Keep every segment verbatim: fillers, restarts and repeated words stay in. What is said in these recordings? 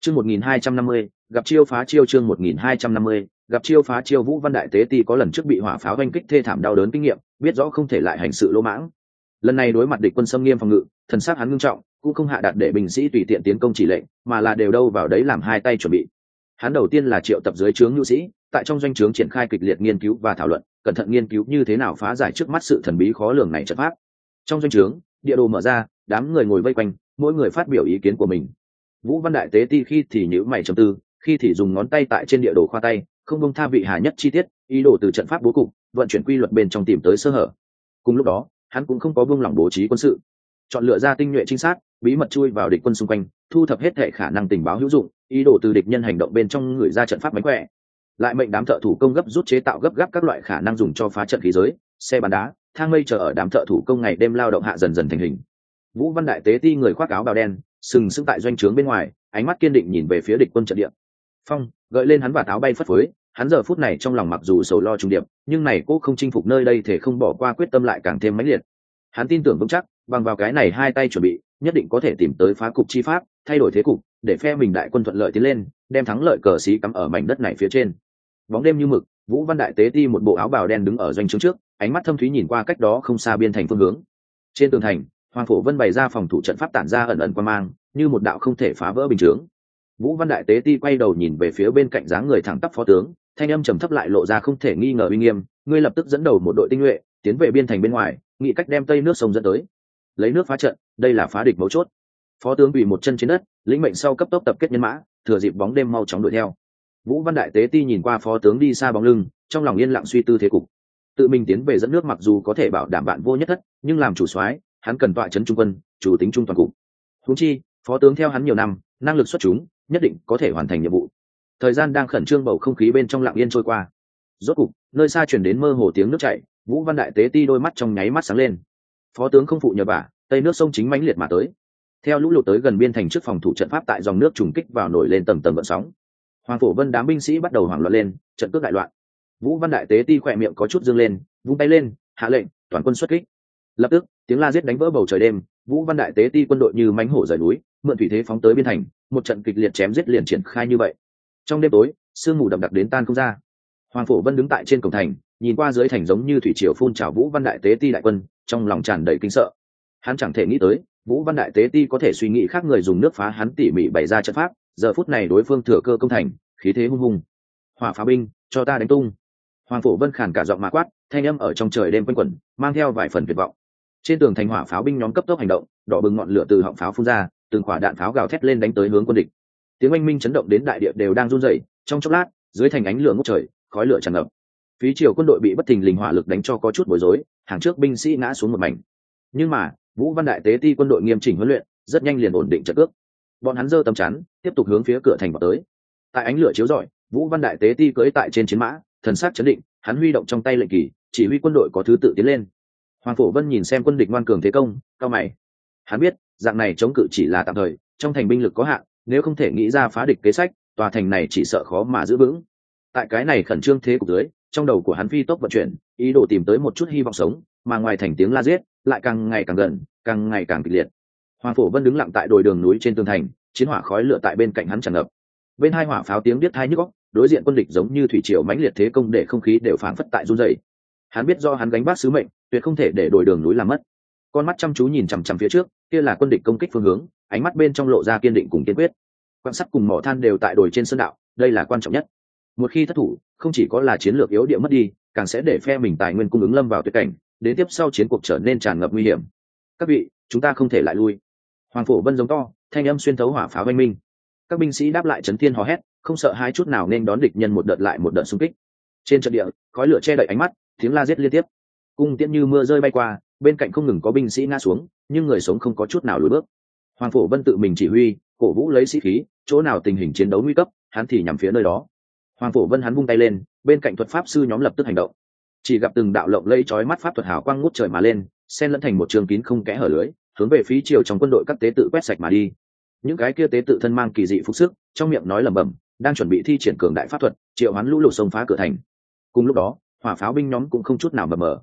Chương một nghìn hai trăm năm mươi, gặp chiêu phá chiêu chương một nghìn hai trăm năm mươi, gặp chiêu phá chiêu. Vũ Văn Đại Tế Ti có lần trước bị hỏa pháo oanh kích thê thảm đau đớn kinh nghiệm, biết rõ không thể lại hành sự lỗ mãng. Lần này đối mặt địch quân xâm nghiêm phòng ngự, thần sắc hắn ngưng trọng, cũng không hạ đạt để binh sĩ tùy tiện tiến công chỉ lệnh, mà là đều đâu vào đấy làm hai tay chuẩn bị. Hắn đầu tiên là triệu tập dưới trướng nhu sĩ, tại trong doanh trướng triển khai kịch liệt nghiên cứu và thảo luận, cẩn thận nghiên cứu như thế nào phá giải trước mắt sự thần bí khó lường này trận pháp. Trong doanh trướng, địa đồ mở ra, đám người ngồi vây quanh, mỗi người phát biểu ý kiến của mình. Vũ Văn Đại Tế Ti khi thì nhíu mày trầm tư, khi thì dùng ngón tay tại trên địa đồ khoa tay, không buông tha vị hà nhất chi tiết, ý đồ từ trận pháp bố cục, vận chuyển quy luật bên trong tìm tới sơ hở. Cùng lúc đó, hắn cũng không có buông lỏng bố trí quân sự, chọn lựa ra tinh nhuệ trinh sát, bí mật chui vào địch quân xung quanh, thu thập hết thể khả năng tình báo hữu dụng, ý đồ từ địch nhân hành động bên trong người ra trận pháp mánh khỏe. Lại mệnh đám thợ thủ công gấp rút chế tạo gấp gáp các loại khả năng dùng cho phá trận khí giới, xe bắn đá, thang mây chờ ở đám thợ thủ công ngày đêm lao động hạ dần dần thành hình. Vũ Văn Đại Tế Ti người khoác áo bào đen, sừng sững tại doanh trướng bên ngoài, ánh mắt kiên định nhìn về phía địch quân trận địa. Phong gợi lên hắn và áo bay phất phới, hắn giờ phút này trong lòng mặc dù sầu lo trùng điệp, nhưng này cô không chinh phục nơi đây thể không bỏ qua quyết tâm lại càng thêm mãnh liệt. Hắn tin tưởng vững chắc, bằng vào cái này hai tay chuẩn bị, nhất định có thể tìm tới phá cục chi pháp, thay đổi thế cục, để phe mình đại quân thuận lợi tiến lên, đem thắng lợi cờ xí cắm ở mảnh đất này phía trên. Bóng đêm như mực, Vũ Văn Đại Tế Ti một bộ áo bào đen đứng ở doanh trướng trước, ánh mắt thâm thúy nhìn qua cách đó không xa biên thành phương hướng. Trên tường thành, Hoàng Phổ Vân bày ra phòng thủ trận pháp tản ra ẩn ẩn qua mang, như một đạo không thể phá vỡ bình chướng. Vũ Văn Đại Tế Ti quay đầu nhìn về phía bên cạnh dáng người thẳng tắp phó tướng, thanh âm trầm thấp lại lộ ra không thể nghi ngờ uy nghiêm, ngươi lập tức dẫn đầu một đội tinh nhuệ, tiến về biên thành bên ngoài, nghĩ cách đem tây nước sông dẫn tới, lấy nước phá trận, đây là phá địch mấu chốt. Phó tướng bị một chân trên đất, lĩnh mệnh sau cấp tốc tập kết nhân mã, thừa dịp bóng đêm mau chóng đuổi theo. Vũ Văn Đại Tế Ti nhìn qua phó tướng đi xa bóng lưng, trong lòng yên lặng suy tư thế cục. Tự mình tiến về dẫn nước mặc dù có thể bảo đảm bạn vô nhất thất, nhưng làm chủ soái, hắn cần tọa trấn trung quân, chủ tính trung toàn cục. Huống chi, phó tướng theo hắn nhiều năm, năng lực xuất chúng, nhất định có thể hoàn thành nhiệm vụ. Thời gian đang khẩn trương, bầu không khí bên trong lặng yên trôi qua. Rốt cục, nơi xa truyền đến mơ hồ tiếng nước chảy, Vũ Văn Đại Tế Ti đôi mắt trong nháy mắt sáng lên. Phó tướng không phụ nhờ vả, tây nước sông chính mãnh liệt mà tới. Theo lũ lụt tới gần biên thành trước phòng thủ trận pháp tại dòng nước trùng kích vào nổi lên tầng tầng gợn sóng. Hoàng Phổ Vân đám binh sĩ bắt đầu hoảng loạn lên, trận cướp đại loạn. Vũ Văn Đại Tế Ti khỏe miệng có chút dương lên, vung tay lên, hạ lệnh, toàn quân xuất kích. Lập tức, tiếng la giết đánh vỡ bầu trời đêm, Vũ Văn Đại Tế Ti quân đội như mãnh hổ rời núi, mượn thủy thế phóng tới biên thành, một trận kịch liệt chém giết liền triển khai như vậy. Trong đêm tối, sương mù đậm đặc đến tan không ra. Hoàng Phổ Vân đứng tại trên cổng thành, nhìn qua dưới thành giống như thủy triều phun trào Vũ Văn Đại Tế Ti đại quân, trong lòng tràn đầy kinh sợ. Hắn chẳng thể nghĩ tới, Vũ Văn Đại Tế Ti có thể suy nghĩ khác người dùng nước phá hắn tỉ mỉ bày ra trận pháp, giờ phút này đối phương thừa cơ công thành, khí thế hung hùng. Hỏa pháo binh, cho ta đánh tung. Hoàng Phổ Vân khàn cả giọng mà quát, thanh âm ở trong trời đêm quanh quẩn, mang theo vài phần tuyệt vọng. Trên tường thành hỏa pháo binh nhóm cấp tốc hành động, đỏ bừng ngọn lửa từ họng pháo phun ra, từng quả đạn pháo gào thét lên đánh tới hướng quân địch. Tiếng oanh minh chấn động đến đại địa đều đang run rẩy, trong chốc lát, dưới thành ánh lửa ngút trời, khói lửa tràn ngập. Phí triều quân đội bị bất thình lình hỏa lực đánh cho có chút bối rối, hàng trước binh sĩ ngã xuống một mảnh. Nhưng mà, Vũ Văn Đại Tế Ti quân đội nghiêm chỉnh huấn luyện, rất nhanh liền ổn định trận cước. Bọn hắn giơ tấm chắn, tiếp tục hướng phía cửa thành vào tới. Tại ánh lửa chiếu rọi, Vũ Văn Đại Tế Ti cưỡi tại trên chiến mã, thần sắc chấn định, hắn huy động trong tay lệnh kỳ, chỉ huy quân đội có thứ tự tiến lên. Hoàng Phổ Vân nhìn xem quân địch ngoan cường thế công, cao mày. Hắn biết, dạng này chống cự chỉ là tạm thời, trong thành binh lực có hạn, nếu không thể nghĩ ra phá địch kế sách, tòa thành này chỉ sợ khó mà giữ vững. Tại cái này khẩn trương thế cục dưới, trong đầu của hắn phi tốc vận chuyển, ý đồ tìm tới một chút hy vọng sống, mà ngoài thành tiếng la giết lại càng ngày càng gần, càng ngày càng kịch liệt. Hoàng Phổ Vân đứng lặng tại đồi đường núi trên tường thành, chiến hỏa khói lửa tại bên cạnh hắn tràn ngập. Bên hai hỏa pháo tiếng điếc tai nhức óc, đối diện quân địch giống như thủy triều mãnh liệt thế công để không khí đều phảng phất tại run rẩy. Hắn biết do hắn gánh vác sứ mệnh, tuyệt không thể để đồi đường núi làm mất. Con mắt chăm chú nhìn chằm chằm phía trước, kia là quân địch công kích phương hướng, ánh mắt bên trong lộ ra kiên định cùng kiên quyết. Quan sát cùng mỏ than đều tại đồi trên sơn đạo, đây là quan trọng nhất. Một khi thất thủ, không chỉ có là chiến lược yếu địa mất đi, càng sẽ để phe mình tài nguyên cung ứng lâm vào tuyệt cảnh, đến tiếp sau chiến cuộc trở nên tràn ngập nguy hiểm. Các vị, chúng ta không thể lại lui. Hoàng Phổ Vân giống to, thanh âm xuyên thấu hỏa pháo oanh minh. Các binh sĩ đáp lại chấn thiên hò hét, không sợ hai chút nào nên đón địch nhân một đợt lại một đợt xung kích. Trên trận địa, khói lửa che đậy ánh mắt, tiếng la giết liên tiếp. Cung tiễn như mưa rơi bay qua, bên cạnh không ngừng có binh sĩ ngã xuống, nhưng người sống không có chút nào lùi bước. Hoàng Phổ Vân tự mình chỉ huy, cổ vũ lấy sĩ khí, chỗ nào tình hình chiến đấu nguy cấp, hắn thì nhắm phía nơi đó. Hoàng Phổ Vân hắn vung tay lên, bên cạnh thuật pháp sư nhóm lập tức hành động. Chỉ gặp từng đạo lộng lẫy chói mắt pháp thuật hào quang ngút trời mà lên, xen lẫn thành một trường kín không kẽ hở lưới, hướng về phía triều trong quân đội các tế tự quét sạch mà đi. Những cái kia tế tự thân mang kỳ dị phục sức, trong miệng nói lẩm bẩm, đang chuẩn bị thi triển cường đại pháp thuật, triệu hoán lũ lụt xông phá cửa thành. Cùng lúc đó, hỏa pháo binh nhóm cũng không chút nào mờ mờ.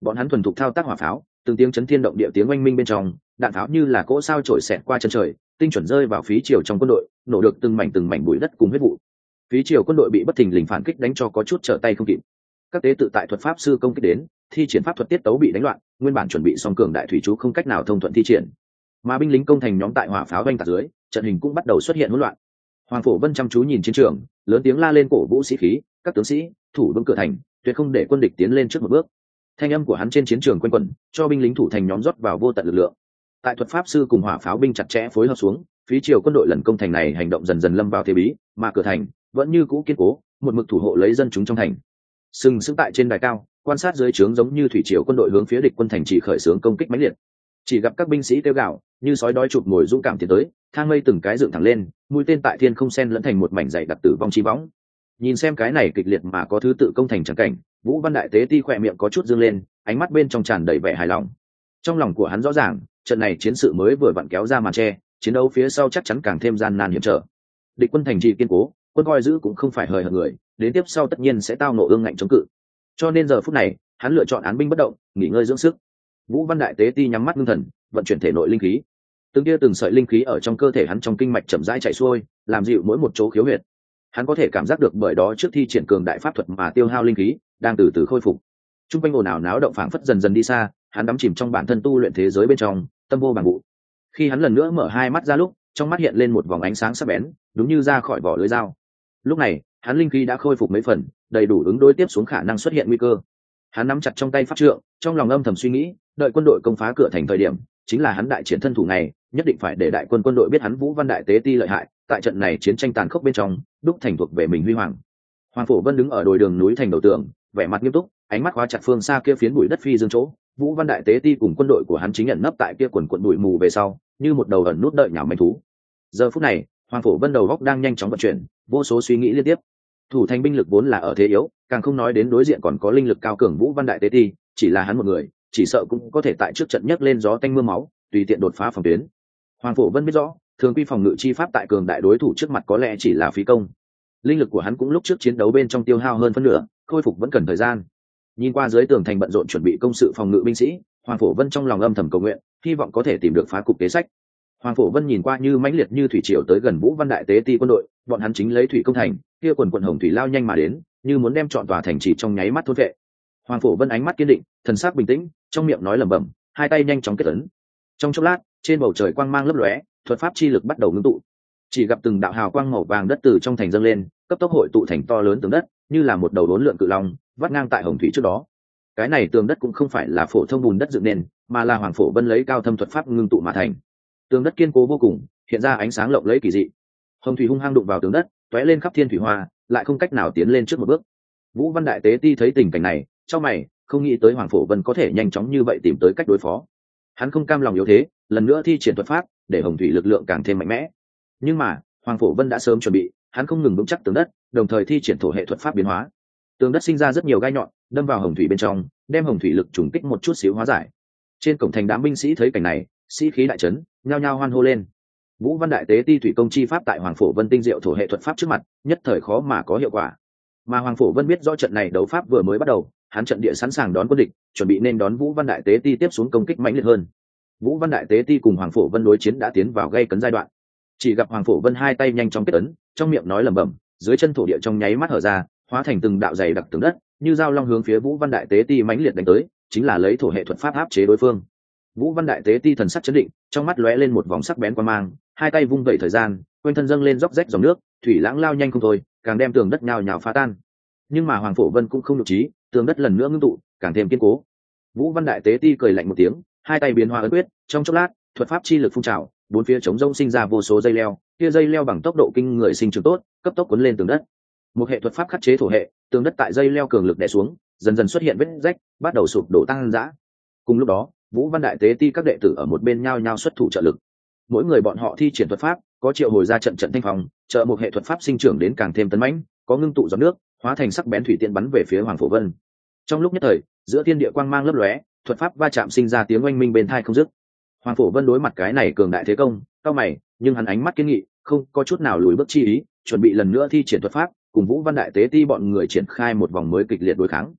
bọn hắn thuần thục thao tác hỏa pháo, từng tiếng chấn thiên động địa tiếng oanh minh bên trong, đạn pháo như là cỗ sao trổi xẹt qua chân trời, tinh chuẩn rơi vào phí triều trong quân đội, nổ được từng mảnh từng mảnh bụi đất cùng huyết vụ. Phí triều quân đội bị bất thình lình phản kích đánh cho có chút trở tay không kịp. Các tế tự tại thuật pháp sư công kích đến, thi triển pháp thuật tiết tấu bị đánh loạn, nguyên bản chuẩn bị song cường đại thủy chú không cách nào thông thuận thi triển. Mà binh lính công thành nhóm tại hỏa pháo vanh tạc dưới, trận hình cũng bắt đầu xuất hiện hỗn loạn. Hoàng Phổ Vân chăm chú nhìn chiến trường, lớn tiếng la lên cổ vũ sĩ khí, các tướng sĩ, thủ vững cửa thành, tuyệt không để quân địch tiến lên trước một bước. Thanh âm của hắn trên chiến trường quanh quẩn, cho binh lính thủ thành nhóm rót vào vô tận lực lượng. Tại thuật pháp sư cùng hỏa pháo binh chặt chẽ phối hợp xuống, phí triều quân đội lần công thành này hành động dần dần lâm vào thế bí, mà cửa thành vẫn như cũ kiên cố, một mực thủ hộ lấy dân chúng trong thành. Sừng sững tại trên đài cao, quan sát dưới trướng giống như thủy triều quân đội hướng phía địch quân thành chỉ khởi xướng công kích mãnh liệt. Chỉ gặp các binh sĩ kêu gào, như sói đói chụp ngồi dũng cảm tiến tới, thang mây từng cái dựng thẳng lên, mũi tên tại thiên không sen lẫn thành một mảnh dày đặc tử vong chi võng. Nhìn xem cái này kịch liệt mà có thứ tự công thành chẳng cảnh, Vũ Văn Đại Tế Ti khỏe miệng có chút dương lên, ánh mắt bên trong tràn đầy vẻ hài lòng. Trong lòng của hắn rõ ràng, trận này chiến sự mới vừa vặn kéo ra màn che, chiến đấu phía sau chắc chắn càng thêm gian nan hiểm trở. Địch quân thành trì kiên cố, quân coi giữ cũng không phải hời hợt người, đến tiếp sau tất nhiên sẽ tao nộ ương ngạnh chống cự. Cho nên giờ phút này, hắn lựa chọn án binh bất động, nghỉ ngơi dưỡng sức. Vũ Văn Đại Tế Ti nhắm mắt ngưng thần, vận chuyển thể nội linh khí. Từng tia từng sợi linh khí ở trong cơ thể hắn trong kinh mạch chậm rãi chảy xuôi, làm dịu mỗi một chỗ khiếu huyệt. Hắn có thể cảm giác được bởi đó trước thi triển cường đại pháp thuật mà tiêu hao linh khí đang từ từ khôi phục. Trung quanh ồn ào náo động phảng phất dần dần đi xa, hắn đắm chìm trong bản thân tu luyện thế giới bên trong, tâm vô bằng vụ. Khi hắn lần nữa mở hai mắt ra lúc, trong mắt hiện lên một vòng ánh sáng sắc bén, đúng như ra khỏi vỏ lưới dao. Lúc này, hắn linh khí đã khôi phục mấy phần, đầy đủ ứng đối tiếp xuống khả năng xuất hiện nguy cơ. Hắn nắm chặt trong tay pháp trượng, trong lòng âm thầm suy nghĩ, đợi quân đội công phá cửa thành thời điểm, chính là hắn đại triển thân thủ này, nhất định phải để đại quân quân đội biết hắn Vũ Văn Đại Tế Ti lợi hại, tại trận này chiến tranh tàn khốc bên trong, đúc thành thuộc về mình huy hoàng. Hoàng Phổ Vân đứng ở đồi đường núi thành đầu tường, vẻ mặt nghiêm túc, ánh mắt khóa chặt phương xa kia phiến bụi đất phi dương chỗ. Vũ Văn Đại Tế Ti cùng quân đội của hắn chính nhận nấp tại kia quần quần bụi mù về sau, như một đầu ẩn nút đợi nhào manh thú. Giờ phút này, Hoàng Phổ Vân đầu góc đang nhanh chóng vận chuyển, vô số suy nghĩ liên tiếp. Thủ thành binh lực vốn là ở thế yếu, càng không nói đến đối diện còn có linh lực cao cường Vũ Văn Đại Tế Ti, chỉ là hắn một người, chỉ sợ cũng có thể tại trước trận nhấc lên gió tanh mưa máu, tùy tiện đột phá phòng tuyến. Hoàng Phổ Vân biết rõ, thường quy phòng ngự chi pháp tại cường đại đối thủ trước mặt có lẽ chỉ là phí công. Linh lực của hắn cũng lúc trước chiến đấu bên trong tiêu hao hơn phân nửa, khôi phục vẫn cần thời gian. Nhìn qua dưới tường thành bận rộn chuẩn bị công sự phòng ngự binh sĩ, Hoàng Phổ Vân trong lòng âm thầm cầu nguyện, hy vọng có thể tìm được phá cục kế sách. Hoàng Phổ Vân nhìn qua như mãnh liệt như thủy triều tới gần Vũ Văn Đại Tế Ti quân đội, bọn hắn chính lấy thủy công thành, kia quần quần hồng thủy lao nhanh mà đến, như muốn đem trọn tòa thành chỉ trong nháy mắt thôn vệ. Hoàng Phổ Vân ánh mắt kiên định, thần sắc bình tĩnh, trong miệng nói lẩm bẩm, hai tay nhanh chóng kết ấn. Trong chốc lát, trên bầu trời quang mang lấp lóe, thuật pháp chi lực bắt đầu ngưng tụ. Chỉ gặp từng đạo hào quang màu vàng đất từ trong thành dâng lên, cấp tốc hội tụ thành to lớn tường đất, như là một đầu đốn lượn cự long, vắt ngang tại hồng thủy trước đó. Cái này tường đất cũng không phải là phổ thông bùn đất dựng nền, mà là Hoàng Phổ Vân lấy cao thâm thuật pháp ngưng tụ mà thành. Tường đất kiên cố vô cùng, hiện ra ánh sáng lộng lẫy kỳ dị. Hồng thủy hung hăng đụng vào tường đất, tóe lên khắp thiên thủy hoa, lại không cách nào tiến lên trước một bước. Vũ Văn Đại Tế Ti thấy tình cảnh này, trong mày, không nghĩ tới Hoàng Phổ Vân có thể nhanh chóng như vậy tìm tới cách đối phó. Hắn không cam lòng yếu thế, lần nữa thi triển thuật pháp, để hồng thủy lực lượng càng thêm mạnh mẽ. Nhưng mà, Hoàng Phổ Vân đã sớm chuẩn bị, hắn không ngừng vững chắc tường đất, đồng thời thi triển thổ hệ thuật pháp biến hóa. Tường đất sinh ra rất nhiều gai nhọn, đâm vào hồng thủy bên trong, đem hồng thủy lực trùng kích một chút xíu hóa giải. Trên cổng thành đám binh sĩ thấy cảnh này, sĩ khí đại chấn, nhao nhao hoan hô lên. Vũ Văn Đại Tế Ti thủy công chi pháp tại Hoàng Phổ Vân tinh diệu thổ hệ thuật pháp trước mặt, nhất thời khó mà có hiệu quả. Mà Hoàng Phổ Vân biết rõ trận này đấu pháp vừa mới bắt đầu, hắn trận địa sẵn sàng đón quân địch, chuẩn bị nên đón Vũ Văn Đại Tế Ti tiếp xuống công kích mãnh liệt hơn. Vũ Văn Đại Tế Ti cùng Hoàng Phổ Vân đối chiến đã tiến vào gây cấn giai đoạn. Chỉ gặp Hoàng Phổ Vân hai tay nhanh chóng kết ấn, trong miệng nói lẩm bẩm, dưới chân thổ địa trong nháy mắt hở ra, hóa thành từng đạo dày đặc tường đất, như dao long hướng phía Vũ Văn Đại Tế Ti mãnh liệt đánh tới, chính là lấy thổ hệ thuật pháp áp chế đối phương. Vũ Văn Đại Tế Ti thần sắc chấn định, trong mắt lóe lên một vòng sắc bén quan mang, hai tay vung vẩy thời gian, quanh thân dâng lên róc rách dòng nước, thủy lãng lao nhanh không thôi, càng đem tường đất nhào nhào phá tan. Nhưng mà Hoàng Phổ Vân cũng không nhục trí, tường đất lần nữa ngưng tụ, càng thêm kiên cố. Vũ Văn Đại Tế Ti cười lạnh một tiếng, hai tay biến hóa ấn quyết, trong chốc lát, thuật pháp chi lực phun trào, bốn phía trống rông sinh ra vô số dây leo, kia dây leo bằng tốc độ kinh người sinh trưởng tốt, cấp tốc cuốn lên tường đất. Một hệ thuật pháp khắc chế thổ hệ, tường đất tại dây leo cường lực đè xuống, dần dần xuất hiện vết rách, bắt đầu sụp đổ tăng dã. Cùng lúc đó, Vũ Văn Đại Tế Ti các đệ tử ở một bên nhao nhao xuất thủ trợ lực. Mỗi người bọn họ thi triển thuật pháp, có triệu hồi ra trận trận thanh phong, trợ một hệ thuật pháp sinh trưởng đến càng thêm tấn mãnh, có ngưng tụ giọt nước, hóa thành sắc bén thủy tiên bắn về phía Hoàng Phổ Vân. Trong lúc nhất thời, giữa thiên địa quang mang lấp lóe, thuật pháp va chạm sinh ra tiếng oanh minh bên tai không dứt. Hoàng Phổ Vân đối mặt cái này cường đại thế công, cao mày, nhưng hắn ánh mắt kiên nghị, không có chút nào lùi bước chi ý, chuẩn bị lần nữa thi triển thuật pháp, cùng Vũ Văn Đại Tế Ti bọn người triển khai một vòng mới kịch liệt đối kháng.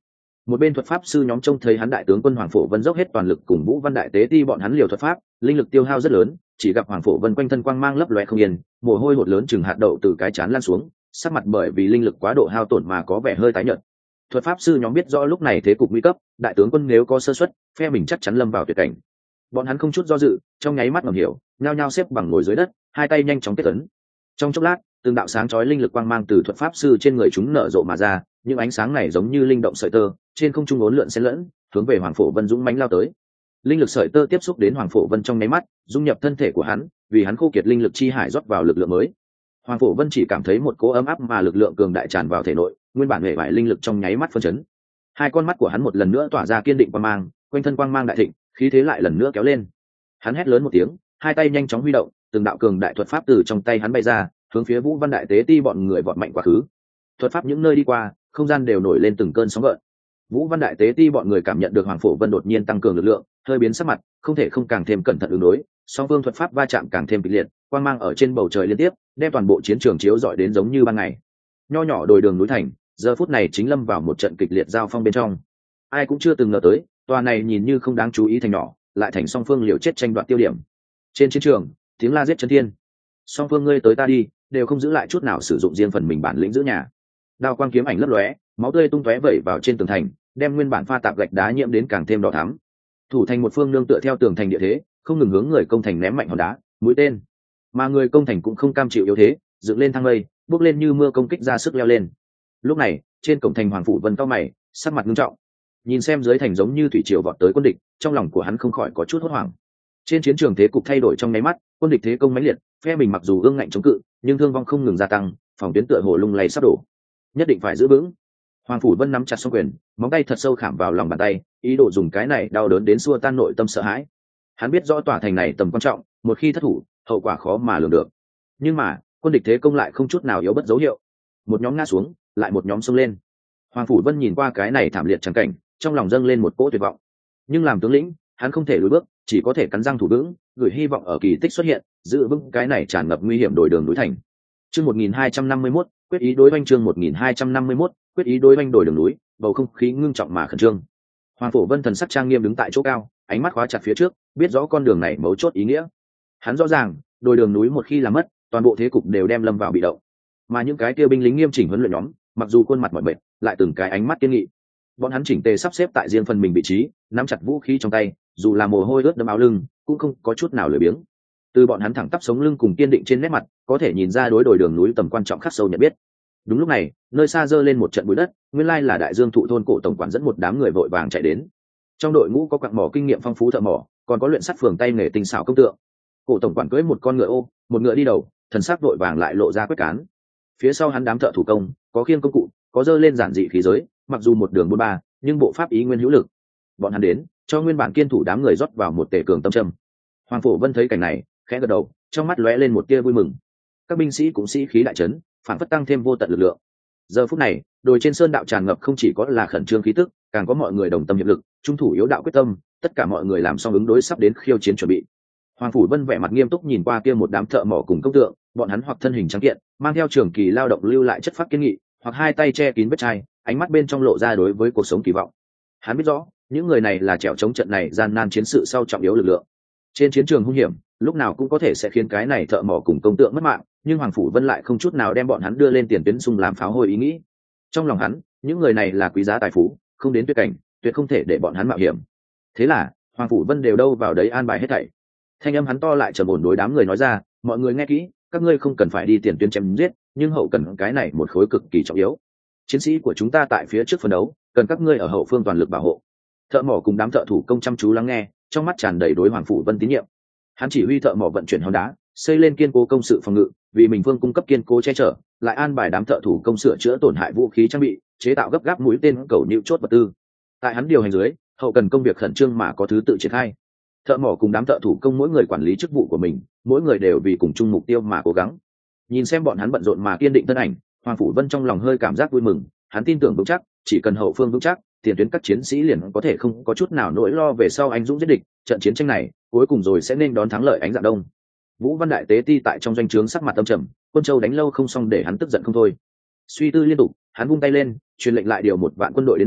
Một bên thuật pháp sư nhóm trông thấy hắn đại tướng quân Hoàng Phổ Vân dốc hết toàn lực cùng Vũ Văn đại tế ti bọn hắn liều thuật pháp, linh lực tiêu hao rất lớn, chỉ gặp Hoàng Phổ Vân quanh thân quang mang lấp lóe không yên, mồ hôi hột lớn chừng hạt đậu từ cái chán lan xuống, sắc mặt bởi vì linh lực quá độ hao tổn mà có vẻ hơi tái nhợt. Thuật pháp sư nhóm biết rõ lúc này thế cục nguy cấp, đại tướng quân nếu có sơ suất, phe mình chắc chắn lâm vào tuyệt cảnh. Bọn hắn không chút do dự, trong nháy mắt ngầm hiểu, nhao nhao xếp bằng ngồi dưới đất, hai tay nhanh chóng kết ấn. Trong chốc lát, từng đạo sáng chói linh lực quang mang từ thuật pháp sư trên người chúng nở rộ mà ra, những ánh sáng này giống như linh động sợi tơ, trên không trung uốn lượn xen lẫn, hướng về Hoàng Phổ Vân dũng mãnh lao tới. Linh lực sợi tơ tiếp xúc đến Hoàng Phổ Vân trong nháy mắt, dung nhập thân thể của hắn, vì hắn khô kiệt linh lực chi hải rót vào lực lượng mới. Hoàng Phổ Vân chỉ cảm thấy một cỗ ấm áp mà lực lượng cường đại tràn vào thể nội, nguyên bản hệ vải linh lực trong nháy mắt phân chấn. Hai con mắt của hắn một lần nữa tỏa ra kiên định quang mang, quanh thân quang mang đại thịnh, khí thế lại lần nữa kéo lên. Hắn hét lớn một tiếng, hai tay nhanh chóng huy động, từng đạo cường đại thuật pháp từ trong tay hắn bay ra, hướng phía Vũ Văn đại tế ti bọn người vọt mạnh quá khứ. Thuật pháp những nơi đi qua, không gian đều nổi lên từng cơn sóng gợn. Vũ Văn đại tế ti bọn người cảm nhận được Hoàng Phổ Vân đột nhiên tăng cường lực lượng, hơi biến sắc mặt, không thể không càng thêm cẩn thận ứng đối. Song phương thuật pháp va chạm càng thêm kịch liệt, quang mang ở trên bầu trời liên tiếp, đem toàn bộ chiến trường chiếu rọi đến giống như ban ngày. Nho nhỏ đồi đường núi thành, giờ phút này chính lâm vào một trận kịch liệt giao phong bên trong. Ai cũng chưa từng ngờ tới, tòa này nhìn như không đáng chú ý thành nhỏ, lại thành song phương liều chết tranh đoạt tiêu điểm. Trên chiến trường, tiếng la giết chấn thiên. Song phương ngươi tới ta đi, đều không giữ lại chút nào sử dụng riêng phần mình bản lĩnh giữ nhà. Đao quang kiếm ảnh lấp lóe, máu tươi tung tóe vẩy vào trên tường thành, đem nguyên bản pha tạp gạch đá nhiễm đến càng thêm đỏ thắm. Thủ thành một phương nương tựa theo tường thành địa thế, không ngừng hướng người công thành ném mạnh hòn đá, mũi tên. Mà người công thành cũng không cam chịu yếu thế, dựng lên thang lây, bước lên như mưa công kích ra sức leo lên. Lúc này, trên cổng thành Hoàng Phủ Vân cao mày, sắc mặt nghiêm trọng. Nhìn xem dưới thành giống như thủy triều vọt tới quân địch, trong lòng của hắn không khỏi có chút hốt hoảng. Trên chiến trường thế cục thay đổi trong nháy mắt, quân địch thế công mãnh liệt, phe mình mặc dù ương ngạnh chống cự, nhưng thương vong không ngừng gia tăng, phòng tuyến tựa hồ lung lay sắp đổ. Nhất định phải giữ vững. Hoàng Phủ Vân nắm chặt song quyền, móng tay thật sâu khảm vào lòng bàn tay, ý đồ dùng cái này đau đớn đến xua tan nội tâm sợ hãi. Hắn biết rõ tòa thành này tầm quan trọng, một khi thất thủ, hậu quả khó mà lường được. Nhưng mà, quân địch thế công lại không chút nào yếu bất dấu hiệu. Một nhóm ngã xuống, lại một nhóm xông lên. Hoàng Phủ Vân nhìn qua cái này thảm liệt chẳng cảnh, trong lòng dâng lên một cỗ tuyệt vọng. Nhưng làm tướng lĩnh, hắn không thể lùi bước, chỉ có thể cắn răng thủ vững, gửi hy vọng ở kỳ tích xuất hiện, giữ vững cái này tràn ngập nguy hiểm đồi đường núi thành. Chương một nghìn hai trăm năm mươi mốt, quyết ý đối oanh chương một nghìn hai trăm năm mươi mốt, quyết ý đối oanh đồi đường núi, bầu không khí ngưng trọng mà khẩn trương. Hoàng Phổ Vân thần sắc trang nghiêm đứng tại chỗ cao, ánh mắt khóa chặt phía trước, biết rõ con đường này mấu chốt ý nghĩa. Hắn rõ ràng, đồi đường núi một khi làm mất, toàn bộ thế cục đều đem lâm vào bị động. Mà những cái kia binh lính nghiêm chỉnh huấn luyện nhóm, mặc dù khuôn mặt mỏi mệt, lại từng cái ánh mắt kiên nghị. Bọn hắn chỉnh tề sắp xếp tại riêng phần mình vị trí, nắm chặt vũ khí trong tay, dù là mồ hôi ướt đẫm áo lưng, cũng không có chút nào lười biếng. Từ bọn hắn thẳng tắp sống lưng cùng kiên định trên nét mặt, có thể nhìn ra đối đồi đường núi tầm quan trọng khắc sâu nhận biết. Đúng lúc này, nơi xa giơ lên một trận bụi đất, nguyên lai là Đại Dương Thụ thôn cổ tổng quản dẫn một đám người vội vàng chạy đến. Trong đội ngũ có quặng mỏ kinh nghiệm phong phú thợ mỏ, còn có luyện sắt phường tay nghề tinh xảo công tượng. Cổ tổng quản cưỡi một con ngựa ô, một ngựa đi đầu, thần sắc vội vàng lại lộ ra quyết cán. Phía sau hắn đám thợ thủ công, có khiêng công cụ, có dơ lên giản dị khí giới, mặc dù một đường buôn ba, nhưng bộ pháp ý nguyên hữu lực. Bọn hắn đến, cho nguyên bản kiên thủ đám người rót vào một tể cường tâm trầm. Hoàng Phổ Vân thấy cảnh này, khẽ gật đầu, trong mắt lóe lên một tia vui mừng. Các binh sĩ cũng sĩ khí đại chấn, phản phất tăng thêm vô tận lực lượng. Giờ phút này, đồi trên sơn đạo tràn ngập không chỉ có là khẩn trương khí tức, càng có mọi người đồng tâm hiệp lực, trung thủ yếu đạo quyết tâm, tất cả mọi người làm xong ứng đối sắp đến khiêu chiến chuẩn bị. Hoàng Phủ Vân vẻ mặt nghiêm túc nhìn qua kia một đám thợ mỏ cùng công tượng, bọn hắn hoặc thân hình trắng kiện, mang theo trường kỳ lao động lưu lại chất phát kiên nghị, hoặc hai tay che kín vết chai, ánh mắt bên trong lộ ra đối với cuộc sống kỳ vọng. Hắn biết rõ, những người này là trèo chống trận này gian nan chiến sự sau trọng yếu lực lượng. Trên chiến trường hung hiểm, lúc nào cũng có thể sẽ khiến cái này thợ mỏ cùng công tượng mất mạng, nhưng Hoàng Phủ Vân lại không chút nào đem bọn hắn đưa lên tiền tuyến xung làm pháo hôi ý nghĩ. Trong lòng hắn, những người này là quý giá tài phú, không đến tuyệt cảnh, tuyệt không thể để bọn hắn mạo hiểm. Thế là, Hoàng Phủ Vân đều đâu vào đấy an bài hết thảy. Thanh âm hắn to lại trầm ổn đối đám người nói ra, mọi người nghe kỹ, các ngươi không cần phải đi tiền tuyến chém giết, nhưng hậu cần cái này một khối cực kỳ trọng yếu. Chiến sĩ của chúng ta tại phía trước phân đấu, cần các ngươi ở hậu phương toàn lực bảo hộ. Thợ mỏ cùng đám thợ thủ công chăm chú lắng nghe, trong mắt tràn đầy đối Hoàng Phủ Vân tín nhiệm. Hắn chỉ huy thợ mỏ vận chuyển hòn đá, xây lên kiên cố công sự phòng ngự, vì mình vương cung cấp kiên cố che chở, lại an bài đám thợ thủ công sửa chữa tổn hại vũ khí trang bị, chế tạo gấp gáp mũi tên cầu nịu chốt vật tư. Tại hắn điều hành dưới, hậu cần công việc khẩn trương mà có thứ tự triển khai. Thợ mỏ cùng đám thợ thủ công mỗi người quản lý chức vụ của mình, mỗi người đều vì cùng chung mục tiêu mà cố gắng. Nhìn xem bọn hắn bận rộn mà kiên định thân ảnh, Hoàng Phủ Vân trong lòng hơi cảm giác vui mừng, hắn tin tưởng vững chắc, chỉ cần hậu phương vững chắc, tiền tuyến các chiến sĩ liền có thể không có chút nào nỗi lo về sau anh dũng giết địch, trận chiến tranh này cuối cùng rồi sẽ nên đón thắng lợi ánh dạng đông. Vũ Văn đại tế ti tại trong doanh trướng sắc mặt âm trầm, quân châu đánh lâu không xong để hắn tức giận không thôi. Suy tư liên tục, hắn vung tay lên, truyền lệnh lại điều một vạn quân đội đến đây,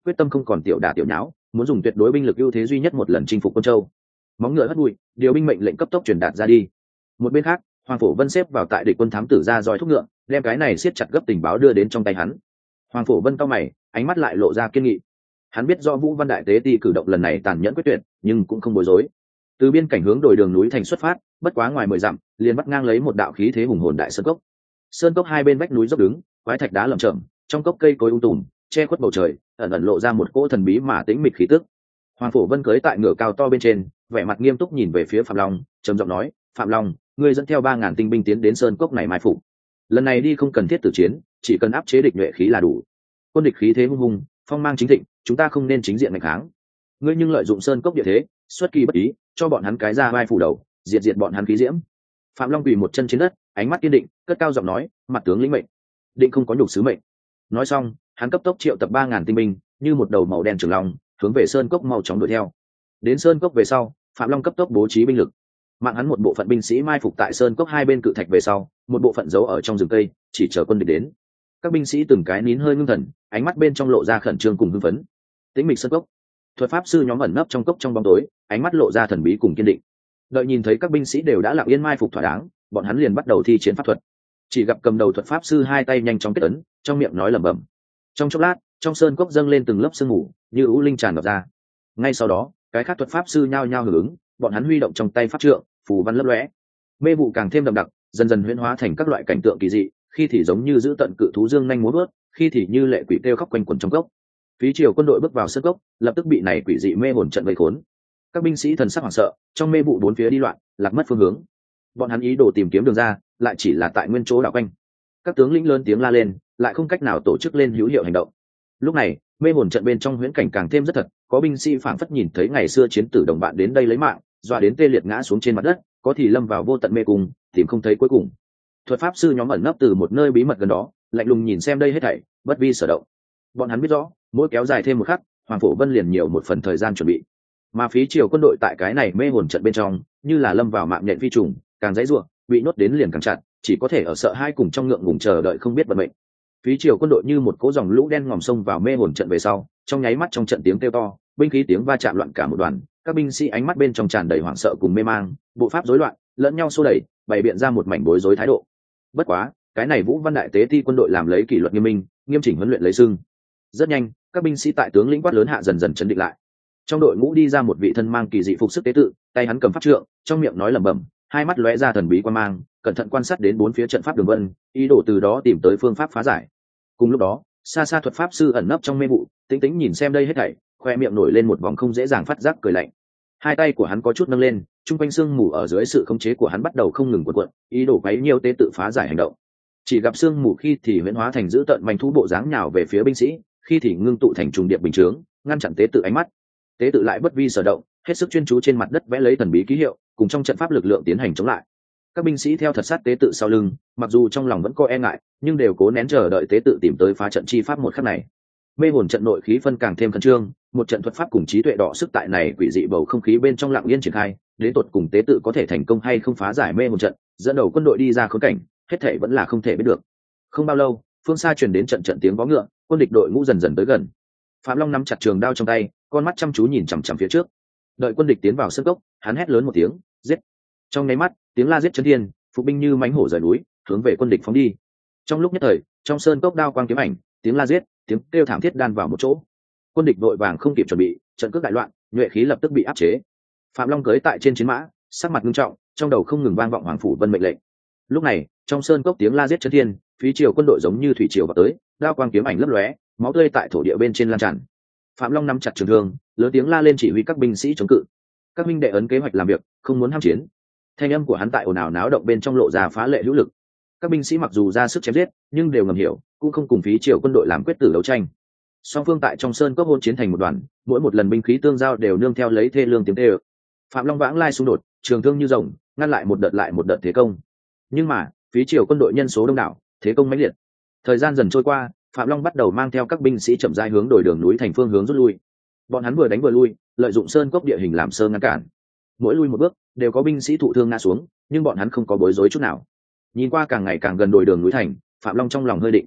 quyết tâm không còn tiểu đả tiểu nháo, muốn dùng tuyệt đối binh lực ưu thế duy nhất một lần chinh phục Quân Châu. Móng ngựa hất bụi, điều binh mệnh lệnh cấp tốc truyền đạt ra đi. Một bên khác, Hoàng Phổ Vân xếp vào tại địch quân thám tử ra roi thúc ngựa, đem cái này siết chặt gấp tình báo đưa đến trong tay hắn. Hoàng Phổ Vân cau mày, ánh mắt lại lộ ra kiên nghị. Hắn biết do Vũ Văn Đại Tế Ti cử động lần này tàn nhẫn quyết tuyệt, nhưng cũng không bối rối. Từ biên cảnh hướng đồi đường núi thành xuất phát, bất quá ngoài mười dặm, liền bắt ngang lấy một đạo khí thế hùng hồn đại sơn cốc. Sơn cốc hai bên vách núi dốc đứng, quái thạch đá lởm chởm, trong cốc cây cối um tùm, che khuất bầu trời, ẩn ẩn lộ ra một cỗ thần bí mà tĩnh mịch khí tức. Hoàng Phổ Vân cưỡi tại ngựa cao to bên trên, vẻ mặt nghiêm túc nhìn về phía Phạm Long, trầm giọng nói: "Phạm Long, ngươi dẫn theo ba ngàn tinh binh tiến đến sơn cốc này mai phục. Lần này đi không cần thiết tử chiến, chỉ cần áp chế địch nhuệ khí là đủ. Quân địch khí thế hung hùng, phong mang chính thịnh, chúng ta không nên chính diện nghênh kháng. Ngươi nhưng lợi dụng sơn cốc địa thế, xuất kỳ bất ý, cho bọn hắn cái ra vai phủ đầu, diệt diệt bọn hắn khí diễm." Phạm Long quỳ một chân trên đất, ánh mắt kiên định, cất cao giọng nói: "Mặt tướng lĩnh mệnh." Định không có nhục sứ mệnh. Nói xong, hắn cấp tốc triệu tập ba ngàn tinh binh, như một đầu màu đen trường long, hướng về sơn cốc mau chóng đuổi theo. Đến sơn cốc về sau, Phạm Long cấp tốc bố trí binh lực. Mạng hắn một bộ phận binh sĩ mai phục tại sơn cốc hai bên cự thạch về sau, một bộ phận giấu ở trong rừng cây, chỉ chờ quân địch đến. Các binh sĩ từng cái nín hơi ngưng thần, ánh mắt bên trong lộ ra khẩn trương cùng hưng phấn. Tĩnh mịch sơn cốc, thuật pháp sư nhóm ẩn nấp trong cốc trong bóng tối, ánh mắt lộ ra thần bí cùng kiên định. Đợi nhìn thấy các binh sĩ đều đã lặng yên mai phục thỏa đáng, bọn hắn liền bắt đầu thi chiến pháp thuật. Chỉ gặp cầm đầu thuật pháp sư hai tay nhanh chóng kết ấn, trong miệng nói lẩm bẩm. Trong chốc lát, trong sơn cốc dâng lên từng lớp sương mù, như ưu linh tràn ngập ra. Ngay sau đó, cái khác thuật pháp sư nhao nhao hưởng ứng, bọn hắn huy động trong tay pháp trượng, phù văn lấp lóe, mê vụ càng thêm đậm đặc, dần dần huyễn hóa thành các loại cảnh tượng kỳ dị, khi thì giống như giữ tận cự thú dương nhanh múa vớt, khi thì như lệ quỷ kêu khóc quanh quẩn trong cốc. Phí triều quân đội bước vào sơn cốc, lập tức bị này quỷ dị mê hồn trận vây khốn. Các binh sĩ thần sắc hoảng sợ, trong mê vụ bốn phía đi loạn, lạc mất phương hướng. Bọn hắn ý đồ tìm kiếm đường ra, lại chỉ là tại nguyên chỗ đảo quanh. Các tướng lĩnh lớn tiếng la lên, lại không cách nào tổ chức lên hữu hiệu hành động. Lúc này, mê hồn trận bên trong huyễn cảnh càng thêm rất thật, có binh sĩ phảng phất nhìn thấy ngày xưa chiến tử đồng bạn đến đây lấy mạng, dọa đến tê liệt ngã xuống trên mặt đất, có thì lâm vào vô tận mê cung, tìm không thấy cuối cùng. Thuật pháp sư nhóm ẩn nấp từ một nơi bí mật gần đó, lạnh lùng nhìn xem đây hết thảy, bất vi sở động. Bọn hắn biết rõ, mỗi kéo dài thêm một khắc, Hoàng Phổ Vân liền nhiều một phần thời gian chuẩn bị. Mà phí triều quân đội tại cái này mê hồn trận bên trong, như là lâm vào mạng nhện phi trùng, càng dãy rủa, bị nhốt đến liền càng chặt, chỉ có thể ở sợ hai cùng trong ngượng ngùng chờ đợi không biết vận mệnh. Phí triều quân đội như một cỗ dòng lũ đen ngòm sông vào mê hồn trận về sau, trong nháy mắt trong trận tiếng kêu to, binh khí tiếng va chạm loạn cả một đoàn, các binh sĩ ánh mắt bên trong tràn đầy hoảng sợ cùng mê mang, bộ pháp rối loạn, lẫn nhau xô đẩy, bày biện ra một mảnh bối rối thái độ. Bất quá, cái này Vũ Văn Đại Tế Ti quân đội làm lấy kỷ luật nghiêm minh, nghiêm chỉnh huấn luyện lấy sưng. Rất nhanh, các binh sĩ tại tướng lĩnh quát lớn hạ dần dần chấn định lại. Trong đội ngũ đi ra một vị thân mang kỳ dị phục sức tế tự, tay hắn cầm pháp trượng, trong miệng nói lẩm bẩm, hai mắt lóe ra thần bí quan mang, cẩn thận quan sát đến bốn phía trận pháp đường vân, ý đồ từ đó tìm tới phương pháp phá giải. Cùng lúc đó, xa xa thuật pháp sư ẩn nấp trong mê vụ, tĩnh tĩnh nhìn xem đây hết thảy, khoe miệng nổi lên một vòng không dễ dàng phát giác cười lạnh. Hai tay của hắn có chút nâng lên, trung quanh xương mù ở dưới sự khống chế của hắn bắt đầu không ngừng cuộn cuộn, ý đồ quấy nhiều tế tự phá giải hành động. Chỉ gặp xương mù khi thì huyễn hóa thành dữ tợn manh thú bộ dáng nhào về phía binh sĩ, khi thì ngưng tụ thành trùng điệp bình chướng, ngăn chặn tế tự ánh mắt. Tế tự lại bất vi sở động, hết sức chuyên chú trên mặt đất vẽ lấy thần bí ký hiệu, cùng trong trận pháp lực lượng tiến hành chống lại. Các binh sĩ theo thật sát tế tự sau lưng, mặc dù trong lòng vẫn có e ngại, nhưng đều cố nén chờ đợi tế tự tìm tới phá trận chi pháp một khắc này. Mê hồn trận nội khí phân càng thêm khẩn trương, một trận thuật pháp cùng trí tuệ đỏ sức tại này quỷ dị bầu không khí bên trong lặng yên triển khai, đến tột cùng tế tự có thể thành công hay không phá giải mê hồn trận, dẫn đầu quân đội đi ra khốn cảnh, hết thảy vẫn là không thể biết được. Không bao lâu, phương xa truyền đến trận trận tiếng vó ngựa, quân địch đội ngũ dần dần tới gần. Phạm Long nắm chặt trường đao trong tay, con mắt chăm chú nhìn chằm chằm phía trước. Đợi quân địch tiến vào sân cốc, hắn hét lớn một tiếng, giết! Trong nháy mắt, tiếng la giết chấn thiên, phục binh như mãnh hổ rời núi, hướng về quân địch phóng đi. Trong lúc nhất thời, trong sơn cốc đao quang kiếm ảnh, tiếng la giết, tiếng kêu thảm thiết đan vào một chỗ. Quân địch vội vàng không kịp chuẩn bị, trận cước đại loạn, nhuệ khí lập tức bị áp chế. Phạm Long cưỡi tại trên chiến mã, sắc mặt nghiêm trọng, trong đầu không ngừng vang vọng Hoàng Phủ Vân mệnh lệnh. Lúc này, trong sơn cốc tiếng la giết chấn thiên, phí triều quân đội giống như thủy triều vào tới, đao quang kiếm ảnh lấp lóe, máu tươi tại thổ địa bên trên lan tràn. Phạm Long nắm chặt trường thương, lớn tiếng la lên chỉ huy các binh sĩ chống cự. Các binh đệ ấn kế hoạch làm việc, không muốn ham chiến. Thanh âm của hắn tại ồn ào náo động bên trong lộ ra phá lệ hữu lực. Các binh sĩ mặc dù ra sức chém giết, nhưng đều ngầm hiểu, cũng không cùng phí triều quân đội làm quyết tử đấu tranh. Song phương tại trong sơn cốc hôn chiến thành một đoàn, mỗi một lần binh khí tương giao đều nương theo lấy thê lương tiếng tê ơ. Phạm Long vãng lai xung đột, trường thương như rồng, ngăn lại một đợt lại một đợt thế công. Nhưng mà, phí triều quân đội nhân số đông đảo, thế công mãnh liệt. Thời gian dần trôi qua, Phạm Long bắt đầu mang theo các binh sĩ chậm rãi hướng đổi đường núi thành phương hướng rút lui. Bọn hắn vừa đánh vừa lui, lợi dụng sơn cốc địa hình làm sơ ngăn cản. Mỗi lui một bước, đều có binh sĩ thụ thương ngã xuống, nhưng bọn hắn không có bối rối chút nào. Nhìn qua càng ngày càng gần đổi đường núi thành, Phạm Long trong lòng hơi định.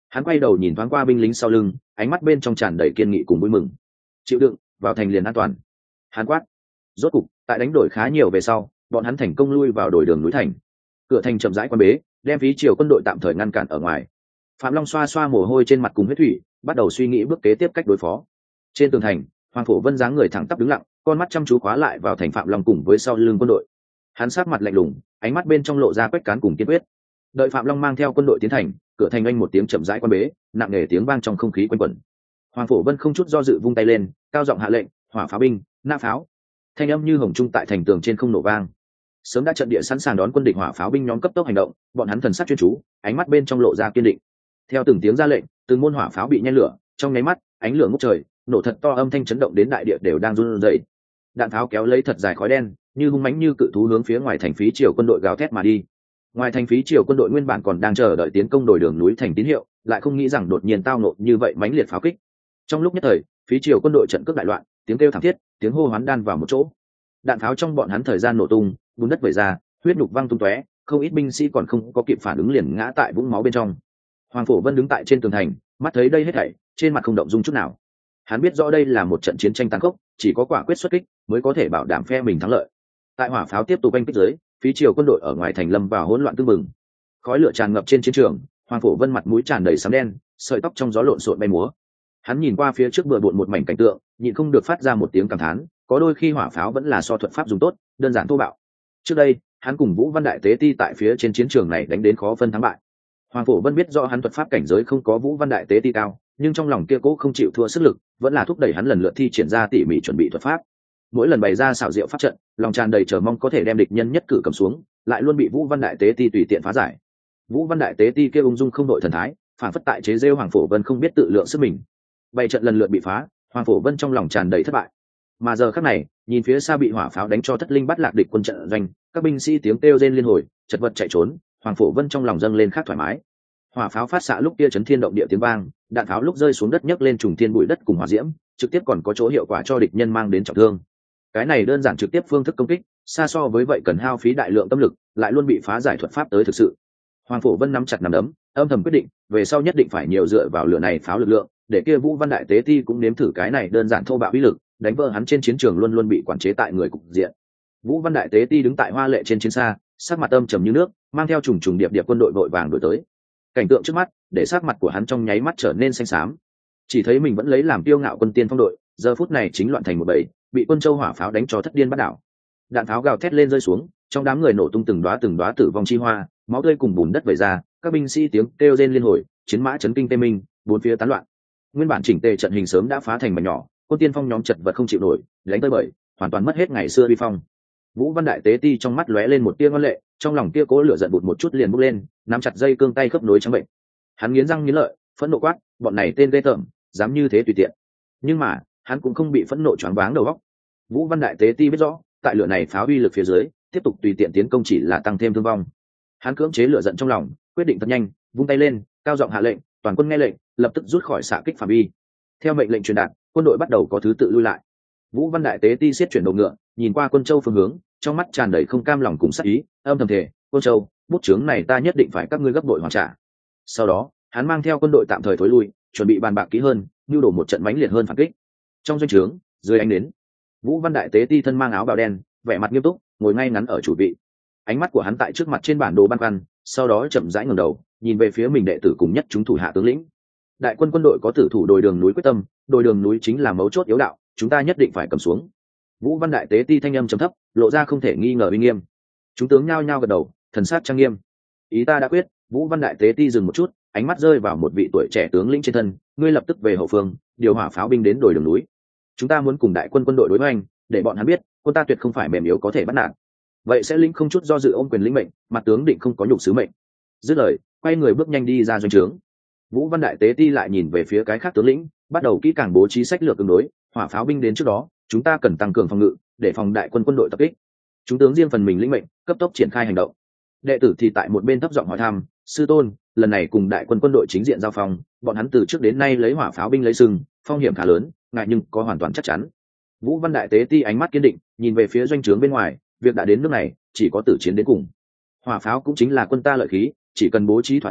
Hắn quay đầu nhìn thoáng qua binh lính sau lưng, ánh mắt bên trong tràn đầy kiên nghị cùng vui mừng. Chịu đựng, vào thành liền an toàn. Hắn quát. Rốt cục, tại đánh đổi khá nhiều về sau, bọn hắn thành công lui vào đồi đường núi thành. Cửa thành chậm rãi quan bế, đem phí triều quân đội tạm thời ngăn cản ở ngoài. Phạm Long xoa xoa mồ hôi trên mặt cùng huyết thủy, bắt đầu suy nghĩ bước kế tiếp cách đối phó. Trên tường thành, Hoàng Phổ Vân dáng người thẳng tắp đứng lặng, con mắt chăm chú khóa lại vào thành Phạm Long cùng với sau lưng quân đội. Hắn sát mặt lạnh lùng, ánh mắt bên trong lộ ra quách cán cùng kiên quyết. Đợi Phạm Long mang theo quân đội tiến thành, cửa thành anh một tiếng chậm rãi quan bế, nặng nề tiếng vang trong không khí quanh quẩn. Hoàng Phổ Vân không chút do dự vung tay lên, cao giọng hạ lệnh, hỏa pháo binh, nã pháo. Thanh âm như hồng trung tại thành tường trên không nổ vang. Sớm đã trận địa sẵn sàng đón quân địch hỏa pháo binh nhóm cấp tốc hành động, bọn hắn thần sắc chuyên chú, ánh mắt bên trong lộ ra kiên định. Theo từng tiếng ra lệnh, từng môn hỏa pháo bị nhen lửa, trong nháy mắt, ánh lửa ngút trời, nổ thật to, âm thanh chấn động đến đại địa đều đang run rẩy. Đạn pháo kéo lấy thật dài khói đen, như hung mãnh như cự thú hướng phía ngoài thành phí triều quân đội gào thét mà đi. Ngoài thành phí triều quân đội nguyên bản còn đang chờ đợi tiến công đồi đường núi thành tín hiệu, lại không nghĩ rằng đột nhiên tao nộ như vậy mãnh liệt pháo kích. Trong lúc nhất thời, phí triều quân đội trận cướp đại loạn, tiếng kêu thảm thiết, tiếng hô hoán đan vào một chỗ. Đạn pháo trong bọn hắn thời gian nổ tung, bùn đất vẩy ra, huyết nhục văng tung tóe, không ít binh sĩ còn không có kịp phản ứng liền ngã tại vũng máu bên trong. Hoàng Phổ Vân đứng tại trên tường thành, mắt thấy đây hết thảy, trên mặt không động dung chút nào. Hắn biết rõ đây là một trận chiến tranh tàn khốc, chỉ có quả quyết xuất kích mới có thể bảo đảm phe mình thắng lợi. Tại hỏa pháo tiếp tục oanh kích dưới, phí triều quân đội ở ngoài thành lâm vào hỗn loạn tương mừng. Khói lửa tràn ngập trên chiến trường, Hoàng Phổ Vân mặt mũi tràn đầy sám đen, sợi tóc trong gió lộn xộn bay múa. Hắn nhìn qua phía trước bừa bộn một mảnh cảnh tượng, nhịn không được phát ra một tiếng cảm thán, có đôi khi hỏa pháo vẫn là so thuật pháp dùng tốt, đơn giản thô bạo. Trước đây, hắn cùng Vũ Văn Đại Tế Ti tại phía trên chiến trường này đánh đến khó phân thắng bại. Hoàng Phổ Vân biết rõ hắn thuật pháp cảnh giới không có Vũ Văn Đại Tế Ti cao, nhưng trong lòng kia cố không chịu thua sức lực, vẫn là thúc đẩy hắn lần lượt thi triển ra tỉ mỉ chuẩn bị thuật pháp. Mỗi lần bày ra xảo diệu pháp trận, lòng tràn đầy chờ mong có thể đem địch nhân nhất cử cầm xuống, lại luôn bị Vũ Văn Đại Tế Ti tùy tiện phá giải. Vũ Văn Đại Tế Ti kia ung dung không đội thần thái, phản phất tại chế giễu Hoàng Phổ Vân không biết tự lượng sức mình. Bảy trận lần lượt bị phá, Hoàng Phổ Vân trong lòng tràn đầy thất bại. Mà giờ khắc này, nhìn phía xa bị hỏa pháo đánh cho thất linh bắt lạc địch quân trận doanh, các binh sĩ tiếng kêu rên liên hồi, chật vật chạy trốn, Hoàng Phổ Vân trong lòng dâng lên khác thoải mái. Hỏa pháo phát xạ lúc kia chấn thiên động địa tiếng vang, đạn pháo lúc rơi xuống đất nhấc lên trùng thiên bụi đất cùng hỏa diễm, trực tiếp còn có chỗ hiệu quả cho địch nhân mang đến trọng thương. Cái này đơn giản trực tiếp phương thức công kích, xa so với vậy cần hao phí đại lượng tâm lực, lại luôn bị phá giải thuật pháp tới thực sự. Hoàng Phổ Vân nắm chặt nắm đấm, âm thầm quyết định, về sau nhất định phải nhiều dựa vào lửa này pháo lực lượng, để kia Vũ Văn Đại Tế Ti cũng nếm thử cái này đơn giản thô bạo uy lực, đánh vỡ hắn trên chiến trường luôn luôn bị quản chế tại người cục diện. Vũ Văn Đại Tế Ti đứng tại hoa lệ trên chiến xa, sắc mặt âm trầm như nước, mang theo trùng trùng điệp điệp quân đội vội vàng đuổi tới. Cảnh tượng trước mắt, để sắc mặt của hắn trong nháy mắt trở nên xanh xám. Chỉ thấy mình vẫn lấy làm tiêu ngạo quân tiên phong đội, giờ phút này chính loạn thành một bầy, bị quân châu hỏa pháo đánh cho thất điên bắt đảo. Đạn pháo gào thét lên rơi xuống, trong đám người nổ tung từng đóa từng đóa tử vong chi hoa, máu tươi cùng bùn đất vẩy ra, các binh sĩ tiếng kêu rên liên hồi, chiến mã chấn kinh tê minh, bốn phía tán loạn. Nguyên bản chỉnh tề trận hình sớm đã phá thành mảnh nhỏ, quân tiên phong nhóm chật vật không chịu nổi, đánh tới bời, hoàn toàn mất hết ngày xưa uy phong. Vũ Văn Đại Tế Ti trong mắt lóe lên một tia ngoan lệ, trong lòng kia cố lửa giận bụt một chút liền bốc lên, nắm chặt dây cương tay khớp nối trắng bệnh. Hắn nghiến răng nghiến lợi, phẫn nộ quát, bọn này tên ghê tởm, dám như thế tùy tiện. Nhưng mà, hắn cũng không bị phẫn nộ choáng váng đầu óc. Vũ Văn Đại Tế Ti biết rõ, tại lửa này phá uy lực phía dưới, tiếp tục tùy tiện tiến công chỉ là tăng thêm thương vong. Hắn cưỡng chế lửa giận trong lòng, quyết định thật nhanh, vung tay lên, cao giọng hạ lệnh, toàn quân nghe lệnh, lập tức rút khỏi xạ kích phạm vi. Theo mệnh lệnh truyền đạt, quân đội bắt đầu có thứ tự lui lại. Vũ Văn Đại Tế Ti siết chuyển đầu ngựa, nhìn qua Quân Châu phương hướng, trong mắt tràn đầy không cam lòng cùng sát ý, âm thầm thề, Quân Châu, bút chướng này ta nhất định phải các ngươi gấp bội hoàn trả. Sau đó, hắn mang theo quân đội tạm thời thối lui, chuẩn bị bàn bạc kỹ hơn, nưu đổ một trận mãnh liệt hơn phản kích. Trong doanh trướng, dưới ánh nến, Vũ Văn Đại Tế Ti thân mang áo bào đen, vẻ mặt nghiêm túc, ngồi ngay ngắn ở chủ vị. Ánh mắt của hắn tại trước mặt trên bản đồ ban quan, sau đó chậm rãi ngẩng đầu, nhìn về phía mình đệ tử cùng nhất chúng thủ hạ tướng lĩnh. Đại quân quân đội có tử thủ đồi đường núi quyết tâm, đồi đường núi chính là mấu chốt yếu đạo, chúng ta nhất định phải cầm xuống. Vũ Văn Đại Tế Ti thanh âm trầm thấp, lộ ra không thể nghi ngờ uy nghiêm. Chúng tướng nhao nhao gật đầu, thần sắc trang nghiêm. Ý ta đã quyết. Vũ Văn Đại Tế Ti dừng một chút, ánh mắt rơi vào một vị tuổi trẻ tướng lĩnh trên thân, ngươi lập tức về hậu phương, điều hỏa pháo binh đến đồi đường núi. Chúng ta muốn cùng đại quân quân đội đối hoành, để bọn hắn biết, quân ta tuyệt không phải mềm yếu có thể bắt nạt. Vậy sẽ lĩnh không chút do dự ôm quyền lĩnh mệnh, mặt tướng định không có nhục sứ mệnh. Dứt lời, quay người bước nhanh đi ra doanh trướng. Vũ Văn Đại Tế Ti lại nhìn về phía cái khác tướng lĩnh, bắt đầu kỹ càng bố trí sách lược ứng đối, hỏa pháo binh đến trước đó, chúng ta cần tăng cường phòng ngự, để phòng đại quân quân đội tập kích. Chúng tướng riêng phần mình lĩnh mệnh, cấp tốc triển khai hành động. Đệ tử thì tại một bên thấp giọng hỏi thăm, sư tôn, lần này cùng đại quân quân đội chính diện giao phong, bọn hắn từ trước đến nay lấy hỏa pháo binh lấy sừng, phong hiểm khá lớn, ngại nhưng có hoàn toàn chắc chắn. Vũ Văn Đại Tế Ti ánh mắt kiên định, nhìn về phía doanh trướng bên ngoài, việc đã đến nước này, chỉ có tử chiến đến cùng. Hỏa pháo cũng chính là quân ta lợi khí, chỉ cần bố trí thỏa đáng,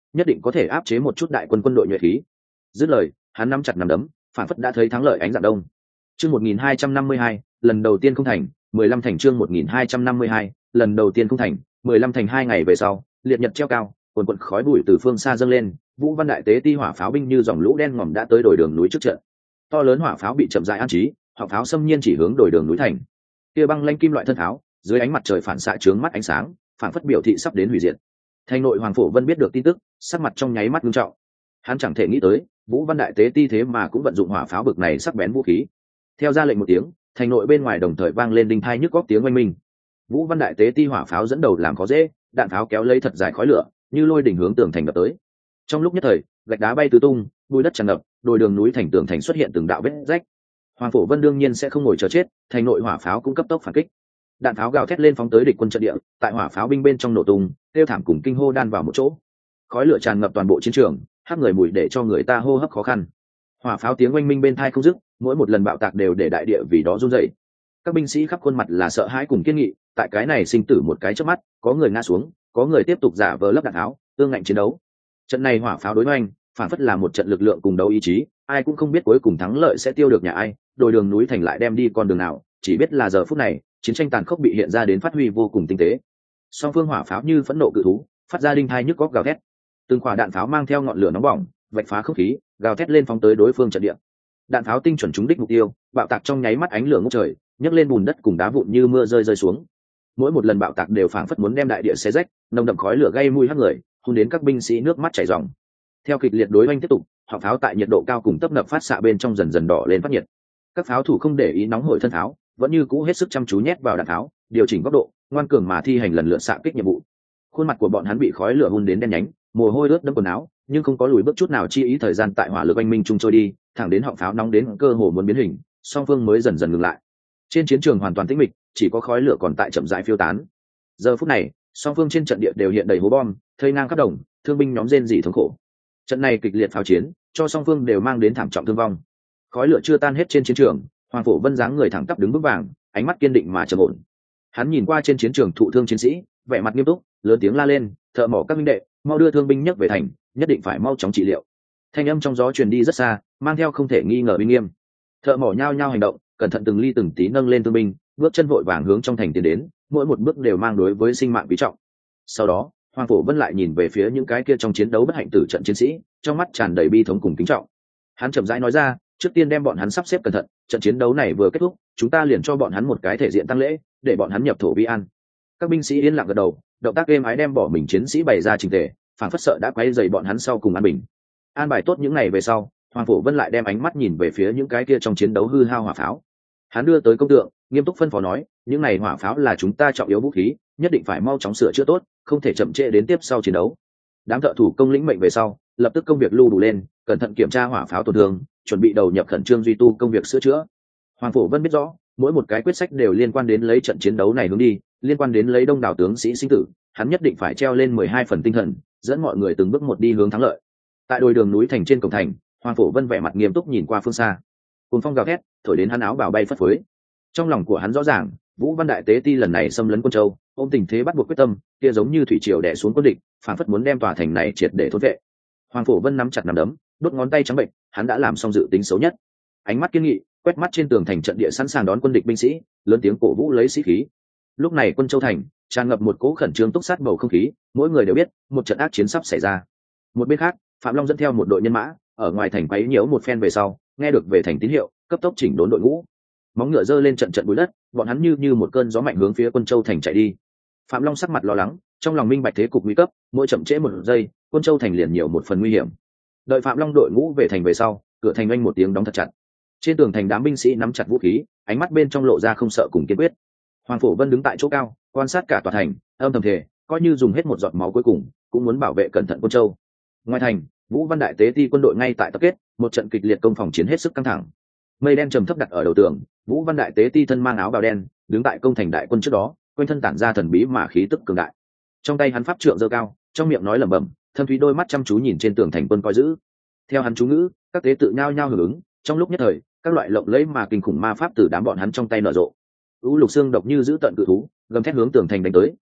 nhất định có thể áp chế một chút đại quân quân đội nhuệ khí. Dứt lời, hắn nắm chặt nắm đấm, phản phất đã thấy thắng lợi ánh dạng đông. Chương một nghìn hai trăm năm mươi hai, lần đầu tiên không thành, mười lăm thành. Chương một nghìn hai trăm năm mươi hai, lần đầu tiên không thành, mười lăm thành. Hai ngày về sau, liệt nhật treo cao, quần quần khói bụi từ phương xa dâng lên, Vũ Văn đại tế ti hỏa pháo binh như dòng lũ đen ngòm đã tới đồi đường núi trước trận. To lớn hỏa pháo bị chậm rãi an trí, họng pháo xâm nhiên chỉ hướng đồi đường núi thành. Kia băng lanh kim loại thân pháo, dưới ánh mặt trời phản xạ chướng mắt ánh sáng, phản phất biểu thị sắp đến hủy diệt. Thành nội Hoàng Phổ Vân biết được tin tức, sắc mặt trong nháy mắt nghiêm trọng. Hắn chẳng thể nghĩ tới, Vũ Văn đại tế ti thế mà cũng vận dụng hỏa pháo bực này sắc bén vũ khí. Theo ra lệnh một tiếng, thành nội bên ngoài đồng thời vang lên đinh thai nhức góc tiếng oanh minh. Vũ Văn đại tế ti hỏa pháo dẫn đầu làm khó dễ, đạn pháo kéo lấy thật dài khói lửa, như lôi đỉnh hướng tường thành đập tới. Trong lúc nhất thời, gạch đá bay tứ tung, bụi đất tràn ngập, đồi đường núi thành tường thành xuất hiện từng đạo vết rách. Hoàng Phổ Vân đương nhiên sẽ không ngồi chờ chết, thành nội hỏa pháo cũng cấp tốc phản kích. Đạn pháo gào thét lên phóng tới địch quân trận địa, tại hỏa pháo binh bên trong nổ tung, tiêu thảm cùng kinh hô đan vào một chỗ. Khói lửa tràn ngập toàn bộ chiến trường, hắc người mùi để cho người ta hô hấp khó khăn. Hỏa pháo tiếng oanh minh bên tai không dứt, mỗi một lần bạo tạc đều để đại địa vì đó run rẩy. Các binh sĩ khắp khuôn mặt là sợ hãi cùng kiên nghị, tại cái này sinh tử một cái chớp mắt, có người ngã xuống, có người tiếp tục giả vờ lấp đạn tháo, tương ngạnh chiến đấu. Trận này hỏa pháo đối oanh, phản phất là một trận lực lượng cùng đấu ý chí, ai cũng không biết cuối cùng thắng lợi sẽ tiêu được nhà ai, đồi đường núi thành lại đem đi con đường nào, chỉ biết là giờ phút này, chiến tranh tàn khốc bị hiện ra đến phát huy vô cùng tinh tế. Song phương hỏa pháo như phẫn nộ cự thú, phát ra đinh thai nhức góc gào thét. Từng quả đạn pháo mang theo ngọn lửa nóng bỏng, vạch phá không khí, gào thét lên phóng tới đối phương trận địa. Đạn pháo tinh chuẩn trúng đích mục tiêu, bạo tạc trong nháy mắt ánh lửa ngút trời, nhấc lên bùn đất cùng đá vụn như mưa rơi rơi xuống. Mỗi một lần bạo tạc đều phảng phất muốn đem đại địa xé rách, nồng đậm khói lửa gây mùi hắc người, hôn đến các binh sĩ nước mắt chảy ròng. Theo kịch liệt đối oanh tiếp tục, họng pháo tại nhiệt độ cao cùng tấp nập phát xạ bên trong dần dần đỏ lên phát nhiệt. Các pháo thủ không để ý nóng hổi thân pháo, vẫn như cũ hết sức chăm chú nhét vào đạn pháo, điều chỉnh góc độ, ngoan cường mà thi hành lần lượt xạ kích nhiệm vụ. Khuôn mặt của bọn hắn bị khói lửa hun đến đen nhánh, mồ hôi ướt đẫm quần áo, nhưng không có lùi bước chút nào chi ý thời gian tại hỏa lực oanh minh trung trôi đi, thẳng đến họng pháo nóng đến cơ hồ muốn biến hình, song phương mới dần dần ngừng lại. Trên chiến trường hoàn toàn tĩnh mịch, chỉ có khói lửa còn tại chậm rãi phiêu tán. Giờ phút này, song phương trên trận địa đều hiện đầy hố bom, thây ngang khắp đồng, thương binh nhóm rên rỉ thống khổ. Trận này kịch liệt pháo chiến, cho song phương đều mang đến thảm trọng thương vong. Khói lửa chưa tan hết trên chiến trường, Hoàng Phổ Vân dáng người thẳng tắp đứng vững vàng, ánh mắt kiên định mà trầm ổn. Hắn nhìn qua trên chiến trường thụ thương chiến sĩ, vẻ mặt nghiêm túc, lớn tiếng la lên, thợ mỏ các minh đệ, mau đưa thương binh nhấc về thành, nhất định phải mau chóng trị liệu. Thanh âm trong gió truyền đi rất xa, mang theo không thể nghi ngờ uy nghiêm. Thợ mỏ nhao nhao hành động, cẩn thận từng ly từng tí nâng lên thương binh, bước chân vội vàng hướng trong thành tiến đến, mỗi một bước đều mang đối với sinh mạng quý trọng. Sau đó, Hoàng Phổ Vân lại nhìn về phía những cái kia trong chiến đấu bất hạnh tử trận chiến sĩ, trong mắt tràn đầy bi thống cùng kính trọng. Hắn chậm rãi nói ra, trước tiên đem bọn hắn sắp xếp cẩn thận, trận chiến đấu này vừa kết thúc, chúng ta liền cho bọn hắn một cái thể diện tăng lễ, để bọn hắn nhập thổ vi an. Các binh sĩ yên lặng gật đầu, động tác êm ái đem bỏ mình chiến sĩ bày ra trình tề, phản phất sợ đã quấy rầy bọn hắn sau cùng an bình. An bài tốt những ngày về sau, Hoàng Phổ Vân lại đem ánh mắt nhìn về phía những cái kia trong chiến đấu hư hao hỏa pháo. Hắn đưa tới công tượng, nghiêm túc phân phó nói, những này hỏa pháo là chúng ta trọng yếu vũ khí, nhất định phải mau chóng sửa chữa tốt, không thể chậm trễ đến tiếp sau chiến đấu. Đám thợ thủ công lĩnh mệnh về sau, lập tức công việc lưu đủ lên, cẩn thận kiểm tra hỏa pháo tổn thương, chuẩn bị đầu nhập khẩn trương duy tu công việc sửa chữa. Hoàng Phổ Vân biết rõ, mỗi một cái quyết sách đều liên quan đến lấy trận chiến đấu này hướng đi, liên quan đến lấy đông đảo tướng sĩ sinh tử, hắn nhất định phải treo lên mười hai phần tinh thần, dẫn mọi người từng bước một đi hướng thắng lợi. Tại đồi đường núi thành trên cổng thành, Hoàng Phổ Vân vẻ mặt nghiêm túc nhìn qua phương xa. Cuồng phong gào thét, thổi đến hắn áo bào bay phất phới. Trong lòng của hắn rõ ràng, Vũ Văn đại tế ti lần này xâm lấn Quân Châu, ôm tình thế bắt buộc quyết tâm, kia giống như thủy triều đè xuống quân địch, phản phất muốn đem tòa thành này triệt để thôn vệ. Hoàng Phổ Vân nắm chặt nắm đấm, đốt ngón tay trắng bệnh, hắn đã làm xong dự tính xấu nhất. Ánh mắt kiên nghị, quét mắt trên tường thành trận địa sẵn sàng đón quân địch binh sĩ, lớn tiếng cổ vũ lấy sĩ khí. Lúc này Quân Châu thành tràn ngập một cỗ khẩn trương túc sát bầu không khí, mỗi người đều biết một trận ác chiến sắp xảy ra. Một bên khác, Phạm Long dẫn theo một đội nhân mã, ở ngoài thành quấy nhiễu một phen về sau, nghe được về thành tín hiệu, cấp tốc chỉnh đốn đội ngũ. Móng ngựa giơ lên trận trận bụi đất, bọn hắn như như một cơn gió mạnh hướng phía Quân Châu thành chạy đi. Phạm Long sắc mặt lo lắng, trong lòng minh bạch thế cục nguy cấp, mỗi chậm trễ một giây, Quân Châu thành liền nhiều một phần nguy hiểm. Đợi Phạm Long đội ngũ về thành về sau, cửa thành oanh một tiếng đóng thật chặt. Trên tường thành đám binh sĩ nắm chặt vũ khí, ánh mắt bên trong lộ ra không sợ cùng kiên quyết. Hoàng Phổ Vân đứng tại chỗ cao, quan sát cả tòa thành, âm thầm thề, coi như dùng hết một giọt máu cuối cùng, cũng muốn bảo vệ cẩn thận Quân Châu. Ngoài thành, Vũ Văn đại tế ti quân đội ngay tại tập kết, một trận kịch liệt công phòng chiến hết sức căng thẳng. Mây đen trầm thấp đặt ở đầu tường, Vũ Văn đại tế ti thân mang áo bào đen, đứng tại công thành đại quân trước đó, quanh thân tản ra thần bí mà khí tức cường đại. Trong tay hắn pháp trượng giơ cao, trong miệng nói lẩm bẩm, thâm thúy đôi mắt chăm chú nhìn trên tường thành quân coi giữ. Theo hắn chú ngữ, các tế tự nhao nhao hưởng ứng, trong lúc nhất thời, các loại lộng lẫy mà kinh khủng ma pháp từ đám bọn hắn trong tay nở rộ. U lục xương độc như giữ tận cự thú, gầm thét hướng tường thành đánh tới,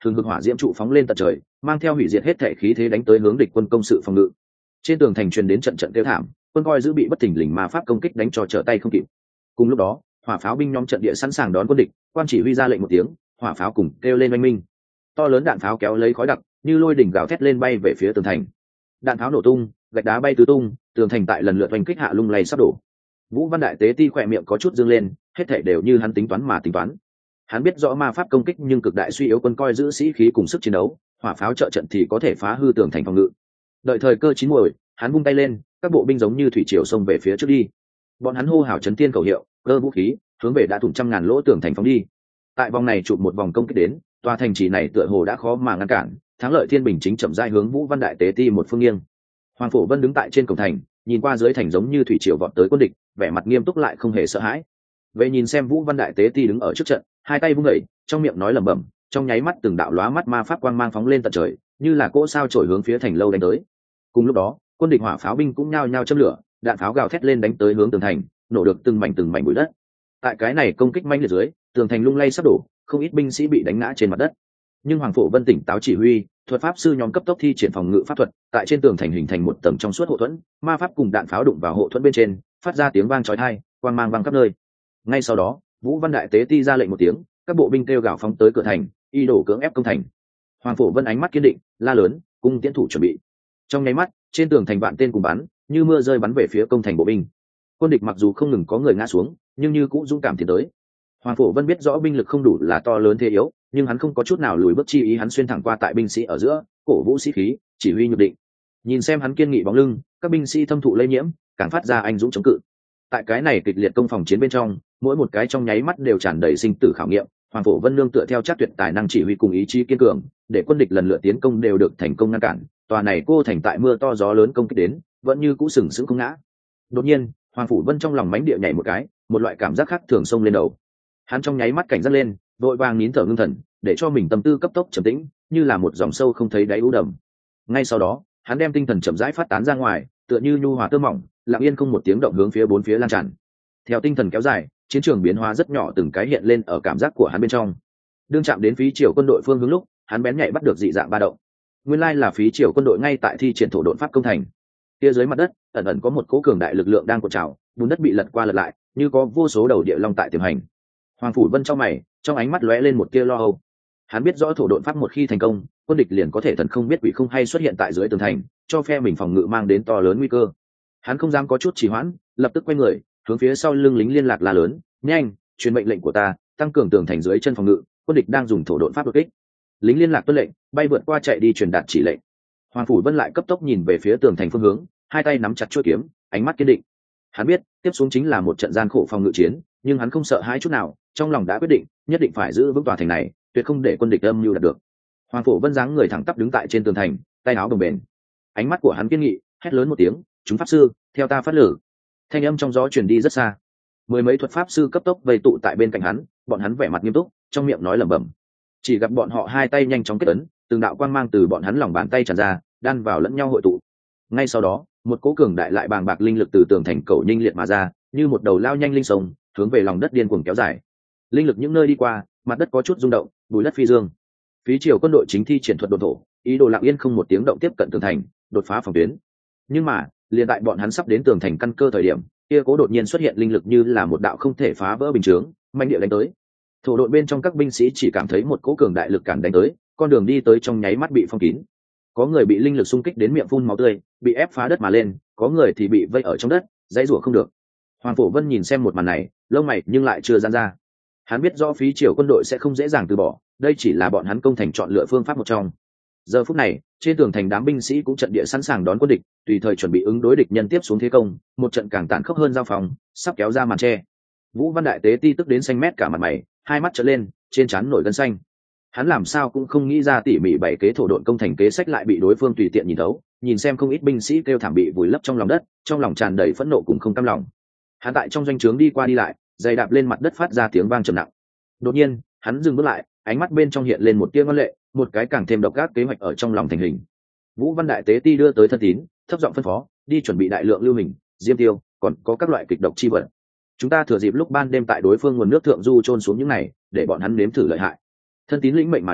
thường hực hỏa diễm trụ phóng lên tận trời, mang theo hủy diệt hết thể khí thế đánh tới hướng địch quân công sự phòng ngự. Trên tường thành truyền đến trận trận kêu thảm, quân coi giữ bị bất thình lình ma pháp công kích đánh cho trở tay không kịp. Cùng lúc đó, hỏa pháo binh nhóm trận địa sẵn sàng đón quân địch, quan chỉ huy ra lệnh một tiếng, hỏa pháo cùng kêu lên oanh minh. To lớn đạn pháo kéo lấy khói đặc, như lôi đỉnh gào thét lên bay về phía tường thành. Đạn pháo nổ tung, gạch đá bay tứ tung, tường thành tại lần lượt oanh kích hạ lung lay sắp đổ. Vũ Văn Đại Tế Ti khỏe miệng có chút dương lên, hết thảy đều như hắn tính toán mà tính toán. Hắn biết rõ ma pháp công kích nhưng cực đại suy yếu quân coi giữ sĩ khí cùng sức chiến đấu, hỏa pháo trợ trận thì có thể phá hư tường thành phòng ngự. Đợi thời cơ chín muồi, hắn vung tay lên, các bộ binh giống như thủy triều xông về phía trước đi. Bọn hắn hô hào chấn tiên cầu hiệu, cơ vũ khí, hướng về đã thủng trăm ngàn lỗ tường thành phóng đi. Tại vòng này chụp một vòng công kích đến, tòa thành trì này tựa hồ đã khó mà ngăn cản, thắng lợi thiên bình chính chậm rãi hướng Vũ Văn Đại Tế Ti một phương nghiêng. Hoàng Phổ Vân đứng tại trên cổng thành, nhìn qua dưới thành giống như thủy triều vọt tới quân địch, vẻ mặt nghiêm túc lại không hề sợ hãi. Vậy nhìn xem Vũ Văn Đại Tế Ti đứng ở trước trận, hai tay vung đẩy, trong miệng nói lẩm bẩm, trong nháy mắt từng đạo lóa mắt ma pháp quang mang phóng lên tận trời, như là cỗ sao chổi hướng phía thành lâu đánh tới. Cùng lúc đó, quân địch hỏa pháo binh cũng nhao nhao châm lửa, đạn pháo gào thét lên đánh tới hướng tường thành, nổ được từng mảnh từng mảnh bụi đất. Tại cái này công kích manh liệt dưới, tường thành lung lay sắp đổ, không ít binh sĩ bị đánh ngã trên mặt đất. Nhưng Hoàng Phổ Vân tỉnh táo chỉ huy, thuật pháp sư nhóm cấp tốc thi triển phòng ngự pháp thuật, tại trên tường thành hình thành một tầng trong suốt hộ thuẫn, ma pháp cùng đạn pháo đụng vào hộ thuẫn bên trên, phát ra tiếng vang chói tai, quang mang vang khắp nơi. Ngay sau đó, Vũ Văn Đại Tế Ti ra lệnh một tiếng, các bộ binh kêu gào phóng tới cửa thành, y đổ cưỡng ép công thành. Hoàng Phổ Vân ánh mắt kiên định, la lớn, cung tiễn thủ chuẩn bị. Trong nháy mắt, trên tường thành vạn tên cùng bắn, như mưa rơi bắn về phía công thành bộ binh. Quân địch mặc dù không ngừng có người ngã xuống, nhưng như cũng dũng cảm tiến tới. Hoàng Phổ Vân biết rõ binh lực không đủ là to lớn thế yếu, nhưng hắn không có chút nào lùi bước chi ý, hắn xuyên thẳng qua tại binh sĩ ở giữa, cổ vũ sĩ khí, chỉ huy nhược định. Nhìn xem hắn kiên nghị bóng lưng, các binh sĩ thâm thụ lây nhiễm, càng phát ra anh dũng chống cự. Tại cái này kịch liệt công phòng chiến bên trong, mỗi một cái trong nháy mắt đều tràn đầy sinh tử khảo nghiệm. Hoàng Phổ Vân nương tựa theo chắc tuyệt tài năng chỉ huy cùng ý chí kiên cường, để quân địch lần lượt tiến công đều được thành công ngăn cản. Tòa này cô thành tại mưa to gió lớn công kích đến, vẫn như cũ sừng sững không ngã. Đột nhiên, Hoàng Phủ Vân trong lòng mánh địa nhảy một cái, một loại cảm giác khác thường xông lên đầu. Hắn trong nháy mắt cảnh giác lên, vội vàng nín thở ngưng thần, để cho mình tâm tư cấp tốc trầm tĩnh, như là một dòng sâu không thấy đáy u đầm. Ngay sau đó, hắn đem tinh thần chậm rãi phát tán ra ngoài, tựa như nhu hòa tơ mỏng, lặng yên không một tiếng động hướng phía bốn phía lan tràn. Theo tinh thần kéo dài, chiến trường biến hóa rất nhỏ từng cái hiện lên ở cảm giác của hắn bên trong. Đương chạm đến phí triều quân đội phương hướng lúc, hắn bén nhạy bắt được dị dạng ba động. Nguyên lai là phí triều quân đội ngay tại thi triển thổ độn pháp công thành. Kia dưới mặt đất, ẩn ẩn có một cỗ cường đại lực lượng đang cuộn trào, bùn đất bị lật qua lật lại, như có vô số đầu địa long tại tiềm hành. Hoàng Phủ Vân trong mày, trong ánh mắt lóe lên một tia lo âu. Hắn biết rõ thổ độn pháp một khi thành công, quân địch liền có thể thần không biết quỷ không hay xuất hiện tại dưới tường thành, cho phe mình phòng ngự mang đến to lớn nguy cơ. Hắn không dám có chút trì hoãn, lập tức quay người, hướng phía sau lưng lính liên lạc la lớn, nhanh, truyền mệnh lệnh của ta, tăng cường tường thành dưới chân phòng ngự, quân địch đang dùng thổ độn pháp đột kích. Lính liên lạc tuân lệnh, bay vượt qua chạy đi truyền đạt chỉ lệnh. Hoàng Phủ Vân lại cấp tốc nhìn về phía tường thành phương hướng, hai tay nắm chặt chuôi kiếm, ánh mắt kiên định. Hắn biết, tiếp xuống chính là một trận gian khổ phòng ngự chiến, nhưng hắn không sợ hãi chút nào, trong lòng đã quyết định, nhất định phải giữ vững tòa thành này, tuyệt không để quân địch âm mưu đạt được. Hoàng Phủ Vân dáng người thẳng tắp đứng tại trên tường thành, tay áo đồng bền. Ánh mắt của hắn kiên nghị, hét lớn một tiếng, "Chúng pháp sư, theo ta phát lử." Thanh âm trong gió truyền đi rất xa. Mười mấy thuật pháp sư cấp tốc vây tụ tại bên cạnh hắn, bọn hắn vẻ mặt nghiêm túc, trong miệng nói lẩm bẩm. Chỉ gặp bọn họ hai tay nhanh chóng kết ấn, từng đạo quang mang từ bọn hắn lòng bàn tay tràn ra, đan vào lẫn nhau hội tụ. Ngay sau đó, một cỗ cường đại lại bàng bạc linh lực từ tường thành cầu nhanh liệt mà ra, như một đầu lao nhanh linh sông, hướng về lòng đất điên cuồng kéo dài. Linh lực những nơi đi qua, mặt đất có chút rung động, bùi đất phi dương. Phí triều quân đội chính thi triển thuật độn thổ, ý đồ lặng yên không một tiếng động tiếp cận tường thành, đột phá phòng tuyến. Nhưng mà, liền tại bọn hắn sắp đến tường thành căn cơ thời điểm, kia cố đột nhiên xuất hiện linh lực như là một đạo không thể phá vỡ bình chướng, manh địa đánh tới. Thổ độn bên trong các binh sĩ chỉ cảm thấy một cỗ cường đại lực cản đánh tới, con đường đi tới trong nháy mắt bị phong kín. Có người bị linh lực xung kích đến miệng phun máu tươi, bị ép phá đất mà lên, có người thì bị vây ở trong đất, dãy rủa không được. Hoàng Phổ Vân nhìn xem một màn này, lông mày nhưng lại chưa giãn ra. Hắn biết rõ phí triều quân đội sẽ không dễ dàng từ bỏ, đây chỉ là bọn hắn công thành chọn lựa phương pháp một trong. Giờ phút này, trên tường thành đám binh sĩ cũng trận địa sẵn sàng đón quân địch, tùy thời chuẩn bị ứng đối địch nhân tiếp xuống thế công, một trận càng tàn khốc hơn giao phòng, sắp kéo ra màn che. Vũ Văn Đại Tế Ti tức đến xanh mét cả mặt mày, hai mắt trợn lên, trên trán nổi gân xanh. Hắn làm sao cũng không nghĩ ra tỉ mỉ bảy kế thổ độn công thành kế sách lại bị đối phương tùy tiện nhìn thấu, nhìn xem không ít binh sĩ kêu thảm bị vùi lấp trong lòng đất, trong lòng tràn đầy phẫn nộ cùng không cam lòng. Hắn tại trong doanh trướng đi qua đi lại, giày đạp lên mặt đất phát ra tiếng vang trầm nặng. Đột nhiên, hắn dừng bước lại, ánh mắt bên trong hiện lên một tia ngoan lệ, một cái càng thêm độc ác kế hoạch ở trong lòng thành hình. Vũ Văn Đại Tế Ti đưa tới thân tín, thấp giọng phân phó, đi chuẩn bị đại lượng lưu hình, diêm tiêu, còn có các loại kịch độc chi vật. Chúng ta thừa dịp lúc ban đêm tại đối phương nguồn nước thượng du chôn xuống những này, để bọn hắn nếm thử lợi hại. Thân tín lĩnh mệnh mà đi,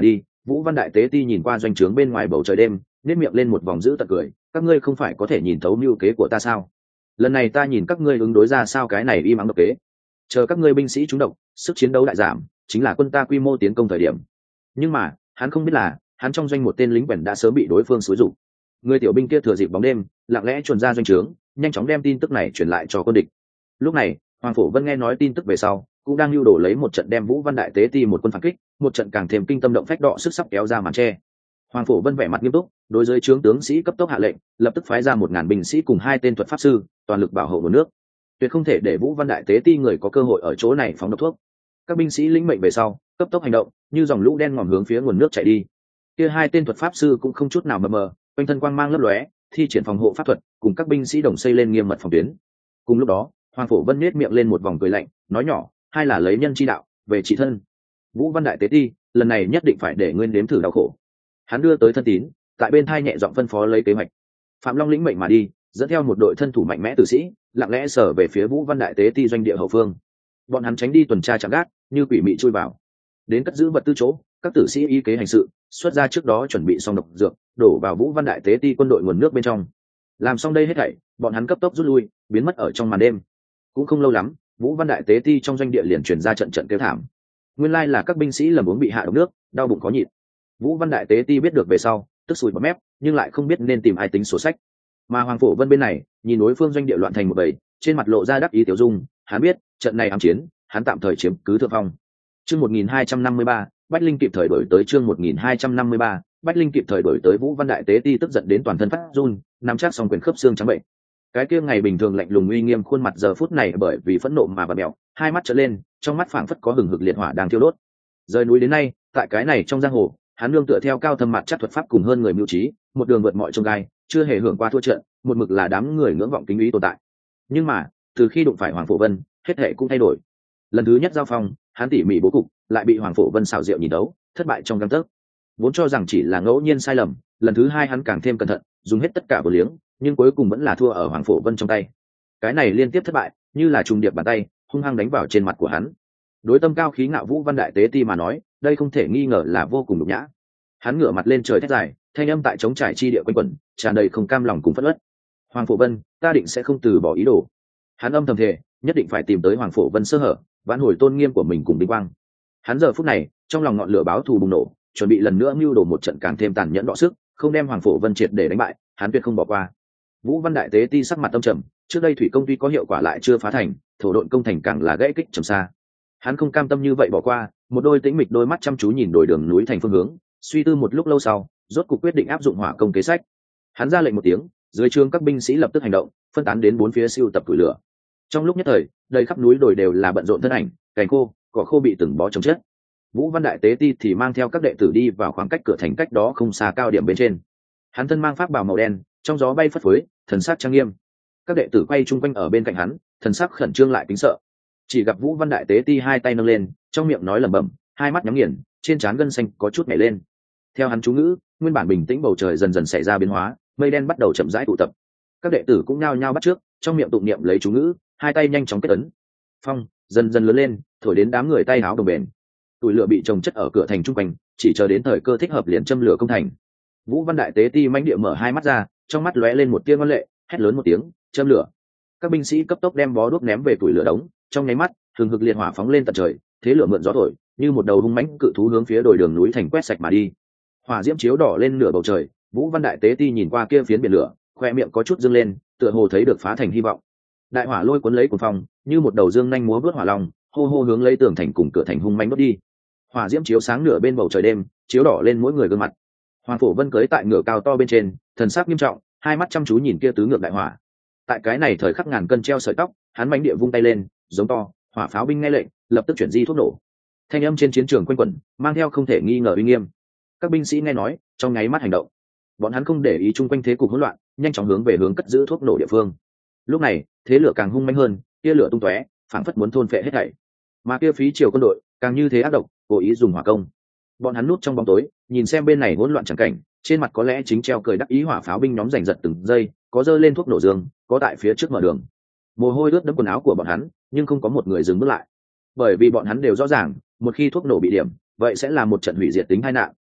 Vũ Văn Đại Tế Ti nhìn qua doanh trướng bên ngoài bầu trời đêm, nhếch miệng lên một vòng dữ tợn cười, các ngươi không phải có thể nhìn thấu mưu kế của ta sao? Lần này ta nhìn các ngươi ứng đối ra sao cái này im ắng độc kế. Chờ các ngươi binh sĩ trúng độc, sức chiến đấu đại giảm, chính là quân ta quy mô tiến công thời điểm. Nhưng mà, hắn không biết là, hắn trong doanh một tên lính quèn đã sớm bị đối phương xúi rụng. Người tiểu binh kia thừa dịp bóng đêm, lặng lẽ chuồn ra doanh trướng, nhanh chóng đem tin tức này truyền lại cho quân địch. Lúc này, Hoàng Phổ Vân nghe nói tin tức về sau, cũng đang lưu đồ lấy một trận đem Vũ Văn Đại Tế Ti một quân phản kích, một trận càng thêm kinh tâm động phách đọ sức sắp kéo ra màn che. Hoàng Phổ Vân vẻ mặt nghiêm túc, đối với trướng tướng sĩ cấp tốc hạ lệnh, lập tức phái ra một ngàn binh sĩ cùng hai tên thuật pháp sư, toàn lực bảo hộ nguồn nước. Tuyệt không thể để Vũ Văn Đại Tế Ti người có cơ hội ở chỗ này phóng độc thuốc. Các binh sĩ lĩnh mệnh về sau, cấp tốc hành động, như dòng lũ đen ngòm hướng phía nguồn nước chạy đi. Kia hai tên thuật pháp sư cũng không chút nào mờ mờ, quanh thân quang mang lấp lóe, thi triển phòng hộ pháp thuật, cùng các binh sĩ đồng xây lên nghiêm mật phòng tuyến. Cùng lúc đó, Hoàng Phổ Vân nhếch miệng lên một vòng cười lạnh, nói nhỏ, hai là lấy nhân chi đạo, về trị thân. Vũ Văn Đại Tế Ti, lần này nhất định phải để nguyên đếm thử đau khổ. Hắn đưa tới thân tín, tại bên thai nhẹ giọng phân phó lấy kế hoạch. Phạm Long lĩnh mệnh mà đi, dẫn theo một đội thân thủ mạnh mẽ tử sĩ, lặng lẽ sở về phía Vũ Văn Đại Tế Ti doanh địa hậu phương. Bọn hắn tránh đi tuần tra chạm gác, như quỷ mị chui vào. Đến cất giữ vật tư chỗ, các tử sĩ y kế hành sự, xuất ra trước đó chuẩn bị xong độc dược, đổ vào Vũ Văn Đại Tế Ti quân đội nguồn nước bên trong. Làm xong đây hết thảy, bọn hắn cấp tốc rút lui, biến mất ở trong màn đêm. Cũng không lâu lắm, Vũ Văn Đại Tế Ti trong doanh địa liền truyền ra trận trận kêu thảm. Nguyên lai là các binh sĩ lầm uống bị hạ độc nước, đau bụng khó nhịn. Vũ Văn Đại Tế Ti biết được về sau, tức sùi bọt mép, nhưng lại không biết nên tìm ai tính sổ sách. Mà Hoàng Phổ Vân bên này, nhìn đối phương doanh địa loạn thành một bầy, trên mặt lộ ra đắc ý tiểu dung, hắn biết, trận này ám chiến, hắn tạm thời chiếm cứ thượng phong. Chương một nghìn hai trăm năm mươi ba, Bách Linh kịp thời đổi tới chương một nghìn hai trăm năm mươi ba, Bách Linh kịp thời đổi tới Vũ Văn Đại Tế Ti tức giận đến toàn thân phát run, nắm chắc song quyền khớp xương trắng bệnh. Cái kia ngày bình thường lạnh lùng uy nghiêm khuôn mặt giờ phút này bởi vì phẫn nộ mà vặn mèo, hai mắt trợn lên, trong mắt phảng phất có hừng hực liệt hỏa đang thiêu đốt. Rời núi đến nay, tại cái này trong giang hồ, hắn nương tựa theo cao thâm mặt chắc thuật pháp cùng hơn người mưu trí, một đường vượt mọi chông gai, chưa hề hưởng qua thua trận, một mực là đám người ngưỡng vọng kính ý tồn tại. Nhưng mà, từ khi đụng phải Hoàng Phổ Vân, hết hệ cũng thay đổi. Lần thứ nhất giao phong, hắn tỉ mỉ bố cục, lại bị Hoàng Phổ Vân xảo diệu nhìn đấu, thất bại trong gang tấc. Vốn cho rằng chỉ là ngẫu nhiên sai lầm, lần thứ hai hắn càng thêm cẩn thận, dùng hết tất cả vô liếng, nhưng cuối cùng vẫn là thua ở Hoàng Phổ Vân trong tay. Cái này liên tiếp thất bại, như là trùng điệp bàn tay, hung hăng đánh vào trên mặt của hắn. Đối tâm cao khí ngạo Vũ Văn Đại Tế Ti mà nói, đây không thể nghi ngờ là vô cùng nhục nhã. Hắn ngửa mặt lên trời thét dài, thanh âm tại trống trải chi địa quanh quẩn, tràn đầy không cam lòng cùng phẫn uất. Hoàng Phổ Vân, ta định sẽ không từ bỏ ý đồ. Hắn âm thầm thề, nhất định phải tìm tới Hoàng Phổ Vân sơ hở, vãn hồi tôn nghiêm của mình cùng vinh quang. Hắn giờ phút này, trong lòng ngọn lửa báo thù bùng nổ, chuẩn bị lần nữa mưu đồ một trận càng thêm tàn nhẫn đọ sức, không đem Hoàng Phổ Vân triệt để đánh bại, hắn tuyệt không bỏ qua. Vũ Văn Đại Tế Ti sắc mặt tâm trầm, trước đây thủy công tuy có hiệu quả lại chưa phá thành, thổ độn công thành càng là gãy kích trầm xa. Hắn không cam tâm như vậy bỏ qua, một đôi tĩnh mịch đôi mắt chăm chú nhìn đồi đường núi thành phương hướng, suy tư một lúc lâu sau, rốt cuộc quyết định áp dụng hỏa công kế sách. Hắn ra lệnh một tiếng, dưới trướng các binh sĩ lập tức hành động, phân tán đến bốn phía siêu tập củi lửa. Trong lúc nhất thời, đầy khắp núi đồi đều là bận rộn thân ảnh, cành khô, cỏ khô bị từng bó chồng chết. Vũ Văn Đại Tế Ti thì mang theo các đệ tử đi vào khoảng cách cửa thành cách đó không xa cao điểm bên trên. Hắn thân mang pháp bào màu đen, trong gió bay phất phới, thần sắc trang nghiêm. Các đệ tử quay chung quanh ở bên cạnh hắn, thần sắc khẩn trương lại kính sợ. Chỉ gặp Vũ Văn Đại Tế Ti hai tay nâng lên, trong miệng nói lẩm bẩm, hai mắt nhắm nghiền, trên trán gân xanh có chút nhảy lên. Theo hắn chú ngữ, nguyên bản bình tĩnh bầu trời dần dần xảy ra biến hóa, mây đen bắt đầu chậm rãi tụ tập. Các đệ tử cũng nhao nhao bắt trước, trong miệng tụng niệm lấy chú ngữ, hai tay nhanh chóng kết ấn. Phong dần dần lớn lên, thổi đến đám người tay áo đồng bền. Tủi lửa bị trồng chất ở cửa thành trung quanh, chỉ chờ đến thời cơ thích hợp liền châm lửa công thành. Vũ Văn Đại Tế Ti mãnh địa mở hai mắt ra, trong mắt lóe lên một tia ngoan lệ, hét lớn một tiếng, châm lửa. Các binh sĩ cấp tốc đem bó đuốc ném về tủi lửa đống, trong nháy mắt, hừng hực liệt hỏa phóng lên tận trời, thế lửa mượn gió thổi, như một đầu hung mãnh cự thú hướng phía đồi đường núi thành quét sạch mà đi. Hỏa diễm chiếu đỏ lên nửa bầu trời, Vũ Văn Đại Tế Ti nhìn qua kia phiến biển lửa, khoe miệng có chút dương lên, tựa hồ thấy được phá thành hy vọng. Đại hỏa lôi cuốn lấy cuồng phong, như một đầu dương nhanh múa vớt hỏa long, hô hô hướng lấy tường thành cùng cửa thành hung mãnh đốt đi. Hỏa diễm chiếu sáng nửa bên bầu trời đêm, chiếu đỏ lên mỗi người gương mặt. Hoàng Phổ Vân cưỡi tại ngựa cao to bên trên, thần sắc nghiêm trọng, hai mắt chăm chú nhìn kia tứ ngược đại hỏa. Tại cái này thời khắc ngàn cân treo sợi tóc, hắn mãnh địa vung tay lên, giống to, hỏa pháo binh nghe lệnh, lập tức chuyển di thuốc nổ. Thanh âm trên chiến trường quanh quẩn, mang theo không thể nghi ngờ uy nghiêm. Các binh sĩ nghe nói, trong nháy mắt hành động. Bọn hắn không để ý chung quanh thế cục hỗn loạn, nhanh chóng hướng về hướng cất giữ thuốc nổ địa phương. Lúc này, thế lửa càng hung mãnh hơn, tia lửa tung tóe, phảng phất muốn thôn phệ hết thảy. Mà kia phí triều quân đội, càng như thế ác độc, cố ý dùng hỏa công. Bọn hắn núp trong bóng tối, nhìn xem bên này hỗn loạn chẳng cảnh, trên mặt có lẽ chính treo cười đắc ý hỏa pháo binh nhóm giành giật từng giây, có giơ lên thuốc nổ dương, có tại phía trước mở đường. Mồ hôi ướt đẫm quần áo của bọn hắn, nhưng không có một người dừng bước lại. Bởi vì bọn hắn đều rõ ràng, một khi thuốc nổ bị điểm, vậy sẽ là một trận hủy diệt tính tai nạn,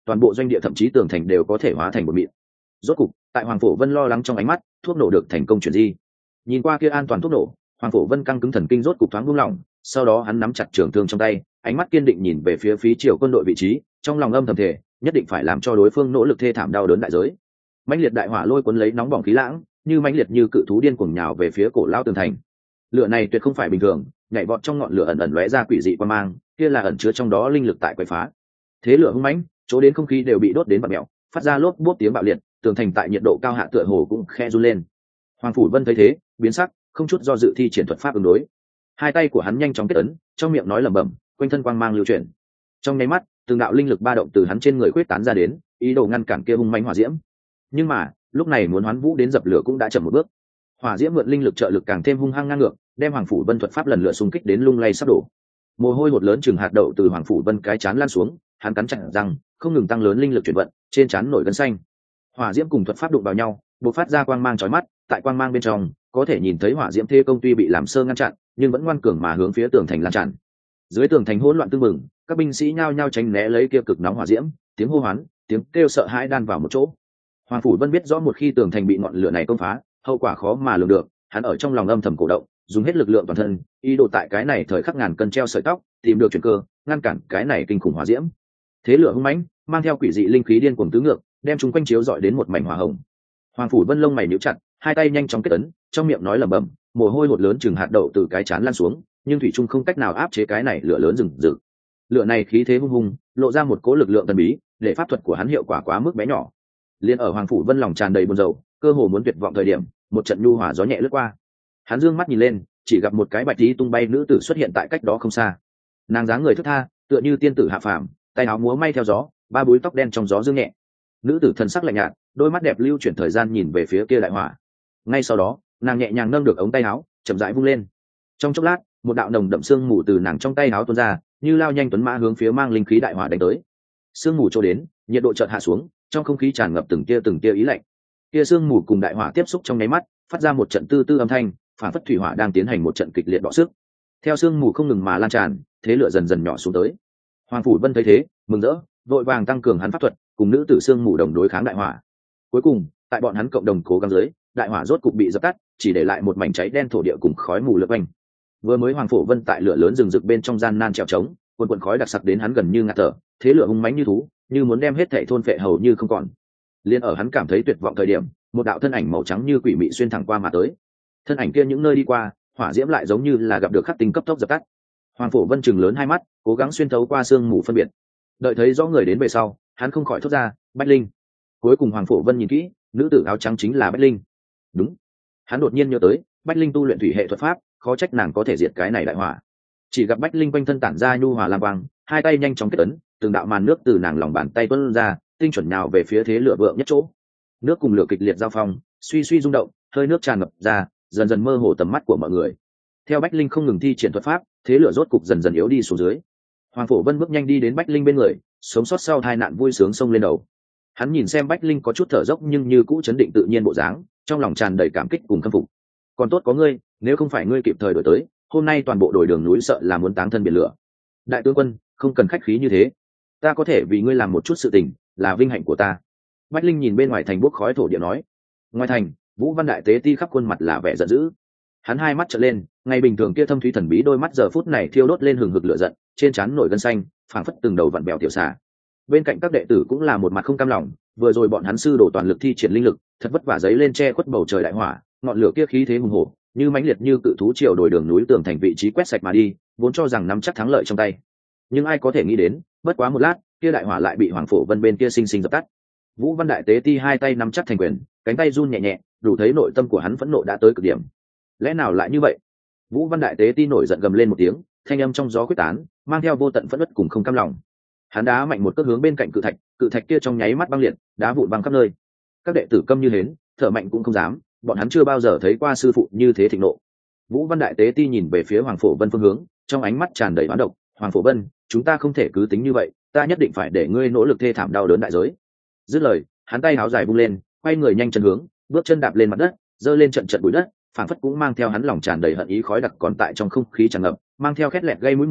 toàn bộ doanh địa thậm chí tường thành đều có thể hóa thành một mịn. Rốt cục tại Hoàng Phổ Vân lo lắng trong ánh mắt, thuốc nổ được thành công chuyển di. Nhìn qua kia an toàn thuốc nổ, Hoàng Phổ Vân căng cứng thần kinh rốt cục thoáng buông lỏng, sau đó hắn nắm chặt trường thương trong tay, ánh mắt kiên định nhìn về phía phía triều quân đội vị trí, trong lòng âm thầm thề, nhất định phải làm cho đối phương nỗ lực thê thảm đau đớn đại giới. Mãnh liệt đại hỏa lôi cuốn lấy nóng bỏng khí lãng, như mãnh liệt như cự thú điên cuồng nhào về phía cổ lao tường thành. Lửa này tuyệt không phải bình thường, nhảy vọt trong ngọn lửa ẩn ẩn lóe ra quỷ dị quang mang, kia là ẩn chứa trong đó linh lực tại quậy phá. Thế lửa hung mãnh, chỗ đến không khí đều bị đốt đến bặm mèo, phát ra lốp bốp tiếng bạo liệt, tường thành tại nhiệt độ cao hạ tựa hồ cũng khe run lên. Hoàng Phủ Vân thấy thế, biến sắc, không chút do dự thi triển thuật pháp ứng đối. Hai tay của hắn nhanh chóng kết ấn, trong miệng nói lẩm bẩm, quanh thân quang mang lưu chuyển. Trong nháy mắt, từng đạo linh lực ba động từ hắn trên người khuếch tán ra đến, ý đồ ngăn cản kia hung mãnh hỏa diễm. Nhưng mà, lúc này muốn hoán vũ đến dập lửa cũng đã chậm một bước. Hỏa diễm mượn linh lực trợ lực càng thêm hung hăng ngang ngược, đem Hoàng Phủ Vân thuật pháp lần lượt xung kích đến lung lay sắp đổ. Mồ hôi hột lớn chừng hạt đậu từ Hoàng Phủ Vân cái chán lan xuống, hắn cắn chặt răng, không ngừng tăng lớn linh lực chuyển vận, trên chán nổi gân xanh. Hỏa diễm cùng thuật pháp đụng vào nhau, bộc phát ra quang mang chói mắt, tại quang mang bên trong, có thể nhìn thấy hỏa diễm thê công tuy bị làm sơ ngăn chặn, nhưng vẫn ngoan cường mà hướng phía tường thành lan tràn. Dưới tường thành hỗn loạn tương mừng, các binh sĩ nhao nhao tránh né lấy kia cực nóng hỏa diễm, tiếng hô hoán, tiếng kêu sợ hãi đan vào một chỗ. Hoàng Phủ Vân biết rõ một khi tường thành bị ngọn lửa này công phá, hậu quả khó mà lường được, hắn ở trong lòng âm thầm cổ động, dùng hết lực lượng toàn thân, ý đồ tại cái này thời khắc ngàn cân treo sợi tóc, tìm được chuyển cơ, ngăn cản cái này kinh khủng hỏa diễm. Thế lửa hung mãnh, mang theo quỷ dị linh khí điên cuồng tứ ngược, đem chúng quanh chiếu dọi đến một mảnh hỏa hồng. Hoàng Phủ Vân lông mày nhíu chặt, hai tay nhanh chóng kết ấn, trong miệng nói lẩm bẩm, mồ hôi hột lớn chừng hạt đậu từ cái chán lan xuống, nhưng thủy trung không cách nào áp chế cái này lửa lớn rừng rực. Lửa này khí thế hung hùng, lộ ra một cỗ lực lượng thần bí, để pháp thuật của hắn hiệu quả quá mức bé nhỏ. Liên ở Hoàng Phủ Vân lòng tràn đầy buồn rầu, cơ hồ muốn tuyệt vọng thời điểm, một trận nhu hòa gió nhẹ lướt qua. Hắn dương mắt nhìn lên, chỉ gặp một cái bạch tí tung bay nữ tử xuất hiện tại cách đó không xa. Nàng dáng người thướt tha, tựa như tiên tử hạ phàm, tay áo múa may theo gió, ba búi tóc đen trong gió dương nhẹ. Nữ tử thần sắc lạnh nhạt, đôi mắt đẹp lưu chuyển thời gian nhìn về phía kia đại hỏa. Ngay sau đó, nàng nhẹ nhàng nâng được ống tay áo, chậm rãi vung lên. Trong chốc lát, một đạo nồng đậm sương mù từ nàng trong tay áo tuôn ra, như lao nhanh tuấn mã hướng phía mang linh khí đại hỏa đánh tới. Sương mù trôi đến, nhiệt độ chợt hạ xuống, trong không khí tràn ngập từng tia từng tia ý lạnh. Kia sương mù cùng đại hỏa tiếp xúc trong nháy mắt, phát ra một trận tư tư âm thanh, phản phất thủy hỏa đang tiến hành một trận kịch liệt đọ sức. Theo sương mù không ngừng mà lan tràn, thế lửa dần dần nhỏ xuống tới. Hoàng Phủ Vân thấy thế, mừng rỡ, vội vàng tăng cường hắn pháp thuật, cùng nữ tử sương mù đồng đối kháng đại hỏa. Cuối cùng, tại bọn hắn cộng đồng cố gắng dưới, đại hỏa rốt cục bị dập tắt, chỉ để lại một mảnh cháy đen thổ địa cùng khói mù lượn quanh. Vừa mới Hoàng Phủ Vân tại lửa lớn rừng rực bên trong gian nan trèo trống, cuồn cuộn khói đặc sặc đến hắn gần như ngạt thở, thế lửa hung mãnh như thú, như muốn đem hết thảy thôn phệ hầu như không còn. Liên ở hắn cảm thấy tuyệt vọng thời điểm, một đạo thân ảnh màu trắng như quỷ mị xuyên thẳng qua mà tới. Thân ảnh kia những nơi đi qua, hỏa diễm lại giống như là gặp được khắc tinh cấp tốc dập tắt. Hoàng Phủ Vân chừng lớn hai mắt, cố gắng xuyên thấu qua sương mù phân biệt. Đợi thấy rõ người đến về sau, hắn không khỏi thốt ra, Bách Linh. Cuối cùng Hoàng Phủ Vân nhìn kỹ, nữ tử áo trắng chính là Bách Linh. Đúng. Hắn đột nhiên nhớ tới, Bách Linh tu luyện thủy hệ thuật pháp, khó trách nàng có thể diệt cái này đại hỏa. Chỉ gặp Bách Linh quanh thân tản ra nhu hòa lam quang, hai tay nhanh chóng kết ấn, từng đạo màn nước từ nàng lòng bàn tay tuôn ra, tinh chuẩn nào về phía thế lửa vượng nhất chỗ. Nước cùng lửa kịch liệt giao phong, suy suy rung động, hơi nước tràn ngập ra, dần dần mơ hồ tầm mắt của mọi người. Theo Bách Linh không ngừng thi triển thuật pháp, thế lửa rốt cục dần dần yếu đi xuống dưới. Hoàng Phổ Vân bước nhanh đi đến Bách Linh bên người, sống sót sau tai nạn vui sướng xông lên đầu. Hắn nhìn xem Bách Linh có chút thở dốc nhưng như cũ chấn định tự nhiên bộ dáng, trong lòng tràn đầy cảm kích cùng khâm phục. Còn tốt có ngươi, nếu không phải ngươi kịp thời đổi tới, hôm nay toàn bộ đồi đường núi sợ là muốn táng thân biển lửa. Đại tướng quân, không cần khách khí như thế, ta có thể vì ngươi làm một chút sự tình, là vinh hạnh của ta. Bách Linh nhìn bên ngoài thành bốc khói thổ địa nói. Ngoài thành, Vũ Văn Đại Tế Ti khắp khuôn mặt là vẻ giận dữ. Hắn hai mắt trợn lên, ngày bình thường kia thâm thúy thần bí đôi mắt giờ phút này thiêu đốt lên hừng hực lửa giận, trên trán nổi gân xanh, phảng phất từng đầu vặn bèo tiểu xà. Bên cạnh các đệ tử cũng là một mặt không cam lòng, vừa rồi bọn hắn sư đổ toàn lực thi triển linh lực, thật vất vả giấy lên che khuất bầu trời đại hỏa, ngọn lửa kia khí thế hùng hổ, như mãnh liệt như cự thú triều đồi đường núi tường thành vị trí quét sạch mà đi, vốn cho rằng nắm chắc thắng lợi trong tay. Nhưng ai có thể nghĩ đến, bất quá một lát, kia đại hỏa lại bị Hoàng Phổ Vân bên kia sinh sinh dập tắt. Vũ Văn Đại Tế Ti hai tay nắm chắc thành quyền, cánh tay run nhẹ nhẹ, đủ thấy nội tâm của hắn phẫn nộ đã tới cực điểm. Lẽ nào lại như vậy? Vũ Văn Đại Tế Ti nổi giận gầm lên một tiếng, thanh âm trong gió quyết tán, mang theo vô tận phẫn uất cùng không cam lòng. Hắn đá mạnh một cước hướng bên cạnh cự thạch, cự thạch kia trong nháy mắt băng liệt, đá vụn băng khắp nơi. Các đệ tử câm như hến, thở mạnh cũng không dám, bọn hắn chưa bao giờ thấy qua sư phụ như thế thịnh nộ. Vũ Văn Đại Tế Ti nhìn về phía Hoàng Phổ Vân phương hướng, trong ánh mắt tràn đầy oán độc. Hoàng Phổ Vân, chúng ta không thể cứ tính như vậy, ta nhất định phải để ngươi nỗ lực thê thảm đau đớn đại giới. Dứt lời, hắn tay háo dài vung lên, quay người nhanh chân hướng, bước chân đạp lên mặt đất, giơ lên trận trận bụi đất, phảng phất cũng mang theo hắn lòng tràn đầy hận ý khói đặc còn tại trong không khí tràn ngập, mang theo khét lẹt gây mũi mùi,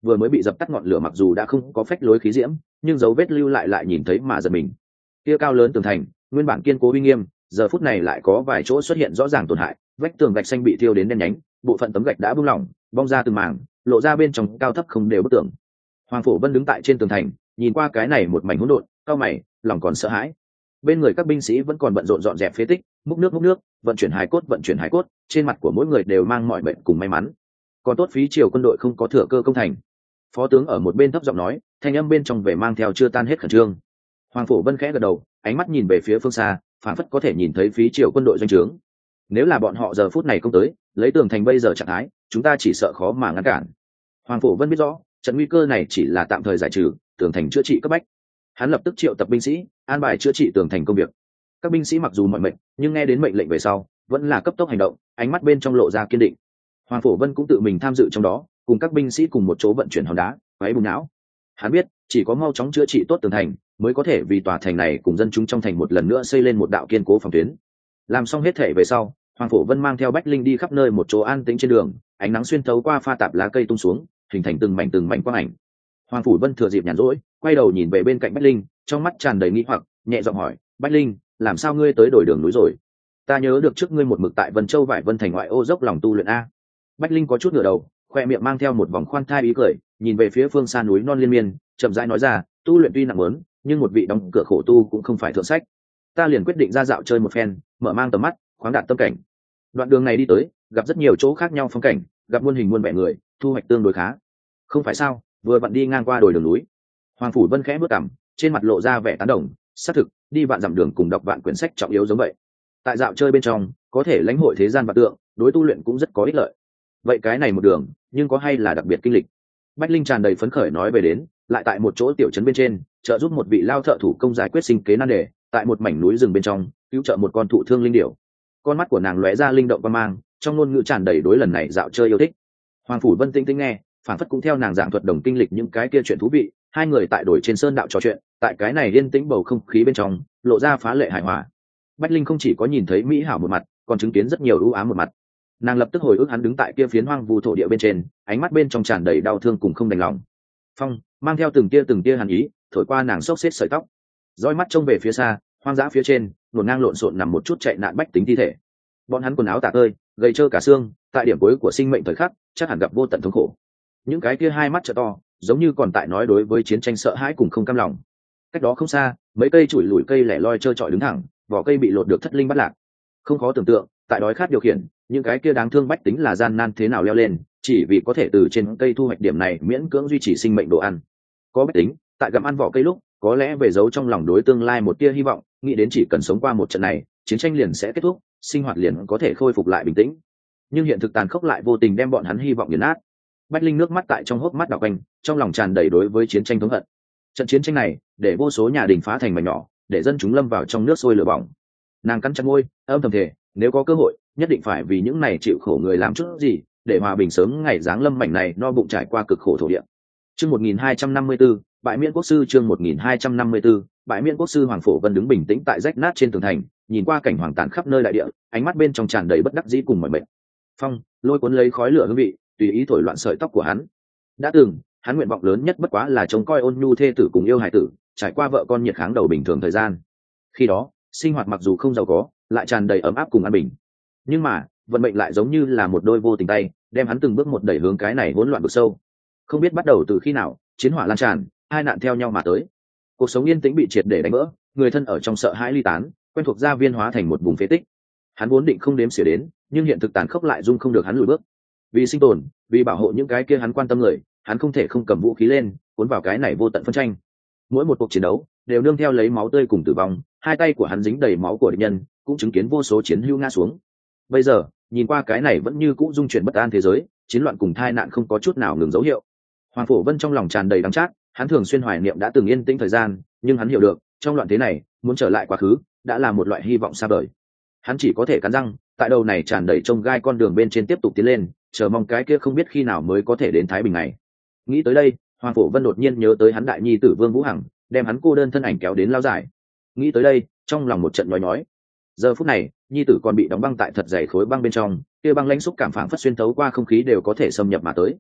vừa mới bị dập tắt ngọn lửa mặc dù đã không có phách lối khí diễm, nhưng dấu vết lưu lại lại nhìn thấy mà giật mình. Kia cao lớn tường thành nguyên bản kiên cố uy nghiêm, giờ phút này lại có vài chỗ xuất hiện rõ ràng tổn hại, vách tường gạch xanh bị thiêu đến đen nhánh, bộ phận tấm gạch đã bung lỏng, bong ra từng mảng, lộ ra bên trong cao thấp không đều bức tường. Hoàng Phổ Vân đứng tại trên tường thành, nhìn qua cái này một mảnh hỗn độn, cao mày, lòng còn sợ hãi. Bên người các binh sĩ vẫn còn bận rộn dọn dẹp phế tích, múc nước múc nước, vận chuyển hài cốt vận chuyển hài cốt, trên mặt của mỗi người đều mang mọi bệnh cùng may mắn. Còn tốt phí triều quân đội không có thừa cơ công thành. Phó tướng ở một bên thấp giọng nói, thanh âm bên trong vẻ mang theo chưa tan hết khẩn trương. Hoàng Phổ Vân khẽ gật đầu, ánh mắt nhìn về phía phương xa, phản phất có thể nhìn thấy phí triều quân đội doanh trướng. Nếu là bọn họ giờ phút này không tới, lấy tường thành bây giờ trạng thái, chúng ta chỉ sợ khó mà ngăn cản. Hoàng Phổ Vân biết rõ, trận nguy cơ này chỉ là tạm thời giải trừ, tường thành chữa trị cấp bách. Hắn lập tức triệu tập binh sĩ, an bài chữa trị tường thành công việc. Các binh sĩ mặc dù mọi mệnh, nhưng nghe đến mệnh lệnh về sau, vẫn là cấp tốc hành động, ánh mắt bên trong lộ ra kiên định. Hoàng Phổ Vân cũng tự mình tham dự trong đó, cùng các binh sĩ cùng một chỗ vận chuyển hòn đá, quấy bùn não. Hắn biết, chỉ có mau chóng chữa trị tốt tường thành, mới có thể vì tòa thành này cùng dân chúng trong thành một lần nữa xây lên một đạo kiên cố phòng tuyến. Làm xong hết thể về sau, Hoàng Phổ Vân mang theo Bách Linh đi khắp nơi một chỗ an tĩnh trên đường, ánh nắng xuyên thấu qua pha tạp lá cây tung xuống, hình thành từng mảnh từng mảnh quang ảnh. Hoàng Phổ Vân thừa dịp nhàn rỗi, quay đầu nhìn về bên cạnh Bách Linh, trong mắt tràn đầy nghi hoặc, nhẹ giọng hỏi, Bách Linh, làm sao ngươi tới đổi đường núi rồi? Ta nhớ được trước ngươi một mực tại Vân Châu Vải Vân thành ngoại ô dốc lòng tu luyện a. Bách Linh có chút ngửa đầu, khoe miệng mang theo một vòng khoan thai ý cười, nhìn về phía phương xa núi non liên miên, chậm rãi nói ra, tu luyện tuy nặng lớn, nhưng một vị đóng cửa khổ tu cũng không phải thượng sách. Ta liền quyết định ra dạo chơi một phen, mở mang tầm mắt, khoáng đạt tâm cảnh. Đoạn đường này đi tới, gặp rất nhiều chỗ khác nhau phong cảnh, gặp muôn hình muôn vẻ người, thu hoạch tương đối khá. Không phải sao? Vừa vặn đi ngang qua đồi đường núi. Hoàng Phủ Vân khẽ bước cằm, trên mặt lộ ra vẻ tán đồng, xác thực, đi vạn dặm đường cùng đọc vạn quyển sách trọng yếu giống vậy. Tại dạo chơi bên trong, có thể lãnh hội thế gian vật tượng, đối tu luyện cũng rất có ích lợi. Vậy cái này một đường, nhưng có hay là đặc biệt kinh lịch. Bách Linh tràn đầy phấn khởi nói về đến, lại tại một chỗ tiểu trấn bên trên, trợ giúp một vị lao thợ thủ công giải quyết sinh kế nan đề, tại một mảnh núi rừng bên trong, cứu trợ một con thụ thương linh điểu. Con mắt của nàng lóe ra linh động qua mang, trong ngôn ngữ tràn đầy đối lần này dạo chơi yêu thích. Hoàng Phủ Vân tinh tinh nghe, phản phất cũng theo nàng giảng thuật đồng kinh lịch những cái kia chuyện thú vị, hai người tại đồi trên sơn đạo trò chuyện, tại cái này yên tĩnh bầu không khí bên trong, lộ ra phá lệ hài hòa. Bách Linh không chỉ có nhìn thấy mỹ hảo một mặt, còn chứng kiến rất nhiều ưu ám một mặt. Nàng lập tức hồi ức hắn đứng tại kia phiến hoang vu thổ địa bên trên, ánh mắt bên trong tràn đầy đau thương cùng không đành lòng. Phong mang theo từng tia từng tia hàn ý, thổi qua nàng xốc xếp sợi tóc, dõi mắt trông về phía xa, hoang dã phía trên, luồn ngang lộn xộn nằm một chút chạy nạn bách tính thi thể. Bọn hắn quần áo tả tơi, gầy trơ cả xương, tại điểm cuối của sinh mệnh thời khắc, chắc hẳn gặp vô tận thống khổ. Những cái kia hai mắt trợ to, giống như còn tại nói đối với chiến tranh sợ hãi cùng không cam lòng. Cách đó không xa, mấy cây chuỗi lủi cây lẻ loi trơ trọi đứng thẳng, vỏ cây bị lột được thất linh bắt lạc. Không khó tưởng tượng, tại đói khát điều khiển, những cái kia đáng thương bách tính là gian nan thế nào leo lên, chỉ vì có thể từ trên cây thu hoạch điểm này miễn cưỡng duy trì sinh mệnh đồ ăn. Có bách tính, tại gặm ăn vỏ cây lúc, có lẽ về giấu trong lòng đối tương lai một tia hy vọng, nghĩ đến chỉ cần sống qua một trận này, chiến tranh liền sẽ kết thúc, sinh hoạt liền có thể khôi phục lại bình tĩnh. Nhưng hiện thực tàn khốc lại vô tình đem bọn hắn hy vọng nghiền nát. Bách Linh nước mắt tại trong hốc mắt đảo quanh, trong lòng tràn đầy đối với chiến tranh thống hận. Trận chiến tranh này, để vô số nhà đình phá thành mảnh nhỏ, để dân chúng lâm vào trong nước sôi lửa bỏng. Nàng cắn chặt môi, âm thầm thề, nếu có cơ hội, nhất định phải vì những này chịu khổ người làm chút gì, để hòa bình sớm ngày giáng lâm mảnh này no bụng trải qua cực khổ thổ địa. Chương một nghìn hai trăm năm mươi tư, Bãi Miễn Quốc sư chương một nghìn hai trăm năm mươi tư, Bãi Miễn Quốc sư Hoàng Phổ Vân đứng bình tĩnh tại rách nát trên tường thành, nhìn qua cảnh hoàng tàn khắp nơi đại địa, ánh mắt bên trong tràn đầy bất đắc dĩ cùng mỏi mệt. Phong lôi cuốn lấy khói lửa hương vị, tùy ý thổi loạn sợi tóc của hắn. Đã từng, hắn nguyện vọng lớn nhất bất quá là trông coi ôn nhu thê tử cùng yêu hài tử, trải qua vợ con nhiệt kháng đầu bình thường thời gian. Khi đó, sinh hoạt mặc dù không giàu có, lại tràn đầy ấm áp cùng an bình. Nhưng mà, vận mệnh lại giống như là một đôi vô tình tay, đem hắn từng bước một đẩy hướng cái này hỗn loạn vực sâu. Không biết bắt đầu từ khi nào, chiến hỏa lan tràn, hai nạn theo nhau mà tới. Cuộc sống yên tĩnh bị triệt để đánh vỡ, người thân ở trong sợ hãi ly tán, quen thuộc gia viên hóa thành một vùng phế tích. Hắn vốn định không đếm xỉa đến, nhưng hiện thực tàn khốc lại dung không được hắn lùi bước. Vì sinh tồn, vì bảo hộ những cái kia hắn quan tâm người, hắn không thể không cầm vũ khí lên, cuốn vào cái này vô tận phân tranh. Mỗi một cuộc chiến đấu đều nương theo lấy máu tươi cùng tử vong, hai tay của hắn dính đầy máu của địch nhân, cũng chứng kiến vô số chiến hữu ngã xuống. Bây giờ, nhìn qua cái này vẫn như cũ dung chuyển bất an thế giới, chiến loạn cùng tai nạn không có chút nào ngừng dấu hiệu. Hoàng Phổ Vân trong lòng tràn đầy đắng chát, hắn thường xuyên hoài niệm đã từng yên tĩnh thời gian, nhưng hắn hiểu được, trong loạn thế này, muốn trở lại quá khứ, đã là một loại hy vọng xa vời. Hắn chỉ có thể cắn răng, tại đầu này tràn đầy trông gai con đường bên trên tiếp tục tiến lên, chờ mong cái kia không biết khi nào mới có thể đến thái bình này. Nghĩ tới đây, Hoàng Phổ Vân đột nhiên nhớ tới hắn đại nhi tử Vương Vũ Hằng, đem hắn cô đơn thân ảnh kéo đến lao giải. Nghĩ tới đây, trong lòng một trận nhói nhói. Giờ phút này, nhi tử còn bị đóng băng tại thật dày khối băng bên trong, kia băng lãnh xúc cảm phảng phất xuyên thấu qua không khí đều có thể xâm nhập mà tới.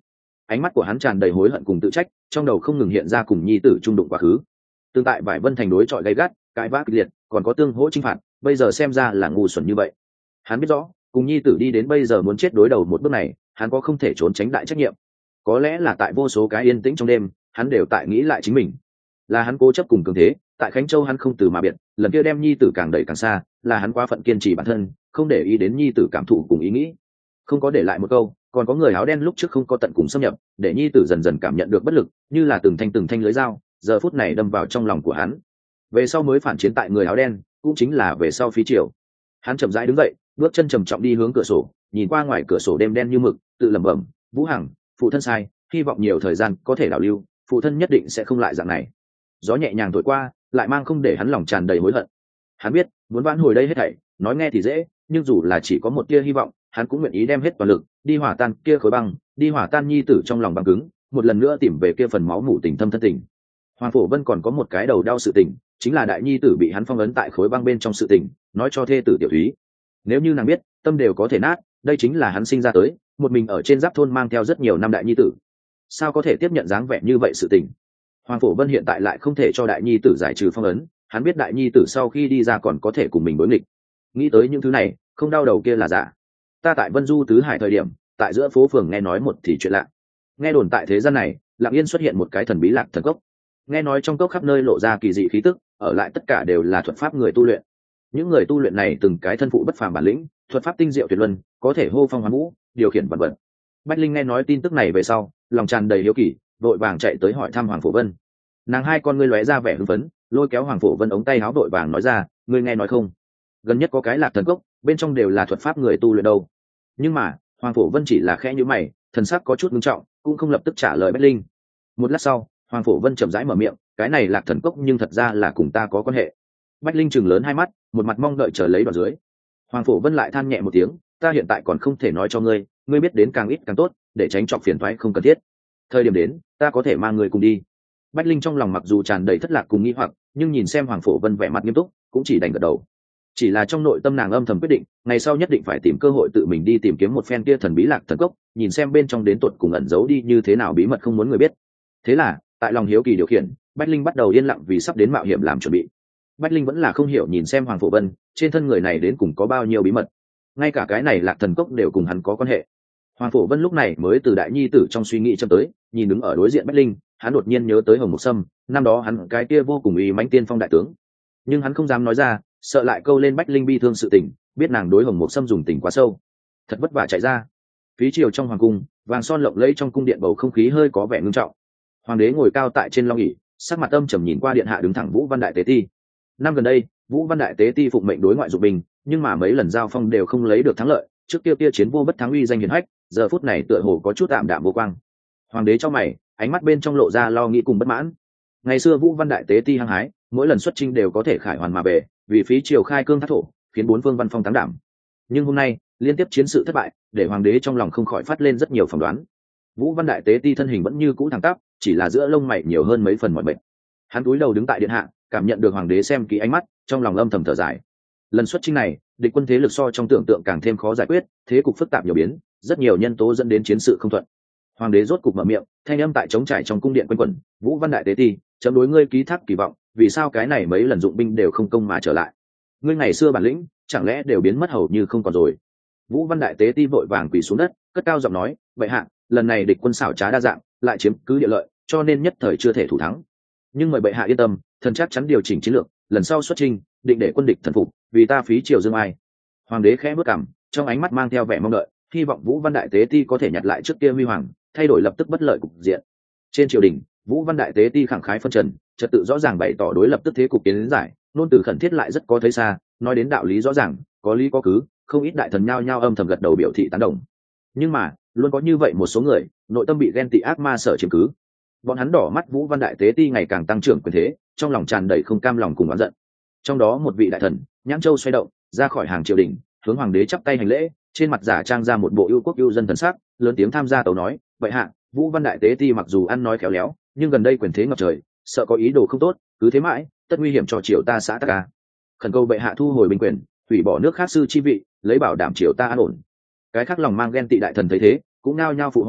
ánh mắt của hắn tràn đầy hối hận cùng tự trách, trong đầu không ngừng hiện ra cùng nhi tử trung đụng quá khứ. Tương tại vải vân thành đối chọi gay gắt, cãi vã kịch liệt, còn có tương hỗ chinh phạt, bây giờ xem ra là ngu xuẩn như vậy. Hắn biết rõ cùng nhi tử đi đến bây giờ muốn chết đối đầu một bước này, hắn có không thể trốn tránh đại trách nhiệm. Có lẽ là tại vô số cái yên tĩnh trong đêm, hắn đều tại nghĩ lại chính mình. Là hắn cố chấp cùng cường thế, tại Khánh Châu hắn không từ mà biệt, lần kia đem nhi tử càng đẩy càng xa, là hắn quá phận kiên trì bản thân, không để ý đến nhi tử cảm thụ cùng ý nghĩ. Không có để lại một câu, còn có người áo đen lúc trước không có tận cùng xâm nhập, để nhi tử dần dần cảm nhận được bất lực, như là từng thanh từng thanh lưới dao, giờ phút này đâm vào trong lòng của hắn. Về sau mới phản chiến tại người áo đen, cũng chính là về sau phí triều. Hắn chậm rãi đứng dậy, bước chân trầm trọng đi hướng cửa sổ, nhìn qua ngoài cửa sổ đêm đen như mực, tự lẩm bẩm, Vũ Hằng, phụ thân sai, hy vọng nhiều thời gian có thể đảo lưu, phụ thân nhất định sẽ không lại dạng này. Gió nhẹ nhàng thổi qua, lại mang không để hắn lòng tràn đầy hối hận. Hắn biết, muốn vãn hồi đây hết thảy, nói nghe thì dễ, nhưng dù là chỉ có một tia hy vọng, hắn cũng nguyện ý đem hết toàn lực, đi hỏa tan kia khối băng, đi hỏa tan nhi tử trong lòng băng cứng, một lần nữa tìm về kia phần máu mủ tình thâm thân tình. Hoàng Phổ Vân còn có một cái đầu đau sự tình, chính là đại nhi tử bị hắn phong ấn tại khối băng bên trong sự tình, nói cho thê tử Tiểu Thúy. Nếu như nàng biết, tâm đều có thể nát, đây chính là hắn sinh ra tới, một mình ở trên giáp thôn mang theo rất nhiều năm đại nhi tử. Sao có thể tiếp nhận dáng vẻ như vậy sự tình? Hoàng Phổ Vân hiện tại lại không thể cho đại nhi tử giải trừ phong ấn, hắn biết đại nhi tử sau khi đi ra còn có thể cùng mình đối nghịch. Nghĩ tới những thứ này, không đau đầu kia là giả. Ta tại Vân Du tứ hải thời điểm, tại giữa phố phường nghe nói một thì chuyện lạ. Nghe đồn tại thế gian này, lặng yên xuất hiện một cái thần bí lạc thần cốc. Nghe nói trong cốc khắp nơi lộ ra kỳ dị khí tức, ở lại tất cả đều là thuật pháp người tu luyện. Những người tu luyện này từng cái thân phụ bất phàm bản lĩnh, thuật pháp tinh diệu tuyệt luân, có thể hô phong hoán vũ, điều khiển vật vật. Bách Linh nghe nói tin tức này về sau, lòng tràn đầy hiếu kỳ, vội vàng chạy tới hỏi thăm Hoàng Phổ Vân. Nàng hai con ngươi lóe ra vẻ hưng phấn, lôi kéo Hoàng Phổ Vân ống tay áo vội vàng nói ra, ngươi nghe nói không? Gần nhất có cái lạc thần cốc, bên trong đều là thuật pháp người tu luyện đâu. Nhưng mà, Hoàng Phổ Vân chỉ là khẽ nhíu mày, thần sắc có chút nghiêm trọng, cũng không lập tức trả lời Bách Linh. Một lát sau, Hoàng Phổ Vân chậm rãi mở miệng, cái này lạc thần cốc nhưng thật ra là cùng ta có quan hệ. Bách Linh chừng lớn hai mắt, một mặt mong đợi chờ lấy đoạn dưới. Hoàng Phổ Vân lại than nhẹ một tiếng, ta hiện tại còn không thể nói cho ngươi, ngươi biết đến càng ít càng tốt, để tránh chọc phiền toái không cần thiết. Thời điểm đến, ta có thể mang ngươi cùng đi. Bách Linh trong lòng mặc dù tràn đầy thất lạc cùng nghi hoặc, nhưng nhìn xem Hoàng Phổ Vân vẻ mặt nghiêm túc, cũng chỉ đành gật đầu. Chỉ là trong nội tâm nàng âm thầm quyết định, ngày sau nhất định phải tìm cơ hội tự mình đi tìm kiếm một phen kia thần bí lạc thần cốc, nhìn xem bên trong đến tột cùng ẩn giấu đi như thế nào bí mật không muốn người biết. Thế là, tại lòng hiếu kỳ điều khiển, Bách Linh bắt đầu yên lặng vì sắp đến mạo hiểm làm chuẩn bị. Bách Linh vẫn là không hiểu nhìn xem Hoàng Phổ Vân, trên thân người này đến cùng có bao nhiêu bí mật. Ngay cả cái này lạc thần cốc đều cùng hắn có quan hệ. Hoàng Phổ Vân lúc này mới từ đại nhi tử trong suy nghĩ châm tới, nhìn đứng ở đối diện Bách Linh, hắn đột nhiên nhớ tới Hồng Mục Sâm, năm đó hắn cái kia vô cùng uy mãnh tiên phong đại tướng. Nhưng hắn không dám nói ra, sợ lại câu lên Bách Linh bi thương sự tình, biết nàng đối Hồng Mục Sâm dùng tình quá sâu. Thật vất vả chạy ra. Phí triều trong hoàng cung, vàng son lộng lẫy trong cung điện bầu không khí hơi có vẻ ngưng trọng. Hoàng đế ngồi cao tại trên long ỷ, sắc mặt âm trầm nhìn qua điện hạ đứng thẳng Vũ Văn Đại Tế Ti. Năm gần đây, Vũ Văn Đại Tế Ti phụng mệnh đối ngoại dụng binh, nhưng mà mấy lần giao phong đều không lấy được thắng lợi, trước kia kia chiến vô bất thắng uy danh hiển hách, giờ phút này tựa hồ có chút tạm đạm vô quang. Hoàng đế cho mày, ánh mắt bên trong lộ ra lo nghĩ cùng bất mãn. Ngày xưa Vũ Văn Đại Tế Ti hăng hái, mỗi lần xuất chinh đều có thể khải hoàn mà về, vì phí triều khai cương thác thổ, khiến bốn phương văn phong táng đảm. Nhưng hôm nay, liên tiếp chiến sự thất bại, để hoàng đế trong lòng không khỏi phát lên rất nhiều phỏng đoán. Vũ Văn Đại Tế Ti thân hình vẫn như cũ thẳng tắp, chỉ là giữa lông mày nhiều hơn mấy phần mỏi mệt. Hắn cúi đầu đứng tại điện hạ, cảm nhận được hoàng đế xem kỹ ánh mắt, trong lòng âm thầm thở dài. Lần xuất chinh này, địch quân thế lực so trong tưởng tượng càng thêm khó giải quyết, thế cục phức tạp nhiều biến, rất nhiều nhân tố dẫn đến chiến sự không thuận. Hoàng đế rốt cục mở miệng, thanh âm tại trống trải trong cung điện quanh quẩn, Vũ Văn Đại Tế Ti, chấm đối ngươi ký thác kỳ vọng, vì sao cái này mấy lần dụng binh đều không công mà trở lại? Ngươi ngày xưa bản lĩnh, chẳng lẽ đều biến mất hầu như không còn rồi? Vũ Văn Đại Tế Ti vội vàng quỳ xuống đất, cất cao giọng nói, vậy hạ, lần này địch quân xảo trá đa dạng, lại chiếm cứ địa lợi, cho nên nhất thời chưa thể thủ thắng. Nhưng mời bệ hạ yên tâm, thần chắc chắn điều chỉnh chiến lược, lần sau xuất chinh, định để quân địch thần phục, vì ta phí triều dương ai. Hoàng đế khẽ bước cằm, trong ánh mắt mang theo vẻ mong đợi, hy vọng Vũ Văn Đại Tế Ti có thể nhặt lại trước kia huy hoàng, thay đổi lập tức bất lợi cục diện. Trên triều đình, Vũ Văn Đại Tế Ti khẳng khái phân trần, trật tự rõ ràng bày tỏ đối lập tức thế cục kiến giải, nôn từ khẩn thiết lại rất có thấy xa, nói đến đạo lý rõ ràng, có lý có cứ, không ít đại thần nhao nhao âm thầm gật đầu biểu thị tán đồng. Nhưng mà, luôn có như vậy một số người, nội tâm bị ghen tị ác ma sở chiếm cứ. Bọn hắn đỏ mắt Vũ Văn Đại Tế Ti ngày càng tăng trưởng quyền thế, trong lòng tràn đầy không cam lòng cùng oán giận. Trong đó một vị đại thần, nhãn châu xoay động, ra khỏi hàng triều đình, hướng hoàng đế chắp tay hành lễ, trên mặt giả trang ra một bộ ưu quốc ưu dân thần sắc, lớn tiếng tham gia tấu nói, vậy hạ, Vũ Văn Đại Tế Ti mặc dù ăn nói khéo léo, nhưng gần đây quyền thế ngập trời, sợ có ý đồ không tốt, cứ thế mãi, tất nguy hiểm cho triều ta xã tắc ca. Khẩn cầu bệ hạ thu hồi binh quyền, hủy bỏ nước khác sư chi vị, lấy bảo đảm triều ta an ổn. Cái khác lòng mang ghen tị đại thần thấy thế, cũng nao nhao phụ họa,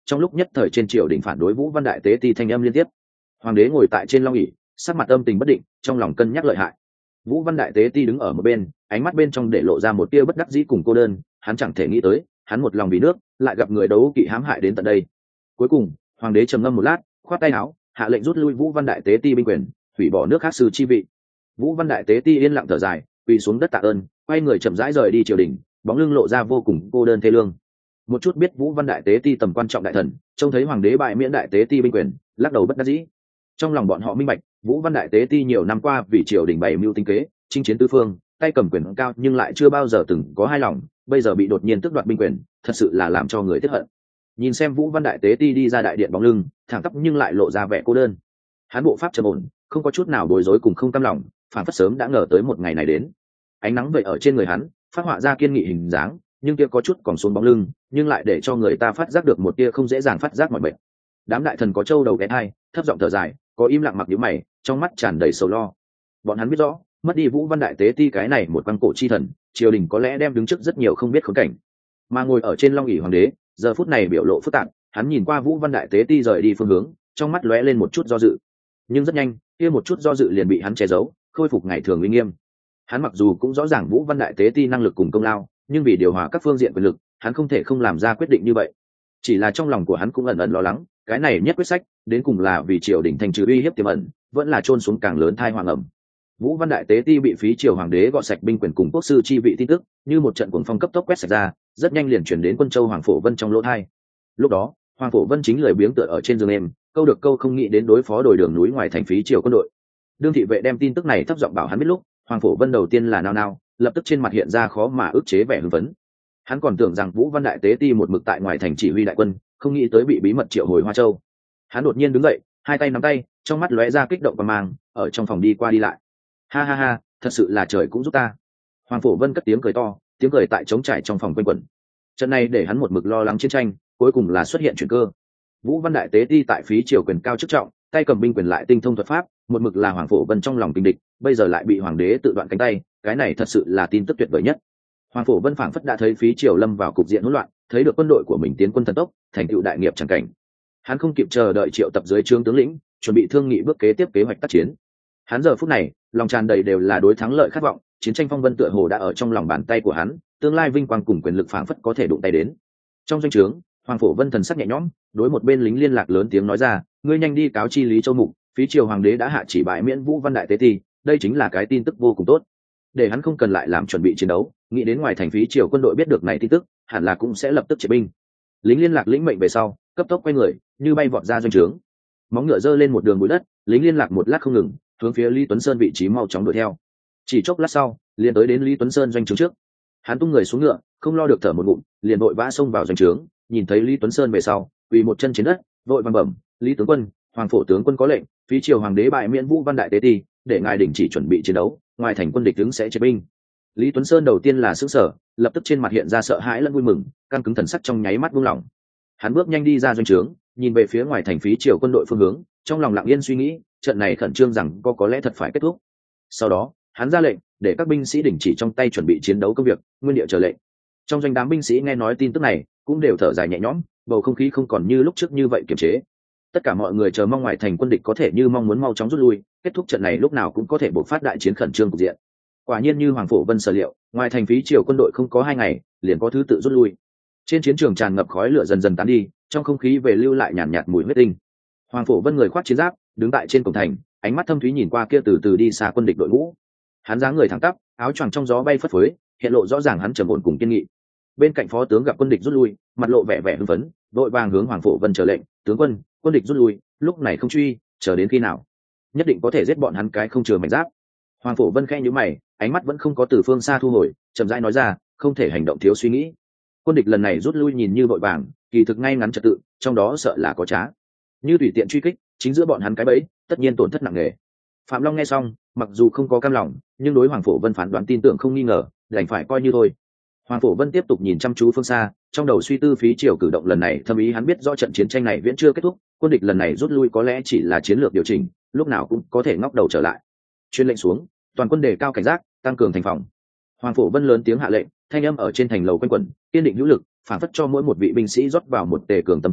trong lúc nhất thời trên triều đình phản đối Vũ Văn Đại Tế Ti thanh âm liên tiếp. Hoàng đế ngồi tại trên long ỷ, sắc mặt âm tình bất định, trong lòng cân nhắc lợi hại. Vũ Văn Đại Tế Ti đứng ở một bên, ánh mắt bên trong để lộ ra một tia bất đắc dĩ cùng cô đơn, hắn chẳng thể nghĩ tới, hắn một lòng vì nước, lại gặp người đấu kỵ hãm hại đến tận đây. Cuối cùng, hoàng đế trầm ngâm một lát, khoát tay áo, hạ lệnh rút lui Vũ Văn Đại Tế Ti binh quyền, hủy bỏ nước khác sư chi vị. Vũ Văn Đại Tế Ti yên lặng thở dài, quỳ xuống đất tạ ơn, quay người chậm rãi rời đi triều đình, bóng lưng lộ ra vô cùng cô đơn thê lương. Một chút biết Vũ Văn Đại Tế Ti tầm quan trọng đại thần, trông thấy hoàng đế bại miễn Đại Tế Ti binh quyền, lắc đầu bất đắc dĩ. Trong lòng bọn họ minh bạch, Vũ Văn Đại Tế Ti nhiều năm qua vì triều đình bày mưu tính kế, chinh chiến tứ phương, tay cầm quyền cao nhưng lại chưa bao giờ từng có hai lòng, bây giờ bị đột nhiên tước đoạt binh quyền, thật sự là làm cho người tiếc hận. Nhìn xem Vũ Văn Đại Tế Ti đi ra đại điện bóng lưng, thẳng tắp nhưng lại lộ ra vẻ cô đơn. Hắn bộ pháp trầm ổn, không có chút nào bối rối cùng không cam lòng, phản phất sớm đã ngờ tới một ngày này đến. Ánh nắng vậy ở trên người hắn, phát họa ra kiên nghị hình dáng, nhưng kia có chút còn xuống bóng lưng, nhưng lại để cho người ta phát giác được một tia không dễ dàng phát giác mọi bệnh. Đám đại thần có trâu đầu ghé thai, thấp giọng thở dài, có im lặng mặc nhíu mày, trong mắt tràn đầy sầu lo. Bọn hắn biết rõ, mất đi Vũ Văn Đại Tế Ti cái này một băng cổ chi thần, triều đình có lẽ đem đứng trước rất nhiều không biết khốn cảnh. Mà ngồi ở trên long ỷ hoàng đế, giờ phút này biểu lộ phức tạp, hắn nhìn qua Vũ Văn Đại Tế Ti rời đi phương hướng, trong mắt lóe lên một chút do dự. Nhưng rất nhanh, kia một chút do dự liền bị hắn che giấu, khôi phục ngày thường uy nghiêm. Hắn mặc dù cũng rõ ràng Vũ Văn Đại Tế Ti năng lực cùng công lao, nhưng vì điều hòa các phương diện quyền lực, hắn không thể không làm ra quyết định như vậy. Chỉ là trong lòng của hắn cũng ẩn ẩn lo lắng, cái này nhất quyết sách, đến cùng là vì triều đình thành trừ uy hiếp tiềm ẩn, vẫn là chôn xuống càng lớn thai hoàng ẩm. Vũ Văn Đại Tế Ti bị phí triều hoàng đế gọt sạch binh quyền cùng quốc sư chi vị tin tức, như một trận cuồng phong cấp tốc quét sạch ra, rất nhanh liền chuyển đến Quân Châu Hoàng Phổ Vân trong lỗ tai. Lúc đó, Hoàng Phổ Vân chính lười biếng tựa ở trên giường em, câu được câu không nghĩ đến đối phó đồi đường núi ngoài thành phí triều quân đội. Đương thị vệ đem tin tức này thấp giọng bảo hắn biết lúc, Hoàng Phổ Vân đầu tiên là nao nao, lập tức trên mặt hiện ra khó mà ức chế vẻ hưng phấn. Hắn còn tưởng rằng Vũ Văn Đại Tế Ti một mực tại ngoài thành chỉ huy đại quân, không nghĩ tới bị bí mật triệu hồi Hoa Châu. Hắn đột nhiên đứng dậy, hai tay nắm tay, trong mắt lóe ra kích động và mang, ở trong phòng đi qua đi lại. Ha ha ha, thật sự là trời cũng giúp ta. Hoàng Phổ Vân cất tiếng cười to, tiếng cười tại trống trải trong phòng quanh quẩn. Trận này để hắn một mực lo lắng chiến tranh, cuối cùng là xuất hiện chuyển cơ. Vũ Văn Đại Tế Ti tại phí triều quyền cao chức trọng, tay cầm binh quyền lại tinh thông thuật pháp, một mực là Hoàng Phổ Vân trong lòng tình địch, bây giờ lại bị hoàng đế tự đoạn cánh tay, cái này thật sự là tin tức tuyệt vời nhất. Hoàng Phổ Vân phảng phất đã thấy phí triều lâm vào cục diện hỗn loạn, thấy được quân đội của mình tiến quân thần tốc, thành tựu đại nghiệp chẳng cảnh. Hắn không kịp chờ đợi triệu tập dưới trướng tướng lĩnh, chuẩn bị thương nghị bước kế tiếp kế hoạch tác chiến. Hắn giờ phút này, lòng tràn đầy đều là đối thắng lợi khát vọng, chiến tranh phong vân tựa hồ đã ở trong lòng bàn tay của hắn, tương lai vinh quang cùng quyền lực phảng phất có thể đụng tay đến. Trong doanh trướng, Hoàng Phổ Vân thần sắc nhẹ nhõm, đối một bên lính liên lạc lớn tiếng nói ra, ngươi nhanh đi cáo chi Lý Châu Mục, phí triều hoàng đế đã hạ chỉ bãi miễn Vũ Văn Đại Tế Ti, đây chính là cái tin tức vô cùng tốt. Để hắn không cần lại làm chuẩn bị chiến đấu, nghĩ đến ngoài thành phí triều quân đội biết được này tin tức, hẳn là cũng sẽ lập tức triệt binh. Lính liên lạc lĩnh mệnh về sau, cấp tốc quay người, như bay vọt ra doanh trướng. Móng ngựa giơ lên một đường bụi đất, lính liên lạc một lát không ngừng, hướng phía Lý Tuấn Sơn vị trí mau chóng đuổi theo. Chỉ chốc lát sau, liền tới đến Lý Tuấn Sơn doanh trướng trước. Hắn tung người xuống ngựa, không lo được thở một ngụm, liền vội vã xông vào doanh trướng, nhìn thấy Lý Tuấn Sơn về sau, quỳ một chân trên đất, vội vàng bẩm, Lý tướng quân, Hoàng Phổ tướng quân có lệnh, phí triều hoàng đế bại miễn Vũ Văn Đại Tế Ti, để ngài đình chỉ chuẩn bị chiến đấu, ngoài thành quân địch đứng sẽ triệt binh. Lý Tuấn Sơn đầu tiên là sững sờ, lập tức trên mặt hiện ra sợ hãi lẫn vui mừng, căng cứng thần sắc trong nháy mắt buông lỏng. Hắn bước nhanh đi ra doanh trướng, nhìn về phía ngoài thành phí triều quân đội phương hướng, trong lòng lặng yên suy nghĩ, trận này khẩn trương rằng có có lẽ thật phải kết thúc. Sau đó, hắn ra lệnh để các binh sĩ đình chỉ trong tay chuẩn bị chiến đấu công việc, nguyên địa chờ lệnh. Trong doanh đám binh sĩ nghe nói tin tức này, cũng đều thở dài nhẹ nhõm, bầu không khí không còn như lúc trước như vậy kiềm chế. Tất cả mọi người chờ mong ngoài thành quân địch có thể như mong muốn mau chóng rút lui, kết thúc trận này lúc nào cũng có thể bộc phát đại chiến khẩn trương cục diện. Quả nhiên như Hoàng Phổ Vân sở liệu, ngoài thành phí triều quân đội không có hai ngày, liền có thứ tự rút lui. Trên chiến trường tràn ngập khói lửa dần dần tán đi, trong không khí về lưu lại nhàn nhạt, nhạt mùi huyết tinh. Hoàng Phổ Vân người khoác chiến giáp, đứng tại trên cổng thành, ánh mắt thâm thúy nhìn qua kia từ từ đi xa quân địch đội ngũ. Hắn dáng người thẳng tắp, áo choàng trong gió bay phất phới, hiện lộ rõ ràng hắn trầm ổn cùng kiên nghị. Bên cạnh phó tướng gặp quân địch rút lui, mặt lộ vẻ vẻ hưng phấn, vội vàng hướng Hoàng Phổ Vân chờ lệnh, tướng quân, quân địch rút lui, lúc này không truy, chờ đến khi nào? Nhất định có thể giết bọn hắn cái không chừa mảnh giáp. Hoàng Phổ Vân khẽ nhíu mày, ánh mắt vẫn không có từ phương xa thu hồi, chậm rãi nói ra, không thể hành động thiếu suy nghĩ. Quân địch lần này rút lui nhìn như vội vàng, kỳ thực ngay ngắn trật tự, trong đó sợ là có trá. Như tùy tiện truy kích, chính giữa bọn hắn cái bẫy, tất nhiên tổn thất nặng nề. Phạm Long nghe xong, mặc dù không có cam lòng, nhưng đối Hoàng Phổ Vân phán đoán tin tưởng không nghi ngờ, đành phải coi như thôi. Hoàng Phổ Vân tiếp tục nhìn chăm chú phương xa, trong đầu suy tư phí triều cử động lần này, thâm ý hắn biết rõ trận chiến tranh này viễn chưa kết thúc, quân địch lần này rút lui có lẽ chỉ là chiến lược điều chỉnh, lúc nào cũng có thể ngóc đầu trở lại. Truyền lệnh xuống, toàn quân đề cao cảnh giác, tăng cường thành phòng. Hoàng Phổ Vân lớn tiếng hạ lệnh, thanh âm ở trên thành lầu quanh quẩn, kiên định hữu lực, phản phất cho mỗi một vị binh sĩ rót vào một tề cường tâm châm,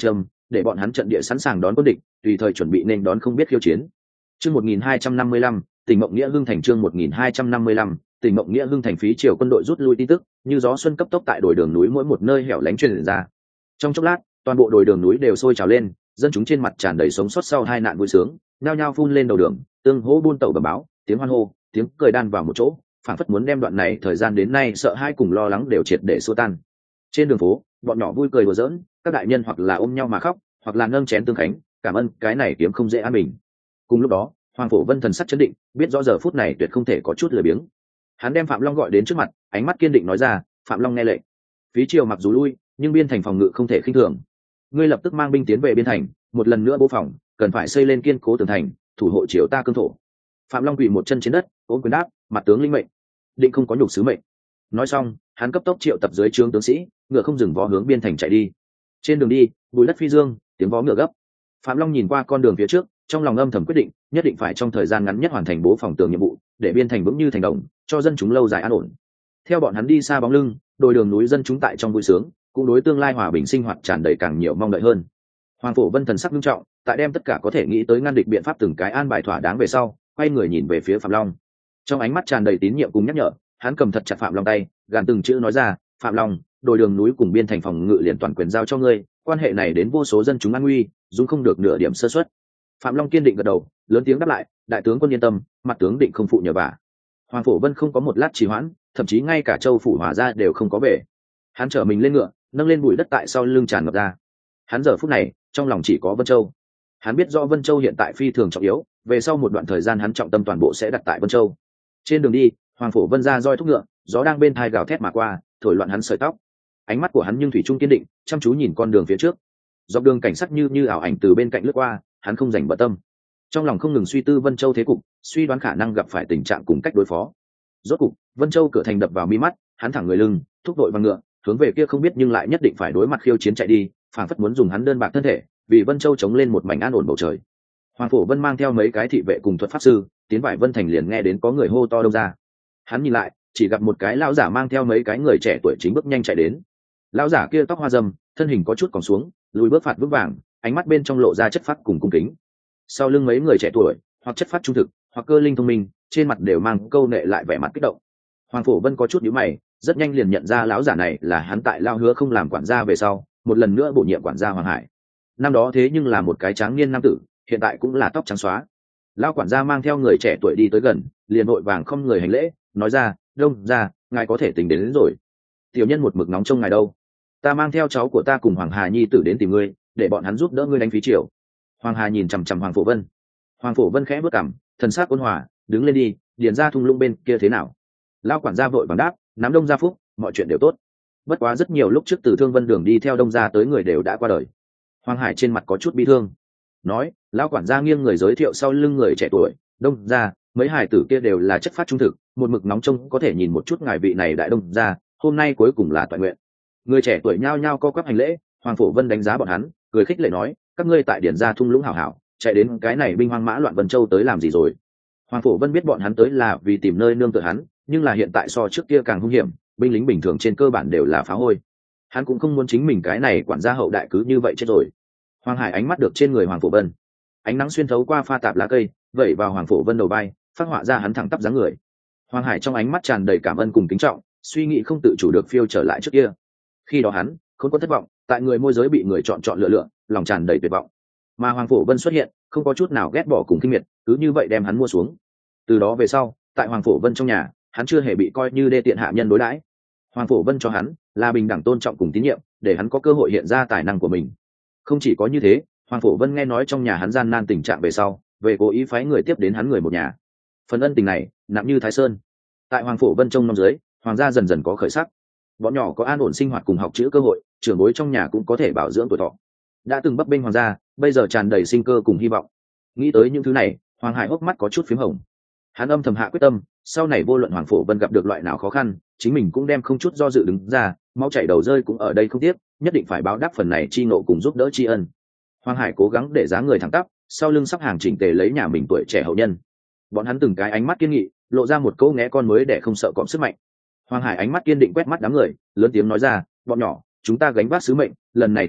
để bọn hắn trận địa sẵn sàng đón quân địch, tùy thời chuẩn bị nên đón không biết khiêu chiến. Chương một nghìn hai trăm năm mươi lăm, Tỉnh Mộng Nghĩa Hưng thành. Chương một nghìn hai trăm năm mươi lăm, Tỉnh Mộng Nghĩa Hưng thành. Phí triều quân đội rút lui tin tức như gió xuân cấp tốc tại đồi đường núi mỗi một nơi hẻo lánh truyền ra. Trong chốc lát, toàn bộ đồi đường núi đều sôi trào lên, dân chúng trên mặt tràn đầy sống sót sau hai nạn vui sướng, nhao nhao phun lên đầu đường, tương hô buôn tẩu bẩm báo, tiếng hoan hô, tiếng cười đan vào một chỗ, phảng phất muốn đem đoạn này thời gian đến nay sợ hãi cùng lo lắng đều triệt để xua tan. Trên đường phố, bọn nhỏ vui cười đùa giỡn, các đại nhân hoặc là ôm nhau mà khóc, hoặc là nâng chén tương khánh, cảm ơn cái này kiếm không dễ an bình. Cùng lúc đó, Hoàng Phổ Vân thần sắc chấn định, biết rõ giờ phút này tuyệt không thể có chút lười biếng. Hắn đem Phạm Long gọi đến trước mặt, ánh mắt kiên định nói ra, Phạm Long nghe lệnh. Phí triều mặc dù lui, nhưng biên thành phòng ngự không thể khinh thường. Ngươi lập tức mang binh tiến về biên thành, một lần nữa bố phòng, cần phải xây lên kiên cố tường thành, thủ hộ triều ta cương thổ. Phạm Long quỳ một chân trên đất, ôm quyền đáp, mặt tướng linh mệnh, định không có nhục sứ mệnh. Nói xong, hắn cấp tốc triệu tập dưới trướng tướng sĩ, ngựa không dừng vó hướng biên thành chạy đi. Trên đường đi, bùi đất phi dương, tiếng vó ngựa gấp. Phạm Long nhìn qua con đường phía trước, trong lòng âm thầm quyết định, nhất định phải trong thời gian ngắn nhất hoàn thành bố phòng tường nhiệm vụ, để biên thành vững như thành đồng, cho dân chúng lâu dài an ổn. Theo bọn hắn đi xa bóng lưng, đồi đường núi dân chúng tại trong vui sướng, cũng đối tương lai hòa bình sinh hoạt tràn đầy càng nhiều mong đợi hơn. Hoàng Phổ Vân thần sắc nghiêm trọng, tại đem tất cả có thể nghĩ tới ngăn địch biện pháp từng cái an bài thỏa đáng về sau, quay người nhìn về phía Phạm Long. Trong ánh mắt tràn đầy tín nhiệm cùng nhắc nhở, hắn cầm thật chặt Phạm Long tay, gàn từng chữ nói ra, Phạm Long, đồi đường núi cùng biên thành phòng ngự liền toàn quyền giao cho ngươi, quan hệ này đến vô số dân chúng an nguy, dung không được nửa điểm sơ suất. Phạm Long kiên định gật đầu, lớn tiếng đáp lại, đại tướng quân yên tâm, mặt tướng định không phụ nhờ vả. Hoàng Phổ Vân không có một lát trì hoãn, thậm chí ngay cả châu phủ Hòa ra đều không có về. Hắn trở mình lên ngựa, nâng lên bụi đất tại sau lưng tràn ngập ra. Hắn giờ phút này, trong lòng chỉ có Vân Châu. Hắn biết rõ Vân Châu hiện tại phi thường trọng yếu, về sau một đoạn thời gian hắn trọng tâm toàn bộ sẽ đặt tại Vân Châu. Trên đường đi, Hoàng Phổ Vân ra roi thúc ngựa, gió đang bên thai gào thét mà qua, thổi loạn hắn sợi tóc. Ánh mắt của hắn nhưng thủy chung kiên định, chăm chú nhìn con đường phía trước. Dọc đường cảnh sắc như như ảo ảnh từ bên cạnh lướt qua, hắn không dành bận tâm. Trong lòng không ngừng suy tư Vân Châu thế cục, suy đoán khả năng gặp phải tình trạng cùng cách đối phó. Rốt cục, Vân Châu cửa thành đập vào mi mắt, hắn thẳng người lưng, thúc đội vào ngựa, hướng về kia không biết nhưng lại nhất định phải đối mặt khiêu chiến chạy đi, phảng phất muốn dùng hắn đơn bạc thân thể, vì Vân Châu chống lên một mảnh an ổn bầu trời. Hoàng Phổ Vân mang theo mấy cái thị vệ cùng thuật pháp sư, tiến vào Vân thành liền nghe đến có người hô to đông ra. Hắn nhìn lại, chỉ gặp một cái lão giả mang theo mấy cái người trẻ tuổi chính bước nhanh chạy đến. Lão giả kia tóc hoa râm, thân hình có chút còng xuống, lùi bước phạt vững vàng, ánh mắt bên trong lộ ra chất phác cùng cung kính. Sau lưng mấy người trẻ tuổi, hoặc chất phác trung thực, hoặc cơ linh thông minh, trên mặt đều mang câu nệ lại vẻ mặt kích động. Hoàng Phổ Vân có chút nhíu mày, rất nhanh liền nhận ra lão giả này là hắn tại Lao Hứa không làm quản gia về sau, một lần nữa bổ nhiệm quản gia Hoàng Hải. Năm đó thế nhưng là một cái tráng niên nam tử, hiện tại cũng là tóc trắng xóa. Lão quản gia mang theo người trẻ tuổi đi tới gần, liền vội vàng không người hành lễ, nói ra, đông ra, ngài có thể tính đến, đến rồi. Tiểu nhân một mực nóng trông ngài đâu. Ta mang theo cháu của ta cùng Hoàng Hà nhi tử đến tìm ngươi, để bọn hắn giúp đỡ ngươi đánh Phí triều. Hoàng Hà nhìn chằm chằm Hoàng Phổ Vân. Hoàng Phổ Vân khẽ bước cằm, thần sắc ôn hòa, đứng lên đi, điền ra thung lũng bên kia thế nào? Lão quản gia vội vàng đáp, nắm đông gia phúc, mọi chuyện đều tốt. Bất quá rất nhiều lúc trước từ Thương Vân Đường đi theo đông gia tới người đều đã qua đời. Hoàng Hải trên mặt có chút bi thương, nói, lão quản gia nghiêng người giới thiệu sau lưng người trẻ tuổi, đông gia, mấy hải tử kia đều là chất phát trung thực, một mực nóng trông có thể nhìn một chút ngài vị này đại đông gia, hôm nay cuối cùng là toàn nguyện. Người trẻ tuổi nhao nhao co quắp hành lễ. Hoàng Phổ Vân đánh giá bọn hắn, cười khích lệ nói, các ngươi tại điển gia thung lũng hảo hảo, chạy đến cái này binh hoang mã loạn Vân Châu tới làm gì rồi? Hoàng Phổ Vân biết bọn hắn tới là vì tìm nơi nương tựa hắn, nhưng là hiện tại so trước kia càng hung hiểm, binh lính bình thường trên cơ bản đều là phá hôi. Hắn cũng không muốn chính mình cái này quản gia hậu đại cứ như vậy chết rồi. Hoàng Hải ánh mắt được trên người Hoàng Phổ Vân, ánh nắng xuyên thấu qua pha tạp lá cây, vẩy vào Hoàng Phổ Vân đầu vai, phát họa ra hắn thẳng tắp dáng người. Hoàng Hải trong ánh mắt tràn đầy cảm ơn cùng kính trọng, suy nghĩ không tự chủ được phiêu trở lại trước kia. Khi đó hắn không có thất vọng, tại người môi giới bị người chọn chọn lựa lựa, lòng tràn đầy tuyệt vọng. Mà Hoàng Phổ Vân xuất hiện, không có chút nào ghét bỏ cùng kinh miệt, cứ như vậy đem hắn mua xuống. Từ đó về sau, tại Hoàng Phổ Vân trong nhà, hắn chưa hề bị coi như đê tiện hạ nhân đối đãi. Hoàng Phổ Vân cho hắn là bình đẳng tôn trọng cùng tín nhiệm, để hắn có cơ hội hiện ra tài năng của mình. Không chỉ có như thế, Hoàng Phổ Vân nghe nói trong nhà hắn gian nan tình trạng về sau, về cố ý phái người tiếp đến hắn người một nhà. Phần ân tình này nặng như Thái Sơn. Tại Hoàng Phổ Vân trong năm dưới, hoàng gia dần dần có khởi sắc. Bọn nhỏ có an ổn sinh hoạt cùng học chữ cơ hội, trưởng bối trong nhà cũng có thể bảo dưỡng tuổi thọ. Đã từng bấp bênh hoàng gia, bây giờ tràn đầy sinh cơ cùng hy vọng. Nghĩ tới những thứ này, Hoàng Hải hốc mắt có chút phím hồng. Hắn âm thầm hạ quyết tâm, sau này vô luận Hoàng Phổ Vân gặp được loại nào khó khăn, chính mình cũng đem không chút do dự đứng ra, máu chảy đầu rơi cũng ở đây không tiếc, nhất định phải báo đáp phần này chi nộ cùng giúp đỡ tri ân. Hoàng Hải cố gắng để dáng người thẳng tắp, sau lưng sắp hàng chỉnh tề lấy nhà mình tuổi trẻ hậu nhân. Bọn hắn từng cái ánh mắt kiên nghị, lộ ra một câu nghé con mới để không sợ cọp sức mạnh. Hoàng Hải ánh mắt kiên định quét mắt đám người, lớn tiếng nói ra, bọn nhỏ, chúng ta gánh vác sứ mệnh, lần này tham quân,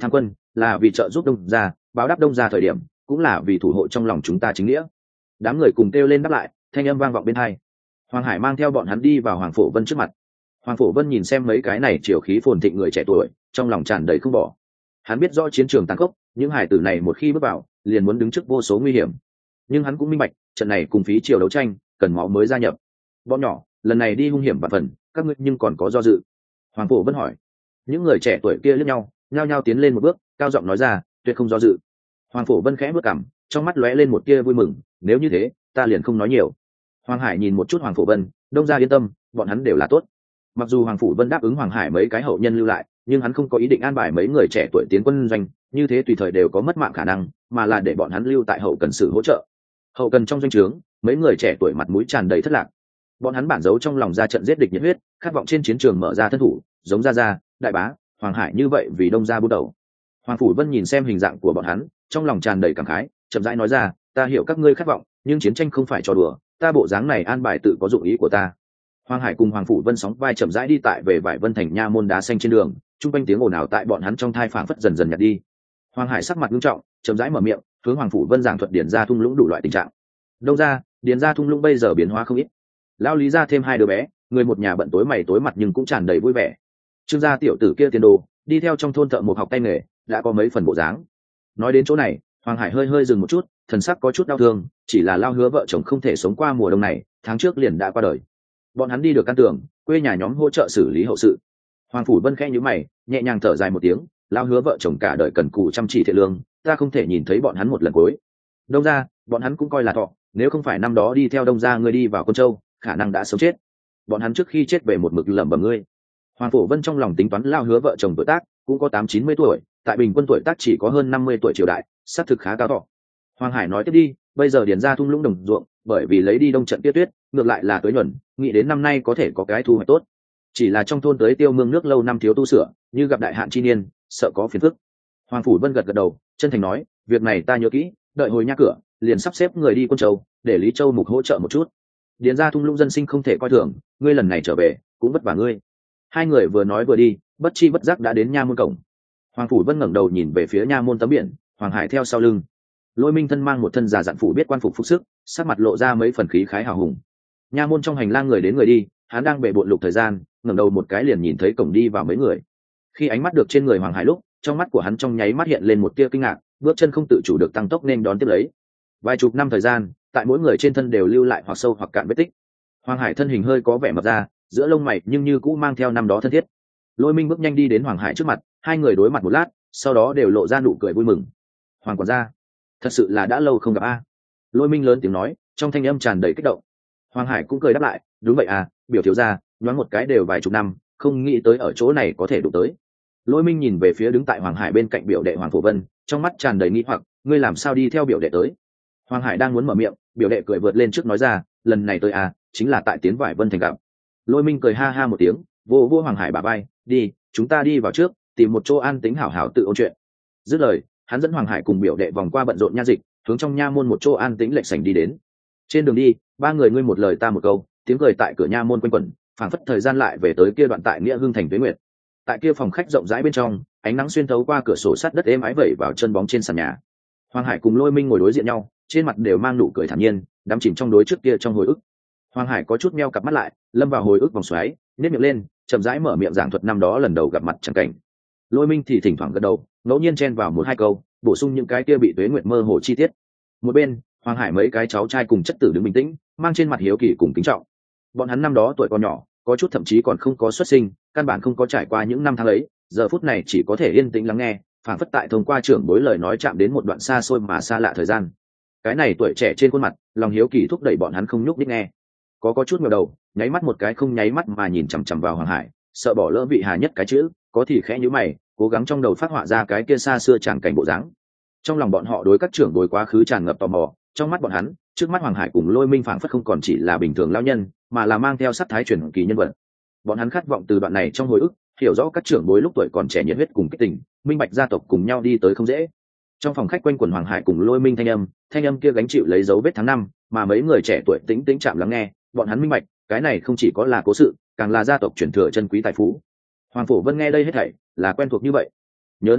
là vì trợ giúp đông gia, báo đáp đông gia thời điểm cũng là vì thủ hộ trong lòng chúng ta chính nghĩa. Đám người cùng kêu lên đáp lại, thanh âm vang vọng bên hai. Hoàng Hải mang theo bọn hắn đi vào Hoàng Phổ Vân trước mặt. Hoàng Phổ Vân nhìn xem mấy cái này chiều khí phồn thịnh người trẻ tuổi, trong lòng tràn đầy không bỏ. Hắn biết rõ chiến trường tàn khốc, những hải tử này một khi bước vào liền muốn đứng trước vô số nguy hiểm, nhưng hắn cũng minh bạch trận này cùng phí triều đấu tranh cần máu mới gia nhập. Bọn nhỏ lần này đi hung hiểm và phần, các ngươi nhưng còn có do dự? Hoàng Phổ Vân hỏi. Những người trẻ tuổi kia liếc nhau, nhao nhao tiến lên một bước, cao giọng nói ra, tuyệt không do dự. Hoàng Phổ Vân khẽ bước cằm, trong mắt lóe lên một tia vui mừng, nếu như thế ta liền không nói nhiều. Hoàng Hải nhìn một chút Hoàng Phổ Vân, đông gia yên tâm, bọn hắn đều là tốt. Mặc dù Hoàng Phổ Vân đáp ứng Hoàng Hải mấy cái hậu nhân lưu lại, nhưng hắn không có ý định an bài mấy người trẻ tuổi tiến quân doanh, như thế tùy thời đều có mất mạng khả năng, mà là để bọn hắn lưu tại hậu cần sự hỗ trợ. Hậu cần trong doanh trướng, mấy người trẻ tuổi mặt mũi tràn đầy thất lạc. Bọn hắn bản giấu trong lòng ra trận giết địch nhiệt huyết, khát vọng trên chiến trường mở ra thân thủ, giống Gia Gia, Đại Bá, Hoàng Hải như vậy vì đông gia bút đầu. Hoàng Phủ Vân nhìn xem hình dạng của bọn hắn, trong lòng tràn đầy cảm khái, chậm rãi nói ra, ta hiểu các ngươi khát vọng, nhưng chiến tranh không phải trò đùa, ta bộ dáng này an bài tự có dụng ý của ta. Hoàng Hải cùng Hoàng Phủ Vân sóng vai chậm rãi đi tại về vải Vân thành nha môn đá xanh trên đường, trung quanh tiếng ồn ào tại bọn hắn trong thai phảng phất dần dần nhạt đi. Hoàng Hải sắc mặt nghiêm trọng, chậm rãi mở miệng, hướng Hoàng Phủ Vân giảng thuật điển ra thung lũng đủ loại tình trạng. Đông ra, điển ra thung lũng bây giờ biến hóa không ít. Lão Lý ra thêm hai đứa bé, người một nhà bận tối mày tối mặt nhưng cũng tràn đầy vui vẻ. Trương gia tiểu tử kia tiền đồ, đi theo trong thôn thợ một học tay nghề, đã có mấy phần bộ dáng. Nói đến chỗ này, Hoàng Hải hơi hơi dừng một chút, thần sắc có chút đau thương, chỉ là Lao Hứa vợ chồng không thể sống qua mùa đông này, tháng trước liền đã qua đời. Bọn hắn đi được căn tường, quê nhà nhóm hỗ trợ xử lý hậu sự. Hoàng Phủ Vân khẽ nhíu mày, nhẹ nhàng thở dài một tiếng, Lao Hứa vợ chồng cả đời cần cù chăm chỉ thiện lương, ta không thể nhìn thấy bọn hắn một lần cuối. Đông gia, bọn hắn cũng coi là thọ, nếu không phải năm đó đi theo Đông gia ngươi đi vào Côn Châu, khả năng đã sống chết. Bọn hắn trước khi chết về một mực lẩm bẩm ngươi. Hoàng Phủ Vân trong lòng tính toán Lao Hứa vợ chồng tuổi tác cũng có tám chín mươi tuổi, tại bình quân tuổi tác chỉ có hơn năm mươi tuổi triều đại, xác thực khá cao thọ. Hoàng Hải nói tiếp đi, bây giờ điền ra thung lũng đồng ruộng, bởi vì lấy đi đông trận tiết tuyết, ngược lại là tới nhuần, nghĩ đến năm nay có thể có cái thu hoạch tốt. Chỉ là trong thôn tới tiêu mương nước lâu năm thiếu tu sửa, như gặp đại hạn chi niên, sợ có phiền phức. Hoàng Phủ Vân gật gật đầu, chân thành nói, việc này ta nhớ kỹ, đợi hồi nha cửa, liền sắp xếp người đi Quân Châu, để Lý Châu mục hỗ trợ một chút. Điền ra thung lũng dân sinh không thể coi thường, ngươi lần này trở về, cũng vất vả ngươi. Hai người vừa nói vừa đi, bất chi bất giác đã đến nha môn cổng. Hoàng Phủ Vân ngẩng đầu nhìn về phía nha môn tấm biển, Hoàng Hải theo sau lưng. Lôi Minh thân mang một thân giả dặn phủ biết quan phục phục sức, sắc mặt lộ ra mấy phần khí khái hào hùng. Nha môn trong hành lang người đến người đi, hắn đang bệ bộn lục thời gian, ngẩng đầu một cái liền nhìn thấy cổng đi vào mấy người. Khi ánh mắt được trên người Hoàng Hải lúc, trong mắt của hắn trong nháy mắt hiện lên một tia kinh ngạc, bước chân không tự chủ được tăng tốc nên đón tiếp lấy. Vài chục năm thời gian, tại mỗi người trên thân đều lưu lại hoặc sâu hoặc cạn vết tích. Hoàng Hải thân hình hơi có vẻ mập ra, giữa lông mày nhưng như cũ mang theo năm đó thân thiết. Lôi Minh bước nhanh đi đến Hoàng Hải trước mặt, hai người đối mặt một lát, sau đó đều lộ ra nụ cười vui mừng. Hoàng quản gia, thật sự là đã lâu không gặp a. Lôi Minh lớn tiếng nói, trong thanh âm tràn đầy kích động. Hoàng Hải cũng cười đáp lại, đúng vậy à, biểu thiếu gia, nhoáng một cái đều vài chục năm, không nghĩ tới ở chỗ này có thể đụng tới. Lôi Minh nhìn về phía đứng tại Hoàng Hải bên cạnh biểu đệ Hoàng Phổ Vân, trong mắt tràn đầy nghi hoặc, ngươi làm sao đi theo biểu đệ tới? Hoàng Hải đang muốn mở miệng, biểu đệ cười vượt lên trước nói ra, lần này tôi à, chính là tại tiến vải Vân thành gặp. Lôi Minh cười ha ha một tiếng, vô vô Hoàng Hải bả vai, đi, chúng ta đi vào trước, tìm một chỗ an tĩnh hảo hảo tự ôn chuyện. Dứt lời, hắn dẫn Hoàng Hải cùng biểu đệ vòng qua bận rộn nha dịch, hướng trong nha môn một chỗ an tĩnh lệch sảnh đi đến. Trên đường đi, ba người ngươi một lời ta một câu, tiếng cười tại cửa nha môn quanh quẩn, phảng phất thời gian lại về tới kia đoạn tại nghĩa hưng thành tuế nguyệt. Tại kia phòng khách rộng rãi bên trong, ánh nắng xuyên thấu qua cửa sổ sắt đất êm ái vẩy vào chân bóng trên sàn nhà. Hoàng Hải cùng Lôi Minh ngồi đối diện nhau, trên mặt đều mang nụ cười thản nhiên, đắm chìm trong đối trước kia trong hồi ức. Hoàng Hải có chút meo cặp mắt lại, lâm vào hồi ức vòng xoáy, nhếch miệng lên, chậm rãi mở miệng giảng thuật năm đó lần đầu gặp mặt chẳng cảnh. Lôi Minh thì thỉnh thoảng gật đầu, ngẫu nhiên chen vào một hai câu, bổ sung những cái kia bị tuế nguyệt mơ hồ chi tiết. Một bên, Hoàng Hải mấy cái cháu trai cùng chất tử đứng bình tĩnh, mang trên mặt hiếu kỳ cùng kính trọng. Bọn hắn năm đó tuổi còn nhỏ, có chút thậm chí còn không có xuất sinh, căn bản không có trải qua những năm tháng ấy, giờ phút này chỉ có thể yên tĩnh lắng nghe, phảng phất tại thông qua trưởng bối lời nói chạm đến một đoạn xa xôi mà xa lạ thời gian. Cái này tuổi trẻ trên khuôn mặt, lòng hiếu kỳ thúc đẩy bọn hắn không nhúc nhích nghe. Có có chút ngẩng đầu, nháy mắt một cái không nháy mắt mà nhìn chằm chằm vào Hoàng Hải, sợ bỏ lỡ vị hà nhất cái chữ, có thì khẽ nhíu mày, cố gắng trong đầu phát họa ra cái kia xa xưa tràng cảnh bộ dáng. Trong lòng bọn họ đối các trưởng bối quá khứ tràn ngập tò mò, trong mắt bọn hắn, trước mắt Hoàng Hải cùng Lôi Minh phảng phất không còn chỉ là bình thường lão nhân, mà là mang theo sắc thái truyền kỳ nhân vật. Bọn hắn khát vọng từ đoạn này trong hồi ức, hiểu rõ các trưởng bối lúc tuổi còn trẻ nhiệt huyết cùng kích tình, minh bạch gia tộc cùng nhau đi tới không dễ. Trong phòng khách quanh quần Hoàng Hải cùng Lôi Minh thanh âm, thanh âm kia gánh chịu lấy dấu vết tháng năm, mà mấy người trẻ tuổi tĩnh tĩnh chạm lắng nghe, bọn hắn minh bạch, cái này không chỉ có là cố sự, càng là gia tộc truyền thừa chân quý tài phú. Hoàng Phổ Vân nghe đây hết thảy, là quen thuộc như vậy. Nhớ năm đó,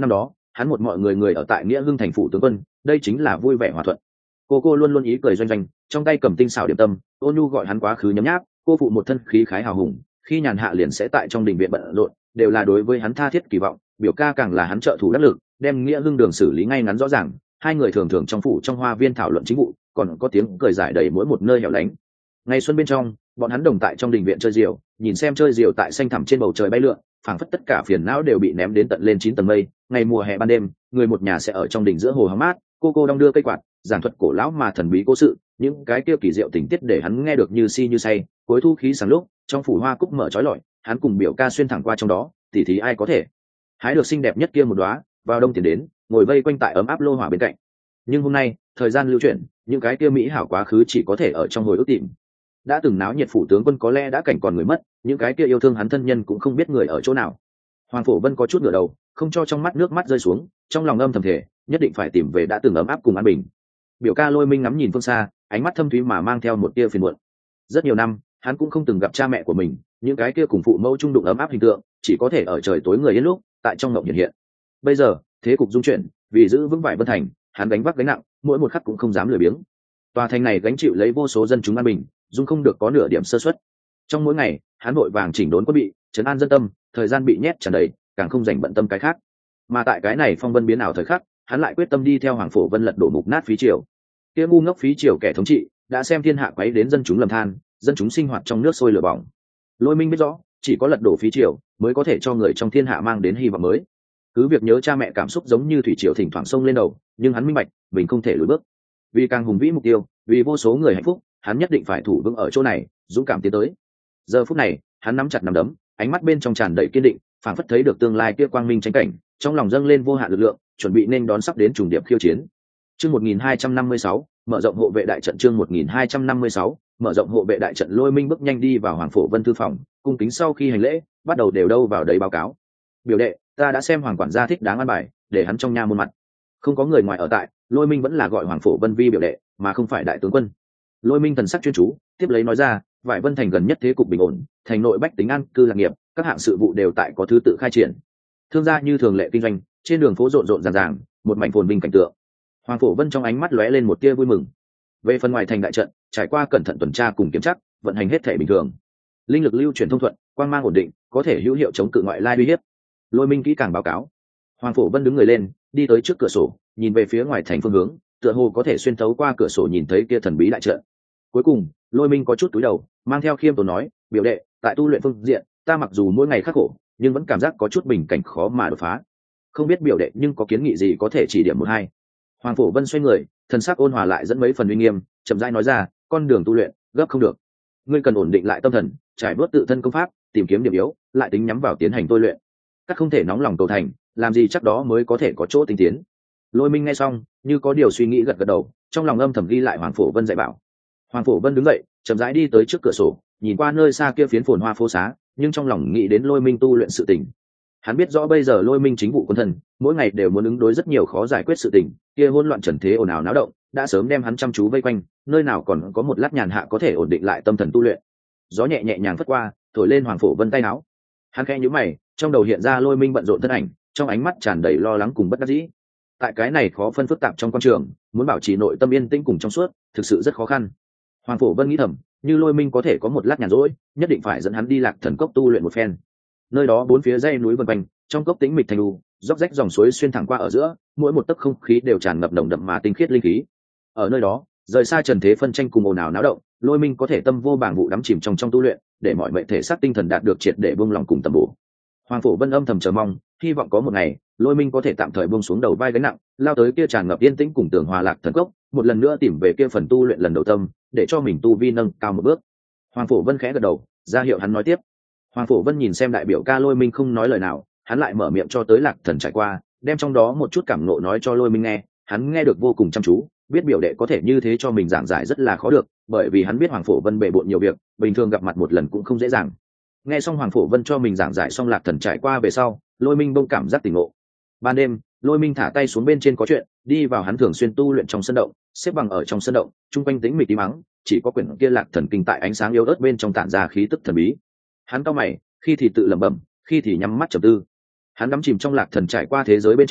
hắn một mọi người người ở tại nghĩa hưng thành phủ tướng quân, đây chính là vui vẻ hòa thuận. Cô cô luôn luôn ý cười doanh doanh, trong tay cầm tinh xảo điểm tâm, ôn nhu gọi hắn quá khứ nhấm nháp. Cô phụ một thân khí khái hào hùng, khi nhàn hạ liền sẽ tại trong đình viện bận rộn, đều là đối với hắn tha thiết kỳ vọng. Biểu ca càng là hắn trợ thủ đắc lực, đem nghĩa hưng đường xử lý ngay ngắn rõ ràng. Hai người thường thường trong phủ trong hoa viên thảo luận chính vụ, còn có tiếng cười giải đầy mỗi một nơi hẻo lánh. Ngày xuân bên trong, bọn hắn đồng tại trong đình viện chơi diều, nhìn xem chơi diều tại xanh thẳm trên bầu trời bay lượn, phảng phất tất cả phiền não đều bị ném đến tận lên chín tầng mây. Ngày mùa hè ban đêm, người một nhà sẽ ở trong đình giữa hồ hóng mát, cô cô đong đưa cây quạt, giảng thuật cổ lão mà thần bí cố sự, những cái kia kỳ diệu tình tiết để hắn nghe được như si như say. Cuối thu khí sáng lúc, trong phủ hoa cúc mở trói lọi, hắn cùng biểu ca xuyên thẳng qua trong đó, tỉ thí ai có thể hái được xinh đẹp nhất kia một đóa. Vào đông tiền đến, ngồi vây quanh tại ấm áp lô hỏa bên cạnh. Nhưng hôm nay, thời gian lưu chuyển, những cái kia mỹ hảo quá khứ chỉ có thể ở trong hồi ức tìm. Đã từng náo nhiệt phủ tướng quân có lẽ đã cảnh còn người mất, những cái kia yêu thương hắn thân nhân cũng không biết người ở chỗ nào. Hoàng Phổ Vân có chút ngửa đầu, không cho trong mắt nước mắt rơi xuống, trong lòng âm thầm thể nhất định phải tìm về đã từng ấm áp cùng an bình. Biểu ca Lôi Minh ngắm nhìn phương xa, ánh mắt thâm thúy mà mang theo một tia phiền muộn. Rất nhiều năm, hắn cũng không từng gặp cha mẹ của mình, những cái kia cùng phụ mẫu chung đụng ấm áp hình tượng, chỉ có thể ở trời tối người yên lúc, tại trong ngộng hiện hiện. Bây giờ, thế cục dung chuyển, vì giữ vững vải Vân Thành, hắn gánh vác gánh nặng, mỗi một khắc cũng không dám lười biếng. Tòa thành này gánh chịu lấy vô số dân chúng an bình, dung không được có nửa điểm sơ suất. Trong mỗi ngày, hắn vội vàng chỉnh đốn quân bị, trấn an dân tâm, thời gian bị nhét tràn đầy, càng không dành bận tâm cái khác. Mà tại cái này phong vân biến ảo thời khắc, hắn lại quyết tâm đi theo Hoàng Phổ Vân lật đổ mục nát phí triều. Kia ngu ngốc phí triều kẻ thống trị, đã xem thiên hạ quấy đến dân chúng lầm than, dân chúng sinh hoạt trong nước sôi lửa bỏng. Lôi Minh biết rõ, chỉ có lật đổ phí triều mới có thể cho người trong thiên hạ mang đến hy vọng mới. Cứ việc nhớ cha mẹ cảm xúc giống như thủy triều thỉnh thoảng sông lên đầu, nhưng hắn minh bạch, mình không thể lùi bước. Vì càng hùng vĩ mục tiêu, vì vô số người hạnh phúc, hắn nhất định phải thủ vững ở chỗ này, dũng cảm tiến tới. Giờ phút này, hắn nắm chặt nắm đấm, ánh mắt bên trong tràn đầy kiên định, phảng phất thấy được tương lai kia quang minh tranh cảnh, trong lòng dâng lên vô hạn lực lượng, chuẩn bị nên đón sắp đến trùng điệp khiêu chiến. Chương một nghìn hai trăm năm mươi sáu, mở rộng hộ vệ đại trận. Chương một nghìn hai trăm năm mươi sáu, mở rộng hộ vệ đại trận. Lôi Minh bước nhanh đi vào Hoàng Phổ Vân thư phòng, cung kính sau khi hành lễ, bắt đầu đều đâu vào đấy báo cáo. Biểu đệ, ta đã xem Hoàng quản gia thích đáng an bài, để hắn trong nha môn mặt. Không có người ngoài ở tại, Lôi Minh vẫn là gọi Hoàng Phổ Vân vi biểu đệ, mà không phải đại tướng quân. Lôi Minh thần sắc chuyên chú, tiếp lấy nói ra, vải Vân Thành gần nhất thế cục bình ổn, thành nội bách tính an cư lạc nghiệp, các hạng sự vụ đều tại có thứ tự khai triển. Thương gia như thường lệ kinh doanh, trên đường phố rộn rộn ràng ràng, một mảnh phồn vinh cảnh tượng. Hoàng Phổ Vân trong ánh mắt lóe lên một tia vui mừng. Về phần ngoài thành đại trận, trải qua cẩn thận tuần tra cùng kiểm tra, vận hành hết thể bình thường. Linh lực lưu chuyển thông thuận, quang mang ổn định, có thể hữu hiệu chống cự ngoại lai uy hiếp. Lôi Minh kỹ càng báo cáo. Hoàng Phổ Vân đứng người lên, đi tới trước cửa sổ, nhìn về phía ngoài thành phương hướng, tựa hồ có thể xuyên thấu qua cửa sổ nhìn thấy kia thần bí đại trận. Cuối cùng, Lôi Minh có chút cúi đầu, mang theo khiêm tốn nói, biểu đệ, tại tu luyện phương diện, ta mặc dù mỗi ngày khắc khổ, nhưng vẫn cảm giác có chút bình cảnh khó mà đột phá. Không biết biểu đệ nhưng có kiến nghị gì có thể chỉ điểm một hai. Hoàng Phổ Vân xoay người, thần sắc ôn hòa lại dẫn mấy phần uy nghiêm, chậm rãi nói ra, con đường tu luyện gấp không được, ngươi cần ổn định lại tâm thần, trải bớt tự thân công pháp, tìm kiếm điểm yếu, lại tính nhắm vào tiến hành tu luyện. Các không thể nóng lòng cầu thành, làm gì chắc đó mới có thể có chỗ tinh tiến. Lôi Minh nghe xong, như có điều suy nghĩ gật gật đầu, trong lòng âm thầm ghi lại Hoàng Phổ Vân dạy bảo. Hoàng Phổ Vân đứng dậy, chậm rãi đi tới trước cửa sổ, nhìn qua nơi xa kia phiến phồn hoa phố xá, nhưng trong lòng nghĩ đến Lôi Minh tu luyện sự tình. Hắn biết rõ bây giờ Lôi Minh chính vụ quân thần, mỗi ngày đều muốn ứng đối rất nhiều khó giải quyết sự tình, kia hỗn loạn trần thế ồn ào náo động, đã sớm đem hắn chăm chú vây quanh, nơi nào còn có một lát nhàn hạ có thể ổn định lại tâm thần tu luyện. Gió nhẹ nhẹ nhàng phất qua, thổi lên Hoàng Phổ Vân tay áo. Hắn khẽ nhíu mày, trong đầu hiện ra Lôi Minh bận rộn thân ảnh, trong ánh mắt tràn đầy lo lắng cùng bất đắc dĩ. Tại cái này khó phân phức tạp trong quan trường, muốn bảo trì nội tâm yên tĩnh cùng trong suốt, thực sự rất khó khăn. Hoàng Phổ Vân nghĩ thầm, như Lôi Minh có thể có một lát nhàn rỗi, nhất định phải dẫn hắn đi Lạc Thần Cốc tu luyện một phen. Nơi đó bốn phía dãy núi vần quanh, trong cốc tĩnh mịch thanh u, róc rách dòng suối xuyên thẳng qua ở giữa, mỗi một tấc không khí đều tràn ngập nồng đậm mà tinh khiết linh khí. Ở nơi đó, rời xa trần thế phân tranh cùng ồn ào náo động, Lôi Minh có thể tâm vô bảng vụ đắm chìm trong trong tu luyện, để mọi mệnh thể xác tinh thần đạt được triệt để buông lòng cùng tầm bổ. Hoàng Phổ Vân âm thầm chờ mong, hy vọng có một ngày, Lôi Minh có thể tạm thời buông xuống đầu vai gánh nặng, lao tới kia tràn ngập yên tĩnh cùng tường hòa Lạc Thần Cốc, một lần nữa tìm về kia phần tu luyện lần đầu tâm, để cho mình tu vi nâng cao một bước. Hoàng Phổ Vân khẽ gật đầu, ra hiệu hắn nói tiếp. Hoàng Phổ Vân nhìn xem đại biểu ca Lôi Minh không nói lời nào, hắn lại mở miệng cho tới Lạc Thần trải qua, đem trong đó một chút cảm ngộ nói cho Lôi Minh nghe, hắn nghe được vô cùng chăm chú, biết biểu đệ có thể như thế cho mình giảng giải rất là khó được, bởi vì hắn biết Hoàng Phổ Vân bề bộn nhiều việc, bình thường gặp mặt một lần cũng không dễ dàng. Nghe xong Hoàng Phổ Vân cho mình giảng giải xong Lạc Thần trải qua về sau, Lôi Minh bỗng cảm giác tỉnh ngộ. Ban đêm, Lôi Minh thả tay xuống bên trên có chuyện, đi vào hắn thường xuyên tu luyện trong sân động, xếp bằng ở trong sân động, trung quanh tĩnh mịch tí mắng, chỉ có quyển kia Lạc Thần kinh tại ánh sáng yếu ớt bên trong tản ra khí tức thần bí. Hắn cau mày, khi thì tự lẩm bẩm, khi thì nhắm mắt trầm tư. Hắn đắm chìm trong Lạc Thần trải qua thế giới bên trong,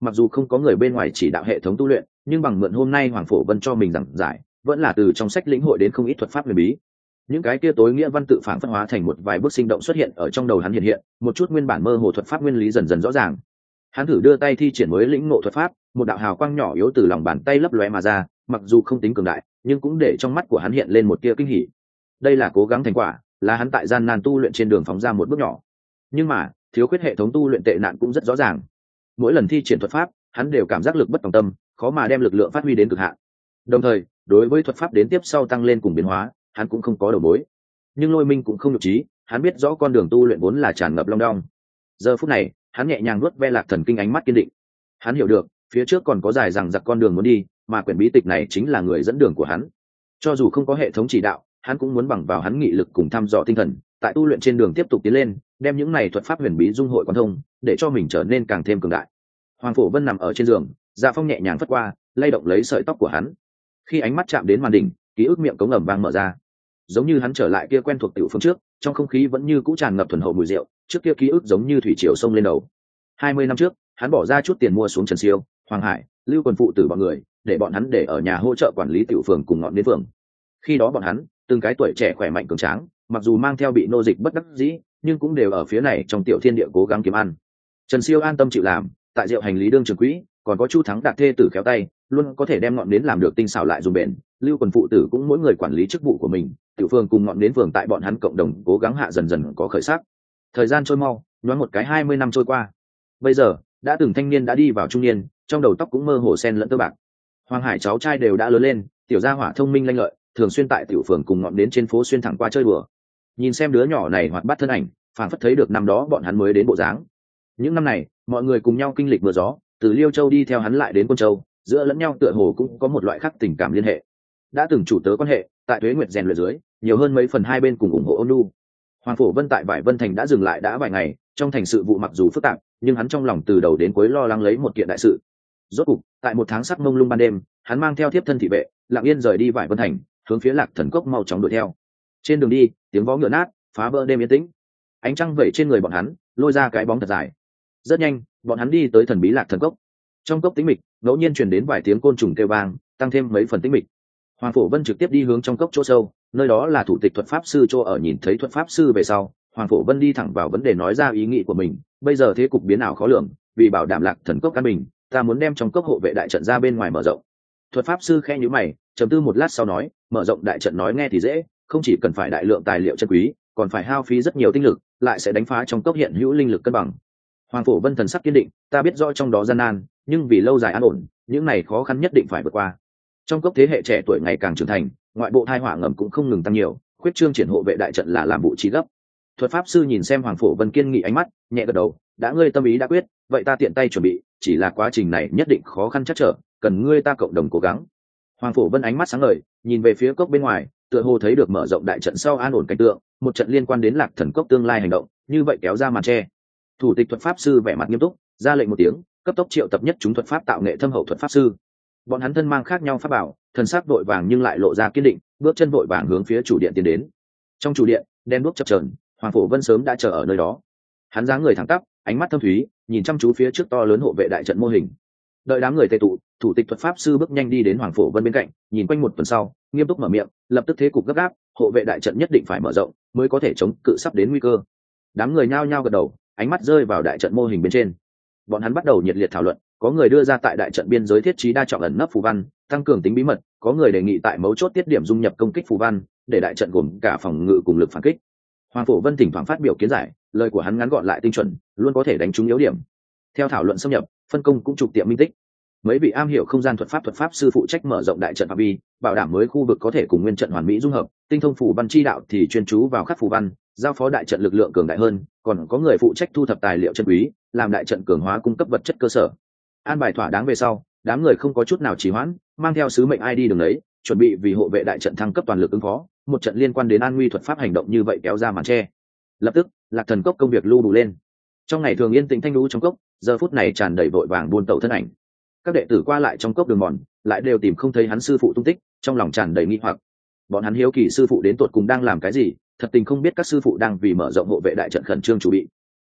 mặc dù không có người bên ngoài chỉ đạo hệ thống tu luyện, nhưng bằng mượn hôm nay Hoàng Phổ Vân cho mình giảng giải, vẫn là từ trong sách lĩnh hội đến không ít thuật pháp huyền bí. Những cái kia tối nghĩa văn tự phản phất hóa thành một vài bước sinh động xuất hiện ở trong đầu hắn hiện hiện, một chút nguyên bản mơ hồ thuật pháp nguyên lý dần dần rõ ràng. Hắn thử đưa tay thi triển mới lĩnh ngộ thuật pháp, một đạo hào quang nhỏ yếu từ lòng bàn tay lấp lóe mà ra, mặc dù không tính cường đại, nhưng cũng để trong mắt của hắn hiện lên một tia kinh hỉ. Đây là cố gắng thành quả, là hắn tại gian nan tu luyện trên đường phóng ra một bước nhỏ. Nhưng mà, thiếu khuyết hệ thống tu luyện tệ nạn cũng rất rõ ràng. Mỗi lần thi triển thuật pháp, hắn đều cảm giác lực bất tòng tâm, khó mà đem lực lượng phát huy đến cực hạn. Đồng thời, đối với thuật pháp đến tiếp sau tăng lên cùng biến hóa, hắn cũng không có đầu mối. Nhưng Lôi Minh cũng không nhục trí, hắn biết rõ con đường tu luyện vốn là tràn ngập long đong. Giờ phút này, hắn nhẹ nhàng nuốt ve Lạc Thần Kinh, ánh mắt kiên định. Hắn hiểu được, phía trước còn có dài dằng dặc con đường muốn đi, mà quyển bí tịch này chính là người dẫn đường của hắn. Cho dù không có hệ thống chỉ đạo, hắn cũng muốn bằng vào hắn nghị lực cùng thăm dò tinh thần, tại tu luyện trên đường tiếp tục tiến lên, đem những này thuật pháp huyền bí dung hội quan thông, để cho mình trở nên càng thêm cường đại. Hoàng Phổ Vân nằm ở trên giường, Dạ Phong nhẹ nhàng phất qua, lay động lấy sợi tóc của hắn. Khi ánh mắt chạm đến màn đỉnh, ký ức miệng cống ẩm vang mở ra, giống như hắn trở lại kia quen thuộc tiểu phương trước, trong không khí vẫn như cũ tràn ngập thuần hậu mùi rượu, trước kia ký ức giống như thủy triều sông lên đầu. Hai mươi năm trước, hắn bỏ ra chút tiền mua xuống Trần Siêu, Hoàng Hải, Lưu Quần phụ tử bọn người, để bọn hắn để ở nhà hỗ trợ quản lý tiểu phường cùng ngọn đến phường. Khi đó bọn hắn, từng cái tuổi trẻ khỏe mạnh cường tráng, mặc dù mang theo bị nô dịch bất đắc dĩ, nhưng cũng đều ở phía này trong tiểu thiên địa cố gắng kiếm ăn. Trần Siêu an tâm chịu làm, tại rượu hành lý đương trường quỹ, còn có Chu Thắng Đạt thê tử khéo tay, luôn có thể đem ngọn nến làm được tinh xảo lại dùng bền. Lưu Quần phụ tử cũng mỗi người quản lý chức vụ của mình, tiểu phường cùng ngọn nến phường tại bọn hắn cộng đồng cố gắng hạ dần dần có khởi sắc. Thời gian trôi mau, nhoáng một cái hai mươi năm trôi qua. Bây giờ, đã từng thanh niên đã đi vào trung niên, trong đầu tóc cũng mơ hồ sen lẫn tơ bạc. Hoàng Hải cháu trai đều đã lớn lên, tiểu gia hỏa thông minh lanh lợi, thường xuyên tại tiểu phường cùng ngọn nến trên phố xuyên thẳng qua chơi đùa. Nhìn xem đứa nhỏ này hoạt bát thân ảnh, phảng phất thấy được năm đó bọn hắn mới đến bộ dáng. Những năm này, mọi người cùng nhau kinh lịch mưa gió, từ Liêu Châu đi theo hắn lại đến Quân Châu, giữa lẫn nhau tựa hồ cũng có một loại khác tình cảm liên hệ. Đã từng chủ tớ quan hệ, tại Tuế Nguyệt rèn luyện dưới, nhiều hơn mấy phần hai bên cùng ủng hộ ôn nhu. Hoàng Phổ Vân tại Vải Vân Thành đã dừng lại đã vài ngày, trong thành sự vụ mặc dù phức tạp, nhưng hắn trong lòng từ đầu đến cuối lo lắng lấy một kiện đại sự. Rốt cục, tại một tháng sắc mông lung ban đêm, hắn mang theo thiếp thân thị vệ, lặng yên rời đi Vải Vân Thành, hướng phía Lạc Thần Cốc mau chóng đuổi theo. Trên đường đi, tiếng vó ngựa nát, phá vỡ đêm yên tĩnh. Ánh trăng vẩy trên người bọn hắn, lôi ra cái bóng thật dài. Rất nhanh, bọn hắn đi tới thần bí Lạc Thần Cốc. Trong cốc tĩnh mịch, ngẫu nhiên truyền đến vài tiếng côn trùng kêu vang, tăng thêm mấy phần tĩnh mịch. Hoàng Phổ Vân trực tiếp đi hướng trong cốc chỗ sâu, nơi đó là thủ tịch thuật pháp sư chỗ ở. Nhìn thấy thuật pháp sư về sau, Hoàng Phổ Vân đi thẳng vào vấn đề, nói ra ý nghĩ của mình. Bây giờ thế cục biến ảo khó lường, vì bảo đảm Lạc Thần Cốc an bình, ta muốn đem trong cốc hộ vệ đại trận ra bên ngoài mở rộng. Thuật pháp sư khẽ nhíu mày, trầm tư một lát sau nói, mở rộng đại trận nói nghe thì dễ, không chỉ cần phải đại lượng tài liệu chân quý, còn phải hao phí rất nhiều tinh lực, lại sẽ đánh phá trong cốc hiện hữu linh lực cân bằng. Hoàng Phổ Vân thần sắc kiên định, ta biết rõ trong đó gian nan, nhưng vì lâu dài an ổn, những này khó khăn nhất định phải vượt qua. Trong cốc thế hệ trẻ tuổi ngày càng trưởng thành, ngoại bộ thai họa ngầm cũng không ngừng tăng nhiều, khuyết trương triển hộ vệ đại trận là làm vụ trí gấp. Thuật pháp sư nhìn xem Hoàng Phổ Vân kiên nghị ánh mắt, nhẹ gật đầu, đã ngươi tâm ý đã quyết, vậy ta tiện tay chuẩn bị, chỉ là quá trình này nhất định khó khăn chắc trở, cần ngươi ta cộng đồng cố gắng. Hoàng Phổ Vân ánh mắt sáng ngời, nhìn về phía cốc bên ngoài, tựa hồ thấy được mở rộng đại trận sau an ổn cảnh tượng, một trận liên quan đến Lạc Thần Cốc tương lai hành động, như vậy kéo ra màn che. Thủ tịch thuật pháp sư vẻ mặt nghiêm túc, ra lệnh một tiếng, cấp tốc triệu tập nhất chúng thuật pháp tạo nghệ thâm hậu thuật pháp sư. Bọn hắn thân mang khác nhau pháp bảo, thần sắc vội vàng nhưng lại lộ ra kiên định, bước chân vội vàng hướng phía chủ điện tiến đến. Trong chủ điện, đen đuốc chập chờn, Hoàng Phổ Vân sớm đã chờ ở nơi đó. Hắn dáng người thẳng tắp, ánh mắt thâm thúy, nhìn chăm chú phía trước to lớn hộ vệ đại trận mô hình. Đợi đám người tề tụ, thủ tịch thuật pháp sư bước nhanh đi đến Hoàng Phổ Vân bên cạnh, nhìn quanh một tuần sau, nghiêm túc mở miệng, lập tức thế cục gấp gáp, hộ vệ đại trận nhất định phải mở rộng, mới có thể chống cự sắp đến nguy cơ. Đám người nhao nhao gật đầu, ánh mắt rơi vào đại trận mô hình bên trên. Bọn hắn bắt đầu nhiệt liệt thảo luận, có người đưa ra tại đại trận biên giới thiết trí đa trọng ẩn nấp phù văn, tăng cường tính bí mật, có người đề nghị tại mấu chốt tiết điểm dung nhập công kích phù văn, để đại trận gồm cả phòng ngự cùng lực phản kích. Hoàng Phổ Vân thỉnh thoảng phát biểu kiến giải, lời của hắn ngắn gọn lại tinh chuẩn, luôn có thể đánh trúng yếu điểm. Theo thảo luận xâm nhập, phân công cũng trục tiệm minh tích. Mấy vị am hiểu không gian thuật pháp thuật pháp sư phụ trách mở rộng đại trận phạm vi, bảo đảm mới khu vực có thể cùng nguyên trận hoàn mỹ dung hợp, tinh thông phù văn chi đạo thì chuyên chú vào khắc phù văn, giao phó đại trận lực lượng cường đại hơn, còn có người phụ trách thu thập tài liệu chân quý, làm đại trận cường hóa cung cấp vật chất cơ sở. An bài thỏa đáng về sau, đám người không có chút nào trì hoãn, mang theo sứ mệnh ai đi đường đấy, chuẩn bị vì hộ vệ đại trận thăng cấp toàn lực ứng phó, một trận liên quan đến an nguy thuật pháp hành động như vậy kéo ra màn che. Lập tức, Lạc Thần Cốc công việc lưu đủ lên. Trong ngày thường yên tĩnh thanh lũ trong cốc, giờ phút này tràn đầy vội vàng buôn tẩu thân ảnh. Các đệ tử qua lại trong cốc đường mòn, lại đều tìm không thấy hắn sư phụ tung tích, trong lòng tràn đầy nghi hoặc. Bọn hắn hiếu kỳ sư phụ đến tột cùng đang làm cái gì, thật tình không biết các sư phụ đang vì mở rộng hộ vệ đại trận khẩn trương chuẩn bị.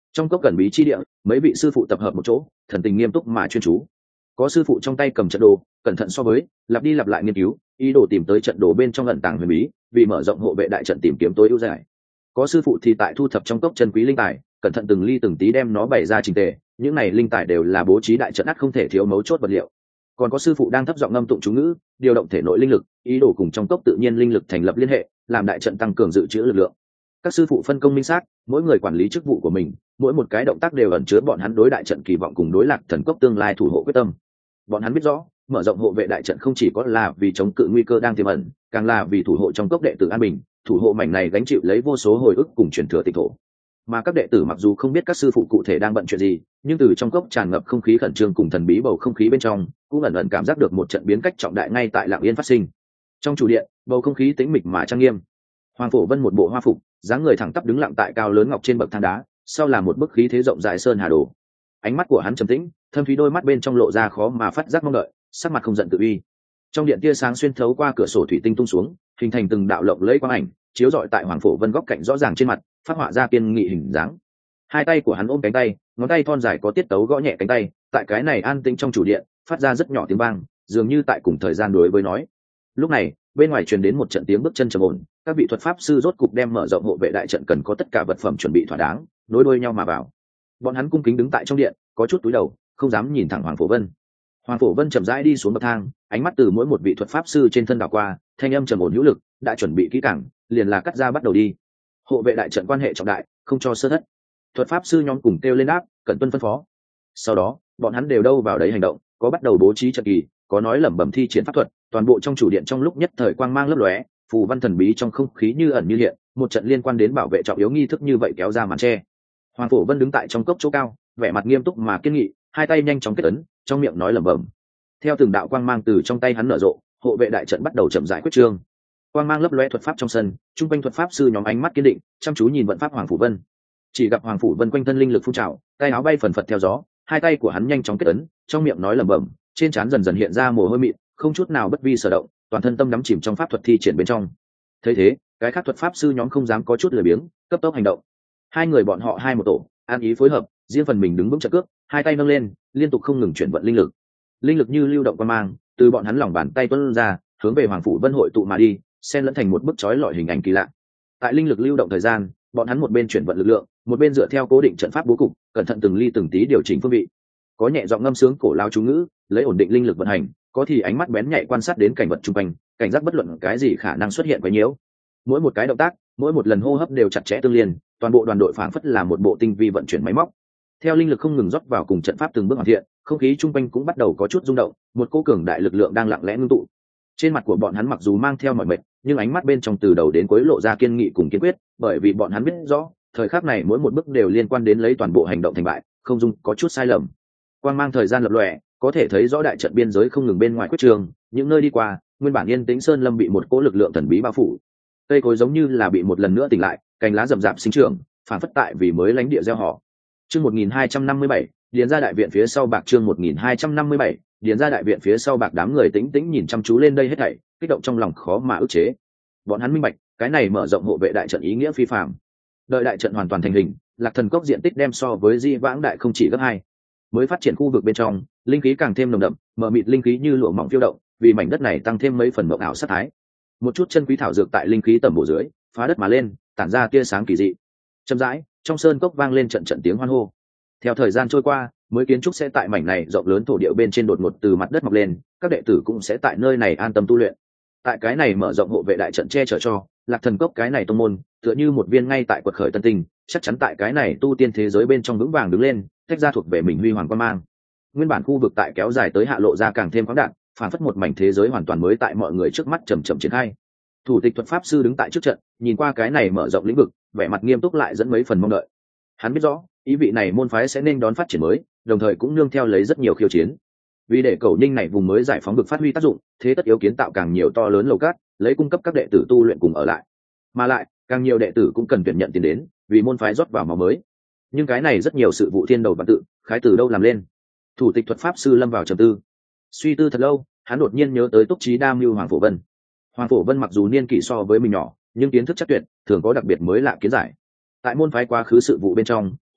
Trong cốc cẩn bí chi địa, mấy vị sư phụ tập hợp một chỗ, thần tình nghiêm túc mà chuyên chú. Có sư phụ trong tay cầm trận đồ, cẩn thận so với, lặp đi lặp lại nghiên cứu, ý đồ tìm tới trận đồ bên trong ẩn tàng huyền bí, vì mở rộng hộ vệ đại trận tìm kiếm tối ưu giải. Có sư phụ thì tại thu thập trong cốc chân quý linh tài, cẩn thận từng ly từng tí đem nó bày ra trình tề, những này linh tài đều là bố trí đại trận ắt không thể thiếu mấu chốt vật liệu. Còn có sư phụ đang thấp giọng ngâm tụng chú ngữ, điều động thể nội linh lực, ý đồ cùng trong cốc tự nhiên linh lực thành lập liên hệ, làm đại trận tăng cường dự trữ lực lượng. Các sư phụ phân công minh xác, mỗi người quản lý chức vụ của mình, mỗi một cái động tác đều ẩn chứa bọn hắn đối đại trận kỳ vọng cùng đối lạc thần cốc tương lai thủ hộ quyết tâm. Bọn hắn biết rõ, mở rộng hộ vệ đại trận không chỉ có là vì chống cự nguy cơ đang tiềm ẩn, càng là vì thủ hộ trong cốc đệ tử an bình, thủ hộ mảnh này gánh chịu lấy vô số hồi ức cùng truyền thừa tịch thổ. Mà các đệ tử mặc dù không biết các sư phụ cụ thể đang bận chuyện gì, nhưng từ trong cốc tràn ngập không khí khẩn trương cùng thần bí bầu không khí bên trong, cũng ẩn ẩn cảm giác được một trận biến cách trọng đại ngay tại lặng yên phát sinh. Trong chủ điện, bầu không khí tĩnh mịch mà trang nghiêm. Hoàng Phổ Vân một bộ hoa phục, dáng người thẳng tắp đứng lặng tại cao lớn ngọc trên bậc thang đá, sau là một bức khí thế rộng rãi sơn hà đồ. Ánh mắt của hắn trầm tĩnh, thâm thúy đôi mắt bên trong lộ ra khó mà phát giác mong đợi, sắc mặt không giận tự uy. Trong điện tia sáng xuyên thấu qua cửa sổ thủy tinh tung xuống, hình thành từng đạo lộng lẫy quang ảnh, chiếu rọi tại Hoàng Phổ Vân góc cạnh rõ ràng trên mặt, phát họa ra kiên nghị hình dáng. Hai tay của hắn ôm cánh tay, ngón tay thon dài có tiết tấu gõ nhẹ cánh tay, tại cái này an tĩnh trong chủ điện, phát ra rất nhỏ tiếng vang, dường như tại cùng thời gian đối với nói. Lúc này, bên ngoài truyền đến một trận tiếng bước chân trầm ổn, các vị thuật pháp sư rốt cục đem mở rộng hộ vệ đại trận cần có tất cả vật phẩm chuẩn bị thỏa đáng, nối đuôi nhau mà vào. Bọn hắn cung kính đứng tại trong điện, có chút cúi đầu, không dám nhìn thẳng Hoàng Phổ Vân. Hoàng Phổ Vân chậm rãi đi xuống bậc thang, ánh mắt từ mỗi một vị thuật pháp sư trên thân đảo qua, thanh âm trầm ổn hữu lực, đã chuẩn bị kỹ càng, liền là cắt ra bắt đầu đi. Hộ vệ đại trận quan hệ trọng đại, không cho sơ thất. Thuật pháp sư nhóm cùng kêu lên đáp, cẩn tuân phân phó. Sau đó, bọn hắn đều đâu vào đấy hành động, có bắt đầu bố trí trận kỳ, có nói lẩm bẩm thi triển pháp thuật, toàn bộ trong chủ điện trong lúc nhất thời quang mang lấp lóe, phù văn thần bí trong không khí như ẩn như hiện, một trận liên quan đến bảo vệ trọng yếu nghi thức như vậy kéo ra màn che. Hoàng Phổ Vân đứng tại trong cốc chỗ cao, vẻ mặt nghiêm túc mà kiên nghị, hai tay nhanh chóng kết ấn, trong miệng nói lẩm bẩm. Theo từng đạo quang mang từ trong tay hắn nở rộ, hộ vệ đại trận bắt đầu chậm rãi quyết trương. Quang mang lấp lóe thuật pháp trong sân, trung quanh thuật pháp sư nhóm ánh mắt kiên định, chăm chú nhìn vận pháp Hoàng Phủ Vân. Chỉ gặp Hoàng Phủ Vân quanh thân linh lực phun trào, tay áo bay phần phật theo gió, hai tay của hắn nhanh chóng kết ấn, trong miệng nói lẩm bẩm, trên trán dần dần hiện ra mồ hôi mịn, không chút nào bất vi sở động, toàn thân tâm đắm chìm trong pháp thuật thi triển bên trong. Thấy thế, cái khác thuật pháp sư nhóm không dám có chút lười biếng, cấp tốc hành động. Hai người bọn họ hai một tổ, an ý phối hợp, riêng phần mình đứng vững trận cước, hai tay nâng lên, liên tục không ngừng chuyển vận linh lực. Linh lực như lưu động quang mang, từ bọn hắn lòng bàn tay tuôn ra, hướng về Hoàng Phủ Vân hội tụ mà đi, xen lẫn thành một bức chói lọi hình ảnh kỳ lạ. Tại linh lực lưu động thời gian, bọn hắn một bên chuyển vận lực lượng, một bên dựa theo cố định trận pháp bố cục, cẩn thận từng ly từng tí điều chỉnh phương vị. Có nhẹ giọng ngâm sướng cổ lao chú ngữ, lấy ổn định linh lực vận hành, có thì ánh mắt bén nhạy quan sát đến cảnh vật xung quanh, cảnh giác bất luận cái gì khả năng xuất hiện quấy nhiễu. Mỗi một cái động tác, mỗi một lần hô hấp đều chặt chẽ tương liên, toàn bộ đoàn đội phảng phất là một bộ tinh vi vận chuyển máy móc. Theo linh lực không ngừng rót vào cùng trận pháp từng bước hoàn thiện, không khí chung quanh cũng bắt đầu có chút rung động, một cỗ cường đại lực lượng đang lặng lẽ ngưng tụ. Trên mặt của bọn hắn mặc dù mang theo mỏi mệt, nhưng ánh mắt bên trong từ đầu đến cuối lộ ra kiên nghị cùng kiên quyết, bởi vì bọn hắn biết rõ, thời khắc này mỗi một bước đều liên quan đến lấy toàn bộ hành động thành bại, không dung có chút sai lầm. Quang mang thời gian lập lòe, có thể thấy rõ đại trận biên giới không ngừng bên ngoài quyết trường, những nơi đi qua, nguyên bản yên tĩnh sơn lâm bị một cỗ lực lượng thần bí bao phủ. Cây cối giống như là bị một lần nữa tỉnh lại, cành lá rậm rạp sinh trưởng, phản phất tại vì mới lánh địa gieo họ. Chương một nghìn hai trăm năm mươi bảy, điền ra đại viện phía sau bạc chương một nghìn hai trăm năm mươi bảy, điền ra đại viện phía sau bạc đám người tĩnh tĩnh nhìn chăm chú lên đây hết thảy, kích động trong lòng khó mà ức chế. Bọn hắn minh bạch, cái này mở rộng hộ vệ đại trận ý nghĩa phi phàm. Đợi đại trận hoàn toàn thành hình, Lạc Thần Cốc diện tích đem so với Di Vãng đại không chỉ gấp hai. Mới phát triển khu vực bên trong, linh khí càng thêm nồng đậm, mờ mịt linh khí như lụa mỏng phiêu động, vì mảnh đất này tăng thêm mấy phần mộng ảo sát thái. Một chút chân quý thảo dược tại linh khí tầm bổ dưới, phá đất mà lên, tản ra tia sáng kỳ dị. Chậm rãi, trong sơn cốc vang lên trận trận tiếng hoan hô. Theo thời gian trôi qua, mới kiến trúc sẽ tại mảnh này rộng lớn thổ địa bên trên đột ngột từ mặt đất mọc lên, các đệ tử cũng sẽ tại nơi này an tâm tu luyện. Tại cái này mở rộng hộ vệ đại trận che chở cho Lạc Thần Cốc, cái này tông môn tựa như một viên ngay tại quật khởi tân tinh, chắc chắn tại cái này tu tiên thế giới bên trong vững vàng đứng lên, tách ra thuộc về mình huy hoàng quan mang. Nguyên bản khu vực tại kéo dài tới hạ lộ ra càng thêm khoáng đạt, phản phất một mảnh thế giới hoàn toàn mới tại mọi người trước mắt chầm chậm triển khai. Thủ tịch thuật pháp sư đứng tại trước trận, nhìn qua cái này mở rộng lĩnh vực, vẻ mặt nghiêm túc lại dẫn mấy phần mong đợi. Hắn biết rõ, ý vị này môn phái sẽ nên đón phát triển mới, đồng thời cũng nương theo lấy rất nhiều khiêu chiến. Vì để cầu ninh này vùng mới giải phóng được phát huy tác dụng, thế tất yếu kiến tạo càng nhiều to lớn lầu cát, lấy cung cấp các đệ tử tu luyện cùng ở lại. Mà lại, càng nhiều đệ tử cũng cần tuyển nhận tiền đến, vì môn phái rót vào máu mới. Nhưng cái này rất nhiều sự vụ thiên đầu và tự, khái từ đâu làm lên. Thủ tịch thuật pháp sư lâm vào trầm tư. Suy tư thật lâu, hắn đột nhiên nhớ tới Túc Trí Đa Mưu Hoàng Phổ Vân. Hoàng Phổ Vân mặc dù niên kỷ so với mình nhỏ, nhưng kiến thức chắc tuyệt, thường có đặc biệt mới lạ kiến giải. Tại môn phái quá khứ sự vụ bên trong,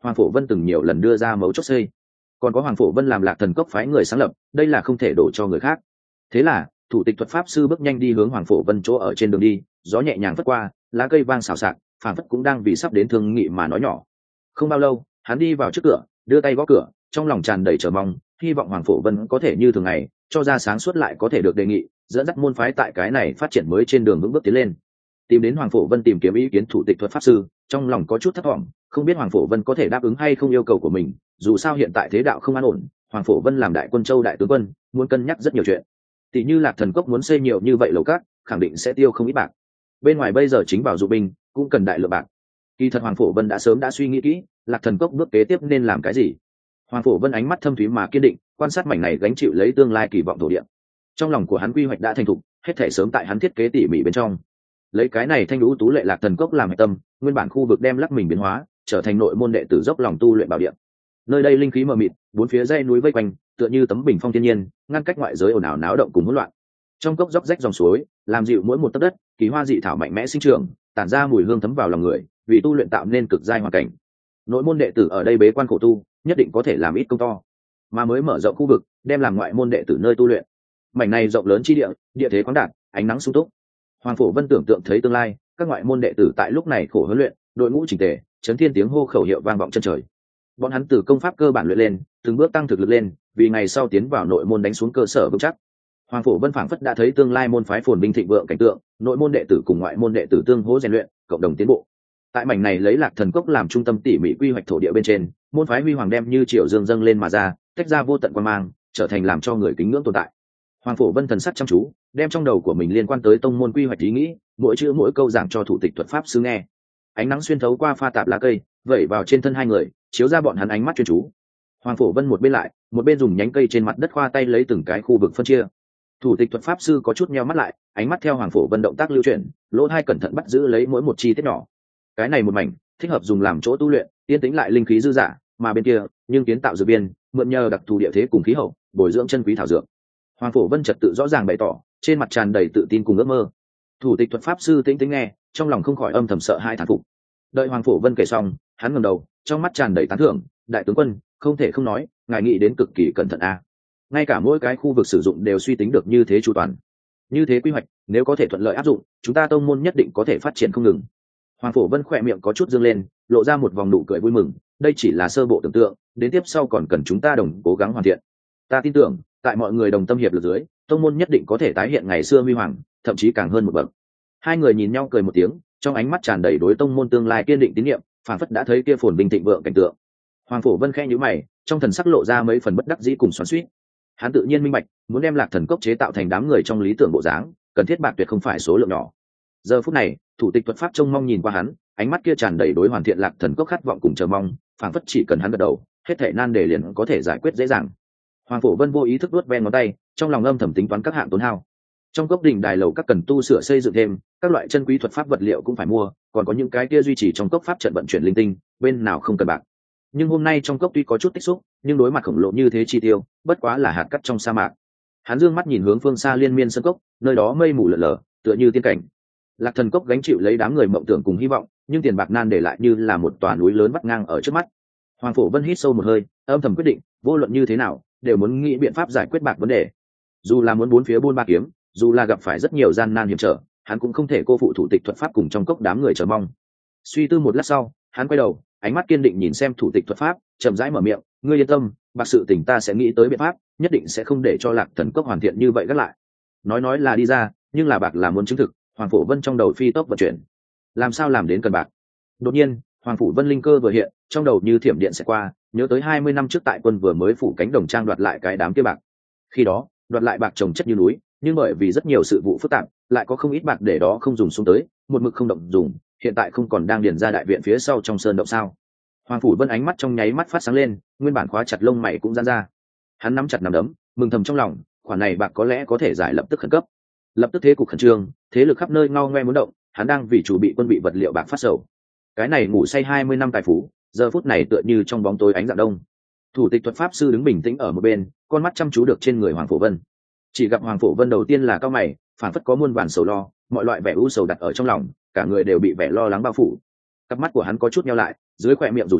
Hoàng Phổ Vân từng nhiều lần đưa ra mấu chốt xây, còn có Hoàng Phổ Vân làm Lạc Thần Cốc phái người sáng lập, đây là không thể đổ cho người khác. Thế là thủ tịch thuật pháp sư bước nhanh đi hướng Hoàng Phổ Vân chỗ ở trên đường đi, gió nhẹ nhàng phất qua, lá cây vang xào xạc, phảng phất cũng đang vì sắp đến thương nghị mà nói nhỏ. Không bao lâu, hắn đi vào trước cửa, đưa tay gõ cửa, trong lòng tràn đầy chờ mong, hy vọng Hoàng Phổ Vân có thể như thường ngày, cho ra sáng suốt lại có thể được đề nghị, dẫn dắt môn phái tại cái này phát triển mới trên đường vững bước tiến lên. Tìm đến Hoàng Phổ Vân tìm kiếm ý kiến thủ tịch thuật pháp sư, trong lòng có chút thất vọng, không biết Hoàng Phổ Vân có thể đáp ứng hay không yêu cầu của mình, dù sao hiện tại thế đạo không an ổn, Hoàng Phổ Vân làm đại quân châu đại tướng quân, muốn cân nhắc rất nhiều chuyện. Tỷ như Lạc Thần Cốc muốn xây nhiều như vậy lầu cát, khẳng định sẽ tiêu không ít bạc. Bên ngoài bây giờ chính bảo dụ binh, cũng cần đại lượng bạc. Kỳ thật Hoàng Phổ Vân đã sớm đã suy nghĩ kỹ, Lạc Thần Cốc bước kế tiếp nên làm cái gì. Hoàng Phổ Vân ánh mắt thâm thúy mà kiên định, quan sát mảnh này gánh chịu lấy tương lai kỳ vọng thổ địa. Trong lòng của hắn quy hoạch đã thành thục, hết thể sớm tại hắn thiết kế tỉ mỉ bên trong. Lấy cái này thanh lũ tú lệ Lạc Thần Cốc làm hệ tâm, nguyên bản khu vực đem lắc mình biến hóa, trở thành nội môn đệ tử dốc lòng tu luyện bảo địa. Nơi đây linh khí mờ mịt, bốn phía dãy núi vây quanh, tựa như tấm bình phong thiên nhiên, ngăn cách ngoại giới ồn ào náo động cùng hỗn loạn. Trong cốc dốc rách dòng suối, làm dịu mỗi một tấc đất, kỳ hoa dị thảo mạnh mẽ sinh trưởng, tản ra mùi hương thấm vào lòng người, vì tu luyện tạo nên cực giai hoàn cảnh. Nội môn đệ tử ở đây bế quan khổ tu, nhất định có thể làm ít công to. Mà mới mở rộng khu vực, đem làm ngoại môn đệ tử nơi tu luyện. Mảnh này rộng lớn chi địa, địa thế khoáng đạt, ánh nắng sung túc. Hoàng Phổ Vân tưởng tượng thấy tương lai, các ngoại môn đệ tử tại lúc này khổ huấn luyện, đội ngũ chỉnh tề, chấn thiên tiếng hô khẩu hiệu vang vọng chân trời. Bọn hắn từ công pháp cơ bản luyện lên, từng bước tăng thực lực lên, vì ngày sau tiến vào nội môn đánh xuống cơ sở vững chắc. Hoàng Phổ Vân phảng phất đã thấy tương lai môn phái phồn vinh thịnh vượng cảnh tượng, nội môn đệ tử cùng ngoại môn đệ tử tương hỗ rèn luyện, cộng đồng tiến bộ. Tại mảnh này lấy Lạc Thần Cốc làm trung tâm tỉ mỉ quy hoạch thổ địa bên trên, môn phái huy hoàng đem như triều dương dâng lên mà ra, tách ra vô tận quan mang, trở thành làm cho người kính ngưỡng tồn tại. Hoàng Phổ Vân thần sắc chăm chú, đem trong đầu của mình liên quan tới tông môn quy hoạch ý nghĩ, mỗi chữ mỗi câu giảng cho thủ tịch thuật pháp sư nghe. Ánh nắng xuyên thấu qua pha tạp lá cây, vẩy vào trên thân hai người, chiếu ra bọn hắn ánh mắt chuyên chú. Hoàng Phổ Vân một bên lại, một bên dùng nhánh cây trên mặt đất khoa tay lấy từng cái khu vực phân chia. Thủ tịch thuật pháp sư có chút nheo mắt lại, ánh mắt theo Hoàng Phổ Vân động tác lưu chuyển, lỗ tai cẩn thận bắt giữ lấy mỗi một chi tiết nhỏ. Cái này một mảnh thích hợp dùng làm chỗ tu luyện, yên tĩnh lại linh khí dư dả, mà bên kia nhưng kiến tạo dược biên, mượn nhờ đặc thù địa thế cùng khí hậu, bồi dưỡng chân quý thảo dược. Hoàng Phổ Vân trật tự rõ ràng bày tỏ, trên mặt tràn đầy tự tin cùng ước mơ. Thủ tịch thuật pháp sư tĩnh tĩnh nghe, trong lòng không khỏi âm thầm sợ hai thán phục. Đợi Hoàng Phổ Vân kể xong, hắn ngẩng đầu, trong mắt tràn đầy tán thưởng, đại tướng quân, không thể không nói, ngài nghĩ đến cực kỳ cẩn thận a. Ngay cả mỗi cái khu vực sử dụng đều suy tính được như thế chu toàn. Như thế quy hoạch, nếu có thể thuận lợi áp dụng, chúng ta tông môn nhất định có thể phát triển không ngừng. Hoàng Phổ Vân khỏe miệng có chút dương lên, lộ ra một vòng nụ cười vui mừng, đây chỉ là sơ bộ tưởng tượng, đến tiếp sau còn cần chúng ta đồng cố gắng hoàn thiện. Ta tin tưởng, tại mọi người đồng tâm hiệp lực dưới, tông môn nhất định có thể tái hiện ngày xưa huy hoàng, thậm chí càng hơn một bậc. Hai người nhìn nhau cười một tiếng, trong ánh mắt tràn đầy đối tông môn tương lai kiên định tín nhiệm, phảng phất đã thấy kia phồn vinh thịnh vượng cảnh tượng. Hoàng Phổ Vân khẽ nhíu mày, trong thần sắc lộ ra mấy phần bất đắc dĩ cùng xoắn xuýt. Hắn tự nhiên minh bạch, muốn đem Lạc Thần Cốc chế tạo thành đám người trong lý tưởng bộ dáng, cần thiết bạc tuyệt không phải số lượng nhỏ. Giờ phút này, thủ tịch thuật pháp trông mong nhìn qua hắn, ánh mắt kia tràn đầy đối hoàn thiện Lạc Thần Cốc khát vọng cùng chờ mong, phảng phất chỉ cần hắn gật đầu, hết thảy nan đề liền có thể giải quyết dễ dàng. Hoàng Phổ Vân vô ý thức vuốt ven ngón tay, trong lòng âm thầm tính toán các hạng tốn hao. Trong cốc đỉnh đài lầu các cần tu sửa xây dựng thêm, các loại chân quý thuật pháp vật liệu cũng phải mua, còn có những cái kia duy trì trong cốc pháp trận vận chuyển linh tinh, bên nào không cần bạc. Nhưng hôm nay trong cốc tuy có chút tích xúc, nhưng đối mặt khổng lồ như thế chi tiêu, bất quá là hạt cát trong sa mạc. Hắn dương mắt nhìn hướng phương xa liên miên sơn cốc, nơi đó mây mù lờ lờ, tựa như tiên cảnh. Lạc Thần Cốc gánh chịu lấy đám người mộng tưởng cùng hy vọng, nhưng tiền bạc nan để lại như là một tòa núi lớn vắt ngang ở trước mắt. Hoàng Phổ Vân hít sâu một hơi, âm thầm quyết định, vô luận như thế nào, đều muốn nghĩ biện pháp giải quyết bạc vấn đề. Dù là muốn bốn phía buôn ba kiếm, dù là gặp phải rất nhiều gian nan hiểm trở, hắn cũng không thể cô phụ thủ tịch thuật pháp cùng trong cốc đám người chờ mong. Suy tư một lát sau, hắn quay đầu, ánh mắt kiên định nhìn xem thủ tịch thuật pháp, chậm rãi mở miệng, ngươi yên tâm, bạc sự tình ta sẽ nghĩ tới biện pháp, nhất định sẽ không để cho Lạc Thần Cốc hoàn thiện như vậy gác lại. Nói nói là đi ra, nhưng là bạc là muốn chứng thực. Hoàng Phổ Vân trong đầu phi tốc vận chuyển, làm sao làm đến cần bạc. Đột nhiên, Hoàng Phủ Vân linh cơ vừa hiện, trong đầu như thiểm điện sẽ qua, nhớ tới hai mươi năm trước tại quân vừa mới phủ cánh đồng trang đoạt lại cái đám kia bạc. Khi đó, đoạt lại bạc trồng chất như núi, nhưng bởi vì rất nhiều sự vụ phức tạp, lại có không ít bạc để đó không dùng xuống tới, một mực không động dùng, hiện tại không còn đang điền ra đại viện phía sau trong sơn động sao? Hoàng Phủ Vân ánh mắt trong nháy mắt phát sáng lên, nguyên bản khóa chặt lông mày cũng giãn ra. Hắn nắm chặt nắm đấm, mừng thầm trong lòng, khoản này bạc có lẽ có thể giải lập tức khẩn cấp. Lập tức thế cục khẩn trương, thế lực khắp nơi ngao ngoe muốn động, hắn đang vì chủ bị quân bị vật liệu bạc phát sầu. Cái này ngủ say hai mươi năm tài phú, giờ phút này tựa như trong bóng tối ánh dạng đông. Thủ tịch thuật pháp sư đứng bình tĩnh ở một bên, con mắt chăm chú được trên người Hoàng Phổ Vân. Chỉ gặp Hoàng Phổ Vân đầu tiên là cao mày, phản phất có muôn vàn sầu lo, mọi loại vẻ u sầu đặt ở trong lòng, cả người đều bị vẻ lo lắng bao phủ. Cặp mắt của hắn có chút nheo lại, dưới khóe miệng rủ xuống,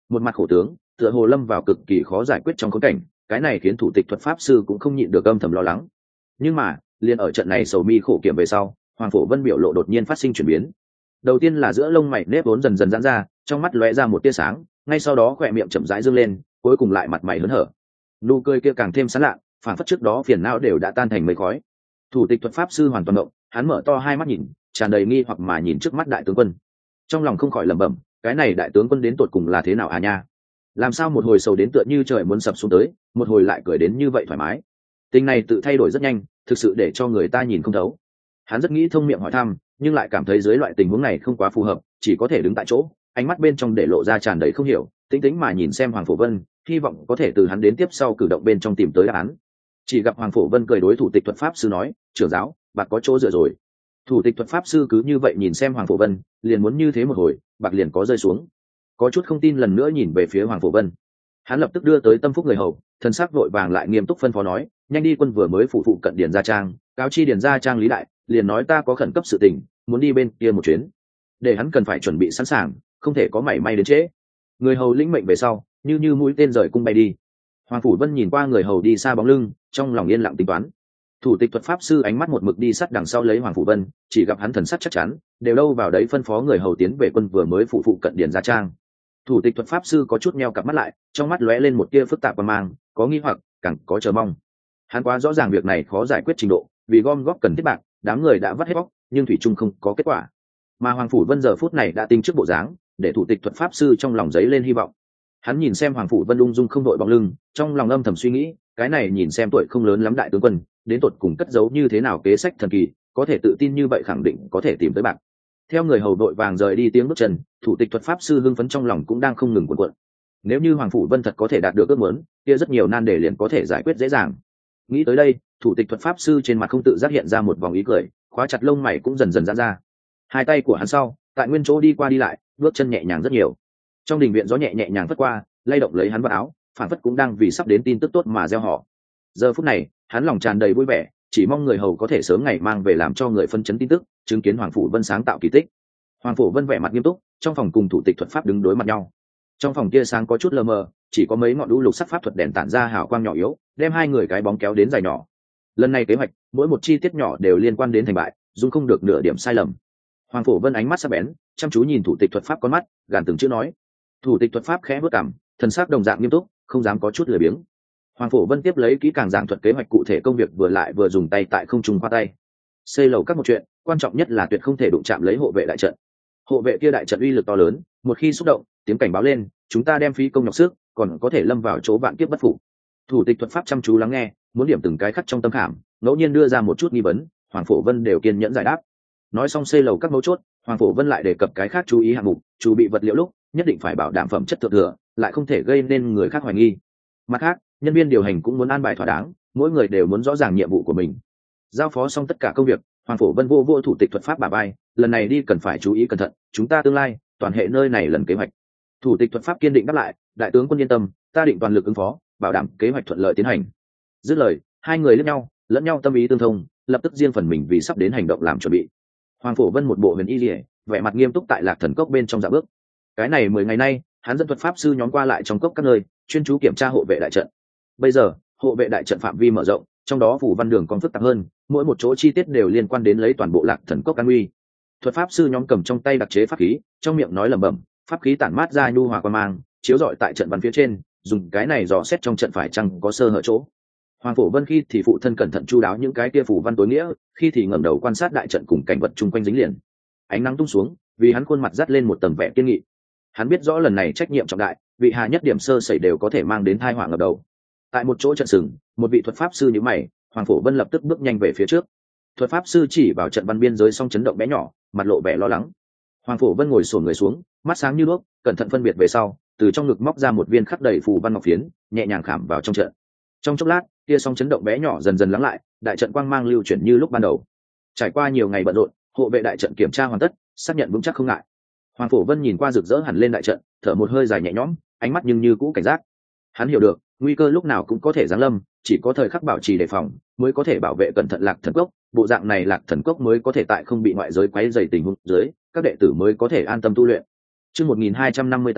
một mặt khổ tướng, tựa hồ lâm vào cực kỳ khó giải quyết trong khốn cảnh. Cái này khiến thủ tịch thuật pháp sư cũng không nhịn được âm thầm lo lắng. Nhưng mà liền ở trận này sầu mi khổ kiểm về sau, Hoàng Phổ Vân biểu lộ đột nhiên phát sinh chuyển biến. Đầu tiên là giữa lông mày nếp vốn dần dần giãn ra, trong mắt lóe ra một tia sáng, ngay sau đó khỏe miệng chậm rãi dương lên, cuối cùng lại mặt mày hớn hở. Nụ cười kia càng thêm sán lạ, phản phất trước đó phiền não đều đã tan thành mây khói. Thủ tịch thuật pháp sư hoàn toàn động, hắn mở to hai mắt nhìn, tràn đầy nghi hoặc mà nhìn trước mắt đại tướng quân. Trong lòng không khỏi lẩm bẩm, cái này đại tướng quân đến tột cùng là thế nào à nha? Làm sao một hồi sầu đến tựa như trời muốn sập xuống tới, một hồi lại cười đến như vậy thoải mái. Tình này tự thay đổi rất nhanh, thực sự để cho người ta nhìn không thấu. Hắn rất nghĩ thông miệng hỏi thăm, nhưng lại cảm thấy dưới loại tình huống này không quá phù hợp, chỉ có thể đứng tại chỗ, ánh mắt bên trong để lộ ra tràn đầy không hiểu, tĩnh tĩnh mà nhìn xem Hoàng Phổ Vân, hy vọng có thể từ hắn đến tiếp sau cử động bên trong tìm tới đáp án. Chỉ gặp Hoàng Phổ Vân cười đối thủ tịch thuật pháp sư nói, trưởng giáo, bạc có chỗ dựa rồi. Thủ tịch thuật pháp sư cứ như vậy nhìn xem Hoàng Phổ Vân, liền muốn như thế một hồi, bạc liền có rơi xuống. Có chút không tin lần nữa nhìn về phía Hoàng Phổ Vân. Hắn lập tức đưa tới tâm phúc người hầu, thần sắc vội vàng lại nghiêm túc phân phó nói, nhanh đi quân vừa mới phụ phụ cận điền gia trang, cáo chi điền gia trang lý đại, liền nói ta có khẩn cấp sự tình, muốn đi bên kia một chuyến, để hắn cần phải chuẩn bị sẵn sàng, không thể có mảy may đến trễ. Người hầu lĩnh mệnh về sau, như như mũi tên rời cung bay đi. Hoàng Phủ Vân nhìn qua người hầu đi xa bóng lưng, trong lòng yên lặng tính toán. Thủ tịch thuật pháp sư ánh mắt một mực đi sát đằng sau lấy Hoàng Phủ Vân, chỉ gặp hắn thần sắc chắc chắn, đều đâu vào đấy phân phó người hầu tiến về quân vừa mới phụ phụ cận điền gia trang. Thủ tịch thuật pháp sư có chút meo cặp mắt lại, trong mắt lóe lên một tia phức tạp và mang, có nghi hoặc, càng có chờ mong. Hắn quá rõ ràng việc này khó giải quyết trình độ, vì gom góp cần thiết bạc, đám người đã vắt hết bóc, nhưng thủy chung không có kết quả. Mà Hoàng Phủ Vân giờ phút này đã tinh trước bộ dáng, để thủ tịch thuật pháp sư trong lòng giấy lên hy vọng. Hắn nhìn xem Hoàng Phủ Vân ung dung không đội bóng lưng, trong lòng âm thầm suy nghĩ, cái này nhìn xem tuổi không lớn lắm đại tướng quân, đến tột cùng cất giấu như thế nào kế sách thần kỳ, có thể tự tin như vậy khẳng định có thể tìm tới bạc. Theo người hầu đội vàng rời đi tiếng bước chân, thủ tịch thuật pháp sư hưng phấn trong lòng cũng đang không ngừng cuộn cuộn. Nếu như Hoàng Phủ Vân thật có thể đạt được ước muốn, kia rất nhiều nan đề liền có thể giải quyết dễ dàng. Nghĩ tới đây, thủ tịch thuật pháp sư trên mặt không tự giác hiện ra một vòng ý cười, khóa chặt lông mày cũng dần dần giãn ra. Hai tay của hắn sau, tại nguyên chỗ đi qua đi lại, bước chân nhẹ nhàng rất nhiều. Trong đình viện gió nhẹ nhẹ nhàng phất qua, lay động lấy hắn vào áo, phản phất cũng đang vì sắp đến tin tức tốt mà gieo họ. Giờ phút này, hắn lòng tràn đầy vui vẻ, chỉ mong người hầu có thể sớm ngày mang về làm cho người phân chấn tin tức, chứng kiến Hoàng Phủ Vân sáng tạo kỳ tích. Hoàng Phủ Vân vẻ mặt nghiêm túc, trong phòng cùng thủ tịch thuật pháp đứng đối mặt nhau. Trong phòng kia sáng có chút lờ mờ, chỉ có mấy ngọn đu lục sắc pháp thuật đèn tản ra hào quang nhỏ yếu, đem hai người cái bóng kéo đến dài nhỏ. Lần này kế hoạch, mỗi một chi tiết nhỏ đều liên quan đến thành bại, dung không được nửa điểm sai lầm. Hoàng Phủ Vân ánh mắt sắc bén, chăm chú nhìn thủ tịch thuật pháp con mắt, gàn từng chữ nói. Thủ tịch thuật pháp khẽ bước cằm, thần sắc đồng dạng nghiêm túc, không dám có chút lười biếng. Hoàng Phủ Vân tiếp lấy kỹ càng giảng thuật kế hoạch cụ thể công việc vừa lại vừa dùng tay tại không trung khoa tay. Xây lầu các một chuyện, quan trọng nhất là tuyệt không thể đụng chạm lấy hộ vệ đại trận. Hộ vệ kia đại trận uy lực to lớn, một khi xúc động, tiếng cảnh báo lên, chúng ta đem phí công nhọc sức, còn có thể lâm vào chỗ vạn kiếp bất phục. Thủ tịch thuật pháp chăm chú lắng nghe, muốn điểm từng cái khắc trong tâm khảm, ngẫu nhiên đưa ra một chút nghi vấn, Hoàng Phủ Vân đều kiên nhẫn giải đáp. Nói xong xây lầu các mấu chốt, Hoàng Phủ Vân lại đề cập cái khác chú ý hạng mục, chuẩn bị vật liệu lúc nhất định phải bảo đảm phẩm chất thượng thừa, lại không thể gây nên người khác hoài nghi. Mặt khác, nhân viên điều hành cũng muốn an bài thỏa đáng, mỗi người đều muốn rõ ràng nhiệm vụ của mình. Giao phó xong tất cả công việc, Hoàng Phủ Vân vô vô thủ tịch thuật pháp bả vai, lần này đi cần phải chú ý cẩn thận, chúng ta tương lai toàn hệ nơi này lần kế hoạch. Thủ tịch thuật pháp kiên định đáp lại, đại tướng quân yên tâm, ta định toàn lực ứng phó, bảo đảm kế hoạch thuận lợi tiến hành. Dứt lời, hai người lẫn nhau, lẫn nhau tâm ý tương thông, lập tức riêng phần mình vì sắp đến hành động làm chuẩn bị. Hoàng Phủ Vân một bộ huyền y liễu, vẻ mặt nghiêm túc tại Lạc Thần Cốc bên trong dạ bước. Cái này mười ngày nay, hắn dẫn thuật pháp sư nhóm qua lại trong cốc các nơi, chuyên chú kiểm tra hộ vệ đại trận. Bây giờ, hộ vệ đại trận phạm vi mở rộng, trong đó phủ văn đường còn phức tạp hơn, mỗi một chỗ chi tiết đều liên quan đến lấy toàn bộ Lạc Thần Cốc an nguy. Thuật pháp sư nhóm cầm trong tay đặc chế pháp khí, trong miệng nói lẩm bẩm, pháp khí tản mát ra nhu hòa quang mang, chiếu rọi tại trận văn phía trên, dùng cái này dò xét trong trận phải chăng có sơ hở chỗ. Hoàng Phủ Vân khi thì phụ thân cẩn thận chu đáo những cái kia phủ văn tối nghĩa, khi thì ngẩng đầu quan sát đại trận cùng cảnh vật chung quanh dính liền. Ánh nắng tung xuống, vì hắn khuôn mặt dắt lên một tầng vẻ kiên nghị. Hắn biết rõ lần này trách nhiệm trọng đại, vị hà nhất điểm sơ sẩy đều có thể mang đến tai họa ngập đầu. Tại một chỗ trận sừng, một vị thuật pháp sư nhíu mày, Hoàng Phủ Vân lập tức bước nhanh về phía trước. Thuật pháp sư chỉ vào trận văn biên giới song chấn động bé nhỏ, mặt lộ vẻ lo lắng. Hoàng Phủ Vân ngồi xổm người xuống, mắt sáng như đuốc, cẩn thận phân biệt về sau, từ trong ngực móc ra một viên khắc đầy phù văn ngọc phiến, nhẹ nhàng khảm vào trong trận. Trong chốc lát, kia song chấn động bé nhỏ dần dần lắng lại, đại trận quang mang lưu chuyển như lúc ban đầu. Trải qua nhiều ngày bận rộn, hộ vệ đại trận kiểm tra hoàn tất, xác nhận vững chắc không ngại. Hoàng Phủ Vân nhìn qua rực rỡ hẳn lên đại trận, thở một hơi dài nhẹ nhõm, ánh mắt nhưng như cũ cảnh giác. Hắn hiểu được, nguy cơ lúc nào cũng có thể giáng lâm, chỉ có thời khắc bảo trì đề phòng, mới có thể bảo vệ cẩn thận Lạc Thần Cốc, bộ dạng này Lạc Thần Cốc mới có thể tại không bị ngoại giới quấy rầy tình huống dưới, các đệ tử mới có thể an tâm tu luyện. Chương một nghìn hai trăm năm mươi tám,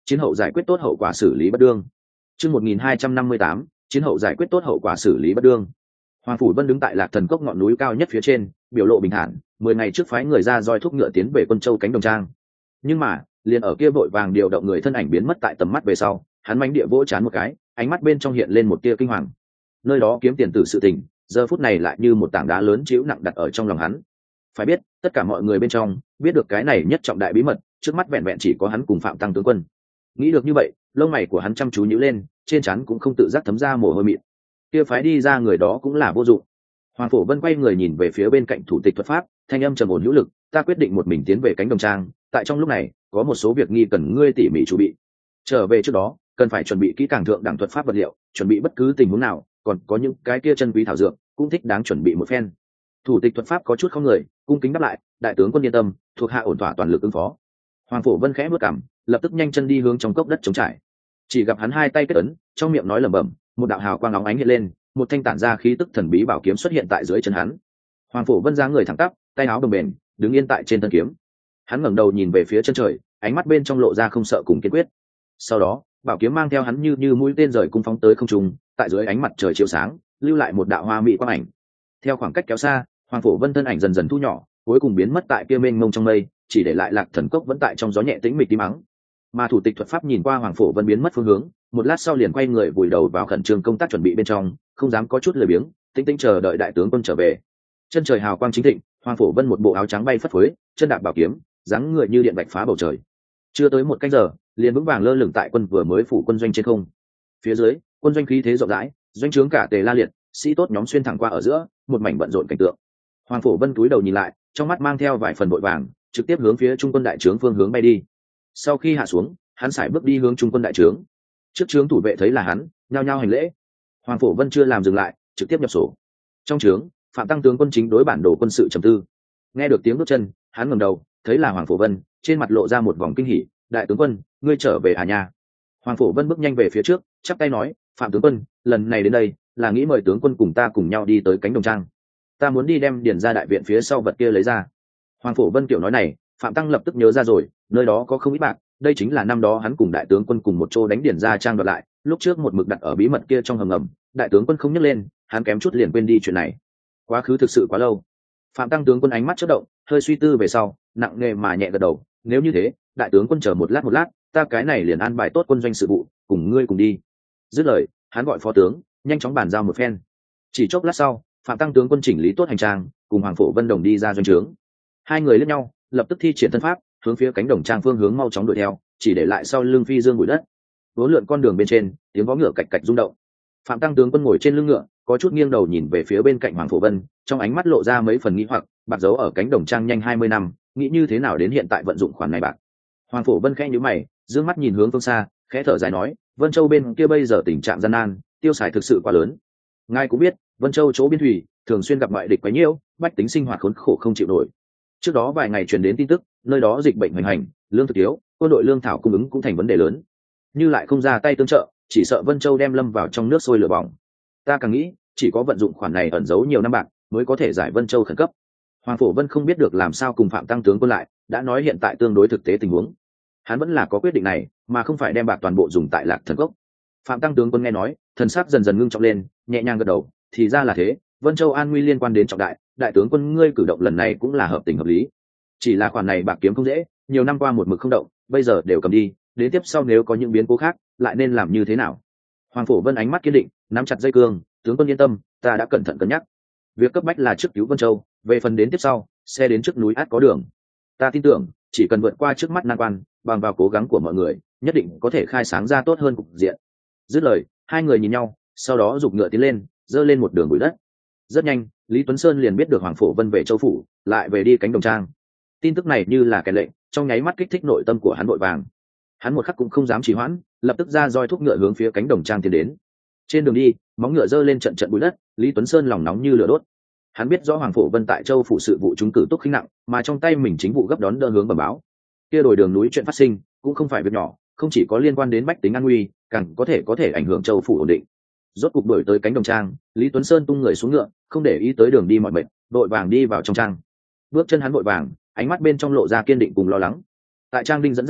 chiến hậu giải quyết tốt hậu quả xử lý bất đương. Chương một nghìn hai trăm năm mươi tám, chiến hậu giải quyết tốt hậu quả xử lý bất đương. Hoàng Phủ Vân đứng tại Lạc Thần Cốc ngọn núi cao nhất phía trên, biểu lộ bình thản, mười ngày trước phái người ra roi thúc ngựa tiến về Quân Châu cánh đồng trang. Nhưng mà, liền ở kia vội vàng điều động người thân ảnh biến mất tại tầm mắt về sau, hắn mánh địa vỗ chán một cái, ánh mắt bên trong hiện lên một tia kinh hoàng. Nơi đó kiếm tiền tử sự tình, giờ phút này lại như một tảng đá lớn chịu nặng đặt ở trong lòng hắn. Phải biết, tất cả mọi người bên trong biết được cái này nhất trọng đại bí mật, trước mắt vẹn vẹn chỉ có hắn cùng Phạm Tăng tướng quân. Nghĩ được như vậy, lông mày của hắn chăm chú nhíu lên, trên trán cũng không tự giác thấm ra mồ hôi mịn. Kia phái đi ra người đó cũng là vô dụng. Hoàng Phổ Vân quay người nhìn về phía bên cạnh thủ tịch thuật pháp, thanh âm trầm ổn hữu lực, ta quyết định một mình tiến về cánh đồng trang, tại trong lúc này, có một số việc nghi cần ngươi tỉ mỉ chuẩn bị. Trở về trước đó, cần phải chuẩn bị kỹ càng thượng đẳng thuật pháp vật liệu, chuẩn bị bất cứ tình huống nào, còn có những cái kia chân quý thảo dược, cũng thích đáng chuẩn bị một phen. Thủ tịch thuật pháp có chút không người, cung kính đáp lại, đại tướng quân yên tâm, thuộc hạ ổn thỏa toàn lực ứng phó. Hoàng Phổ Vân khẽ bước cằm, lập tức nhanh chân đi hướng trong cốc đất trống trải. Chỉ gặp hắn hai tay kết ấn, trong miệng nói lẩm bẩm, một đạo hào quang óng ánh hiện lên, một thanh tản ra khí tức thần bí bảo kiếm xuất hiện tại dưới chân hắn. Hoàng Phổ Vân dáng người thẳng tắp, tay áo đồng bền, đứng yên tại trên thân kiếm. Hắn ngẩng đầu nhìn về phía chân trời, ánh mắt bên trong lộ ra không sợ cùng kiên quyết. Sau đó, bảo kiếm mang theo hắn như như mũi tên rời cung phóng tới không trung, tại dưới ánh mặt trời chiếu sáng, lưu lại một đạo hoa mỹ quang ảnh. Theo khoảng cách kéo xa, Hoàng Phổ Vân thân ảnh dần dần thu nhỏ, cuối cùng biến mất tại kia mênh mông trong mây, chỉ để lại Lạc Thần Cốc vẫn tại trong gió nhẹ tĩnh mịch tím mắng. Mà thủ tịch thuật pháp nhìn qua Hoàng Phổ Vân biến mất phương hướng, một lát sau liền quay người vùi đầu vào khẩn trương công tác chuẩn bị bên trong, không dám có chút lười biếng, tĩnh tĩnh chờ đợi đại tướng quân trở về. Chân trời hào quang chính thịnh, Hoàng Phổ Vân một bộ áo trắng bay phất phới, chân đạp bảo kiếm, dáng người như điện bạch phá bầu trời. Chưa tới một canh giờ, liền vững vàng lơ lửng tại quân vừa mới phủ quân doanh trên không. Phía dưới, quân doanh khí thế rộng rãi, doanh trướng cả tề la liệt, sĩ tốt nhóm xuyên thẳng qua ở giữa, một mảnh bận rộn cảnh tượng. Hoàng Phổ Vân cúi đầu nhìn lại, trong mắt mang theo vài phần vội vàng, trực tiếp hướng phía trung quân đại trướng phương hướng bay đi. Sau khi hạ xuống, hắn sải bước đi hướng trung quân đại trướng. Trước trướng thủ vệ thấy là hắn, nhao nhao hành lễ. Hoàng Phổ Vân chưa làm dừng lại, trực tiếp nhập sổ. Trong trướng, Phạm Tăng tướng quân chính đối bản đồ quân sự trầm tư. Nghe được tiếng bước chân, hắn ngẩng đầu, thấy là Hoàng Phổ Vân, trên mặt lộ ra một vòng kinh hỉ, đại tướng quân, ngươi trở về à nha. Hoàng Phổ Vân bước nhanh về phía trước, chắp tay nói, Phạm tướng quân, lần này đến đây là nghĩ mời tướng quân cùng ta cùng nhau đi tới cánh đồng trang. Ta muốn đi đem điền ra đại viện phía sau vật kia lấy ra. Hoàng Phổ Vân kiểu nói này, Phạm Tăng lập tức nhớ ra rồi, nơi đó có không ít bạc, đây chính là năm đó hắn cùng đại tướng quân cùng một chỗ đánh điền ra trang đoạt lại, lúc trước một mực đặt ở bí mật kia trong hầm ngầm, đại tướng quân không nhắc lên, hắn kém chút liền quên đi chuyện này. Quá khứ thực sự quá lâu. Phạm Tăng tướng quân ánh mắt chớp động, hơi suy tư về sau, nặng nề mà nhẹ gật đầu, nếu như thế, đại tướng quân chờ một lát một lát, ta cái này liền an bài tốt quân doanh sự vụ, cùng ngươi cùng đi. Dứt lời, hắn gọi phó tướng, nhanh chóng bàn giao một phen. Chỉ chốc lát sau, Phạm Tăng tướng quân chỉnh lý tốt hành trang, cùng Hoàng Phổ Vân đồng đi ra doanh trướng. Hai người liếc nhau, lập tức thi triển thân pháp, hướng phía cánh đồng trang phương hướng mau chóng đuổi theo, chỉ để lại sau lưng phi dương bụi đất. Vốn lượn con đường bên trên, tiếng vó ngựa cạch cạch rung động. Phạm Tăng tướng quân ngồi trên lưng ngựa, có chút nghiêng đầu nhìn về phía bên cạnh Hoàng Phổ Vân, trong ánh mắt lộ ra mấy phần nghi hoặc, bạc giấu ở cánh đồng trang nhanh hai mươi năm, nghĩ như thế nào đến hiện tại vận dụng khoản này bạc. Hoàng Phổ Vân khẽ nhíu mày, dương mắt nhìn hướng phương xa, khẽ thở dài nói, Vân Châu bên kia bây giờ tình trạng gian nan, tiêu xài thực sự quá lớn. Ngài cũng biết, Vân Châu chỗ biên thủy, thường xuyên gặp ngoại địch quấy nhiễu, bách tính sinh hoạt khốn khổ không chịu nổi. Trước đó vài ngày truyền đến tin tức, nơi đó dịch bệnh hoành hành, lương thực thiếu, quân đội lương thảo cung ứng cũng thành vấn đề lớn. Như lại không ra tay tương trợ, chỉ sợ Vân Châu đem lâm vào trong nước sôi lửa bỏng. Ta càng nghĩ, chỉ có vận dụng khoản này ẩn giấu nhiều năm bạc, mới có thể giải Vân Châu khẩn cấp. Hoàng Phổ Vân không biết được làm sao cùng Phạm Tăng tướng quân lại, đã nói hiện tại tương đối thực tế tình huống. Hắn vẫn là có quyết định này, mà không phải đem bạc toàn bộ dùng tại Lạc Thần Cốc. Phạm Tăng tướng quân nghe nói, thần sắc dần dần ngưng trọng lên, nhẹ nhàng gật đầu, thì ra là thế, Vân Châu an nguy liên quan đến trọng đại, đại tướng quân ngươi cử động lần này cũng là hợp tình hợp lý. Chỉ là khoản này bạc kiếm không dễ, nhiều năm qua một mực không động, bây giờ đều cầm đi, đến tiếp sau nếu có những biến cố khác, lại nên làm như thế nào? Hoàng Phổ Vân ánh mắt kiên định, nắm chặt dây cương, tướng quân yên tâm, ta đã cẩn thận cân nhắc. Việc cấp bách là trước cứu Vân Châu, về phần đến tiếp sau, xe đến trước núi át có đường. Ta tin tưởng, chỉ cần vượt qua trước mắt nan quan, bằng vào cố gắng của mọi người, nhất định có thể khai sáng ra tốt hơn cục diện. Dứt lời, hai người nhìn nhau, sau đó giục ngựa tiến lên, dơ lên một đường bụi đất. Rất nhanh, Lý Tuấn Sơn liền biết được Hoàng Phổ Vân về Châu phủ, lại về đi cánh đồng trang. Tin tức này như là kèn lệnh, trong nháy mắt kích thích nội tâm của hắn vội vàng. Hắn một khắc cũng không dám trì hoãn, lập tức ra roi thúc ngựa hướng phía cánh đồng trang tiến đến. Trên đường đi, móng ngựa dơ lên trận trận bụi đất, Lý Tuấn Sơn lòng nóng như lửa đốt. Hắn biết rõ Hoàng Phổ Vân tại Châu phủ sự vụ chúng cử túc khinh nặng, mà trong tay mình chính vụ gấp đón đỡ hướng bẩm báo. Kia đổi đường núi chuyện phát sinh, cũng không phải việc nhỏ, không chỉ có liên quan đến bách tính an nguy, càng có thể có thể ảnh hưởng Châu phủ ổn định. Rốt cục đuổi tới cánh đồng trang, Lý Tuấn Sơn tung người xuống ngựa, không để ý tới đường đi mọi mệt, đội vàng đi vào trong trang. Bước chân hắn vội vàng, ánh mắt bên trong lộ ra kiên định cùng lo lắng. Tại trang đinh dẫn dắt dưới,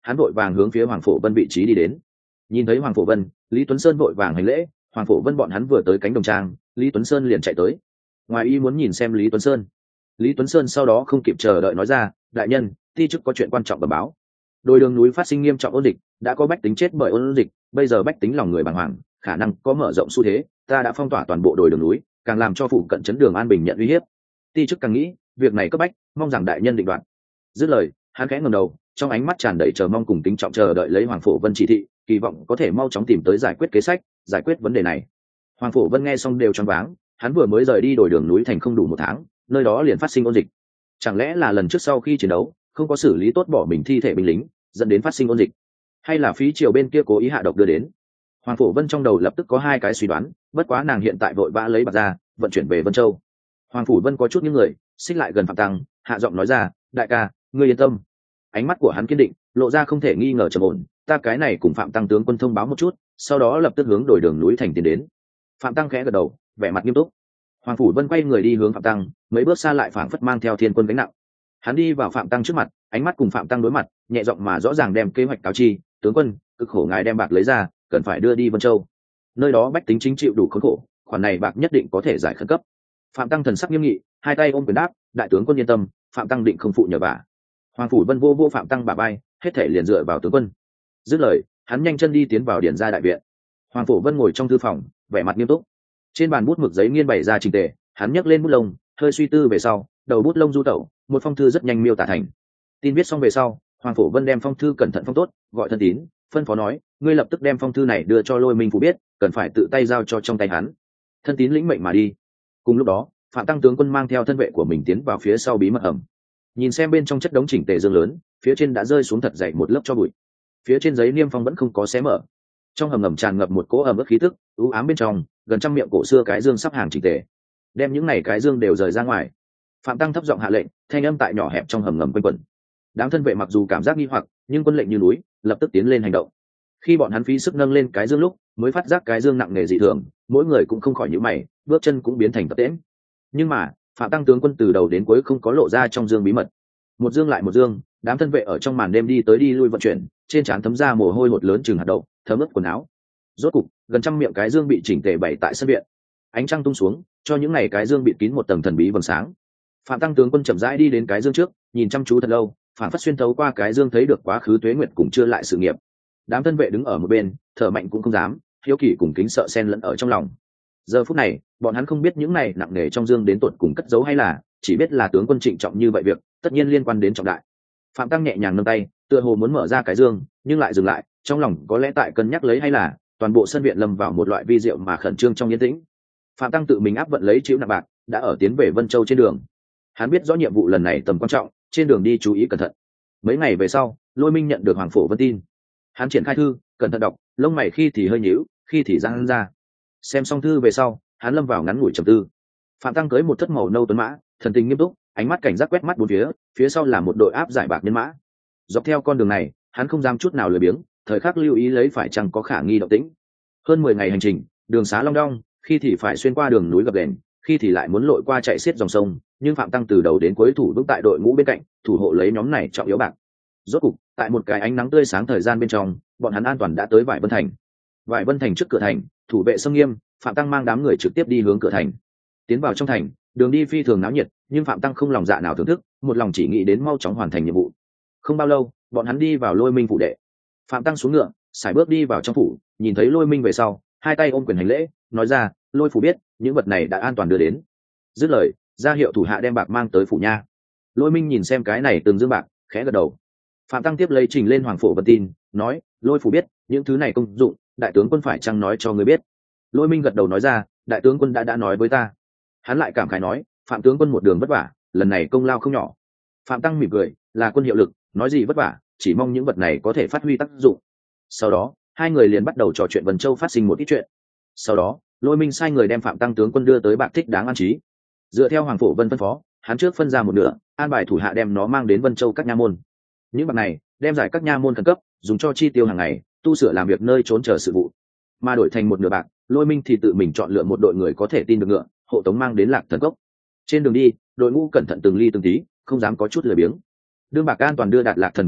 hắn vội vàng hướng phía Hoàng Phổ Vân vị trí đi đến. Nhìn thấy Hoàng Phổ Vân, Lý Tuấn Sơn vội vàng hành lễ. Hoàng Phổ Vân bọn hắn vừa tới cánh đồng trang, Lý Tuấn Sơn liền chạy tới. Ngoài ý muốn nhìn xem Lý Tuấn Sơn. Lý Tuấn Sơn sau đó không kịp chờ đợi nói ra, đại nhân, ti chức có chuyện quan trọng bẩm báo. Đồi đường núi phát sinh nghiêm trọng ôn dịch, đã có bách tính chết bởi ôn dịch, bây giờ bách tính lòng người bàng hoàng, khả năng có mở rộng xu thế, ta đã phong tỏa toàn bộ đồi đường núi, càng làm cho phụ cận chấn đường an bình nhận uy hiếp. Ti chức càng nghĩ, việc này cấp bách, mong rằng đại nhân định đoạt. Dứt lời, hắn khẽ ngẩng đầu, trong ánh mắt tràn đầy chờ mong cùng kính trọng chờ đợi lấy Hoàng Phổ Vân chỉ thị, kỳ vọng có thể mau chóng tìm tới giải quyết kế sách, giải quyết vấn đề này. Hoàng Phổ Vân nghe xong đều choáng váng, hắn vừa mới rời đi đồi đường núi thành không đủ một tháng, nơi đó liền phát sinh ôn dịch. Chẳng lẽ là lần trước sau khi chiến đấu không có xử lý tốt bỏ mình thi thể binh lính, dẫn đến phát sinh ôn dịch, hay là phí triều bên kia cố ý hạ độc đưa đến? Hoàng Phổ Vân trong đầu lập tức có hai cái suy đoán, bất quá nàng hiện tại vội vã lấy bạc ra vận chuyển về Vân Châu. Hoàng Phổ Vân có chút những người xích lại gần Phạm Tăng, hạ giọng nói ra, đại ca, ngươi yên tâm. Ánh mắt của hắn kiên định, lộ ra không thể nghi ngờ trầm ổn. Ta cái này cùng Phạm Tăng tướng quân thông báo một chút, sau đó lập tức hướng đổi đường núi thành tiến đến. Phạm Tăng khẽ gật đầu, vẻ mặt nghiêm túc. Hoàng Phủ Vân quay người đi hướng Phạm Tăng, mấy bước xa lại phảng phất mang theo thiên quân gánh nặng. Hắn đi vào Phạm Tăng trước mặt, ánh mắt cùng Phạm Tăng đối mặt, nhẹ giọng mà rõ ràng đem kế hoạch cáo chi, tướng quân, cực khổ ngài đem bạc lấy ra, cần phải đưa đi Vân Châu. Nơi đó bách tính chính chịu đủ khốn khổ, khoản này bạc nhất định có thể giải khẩn cấp. Phạm Tăng thần sắc nghiêm nghị, hai tay ôm quyền đáp, đại tướng quân yên tâm, Phạm Tăng định không phụ nhờ vả. Hoàng Phủ Vân vô vô Phạm Tăng bả vai, hết thể liền dựa vào tướng quân. Dứt lời, hắn nhanh chân đi tiến vào điện gia đại viện. Hoàng Phủ Vân ngồi trong thư phòng, vẻ mặt nghiêm túc. Trên bàn bút mực giấy nghiên bày ra trình tề, hắn nhấc lên bút lông, hơi suy tư về sau, đầu bút lông du tẩu, một phong thư rất nhanh miêu tả thành. Tin viết xong về sau, Hoàng Phủ Vân đem phong thư cẩn thận phong tốt, gọi thân tín, phân phó nói, ngươi lập tức đem phong thư này đưa cho Lôi Minh Phủ biết, cần phải tự tay giao cho trong tay hắn. Thân tín lĩnh mệnh mà đi. Cùng lúc đó, Phạm Tăng tướng quân mang theo thân vệ của mình tiến vào phía sau bí mật ẩm. Nhìn xem bên trong chất đống chỉnh tề dương lớn, phía trên đã rơi xuống thật dày một lớp cho bụi. Phía trên giấy niêm phong vẫn không có xé mở. Trong hầm ngầm tràn ngập một cỗ ẩm ướt khí tức, u ám bên trong, gần trăm miệng cổ xưa cái dương sắp hàng chỉnh tề. Đem những này cái dương đều rời ra ngoài. Phạm Tăng thấp giọng hạ lệnh, thanh âm tại nhỏ hẹp trong hầm ngầm quanh quẩn. Đám thân vệ mặc dù cảm giác nghi hoặc, nhưng quân lệnh như núi, lập tức tiến lên hành động. Khi bọn hắn phí sức nâng lên cái dương lúc, mới phát giác cái dương nặng nề dị thường, mỗi người cũng không khỏi nhíu mày, bước chân cũng biến thành tập tễnh. Nhưng mà, Phạm Tăng tướng quân từ đầu đến cuối không có lộ ra trong dương bí mật. Một dương lại một dương, đám thân vệ ở trong màn đêm đi tới đi lui vận chuyển, trên trán thấm ra mồ hôi hột lớn chừng hạt đậu, thấm ướt quần áo. Rốt cục, gần trăm miệng cái dương bị chỉnh tề bày tại sân viện. Ánh trăng tung xuống, cho những ngày cái dương bị kín một tầng thần bí vầng sáng. Phạm Tăng tướng quân chậm rãi đi đến cái dương trước, nhìn chăm chú thật lâu, phản phất xuyên thấu qua cái dương thấy được quá khứ tuế nguyệt cùng chưa lại sự nghiệp. Đám thân vệ đứng ở một bên, thở mạnh cũng không dám, hiếu kỳ cùng kính sợ xen lẫn ở trong lòng. Giờ phút này, bọn hắn không biết những này nặng nề trong dương đến tột cùng cất giấu hay là, chỉ biết là tướng quân trịnh trọng như vậy việc, tất nhiên liên quan đến trọng đại. Phạm Tăng nhẹ nhàng nâng tay, tựa hồ muốn mở ra cái dương, nhưng lại dừng lại, trong lòng có lẽ tại cân nhắc lấy hay là, toàn bộ sân viện lâm vào một loại vi diệu mà khẩn trương trong yên tĩnh. Phạm Tăng tự mình áp vận lấy chịu nạp bạc, đã ở tiến về Vân Châu trên đường. Hắn biết rõ nhiệm vụ lần này tầm quan trọng, trên đường đi chú ý cẩn thận. Mấy ngày về sau, Lôi Minh nhận được Hoàng Phổ Vân tin. Hắn triển khai thư, cẩn thận đọc, lông mày khi thì hơi nhíu, khi thì giãn ra. Xem xong thư về sau, hắn lâm vào ngắn ngủi trầm tư. Phạm Tăng cưới một thất màu nâu tuấn mã, thần tình nghiêm túc, ánh mắt cảnh giác quét mắt bốn phía, phía sau là một đội áp giải bạc nhân mã. Dọc theo con đường này, hắn không dám chút nào lười biếng, thời khắc lưu ý lấy phải chăng có khả nghi động tĩnh. Hơn mười ngày hành trình, đường xá long đong, khi thì phải xuyên qua đường núi gập ghềnh, khi thì lại muốn lội qua chạy xiết dòng sông, nhưng Phạm Tăng từ đầu đến cuối thủ vững tại đội ngũ bên cạnh, thủ hộ lấy nhóm này trọng yếu bạc. Rốt cục, tại một cái ánh nắng tươi sáng thời gian bên trong, bọn hắn an toàn đã tới Vải Vân Thành. Vải Vân Thành trước cửa thành, thủ vệ sông nghiêm, Phạm Tăng mang đám người trực tiếp đi hướng cửa thành. Tiến vào trong thành, đường đi phi thường náo nhiệt, nhưng Phạm Tăng không lòng dạ nào thưởng thức, một lòng chỉ nghĩ đến mau chóng hoàn thành nhiệm vụ. Không bao lâu, bọn hắn đi vào Lôi Minh phủ đệ. Phạm Tăng xuống ngựa, sải bước đi vào trong phủ, nhìn thấy Lôi Minh về sau, hai tay ôm quyền hành lễ, nói ra, Lôi phủ biết, những vật này đã an toàn đưa đến. Dứt lời, ra hiệu thủ hạ đem bạc mang tới phủ nha. Lôi Minh nhìn xem cái này từng dương bạc, khẽ gật đầu. Phạm Tăng tiếp lấy trình lên Hoàng Phổ Vân tin, nói, Lôi phủ biết, những thứ này công dụng, đại tướng quân phải chăng nói cho người biết. Lôi Minh gật đầu nói ra, đại tướng quân đã đã nói với ta. Hắn lại cảm khái nói, Phạm tướng quân một đường vất vả, lần này công lao không nhỏ. Phạm Tăng mỉm cười, là quân hiệu lực, nói gì vất vả, chỉ mong những vật này có thể phát huy tác dụng. Sau đó, hai người liền bắt đầu trò chuyện Vân Châu phát sinh một ít chuyện. Sau đó, Lôi Minh sai người đem Phạm Tăng tướng quân đưa tới bạc thích đáng an trí. Dựa theo Hoàng Phổ Vân phân phó, hắn trước phân ra một nửa, an bài thủ hạ đem nó mang đến Vân Châu các nha môn. Những bạc này, đem giải các nha môn khẩn cấp, dùng cho chi tiêu hàng ngày, tu sửa làm việc nơi trốn chờ sự vụ. Mà đổi thành một nửa bạc, Lôi Minh thì tự mình chọn lựa một đội người có thể tin được ngựa, hộ tống mang đến Lạc Thần Cốc. Trên đường đi, đội ngũ cẩn thận từng ly từng tí, không dám có chút lười biếng. Đương bạc an toàn đưa đạt Lạc Thần Cốc lúc,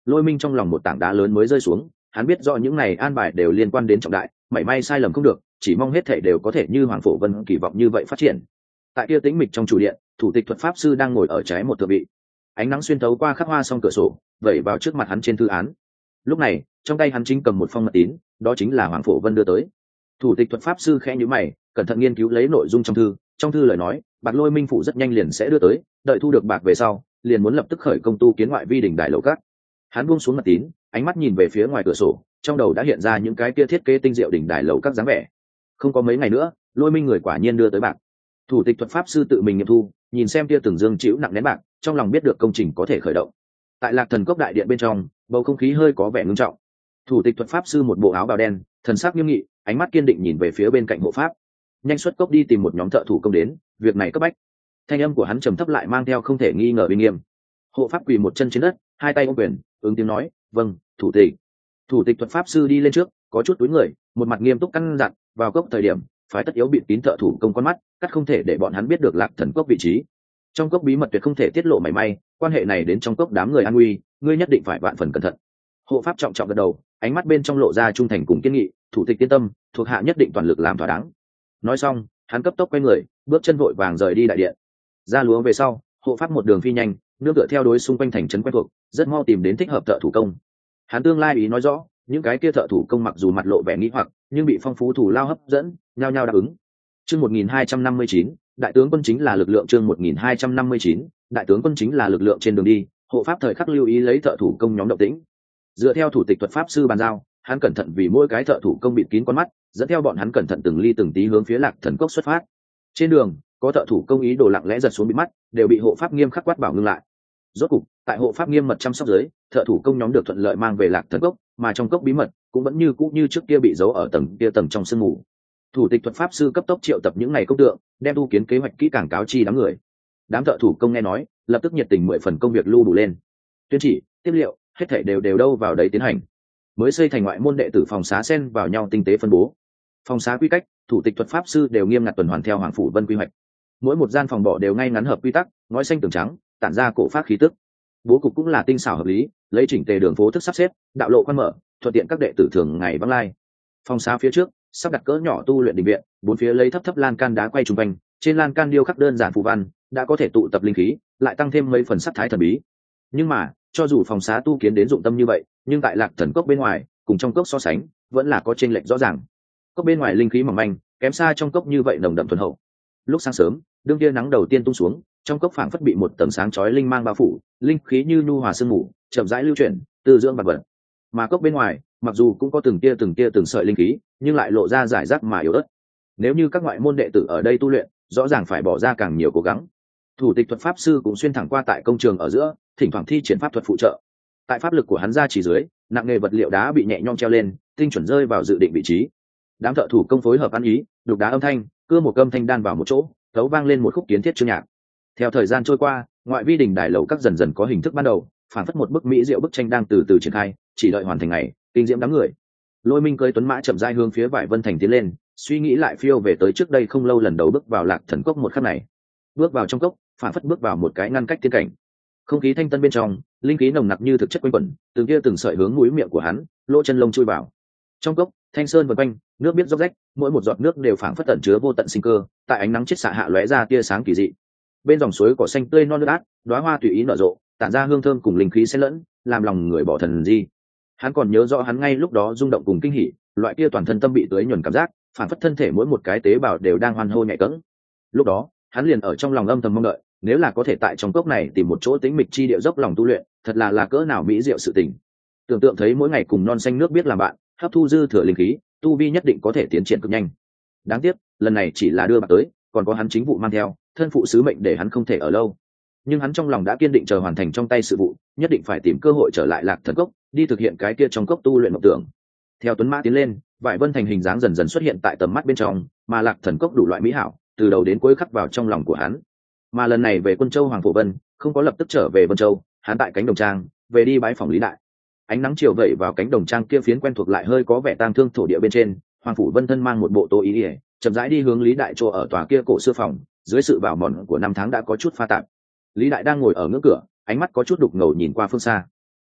Lôi Minh trong lòng một tảng đá lớn mới rơi xuống. Hắn biết rõ những này an bài đều liên quan đến trọng đại, mảy may sai lầm không được, chỉ mong hết thảy đều có thể như Hoàng Phổ Vân kỳ vọng như vậy phát triển. Tại kia tĩnh mịch trong chủ điện, thủ tịch thuật pháp sư đang ngồi ở trái một thượng vị, ánh nắng xuyên thấu qua khắc hoa song cửa sổ vẩy vào trước mặt hắn trên thư án. Lúc này trong tay hắn chính cầm một phong mật tín, đó chính là Hoàng Phổ Vân đưa tới. Thủ tịch thuật pháp sư khẽ nhíu mày, cẩn thận nghiên cứu lấy nội dung trong thư. Trong thư lời nói, bạc Lôi Minh phủ rất nhanh liền sẽ đưa tới, đợi thu được bạc về sau liền muốn lập tức khởi công tu kiến ngoại vi đỉnh đài lầu các. Hắn buông xuống mật tín, ánh mắt nhìn về phía ngoài cửa sổ, trong đầu đã hiện ra những cái kia thiết kế tinh diệu đỉnh đài lầu các dáng vẻ. Không có mấy ngày nữa, Lôi Minh người quả nhiên đưa tới bạc. Thủ tịch thuật pháp sư tự mình nghiệm thu, nhìn xem kia từng dương chịu nặng nén bạc, trong lòng biết được công trình có thể khởi động. Tại Lạc Thần Cốc đại điện bên trong, bầu không khí hơi có vẻ ngưng trọng. Thủ tịch thuật pháp sư một bộ áo bào đen, thần sắc nghiêm nghị, ánh mắt kiên định nhìn về phía bên cạnh hộ pháp. Nhanh xuất cốc đi tìm một nhóm thợ thủ công đến, việc này cấp bách. Thanh âm của hắn trầm thấp lại mang theo không thể nghi ngờ uy nghiêm. Hộ pháp quỳ một chân trên đất, hai tay ôm quyền, ứng tiếng nói, "Vâng, thủ tịch." Thủ tịch thuật pháp sư đi lên trước, có chút túi người, một mặt nghiêm túc căn dặn, vào cốc thời điểm phải tất yếu bịt kín thợ thủ công con mắt, cắt không thể để bọn hắn biết được Lạc Thần Cốc vị trí. Trong cốc bí mật tuyệt không thể tiết lộ mảy may, quan hệ này đến trong cốc đám người an nguy, ngươi nhất định phải vạn phần cẩn thận. Hộ pháp trọng trọng gật đầu, ánh mắt bên trong lộ ra trung thành cùng kiên nghị, "Thủ tịch yên tâm, thuộc hạ nhất định toàn lực làm thỏa đáng." Nói xong, hắn cấp tốc quay người, bước chân vội vàng rời đi đại điện. Ra lúa về sau, hộ pháp một đường phi nhanh, nương tựa theo đối xung quanh thành trấn quen thuộc, rất mau tìm đến thích hợp thợ thủ công. Hắn tương lai ý nói rõ, những cái kia thợ thủ công mặc dù mặt lộ vẻ nghi hoặc, nhưng bị phong phú thủ lao hấp dẫn, nhao nhao đáp ứng. Chương một nghìn hai trăm năm mươi chín, đại tướng quân chính là lực lượng. Chương một nghìn hai trăm năm mươi chín, đại tướng quân chính là lực lượng. Trên đường đi, hộ pháp thời khắc lưu ý lấy thợ thủ công nhóm động tĩnh. Dựa theo thủ tịch thuật pháp sư bàn giao, hắn cẩn thận vì mỗi cái thợ thủ công bịt kín con mắt, dẫn theo bọn hắn cẩn thận từng ly từng tí hướng phía Lạc Thần Cốc xuất phát. Trên đường, có thợ thủ công ý đồ lặng lẽ giật xuống bịt mắt, đều bị hộ pháp nghiêm khắc quát bảo ngưng lại. Rốt cục, tại hộ pháp nghiêm mật chăm sóc dưới, thợ thủ công nhóm được thuận lợi mang về Lạc Thần Cốc, mà trong cốc bí mật cũng vẫn như cũ như trước kia bị giấu ở tầng kia tầng trong sương mù. Thủ tịch thuật pháp sư cấp tốc triệu tập những ngày công tượng, đem tu kiến kế hoạch kỹ càng cáo chi đám người. Đám thợ thủ công nghe nói, lập tức nhiệt tình mười phần công việc lưu đủ lên. Tuyên chỉ, tiếp liệu, hết thảy đều đều đâu vào đấy tiến hành. Mới xây thành ngoại môn đệ tử phòng xá xen vào nhau tinh tế phân bố. Phòng xá quy cách, thủ tịch thuật pháp sư đều nghiêm ngặt tuần hoàn theo Hoàng phủ Vân quy hoạch. Mỗi một gian phòng bỏ đều ngay ngắn hợp quy tắc, ngói xanh tường trắng, tản ra cổ phát khí tức. Bố cục cũng là tinh xảo hợp lý, lấy chỉnh tề đường phố thức sắp xếp, đạo lộ khoan mở, thuận tiện các đệ tử thường ngày vắng lai. Phòng xá phía trước, sắp đặt cỡ nhỏ tu luyện đình viện, bốn phía lấy thấp thấp lan can đá quay trùng quanh, trên lan can điêu khắc đơn giản phù văn, đã có thể tụ tập linh khí, lại tăng thêm mấy phần sắc thái thần bí. Nhưng mà, cho dù phòng xá tu kiến đến dụng tâm như vậy, nhưng tại Lạc Thần Cốc bên ngoài, cùng trong cốc so sánh, vẫn là có chênh lệch rõ ràng. Cốc bên ngoài linh khí mỏng manh, kém xa trong cốc như vậy nồng đậm thuần hậu. Lúc sáng sớm, đương tia nắng đầu tiên tung xuống, trong cốc phảng phất bị một tầng sáng chói linh mang bao phủ, linh khí như nhu hòa sương mù, chậm rãi lưu chuyển, từ dưỡng vật vật. Mà cốc bên ngoài, mặc dù cũng có từng tia từng tia từng sợi linh khí, nhưng lại lộ ra giải rác mà yếu ớt. Nếu như các ngoại môn đệ tử ở đây tu luyện, rõ ràng phải bỏ ra càng nhiều cố gắng. Thủ tịch thuật pháp sư cũng xuyên thẳng qua tại công trường ở giữa, thỉnh thoảng thi triển pháp thuật phụ trợ. Tại pháp lực của hắn ra chỉ dưới, nặng nghề vật liệu đá bị nhẹ nhõm treo lên, tinh chuẩn rơi vào dự định vị trí. Đám thợ thủ công phối hợp ăn ý, đục đá âm thanh, cưa một cơm thanh đan vào một chỗ, thấu vang lên một khúc kiến thiết chương nhạc. Theo thời gian trôi qua, ngoại vi đình đài lầu các dần dần có hình thức ban đầu, phản phất một bức mỹ diệu bức tranh đang từ từ triển khai, chỉ đợi hoàn thành ngày, kinh diễm đám người. Lôi Minh cưỡi tuấn mã chậm rãi hướng phía Vải Vân thành tiến lên, suy nghĩ lại phiêu về tới trước đây không lâu lần đầu bước vào Lạc Thần Cốc một khắc này. Bước vào trong cốc, phản phất bước vào một cái ngăn cách tiên cảnh. Không khí thanh tân bên trong, linh khí nồng nặc như thực chất quanh quẩn, từng kia từng sợi hướng mũi miệng của hắn, lỗ chân lông chui vào. Trong cốc, thanh sơn vần quanh, nước biết róc rách, mỗi một giọt nước đều phảng phất tẩn chứa vô tận sinh cơ, tại ánh nắng chiết xạ hạ lóe ra tia sáng kỳ dị. Bên dòng suối cỏ xanh tươi non nước át, đóa hoa tùy ý nở rộ, tản ra hương thơm cùng linh khí xen lẫn, làm lòng người bỏ thần di. Hắn còn nhớ rõ hắn ngay lúc đó rung động cùng kinh hỉ, loại kia toàn thân tâm bị tưới nhuần cảm giác, phảng phất thân thể mỗi một cái tế bào đều đang hoan hô nhạy cẫng. Lúc đó, hắn liền ở trong lòng âm thầm mong đợi, nếu là có thể tại trong cốc này tìm một chỗ tĩnh mịch chi địa dốc lòng tu luyện, thật là là cỡ nào mỹ diệu sự tình. Tưởng tượng thấy mỗi ngày cùng non xanh nước biết làm bạn, hấp thu dư thừa linh khí, tu vi nhất định có thể tiến triển cực nhanh. Đáng tiếc, lần này chỉ là đưa bạc tới, còn có hắn chính vụ mang theo, thân phụ sứ mệnh để hắn không thể ở lâu. Nhưng hắn trong lòng đã kiên định chờ hoàn thành trong tay sự vụ, nhất định phải tìm cơ hội trở lại Lạc Thần Cốc, đi thực hiện cái kia trong cốc tu luyện mộng tưởng. Theo tuấn mã tiến lên, Vải Vân thành hình dáng dần dần xuất hiện tại tầm mắt bên trong, mà Lạc Thần Cốc đủ loại mỹ hảo, từ đầu đến cuối khắc vào trong lòng của hắn. Mà lần này về Quân Châu Hoàng Phổ Vân, không có lập tức trở về Vân Châu, hắn tại cánh đồng trang, về đi bái phòng Lý Đại. Ánh nắng chiều vẩy vào cánh đồng trang kia phiến quen thuộc lại hơi có vẻ tang thương thổ địa bên trên, Hoàng Phủ Vân thân mang một bộ tô ý ỉa, chậm rãi đi hướng Lý Đại chỗ ở tòa kia cổ xưa phòng, dưới sự bảo mòn của năm tháng đã có chút pha tạp. Lý Đại đang ngồi ở ngưỡng cửa, ánh mắt có chút đục ngầu nhìn qua phương xa.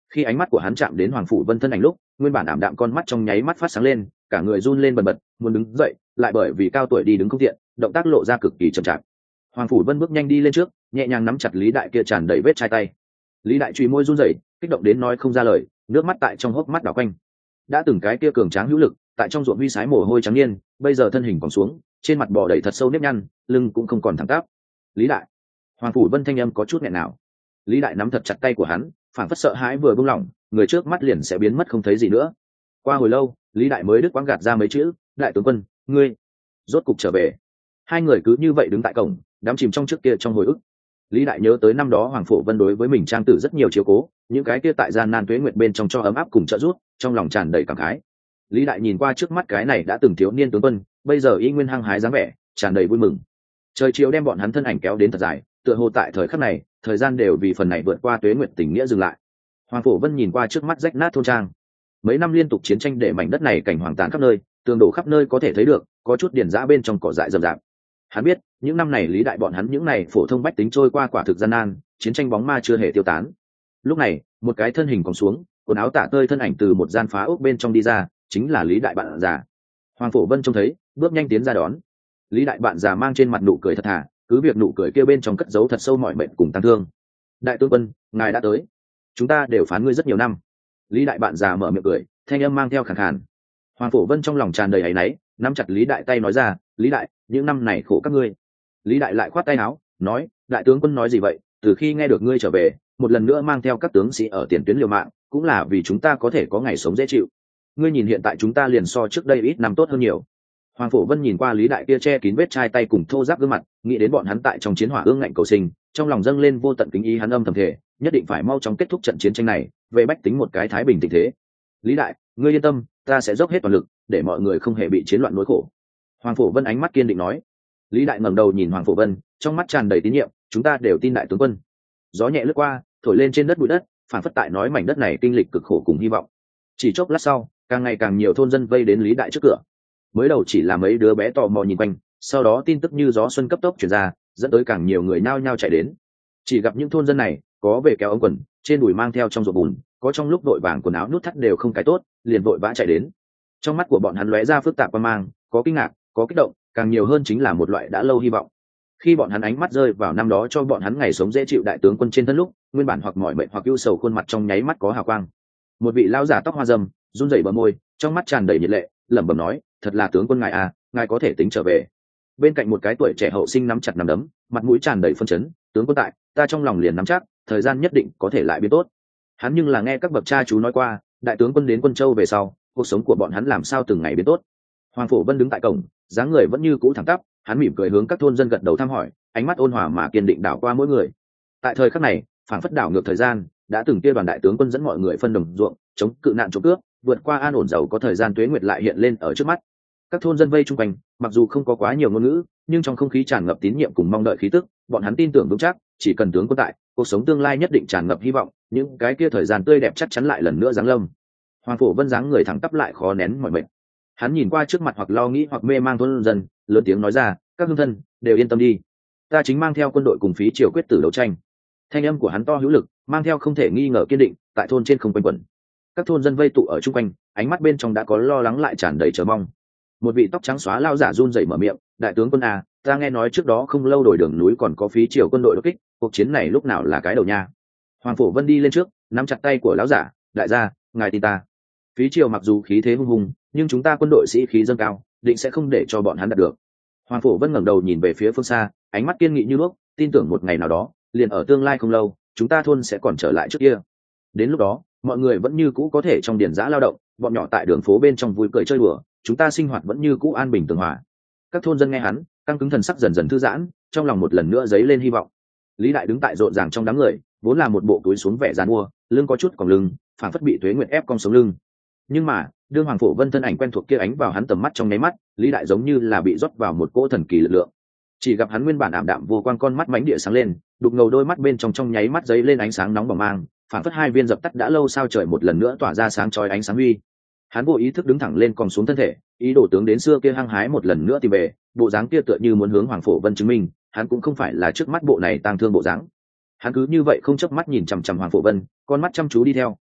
Khi ánh mắt của hắn chạm đến Hoàng Phủ Vân thân ảnh lúc, nguyên bản ảm đạm con mắt trong nháy mắt phát sáng lên, cả người run lên bần bật, muốn đứng dậy, lại bởi vì cao tuổi đi đứng không tiện, động tác lộ ra cực kỳ chậm chạp. Hoàng Phủ Vân bước nhanh đi lên trước, nhẹ nhàng nắm chặt Lý Đại kia tràn đầy vết chai tay. Lý Đại chùi môi run rẩy, kích động đến nói không ra lời, nước mắt tại trong hốc mắt đảo quanh. Đã từng cái kia cường tráng hữu lực, tại trong ruộng huy sái mồ hôi trắng niên, bây giờ thân hình còn xuống, trên mặt bò đầy thật sâu nếp nhăn, lưng cũng không còn thẳng tắp. Lý Đại. Hoàng Phủ Vân thanh âm có chút nghẹn nào. Lý Đại nắm thật chặt tay của hắn, phản phất sợ hãi vừa buông lỏng, người trước mắt liền sẽ biến mất không thấy gì nữa. Qua hồi lâu, Lý Đại mới đứt quãng gạt ra mấy chữ, "Đại tướng quân, ngươi rốt cục trở về." Hai người cứ như vậy đứng tại cổng, đắm chìm trong trước kia trong hồi ức. Lý Đại nhớ tới năm đó Hoàng Phổ Vân đối với mình trang tử rất nhiều chiếu cố, những cái kia tại gian nan tuế nguyệt bên trong cho ấm áp cùng trợ giúp, trong lòng tràn đầy cảm khái. Lý Đại nhìn qua trước mắt cái này đã từng thiếu niên tướng quân, bây giờ y nguyên hăng hái dáng vẻ, tràn đầy vui mừng. Trời chiều đem bọn hắn thân ảnh kéo đến thật dài, tựa hồ tại thời khắc này, thời gian đều vì phần này vượt qua tuế nguyệt tình nghĩa dừng lại. Hoàng Phổ Vân nhìn qua trước mắt rách nát thôn trang. Mấy năm liên tục chiến tranh để mảnh đất này cảnh hoàng tàn khắp nơi, tường đổ khắp nơi có thể thấy được, có chút điển dã bên trong cỏ dại rậm rạp. Hắn biết, những năm này Lý Đại bọn hắn những này phổ thông bách tính trôi qua quả thực gian nan, chiến tranh bóng ma chưa hề tiêu tán. Lúc này, một cái thân hình còn xuống, quần áo tả tơi thân ảnh từ một gian phá ốc bên trong đi ra, chính là Lý Đại bạn già. Hoàng Phổ Vân trông thấy, bước nhanh tiến ra đón. Lý Đại bạn già mang trên mặt nụ cười thật thà, cứ việc nụ cười kia bên trong cất giấu thật sâu mọi mệnh cùng tăng thương. "Đại tướng quân, ngài đã tới. Chúng ta đều phán ngươi rất nhiều năm." Lý Đại bạn già mở miệng cười, thanh âm mang theo khàn khàn. Hoàng Phổ Vân trong lòng tràn đầy áy náy, nắm chặt Lý Đại tay nói ra, "Lý Đại, những năm này khổ các ngươi." Lý Đại lại khoát tay áo, nói, "Đại tướng quân nói gì vậy? Từ khi nghe được ngươi trở về, một lần nữa mang theo các tướng sĩ ở tiền tuyến liều mạng, cũng là vì chúng ta có thể có ngày sống dễ chịu. Ngươi nhìn hiện tại chúng ta liền so trước đây ít năm tốt hơn nhiều." Hoàng Phổ Vân nhìn qua Lý Đại kia che kín vết chai tay cùng thô ráp gương mặt, nghĩ đến bọn hắn tại trong chiến hỏa ương ngạnh cầu sinh, trong lòng dâng lên vô tận kính ý, hắn âm thầm thể, nhất định phải mau chóng kết thúc trận chiến tranh này, về bách tính một cái thái bình tình thế. "Lý Đại, ngươi yên tâm, ta sẽ dốc hết toàn lực, để mọi người không hề bị chiến loạn nỗi khổ." Hoàng Phổ Vân ánh mắt kiên định nói. Lý Đại ngẩng đầu nhìn Hoàng Phổ Vân, trong mắt tràn đầy tín nhiệm, "Chúng ta đều tin đại tướng quân." Gió nhẹ lướt qua, thổi lên trên đất bụi đất, phản phất tại nói mảnh đất này kinh lịch cực khổ cùng hy vọng. Chỉ chốc lát sau, càng ngày càng nhiều thôn dân vây đến Lý Đại trước cửa. Mới đầu chỉ là mấy đứa bé tò mò nhìn quanh, sau đó tin tức như gió xuân cấp tốc truyền ra, dẫn tới càng nhiều người nao nhao chạy đến. Chỉ gặp những thôn dân này, có về kéo ống quần, trên đùi mang theo trong ruột bùn, có trong lúc đội vàng quần áo nút thắt đều không cái tốt, liền vội vã chạy đến. Trong mắt của bọn hắn lóe ra phức tạp quan mang, có kinh ngạc, có kích động, càng nhiều hơn chính là một loại đã lâu hy vọng. Khi bọn hắn ánh mắt rơi vào năm đó cho bọn hắn ngày sống dễ chịu đại tướng quân trên thân lúc, nguyên bản hoặc mỏi mệt hoặc ưu sầu khuôn mặt trong nháy mắt có hào quang. Một vị lão giả tóc hoa râm, run rẩy bờ môi, trong mắt tràn đầy nhiệt lệ, lẩm bẩm nói, "Thật là tướng quân ngài à, ngài có thể tính trở về." Bên cạnh một cái tuổi trẻ hậu sinh nắm chặt nắm đấm, mặt mũi tràn đầy phân chấn, "Tướng quân tại, ta trong lòng liền nắm chắc, thời gian nhất định có thể lại biến tốt." Hắn nhưng là nghe các bậc cha chú nói qua, đại tướng quân đến Quân Châu về sau, cuộc sống của bọn hắn làm sao từng ngày biến tốt. Hoàng Phổ Vân đứng tại cổng, dáng người vẫn như cũ thẳng tắp, hắn mỉm cười hướng các thôn dân gật đầu thăm hỏi, ánh mắt ôn hòa mà kiên định đảo qua mỗi người. Tại thời khắc này, phảng phất đảo ngược thời gian, đã từng kia đoàn đại tướng quân dẫn mọi người phân đồng ruộng, chống cự nạn trộm cướp, vượt qua an ổn giàu có thời gian tuế nguyệt lại hiện lên ở trước mắt. Các thôn dân vây chung quanh, mặc dù không có quá nhiều ngôn ngữ, nhưng trong không khí tràn ngập tín nhiệm cùng mong đợi khí tức, bọn hắn tin tưởng vững chắc, chỉ cần tướng quân tại, cuộc sống tương lai nhất định tràn ngập hy vọng, những cái kia thời gian tươi đẹp chắc chắn lại lần nữa giáng lâm. Hoàng Phổ Vân dáng người thẳng tắp lại khó nén mọi mệt. Hắn nhìn qua trước mặt hoặc lo nghĩ hoặc mê mang thôn dân, lớn tiếng nói ra, "Các hương thân đều yên tâm đi, ta chính mang theo quân đội cùng phí triều quyết tử đấu tranh." Thanh âm của hắn to hữu lực, mang theo không thể nghi ngờ kiên định, tại thôn trên không quanh quẩn. Các thôn dân vây tụ ở chung quanh, ánh mắt bên trong đã có lo lắng lại tràn đầy chờ mong. Một vị tóc trắng xóa lao giả run rẩy mở miệng, "Đại tướng quân à, ta nghe nói trước đó không lâu đổi đường núi còn có phí triều quân đội đột kích, cuộc chiến này lúc nào là cái đầu nha?" Hoàng Phổ Vân đi lên trước, nắm chặt tay của lão giả, "Đại gia, ngài tin ta. Phí triều mặc dù khí thế hung hùng, nhưng chúng ta quân đội sĩ khí dâng cao, định sẽ không để cho bọn hắn đạt được." Hoàng Phổ Vân ngẩng đầu nhìn về phía phương xa, ánh mắt kiên nghị như đuốc, tin tưởng một ngày nào đó, liền ở tương lai không lâu, chúng ta thôn sẽ còn trở lại trước kia. Đến lúc đó, mọi người vẫn như cũ có thể trong điển giã lao động, bọn nhỏ tại đường phố bên trong vui cười chơi đùa, chúng ta sinh hoạt vẫn như cũ an bình tường hòa. Các thôn dân nghe hắn, căng cứng thần sắc dần dần thư giãn, trong lòng một lần nữa dấy lên hy vọng. Lý Đại đứng tại rộn ràng trong đám người, vốn là một bộ túi xuống vẻ dàn mua, lưng có chút còng lưng, phảng phất bị tuế nguyệt ép cong sống lưng. Nhưng mà, đương Hoàng Phổ Vân thân ảnh quen thuộc kia ánh vào hắn tầm mắt trong nháy mắt, Lý Đại giống như là bị rót vào một cỗ thần kỳ lực lượng. Chỉ gặp hắn nguyên bản ảm đạm vô quang con mắt mánh địa sáng lên, đục ngầu đôi mắt bên trong trong nháy mắt giấy lên ánh sáng nóng bỏng mang, phảng phất hai viên dập tắt đã lâu sao trời một lần nữa tỏa ra sáng chói ánh sáng huy. Hắn vô ý thức đứng thẳng lên còn xuống thân thể, ý đồ tướng đến xưa kia hăng hái một lần nữa tìm về, bộ dáng kia tựa như muốn hướng Hoàng Phổ Vân chứng minh, hắn cũng không phải là trước mắt bộ này tang thương bộ dáng. Hắn cứ như vậy không chớp mắt nhìn chằm chằm Hoàng Phổ Vân, con mắt chăm chú đi theo,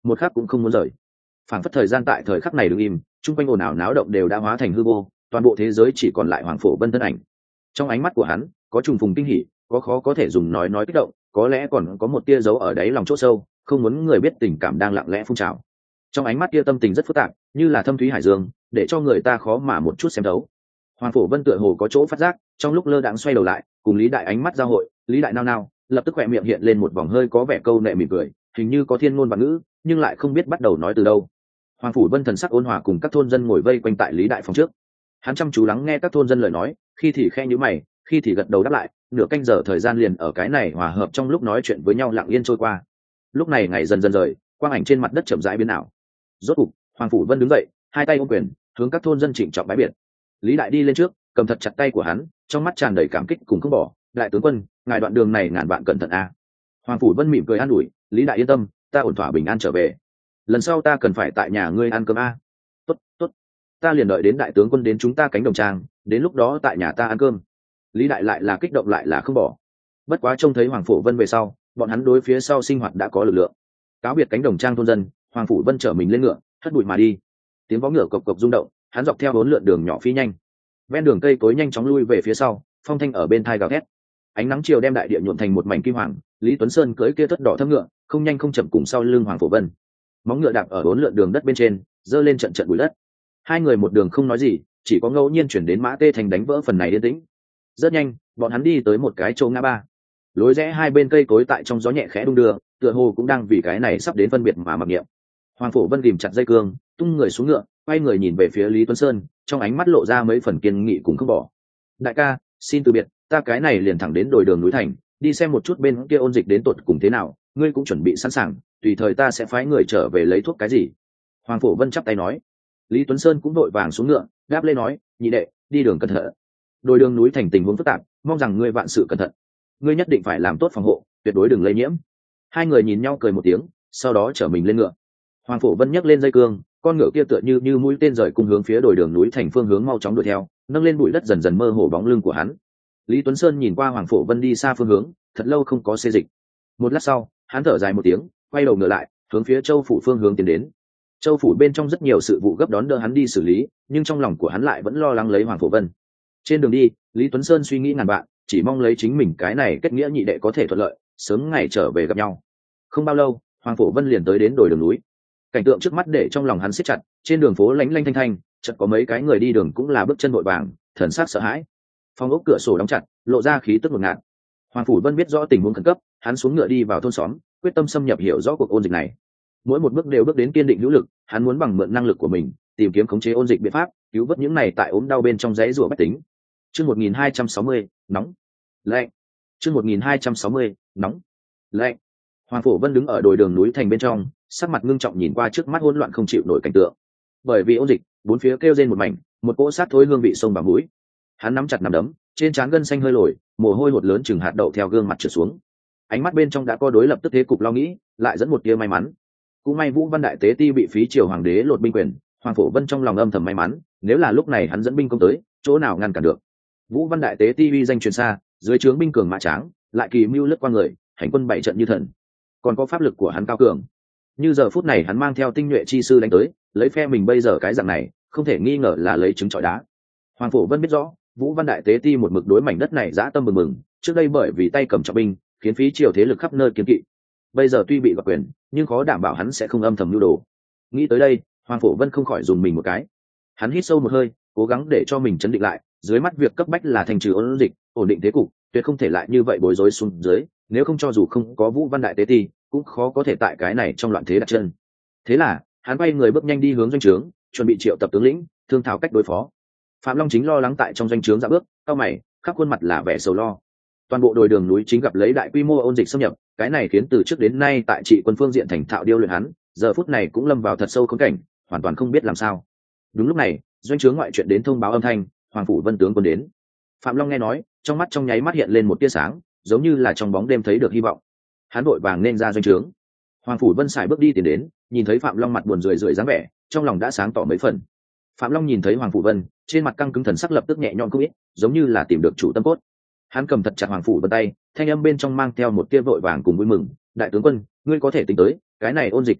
một khắc cũng không muốn rời. Phảng phất thời gian tại thời khắc này đứng im, chung quanh ồn ào náo động đều đã hóa thành hư vô, toàn bộ thế giới chỉ còn lại Hoàng Phổ Vân thân ảnh. Trong ánh mắt của hắn có trùng phùng kinh hỉ, có khó có thể dùng nói nói kích động, có lẽ còn có một tia dấu ở đáy lòng chỗ sâu, không muốn người biết tình cảm đang lặng lẽ phun trào. Trong ánh mắt kia tâm tình rất phức tạp, như là thâm thúy hải dương, để cho người ta khó mà một chút xem thấu. Hoàng Phổ Vân tựa hồ có chỗ phát giác, trong lúc lơ đãng xoay đầu lại, cùng Lý Đại ánh mắt giao hội, Lý Đại nao nao, lập tức khỏe miệng hiện lên một vòng hơi có vẻ câu nệ mỉm cười, hình như có thiên ngôn và ngữ, nhưng lại không biết bắt đầu nói từ đâu. Hoàng Phủ Vân thần sắc ôn hòa cùng các thôn dân ngồi vây quanh tại Lý Đại phòng trước. Hắn chăm chú lắng nghe các thôn dân lời nói, khi thì khe nhíu mày, khi thì gật đầu đáp lại, nửa canh giờ thời gian liền ở cái này hòa hợp trong lúc nói chuyện với nhau lặng yên trôi qua. Lúc này ngày dần dần rời, quang ảnh trên mặt đất chậm rãi biến ảo. Rốt cục, Hoàng Phủ Vân đứng dậy, hai tay ôm quyền, hướng các thôn dân trịnh trọng bái biệt. Lý Đại đi lên trước, cầm thật chặt tay của hắn, trong mắt tràn đầy cảm kích cùng không bỏ. Đại tướng quân, ngài đoạn đường này ngàn vạn cẩn thận a. Hoàng Phủ Vân mỉm cười an ủi, Lý Đại yên tâm, ta ổn thỏa bình an trở về. Lần sau ta cần phải tại nhà ngươi ăn cơm a. Tốt, tốt, ta liền đợi đến đại tướng quân đến chúng ta cánh đồng trang, đến lúc đó tại nhà ta ăn cơm. Lý Đại lại là kích động lại là không bỏ. Bất quá trông thấy Hoàng Phủ Vân về sau, bọn hắn đối phía sau sinh hoạt đã có lực lượng. Cáo biệt cánh đồng trang thôn dân, Hoàng Phủ Vân chở mình lên ngựa, hất bụi mà đi. Tiếng vó ngựa cộc cộc rung động, hắn dọc theo bốn lượn đường nhỏ phi nhanh. Ven đường cây cối nhanh chóng lui về phía sau, phong thanh ở bên thai gào thét. Ánh nắng chiều đem đại địa nhuộm thành một mảnh kim hoàng, Lý Tuấn Sơn cưỡi kia thất đỏ thâm ngựa, không nhanh không chậm cùng sau lưng Hoàng Phủ Vân. Móng ngựa đạp ở bốn lượn đường đất bên trên, giơ lên trận trận bụi đất. Hai người một đường không nói gì, chỉ có ngẫu nhiên chuyển đến mã tê thành đánh vỡ phần này yên tĩnh. Rất nhanh, bọn hắn đi tới một cái chỗ ngã ba. Lối rẽ hai bên cây cối tại trong gió nhẹ khẽ đung đưa, tựa hồ cũng đang vì cái này sắp đến phân biệt mà mặc niệm. Hoàng Phủ Vân ghìm chặt dây cương, tung người xuống ngựa, quay người nhìn về phía Lý Tuấn Sơn, trong ánh mắt lộ ra mấy phần kiên nghị cùng không bỏ. Đại ca, xin từ biệt, ta cái này liền thẳng đến đồi đường núi thành, đi xem một chút bên kia ôn dịch đến tột cùng thế nào, ngươi cũng chuẩn bị sẵn sàng, tùy thời ta sẽ phái người trở về lấy thuốc cái gì. Hoàng Phủ Vân chắp tay nói. Lý Tuấn Sơn cũng vội vàng xuống ngựa, đáp lên nói, nhị đệ, đi đường cẩn thận. Đồi đường núi thành tình huống phức tạp, mong rằng ngươi vạn sự cẩn thận. Ngươi nhất định phải làm tốt phòng hộ, tuyệt đối đừng lây nhiễm. Hai người nhìn nhau cười một tiếng, sau đó chở mình lên ngựa. Hoàng Phủ Vân nhấc lên dây cương, con ngựa kia tựa như như mũi tên rời cùng hướng phía đồi đường núi thành phương hướng mau chóng đuổi theo, nâng lên bụi đất dần dần mơ hồ bóng lưng của hắn. Lý Tuấn Sơn nhìn qua Hoàng Phủ Vân đi xa phương hướng, thật lâu không có xê dịch. Một lát sau, hắn thở dài một tiếng, quay đầu ngựa lại, hướng phía Châu phủ phương hướng tiến đến. Châu phủ bên trong rất nhiều sự vụ gấp đón đỡ hắn đi xử lý, nhưng trong lòng của hắn lại vẫn lo lắng lấy Hoàng Phủ Vân. Trên đường đi, Lý Tuấn Sơn suy nghĩ ngàn vạn, chỉ mong lấy chính mình cái này kết nghĩa nhị đệ có thể thuận lợi, sớm ngày trở về gặp nhau. Không bao lâu, Hoàng Phủ Vân liền tới đến đồi đường núi. Cảnh tượng trước mắt để trong lòng hắn siết chặt, trên đường phố lánh lanh thanh thanh, chợt có mấy cái người đi đường cũng là bước chân vội vàng, thần sắc sợ hãi. Phòng ốc cửa sổ đóng chặt, lộ ra khí tức ngột ngạt. Hoàng Phủ Vân biết rõ tình huống khẩn cấp, hắn xuống ngựa đi vào thôn xóm, quyết tâm xâm nhập hiểu rõ cuộc ôn dịch này. Mỗi một bước đều bước đến kiên định hữu lực, hắn muốn bằng mượn năng lực của mình, tìm kiếm khống chế ôn dịch biện pháp, cứu vớt những này tại ốm đau bên trong rẫy rủa bách tính. Chương một nghìn hai trăm sáu mươi, nóng. Lạnh. Chương một nghìn hai trăm sáu mươi, nóng. Lạnh. Hoàng Phủ Vân đứng ở đồi đường núi thành bên trong, sắc mặt ngưng trọng nhìn qua trước mắt hỗn loạn không chịu nổi cảnh tượng. Bởi vì ôn dịch, bốn phía kêu rên một mảnh, một cỗ sát thối hương vị sông vào mũi. Hắn nắm chặt nắm đấm, trên trán gân xanh hơi lồi, mồ hôi hột lớn chừng hạt đậu theo gương mặt trượt xuống. Ánh mắt bên trong đã có đối lập tức thế cục lo nghĩ, lại dẫn một tia may mắn. Cũng may Vũ Văn Đại Tế Ti bị phí triều hoàng đế lột binh quyền, Hoàng Phủ Vân trong lòng âm thầm may mắn, nếu là lúc này hắn dẫn binh công tới, chỗ nào ngăn cản được. Vũ Văn Đại Tế Ti uy danh truyền xa, dưới trướng binh cường mã tráng, lại kỳ mưu lướt qua người, hành quân bảy trận như thần. Còn có pháp lực của hắn cao cường. Như giờ phút này hắn mang theo tinh nhuệ chi sư đánh tới, lấy phe mình bây giờ cái dạng này, không thể nghi ngờ là lấy trứng trọi đá. Hoàng Phủ Vân biết rõ, Vũ Văn Đại Tế Ti một mực đối mảnh đất này dã tâm mừng mừng, trước đây bởi vì tay cầm trọng binh, khiến phí triều thế lực khắp nơi kiêng kỵ. Bây giờ tuy bị gặp quyền, nhưng khó đảm bảo hắn sẽ không âm thầm nhu đồ. Nghĩ tới đây, Hoàng Phủ Vân không khỏi dùng mình một cái. Hắn hít sâu một hơi, cố gắng để cho mình chấn định lại, dưới mắt việc cấp bách là thành trừ ôn dịch, ổn định thế cục, tuyệt không thể lại như vậy bối rối xuống dưới, nếu không cho dù không có Vũ Văn Đại Tế Ti, cũng khó có thể tại cái này trong loạn thế đặt chân. Thế là, hắn quay người bước nhanh đi hướng doanh trướng, chuẩn bị triệu tập tướng lĩnh, thương thảo cách đối phó. Phạm Long chính lo lắng tại trong doanh trướng ra bước, cau mày, khắp khuôn mặt là vẻ sầu lo. Toàn bộ đồi đường núi chính gặp lấy đại quy mô ôn dịch xâm nhập, cái này khiến từ trước đến nay tại trị quân phương diện thành thạo điêu luyện hắn, giờ phút này cũng lâm vào thật sâu khốn cảnh, hoàn toàn không biết làm sao. Đúng lúc này, doanh trướng ngoại chuyện đến thông báo âm thanh, Hoàng Phủ Vân tướng quân đến. Phạm Long nghe nói, trong mắt trong nháy mắt hiện lên một tia sáng, giống như là trong bóng đêm thấy được hy vọng. Hắn vội vàng nên ra doanh trướng. Hoàng Phủ Vân xài bước đi tiến đến, nhìn thấy Phạm Long mặt buồn rười rượi dáng vẻ, trong lòng đã sáng tỏ mấy phần. Phạm Long nhìn thấy Hoàng Phủ Vân, trên mặt căng cứng thần sắc lập tức nhẹ nhõm không ít, giống như là tìm được chủ tâm cốt. Hắn cầm thật chặt Hoàng Phủ Vân tay, thanh âm bên trong mang theo một tia vội vàng cùng vui mừng, đại tướng quân, ngươi có thể tính tới, cái này ôn dịch tứ ngược,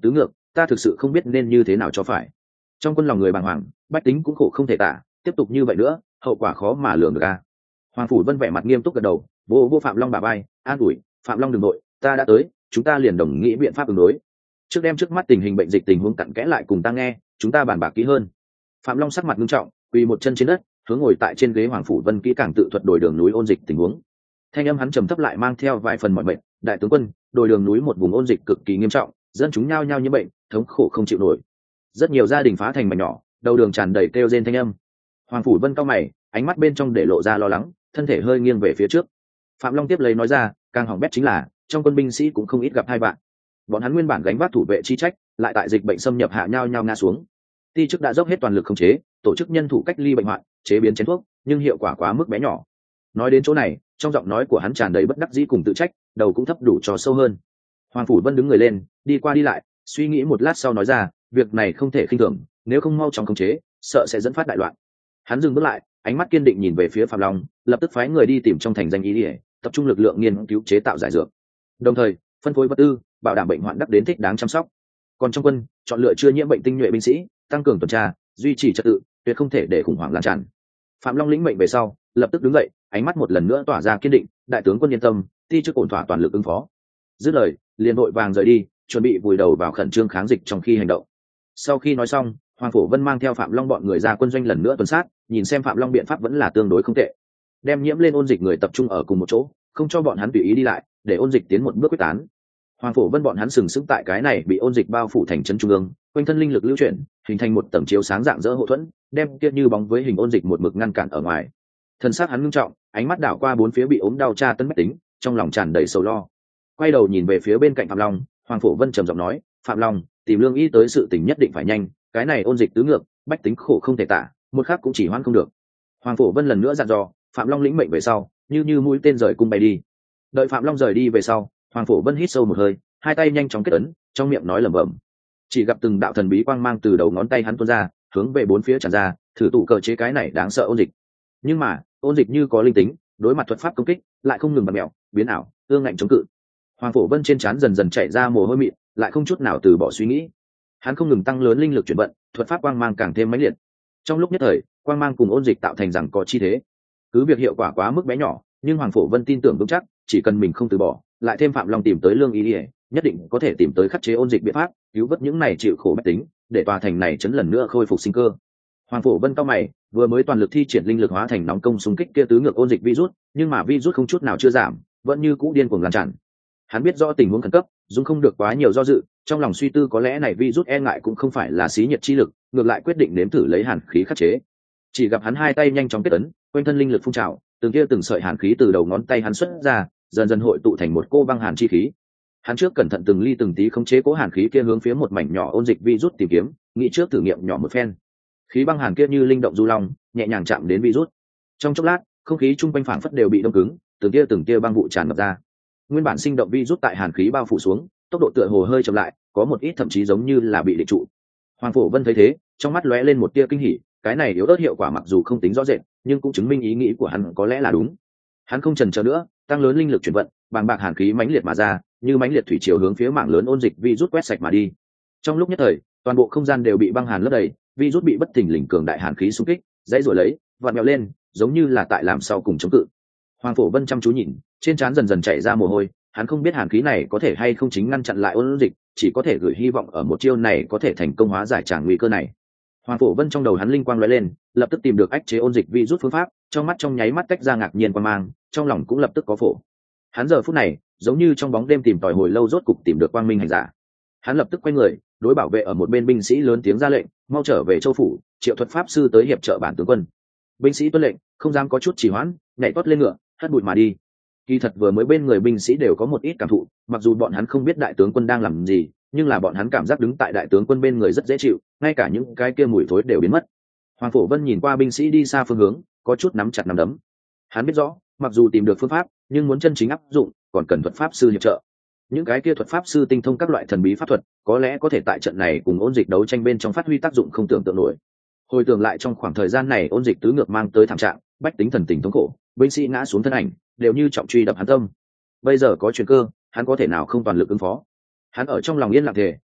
ta thực sự không biết nên như thế nào cho phải. Trong quân lòng người bàng hoàng, bách tính cũng khổ không thể tả, tiếp tục như vậy nữa hậu quả khó mà lường được a. Hoàng Phủ Vân vẻ mặt nghiêm túc gật đầu, vô vô Phạm Long bả vai, an ủi, Phạm Long đừng nội, ta đã tới, chúng ta liền đồng nghĩ biện pháp ứng đối. Trước đem trước mắt tình hình bệnh dịch tình huống cặn kẽ lại cùng ta nghe, chúng ta bàn bạc kỹ hơn. Phạm Long sắc mặt nghiêm trọng, quỳ một chân trên đất, hướng ngồi tại trên ghế Hoàng Phủ Vân kỹ càng tự thuật đồi đường núi ôn dịch tình huống. Thanh âm hắn trầm thấp lại mang theo vài phần mọi bệnh, đại tướng quân, đồi đường núi một vùng ôn dịch cực kỳ nghiêm trọng, dân chúng nhao nhao nhiễm bệnh, thống khổ không chịu nổi. Rất nhiều gia đình phá thành mảnh nhỏ, đầu đường tràn đầy kêu rên thanh âm. Hoàng Phủ Vân cau mày, ánh mắt bên trong để lộ ra lo lắng, thân thể hơi nghiêng về phía trước. Phạm Long tiếp lấy nói ra, càng hỏng bét chính là trong quân binh sĩ cũng không ít gặp hai bạn. Bọn hắn nguyên bản gánh vác thủ vệ chi trách, lại tại dịch bệnh xâm nhập hạ nhau nhau ngã xuống. Ti chức đã dốc hết toàn lực khống chế, tổ chức nhân thủ cách ly bệnh hoạn, chế biến chén thuốc, nhưng hiệu quả quá mức bé nhỏ. Nói đến chỗ này, trong giọng nói của hắn tràn đầy bất đắc dĩ cùng tự trách, đầu cũng thấp đủ cho sâu hơn. Hoàng Phủ Vân đứng người lên, đi qua đi lại, suy nghĩ một lát sau nói ra, việc này không thể khinh thường, nếu không mau chóng khống chế, sợ sẽ dẫn phát đại loạn. Hắn dừng bước lại, ánh mắt kiên định nhìn về phía Phạm Long, lập tức phái người đi tìm trong thành danh y để tập trung lực lượng nghiên cứu chế tạo giải dược, đồng thời phân phối vật tư, bảo đảm bệnh hoạn đắc đến thích đáng chăm sóc. Còn trong quân, chọn lựa chưa nhiễm bệnh tinh nhuệ binh sĩ, tăng cường tuần tra, duy trì trật tự, tuyệt không thể để khủng hoảng lan tràn. Phạm Long lĩnh mệnh về sau, lập tức đứng dậy, ánh mắt một lần nữa tỏa ra kiên định, đại tướng quân yên tâm, ti chức ổn thỏa toàn lực ứng phó. Dứt lời, liền đội vàng rời đi, chuẩn bị vùi đầu vào khẩn trương kháng dịch trong khi hành động. Sau khi nói xong, Hoàng Phủ Vân mang theo Phạm Long bọn người ra quân doanh lần nữa tuần sát, nhìn xem Phạm Long biện pháp vẫn là tương đối không tệ. Đem nhiễm lên ôn dịch người tập trung ở cùng một chỗ, không cho bọn hắn tùy ý đi lại, để ôn dịch tiến một bước quyết tán. Hoàng Phủ Vân bọn hắn sừng sững tại cái này bị ôn dịch bao phủ thành trấn trung ương, quanh thân linh lực lưu chuyển, hình thành một tầng chiếu sáng dạng dỡ hộ thuẫn, đem kia như bóng với hình ôn dịch một mực ngăn cản ở ngoài. Thân xác hắn nghiêm trọng, ánh mắt đảo qua bốn phía bị ốm đau tra tấn bách tính, trong lòng tràn đầy sầu lo. Quay đầu nhìn về phía bên cạnh Phạm Long, Hoàng Phủ Vân trầm giọng nói, Phạm Long, tìm lương y tới sự tình nhất định phải nhanh, cái này ôn dịch tứ ngược, bách tính khổ không thể tả, một khắc cũng chỉ hoãn không được. Hoàng Phủ Vân lần nữa dặn dò, Phạm Long lĩnh mệnh về sau, như như mũi tên rời cung bay đi. Đợi Phạm Long rời đi về sau, Hoàng Phủ Vân hít sâu một hơi, hai tay nhanh chóng kết ấn, trong miệng nói lẩm bẩm. Chỉ gặp từng đạo thần bí quang mang từ đầu ngón tay hắn tuôn ra, hướng về bốn phía tràn ra, thử tụ cờ chế cái này đáng sợ ôn dịch. Nhưng mà, ôn dịch như có linh tính, đối mặt thuật pháp công kích, lại không ngừng bật mèo, biến ảo, ương ngạnh chống cự. Hoàng Phủ Vân trên trán dần dần chảy ra mồ hôi mịn, lại không chút nào từ bỏ suy nghĩ. Hắn không ngừng tăng lớn linh lực chuyển vận, thuật pháp quang mang càng thêm mãnh liệt. Trong lúc nhất thời, quang mang cùng ôn dịch tạo thành rằng có chi thế. Cứ việc hiệu quả quá mức bé nhỏ, nhưng Hoàng Phủ Vân tin tưởng vững chắc, chỉ cần mình không từ bỏ, lại thêm Phạm Long tìm tới lương y, nhất định có thể tìm tới khắc chế ôn dịch biện pháp, cứu vớt những này chịu khổ bách tính, để tòa thành này chấn lần nữa khôi phục sinh cơ. Hoàng Phủ Vân cao mày, vừa mới toàn lực thi triển linh lực hóa thành nóng công xung kích kia tứ ngược ôn dịch virus, nhưng mà virus không chút nào chưa giảm, vẫn như cũ điên cuồng lan tràn. Hắn biết rõ tình huống khẩn cấp, dung không được quá nhiều do dự, trong lòng suy tư có lẽ này virus e ngại cũng không phải là xí nhiệt chi lực, ngược lại quyết định nếm thử lấy hàn khí khắc chế. Chỉ gặp hắn hai tay nhanh chóng kết ấn, quanh thân linh lực phun trào, từng kia từng sợi hàn khí từ đầu ngón tay hắn xuất ra, dần dần hội tụ thành một cô băng hàn chi khí. Hắn trước cẩn thận từng ly từng tí khống chế cố hàn khí kia hướng phía một mảnh nhỏ ôn dịch virus tìm kiếm, nghĩ trước thử nghiệm nhỏ một phen. Khí băng hàn kia như linh động du long, nhẹ nhàng chạm đến virus. Trong chốc lát, không khí chung quanh phảng phất đều bị đông cứng, từng kia từng kia băng vụ tràn ngập ra. Nguyên bản sinh động virus tại hàn khí bao phủ xuống, tốc độ tựa hồ hơi chậm lại, có một ít thậm chí giống như là bị định trụ. Hoàng Phủ Vân thấy thế, trong mắt lóe lên một tia kinh hỉ, cái này yếu ớt hiệu quả mặc dù không tính rõ rệt, nhưng cũng chứng minh ý nghĩ của hắn có lẽ là đúng. Hắn không chần chờ nữa, tăng lớn linh lực chuyển vận, bàng bạc hàn khí mãnh liệt mà ra, như mãnh liệt thủy triều hướng phía mảng lớn ôn dịch virus quét sạch mà đi. Trong lúc nhất thời, toàn bộ không gian đều bị băng hàn lấp đầy, virus bị bất thình lình cường đại hàn khí xung kích, dãy rồi lấy, vặn vẹo lên, giống như là tại làm sau cùng chống cự. Hoàng Phủ Vân chăm chú nhìn, trên trán dần dần chảy ra mồ hôi, hắn không biết hàn khí này có thể hay không chính ngăn chặn lại ôn dịch, chỉ có thể gửi hy vọng ở một chiêu này có thể thành công hóa giải tràng nguy cơ này. Hoàng Phủ Vân trong đầu hắn linh quang lóe lên, lập tức tìm được ách chế ôn dịch virus phương pháp, trong mắt trong nháy mắt tách ra ngạc nhiên quan mang, trong lòng cũng lập tức có phổ. Hắn giờ phút này, giống như trong bóng đêm tìm tòi hồi lâu rốt cục tìm được quang minh hành giả. Hắn lập tức quay người, đối bảo vệ ở một bên binh sĩ lớn tiếng ra lệnh, mau trở về châu phủ, triệu thuật pháp sư tới hiệp trợ bản tướng quân. Binh sĩ tuân lệnh, không dám có chút trì hoãn, nhảy tót lên ngựa, hất bụi mà đi. Kỳ thật vừa mới bên người binh sĩ đều có một ít cảm thụ, mặc dù bọn hắn không biết đại tướng quân đang làm gì, nhưng là bọn hắn cảm giác đứng tại đại tướng quân bên người rất dễ chịu, ngay cả những cái kia mùi thối đều biến mất. Hoàng Phủ Vân nhìn qua binh sĩ đi xa phương hướng, có chút nắm chặt nắm đấm. Hắn biết rõ, mặc dù tìm được phương pháp, nhưng muốn chân chính áp dụng, còn cần thuật pháp sư hiệp trợ. Những cái kia thuật pháp sư tinh thông các loại thần bí pháp thuật, có lẽ có thể tại trận này cùng ôn dịch đấu tranh bên trong phát huy tác dụng không tưởng tượng nổi. Hồi tưởng lại trong khoảng thời gian này ôn dịch tứ ngược mang tới thảm trạng, bách tính thần tình thống khổ, binh sĩ ngã xuống thân ảnh, đều như trọng truy đập hắn tâm. Bây giờ có chuyển cơ, hắn có thể nào không toàn lực ứng phó. Hắn ở trong lòng yên lặng thề,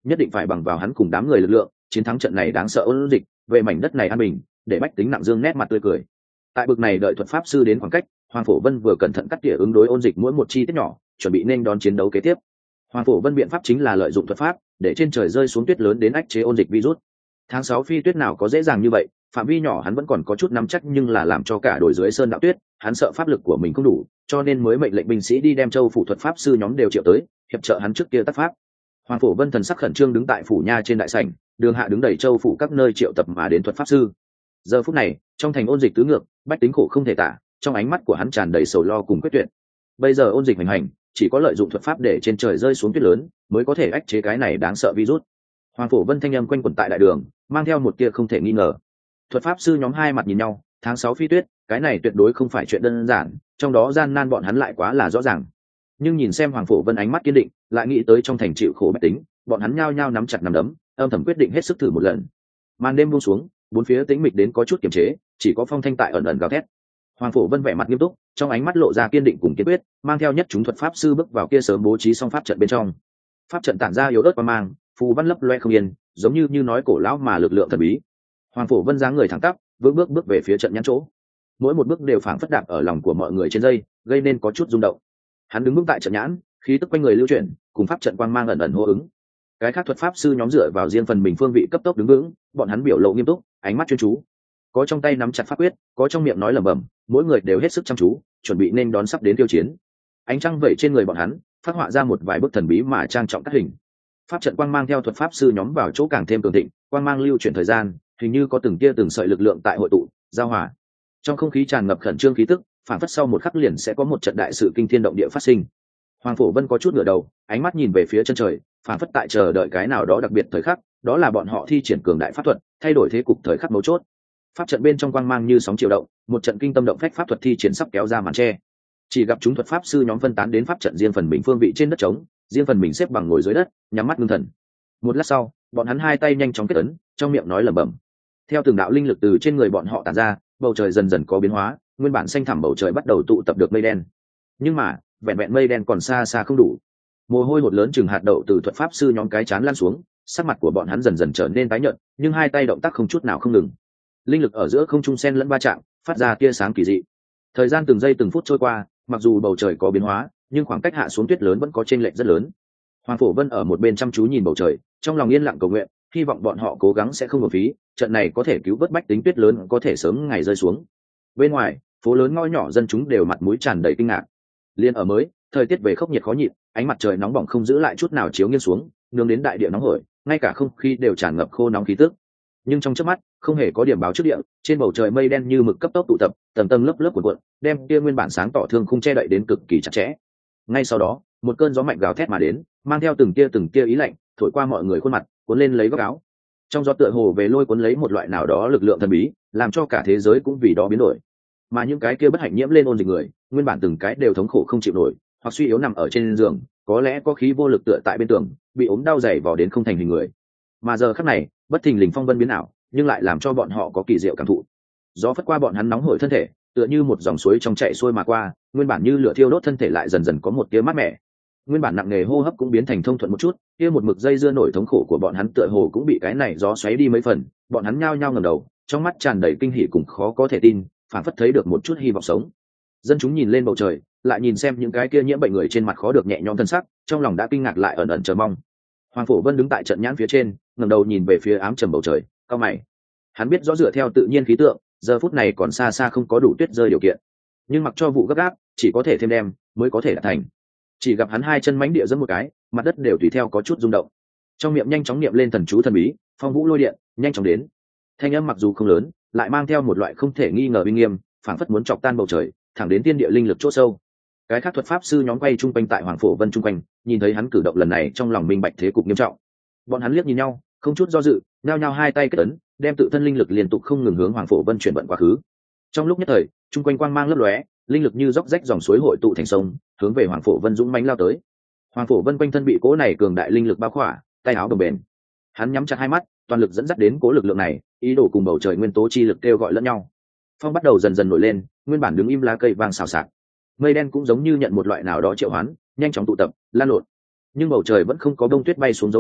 nhất định phải bằng vào hắn cùng đám người lực lượng chiến thắng trận này đáng sợ ôn dịch, về mảnh đất này an bình, để bách tính nặng dương nét mặt tươi cười. Tại bực này đợi thuật pháp sư đến khoảng cách, Hoàng Phổ Vân vừa cẩn thận cắt tỉa ứng đối ôn dịch mỗi một chi tiết nhỏ, chuẩn bị nên đón chiến đấu kế tiếp. Hoàng Phổ Vân biện pháp chính là lợi dụng thuật pháp để trên trời rơi xuống tuyết lớn đến ách chế ôn dịch virus. Tháng sáu phi tuyết nào có dễ dàng như vậy, phạm vi nhỏ hắn vẫn còn có chút nắm chắc, nhưng là làm cho cả đồi dưới sơn đạo tuyết, hắn sợ pháp lực của mình không đủ, cho nên mới mệnh lệnh binh sĩ đi đem châu phủ thuật pháp sư nhóm đều triệu tới, hiệp trợ hắn trước kia tác pháp. Hoàng Phổ Vân thần sắc khẩn trương đứng tại phủ nha trên đại sảnh, đường hạ đứng đầy châu phủ các nơi triệu tập mà đến thuật pháp sư. Giờ phút này, trong thành ôn dịch tứ ngược, bách tính khổ không thể tả, trong ánh mắt của hắn tràn đầy sầu lo cùng quyết tuyệt. Bây giờ ôn dịch hành hành, chỉ có lợi dụng thuật pháp để trên trời rơi xuống tuyết lớn, mới có thể ách chế cái này đáng sợ virus. Hoàng Phổ Vân thanh âm quanh quẩn tại đại đường, mang theo một tia không thể nghi ngờ. Thuật pháp sư nhóm hai mặt nhìn nhau, tháng sáu phi tuyết, cái này tuyệt đối không phải chuyện đơn giản, trong đó gian nan bọn hắn lại quá là rõ ràng. Nhưng nhìn xem Hoàng Phổ Vân ánh mắt kiên định, lại nghĩ tới trong thành chịu khổ bách tính, bọn hắn nhao nhao nắm chặt nắm đấm, âm thầm quyết định hết sức thử một lần. Màn đêm buông xuống, bốn phía tĩnh mịch đến có chút kiềm chế, chỉ có phong thanh tại ẩn ẩn gào thét. Hoàng Phổ Vân vẻ mặt nghiêm túc, trong ánh mắt lộ ra kiên định cùng kiên quyết, mang theo nhất chúng thuật pháp sư bước vào kia sớm bố trí xong pháp trận bên trong. Pháp trận tản ra yếu ớt quang mang, phù văn lấp loe không yên, giống như như nói cổ lão mà lực lượng thần bí. Hoàng Phổ Vân dáng người thẳng tắp, vững bước bước về phía trận nhãn chỗ. Mỗi một bước đều phảng phất đạp ở lòng của mọi người trên dây, gây nên có chút rung động. Hắn đứng vững tại trận nhãn, khí tức quanh người lưu chuyển, cùng pháp trận quang mang ẩn ẩn hô ứng. Cái khác thuật pháp sư nhóm dựa vào riêng phần mình phương vị cấp tốc đứng vững, bọn hắn biểu lộ nghiêm túc, ánh mắt chuyên chú. Có trong tay nắm chặt pháp quyết, có trong miệng nói lẩm bẩm, mỗi người đều hết sức chăm chú, chuẩn bị nên đón sắp đến tiêu chiến. Ánh trăng vẩy trên người bọn hắn, phát họa ra một vài bức thần bí mà trang trọng cắt hình. Pháp trận quang mang theo thuật pháp sư nhóm vào chỗ càng thêm cường thịnh, quang mang lưu chuyển thời gian, hình như có từng tia từng sợi lực lượng tại hội tụ, giao hòa. Trong không khí tràn ngập khẩn trương khí tức, phản phất sau một khắc liền sẽ có một trận đại sự kinh thiên động địa phát sinh. Hoàng Phổ Vân có chút ngửa đầu, ánh mắt nhìn về phía chân trời, phản phất tại chờ đợi cái nào đó đặc biệt thời khắc, đó là bọn họ thi triển cường đại pháp thuật, thay đổi thế cục thời khắc mấu chốt. Pháp trận bên trong quang mang như sóng chiều động, một trận kinh tâm động phách pháp thuật thi triển sắp kéo ra màn che. Chỉ gặp chúng thuật pháp sư nhóm phân tán đến pháp trận riêng phần mình phương vị trên đất trống, riêng phần mình xếp bằng ngồi dưới đất, nhắm mắt ngưng thần. Một lát sau, bọn hắn hai tay nhanh chóng kết ấn, trong miệng nói lẩm bẩm. Theo từng đạo linh lực từ trên người bọn họ tản ra, bầu trời dần dần có biến hóa, nguyên bản xanh thẳm bầu trời bắt đầu tụ tập được mây đen. Nhưng mà, vẹn vẹn mây đen còn xa xa không đủ. Mồ hôi hột lớn chừng hạt đậu từ thuật pháp sư nhóm cái chán lan xuống, sắc mặt của bọn hắn dần dần trở nên tái nhợt, nhưng hai tay động tác không chút nào không ngừng. Linh lực ở giữa không trung xen lẫn va chạm, phát ra tia sáng kỳ dị. Thời gian từng giây từng phút trôi qua, mặc dù bầu trời có biến hóa, nhưng khoảng cách hạ xuống tuyết lớn vẫn có chênh lệch rất lớn. Hoàng Phổ Vân ở một bên chăm chú nhìn bầu trời, trong lòng yên lặng cầu nguyện, hy vọng bọn họ cố gắng sẽ không uổng phí, trận này có thể cứu vớt bách tính tuyết lớn có thể sớm ngày rơi xuống. Bên ngoài, phố lớn ngõ nhỏ dân chúng đều mặt mũi tràn đầy kinh ngạc. Liên ở mới, thời tiết về khốc nhiệt khó nhịn, ánh mặt trời nóng bỏng không giữ lại chút nào chiếu nghiêng xuống, nướng đến đại địa nóng hổi, ngay cả không khí đều tràn ngập khô nóng khí tức. Nhưng trong chớp mắt, không hề có điểm báo trước địa, trên bầu trời mây đen như mực cấp tốc tụ tập, tầng tầng lớp lớp cuộn cuộn, đem kia nguyên bản sáng tỏ thương khung che đậy đến cực kỳ chặt chẽ. Ngay sau đó, một cơn gió mạnh gào thét mà đến, mang theo từng tia từng tia ý lạnh, thổi qua mọi người khuôn mặt, cuốn lên lấy góc áo. Trong gió tựa hồ về lôi cuốn lấy một loại nào đó lực lượng thần bí, làm cho cả thế giới cũng vì đó biến đổi. Mà những cái kia bất hạnh nhiễm lên ôn dịch người, nguyên bản từng cái đều thống khổ không chịu nổi, hoặc suy yếu nằm ở trên giường, có lẽ có khí vô lực tựa tại bên tường, bị ốm đau dày vò đến không thành hình người. Mà giờ khắc này, bất thình lình phong vân biến ảo, nhưng lại làm cho bọn họ có kỳ diệu cảm thụ. Gió phất qua bọn hắn nóng hổi thân thể, tựa như một dòng suối trong chảy xuôi mà qua, nguyên bản như lửa thiêu đốt thân thể lại dần dần có một tia mát mẻ. Nguyên bản nặng nề hô hấp cũng biến thành thông thuận một chút, kia một mực dây dưa nổi thống khổ của bọn hắn tựa hồ cũng bị cái này gió xoáy đi mấy phần, bọn hắn nhao nhao ngẩng đầu, trong mắt tràn đầy kinh hỉ cùng khó có thể tin, phảng phất thấy được một chút hy vọng sống. Dân chúng nhìn lên bầu trời, lại nhìn xem những cái kia nhiễm bệnh người trên mặt khó được nhẹ nhõm thân sắc, trong lòng đã kinh ngạc lại ẩn ẩn chờ mong. Hoàng Phổ Vân đứng tại trận nhãn phía trên, ngẩng đầu nhìn về phía ám trầm bầu trời, cau mày. Hắn biết rõ dựa theo tự nhiên khí tượng, giờ phút này còn xa xa không có đủ tuyết rơi điều kiện, nhưng mặc cho vụ gấp gáp, chỉ có thể thêm đem mới có thể đạt thành. Chỉ gặp hắn hai chân mãnh địa giẫm một cái, mặt đất đều tùy theo có chút rung động. Trong miệng nhanh chóng niệm lên thần chú thần bí, phong vũ lôi điện, nhanh chóng đến. Thanh âm mặc dù không lớn, lại mang theo một loại không thể nghi ngờ uy nghiêm, phảng phất muốn chọc tan bầu trời, thẳng đến tiên địa linh lực chỗ sâu. Cái khác thuật pháp sư nhóm quay trung quanh tại Hoàng Phổ Vân trung quanh, nhìn thấy hắn cử động lần này trong lòng minh bạch thế cục nghiêm trọng. Bọn hắn liếc nhìn nhau, không chút do dự, nhao nhao hai tay kết ấn, đem tự thân linh lực liên tục không ngừng hướng Hoàng Phổ Vân chuyển vận quá khứ. Trong lúc nhất thời, trung quanh quang mang lấp lóe, linh lực như róc rách dòng suối hội tụ thành sông, hướng về Hoàng Phổ Vân dũng mãnh lao tới. Hoàng Phổ Vân quanh thân bị cố này cường đại linh lực bao khỏa, tay áo bồng bềnh. Hắn nhắm chặt hai mắt, toàn lực dẫn dắt đến cố lực lượng này, ý đồ cùng bầu trời nguyên tố chi lực kêu gọi lẫn nhau. Phong bắt đầu dần dần nổi lên, nguyên bản đứng im lá cây vàng xào xạc. Mây đen cũng giống như nhận một loại nào đó triệu hoán, nhanh chóng tụ tập, lan lộn. Nhưng bầu trời vẫn không có bông tuyết bay xuống dấu hiệu,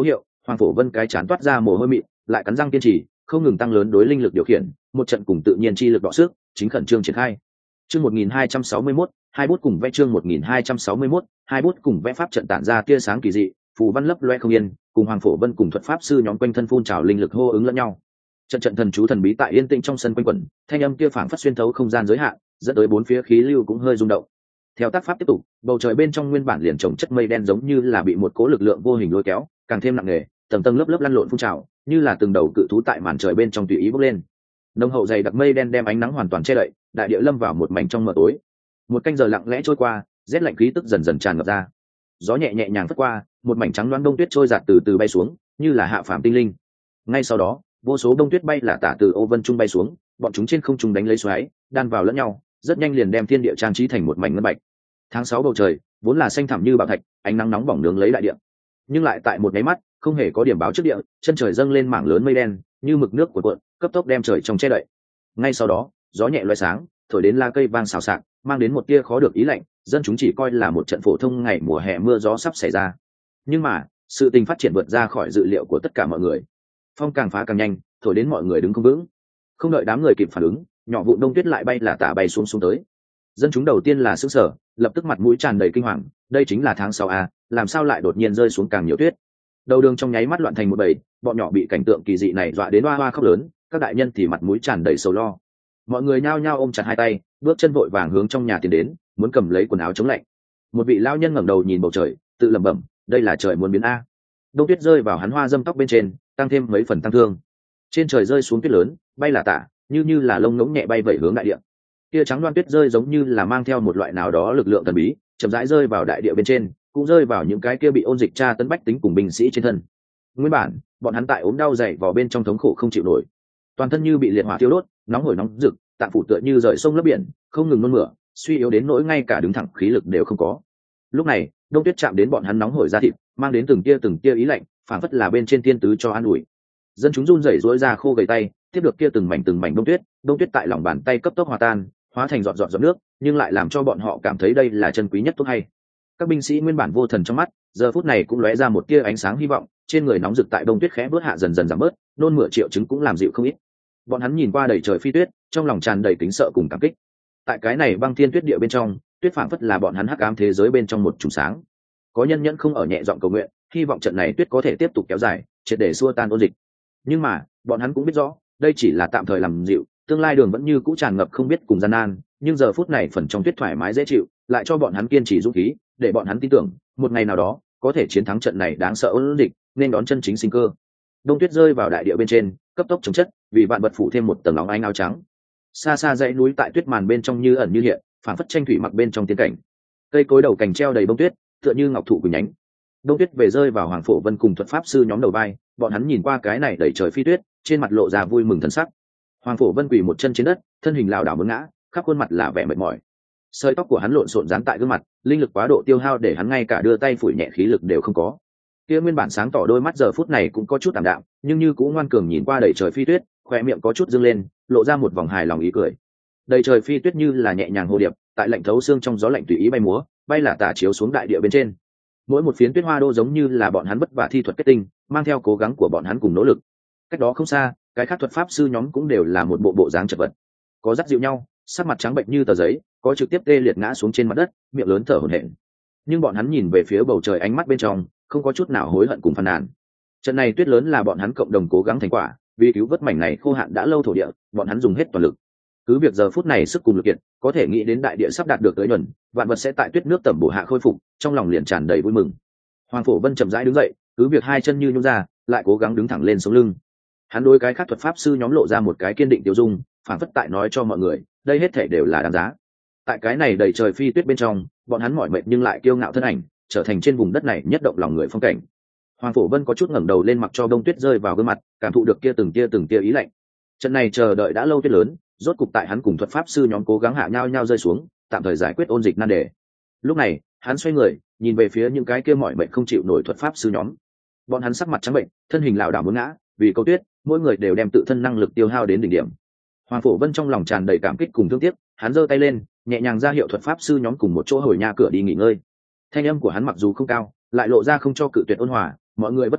Hoàng Phổ Vân cái chán toát ra mồ hôi mịn, lại cắn răng kiên trì, không ngừng tăng lớn đối linh lực điều khiển, một trận cùng tự nhiên chi lực đọ sức, chính khẩn trương triển khai. Chương một nghìn hai trăm sáu mươi mốt, hai bút cùng vẽ chương một nghìn hai trăm sáu mươi mốt, hai bút cùng vẽ pháp trận tản ra tia sáng kỳ dị, phù văn lấp loe không yên, cùng Hoàng Phổ Vân cùng thuật pháp sư nhóm quanh thân phun trào linh lực hô ứng lẫn nhau. Trận trận thần chú thần bí tại yên tĩnh trong sân quanh quẩn, thanh âm kia phảng phất xuyên thấu không gian giới hạn, dẫn tới bốn phía khí lưu cũng hơi rung động. Theo tác pháp tiếp tục, bầu trời bên trong nguyên bản liền trồng chất mây đen giống như là bị một cỗ lực lượng vô hình lôi kéo, càng thêm nặng nề, tầng tầng lớp lớp lăn lộn phun trào, như là từng đầu cự thú tại màn trời bên trong tùy ý bốc lên. Nồng hậu dày đặc mây đen đem ánh nắng hoàn toàn che đậy, đại địa lâm vào một mảnh trong mờ tối. Một canh giờ lặng lẽ trôi qua, rét lạnh khí tức dần dần tràn ngập ra. Gió nhẹ nhẹ nhàng phất qua, một mảnh trắng loáng đông tuyết trôi dạt từ từ bay xuống, như là hạ phàm tinh linh. Ngay sau đó, vô số đông tuyết bay là tả từ ô vân trung bay xuống, bọn chúng trên không trung đánh lấy xoáy, đan vào lẫn nhau, rất nhanh liền đem thiên địa trang trí thành một mảnh ngân bạch. Tháng sáu bầu trời vốn là xanh thẳm như bảo thạch, ánh nắng nóng bỏng nướng lấy đại địa, nhưng lại tại một nháy mắt, không hề có điểm báo trước địa, chân trời dâng lên mảng lớn mây đen, như mực nước của cuộn, cấp tốc đem trời trong che đậy. Ngay sau đó, gió nhẹ loé sáng, thổi đến la cây vang xào xạc, mang đến một tia khó được ý lạnh, dân chúng chỉ coi là một trận phổ thông ngày mùa hè mưa gió sắp xảy ra. Nhưng mà, sự tình phát triển vượt ra khỏi dự liệu của tất cả mọi người. Phong càng phá càng nhanh, thổi đến mọi người đứng không vững. Không đợi đám người kịp phản ứng, nhỏ vụn đông tuyết lại bay là tả bay xuống xuống tới. Dân chúng đầu tiên là sững sờ, lập tức mặt mũi tràn đầy kinh hoàng, đây chính là tháng sáu a, làm sao lại đột nhiên rơi xuống càng nhiều tuyết. Đầu đường trong nháy mắt loạn thành một bầy, bọn nhỏ bị cảnh tượng kỳ dị này dọa đến oa oa khóc lớn, các đại nhân thì mặt mũi tràn đầy sầu lo. Mọi người nhao nhao ôm chặt hai tay, bước chân vội vàng hướng trong nhà tiến đến, muốn cầm lấy quần áo chống lạnh. Một vị lão nhân ngẩng đầu nhìn bầu trời, tự lẩm bẩm, đây là trời muốn biến a. Đông tuyết rơi vào hắn hoa dâm tóc bên trên, tăng thêm mấy phần tăng thương. Trên trời rơi xuống tuyết lớn, bay là tả, như như là lông ngỗng nhẹ bay vẩy hướng đại địa. Tia trắng loan tuyết rơi giống như là mang theo một loại nào đó lực lượng thần bí, chậm rãi rơi vào đại địa bên trên, cũng rơi vào những cái kia bị ôn dịch tra tấn bách tính cùng binh sĩ trên thân. Nguyên bản, bọn hắn tại ốm đau dày vò bên trong thống khổ không chịu nổi, toàn thân như bị liệt hỏa thiêu đốt, nóng hổi nóng rực, tạng phủ tựa như rời sông lấp biển, không ngừng nôn mửa, suy yếu đến nỗi ngay cả đứng thẳng khí lực đều không có. Lúc này, đông tuyết chạm đến bọn hắn nóng hổi da thịt, mang đến từng tia từng tia ý lạnh, phảng phất là bên trên thiên tứ cho an ủi. Dân chúng run rẩy rỗi ra khô gầy tay, tiếp được kia từng mảnh từng mảnh đông tuyết, đông tuyết tại lòng bàn tay cấp tốc hòa tan, hóa thành giọt giọt giọt nước, nhưng lại làm cho bọn họ cảm thấy đây là chân quý nhất thuốc hay. Các binh sĩ nguyên bản vô thần trong mắt, giờ phút này cũng lóe ra một tia ánh sáng hy vọng, trên người nóng rực tại đông tuyết khẽ bước hạ dần dần giảm bớt, nôn mửa triệu chứng cũng làm dịu không ít. Bọn hắn nhìn qua đầy trời phi tuyết, trong lòng tràn đầy kính sợ cùng cảm kích. Tại cái này băng thiên tuyết địa bên trong, tuyết phảng phất là bọn hắn hắc ám thế giới bên trong một chùm sáng. Có nhân nhẫn không ở nhẹ giọng cầu nguyện, hy vọng trận này tuyết có thể tiếp tục kéo dài, triệt để xua tan ôn dịch. Nhưng mà, bọn hắn cũng biết rõ, đây chỉ là tạm thời làm dịu, tương lai đường vẫn như cũ tràn ngập không biết cùng gian nan, nhưng giờ phút này phần trong tuyết thoải mái dễ chịu, lại cho bọn hắn kiên trì dũng khí, để bọn hắn tin tưởng, một ngày nào đó, có thể chiến thắng trận này đáng sợ ôn dịch, nên đón chân chính sinh cơ. Đông tuyết rơi vào đại địa bên trên, cấp tốc chống chất, vì vạn vật phủ thêm một tầng óng ánh áo trắng. Xa xa dãy núi tại tuyết màn bên trong như ẩn như hiện, phảng phất tranh thủy mặc bên trong tiên cảnh. Cây cối đầu cành treo đầy bông tuyết, tựa như ngọc thụ của nhánh. Đông tuyết về rơi vào Hoàng Phổ Vân cùng thuật pháp sư nhóm đầu vai, bọn hắn nhìn qua cái này đầy trời phi tuyết, trên mặt lộ ra vui mừng thần sắc. Hoàng Phổ Vân quỳ một chân trên đất, thân hình lảo đảo muốn ngã, khắp khuôn mặt là vẻ mệt mỏi. Sợi tóc của hắn lộn xộn dán tại gương mặt, linh lực quá độ tiêu hao để hắn ngay cả đưa tay phủi nhẹ khí lực đều không có. Kia nguyên bản sáng tỏ đôi mắt giờ phút này cũng có chút tạm đạm, nhưng như cũng ngoan cường nhìn qua đầy trời phi tuyết, khoe miệng có chút dương lên, lộ ra một vòng hài lòng ý cười. Đầy trời phi tuyết như là nhẹ nhàng hồ điệp, tại lạnh thấu xương trong gió lạnh tùy ý bay múa, bay là tả chiếu xuống đại địa bên trên. Mỗi một phiến tuyết hoa đô giống như là bọn hắn vất vả thi thuật kết tinh, mang theo cố gắng của bọn hắn cùng nỗ lực. Cách đó không xa, cái khác thuật pháp sư nhóm cũng đều là một bộ bộ dáng chật vật, có dắt dịu nhau, sắc mặt trắng bệnh như tờ giấy, có trực tiếp tê liệt ngã xuống trên mặt đất, miệng lớn thở hổn hển. Nhưng bọn hắn nhìn về phía bầu trời, ánh mắt bên trong không có chút nào hối hận cùng phàn nàn. Trận này tuyết lớn là bọn hắn cộng đồng cố gắng thành quả, vì cứu vớt mảnh này khô hạn đã lâu thổ địa, bọn hắn dùng hết toàn lực. Cứ việc giờ phút này sức cùng lực kiện, có thể nghĩ đến đại địa sắp đạt được tới nhuần, vạn vật sẽ tại tuyết nước tẩm bổ hạ khôi phục, trong lòng liền tràn đầy vui mừng. Hoàng Phổ Vân chậm rãi đứng dậy, cứ việc hai chân như nhũn ra, lại cố gắng đứng thẳng lên sống lưng. Hắn đối cái khác thuật pháp sư nhóm lộ ra một cái kiên định tiêu dung, phản phất tại nói cho mọi người, đây hết thể đều là đáng giá. Tại cái này đầy trời phi tuyết bên trong, bọn hắn mỏi mệt nhưng lại kiêu ngạo thân ảnh, trở thành trên vùng đất này nhất động lòng người phong cảnh. Hoàng Phổ Vân có chút ngẩng đầu lên, mặc cho bông tuyết rơi vào gương mặt, cảm thụ được kia từng tia từng tia ý lạnh. Trận này chờ đợi đã lâu tuyết lớn, rốt cục tại hắn cùng thuật pháp sư nhóm cố gắng hạ nhau nhau rơi xuống, tạm thời giải quyết ôn dịch nan đề. Lúc này, hắn xoay người, nhìn về phía những cái kia mỏi mệt không chịu nổi thuật pháp sư nhóm. Bọn hắn sắc mặt trắng bệnh, thân hình lảo đảo muốn ngã, vì câu tuyết, mỗi người đều đem tự thân năng lực tiêu hao đến đỉnh điểm. Hoàng Phổ Vân trong lòng tràn đầy cảm kích cùng thương tiếc, hắn giơ tay lên, nhẹ nhàng ra hiệu thuật pháp sư nhóm cùng một chỗ hồi nhà cửa đi nghỉ ngơi. Thanh âm của hắn mặc dù không cao, lại lộ ra không cho cự tuyệt ôn hòa, mọi người vất vả,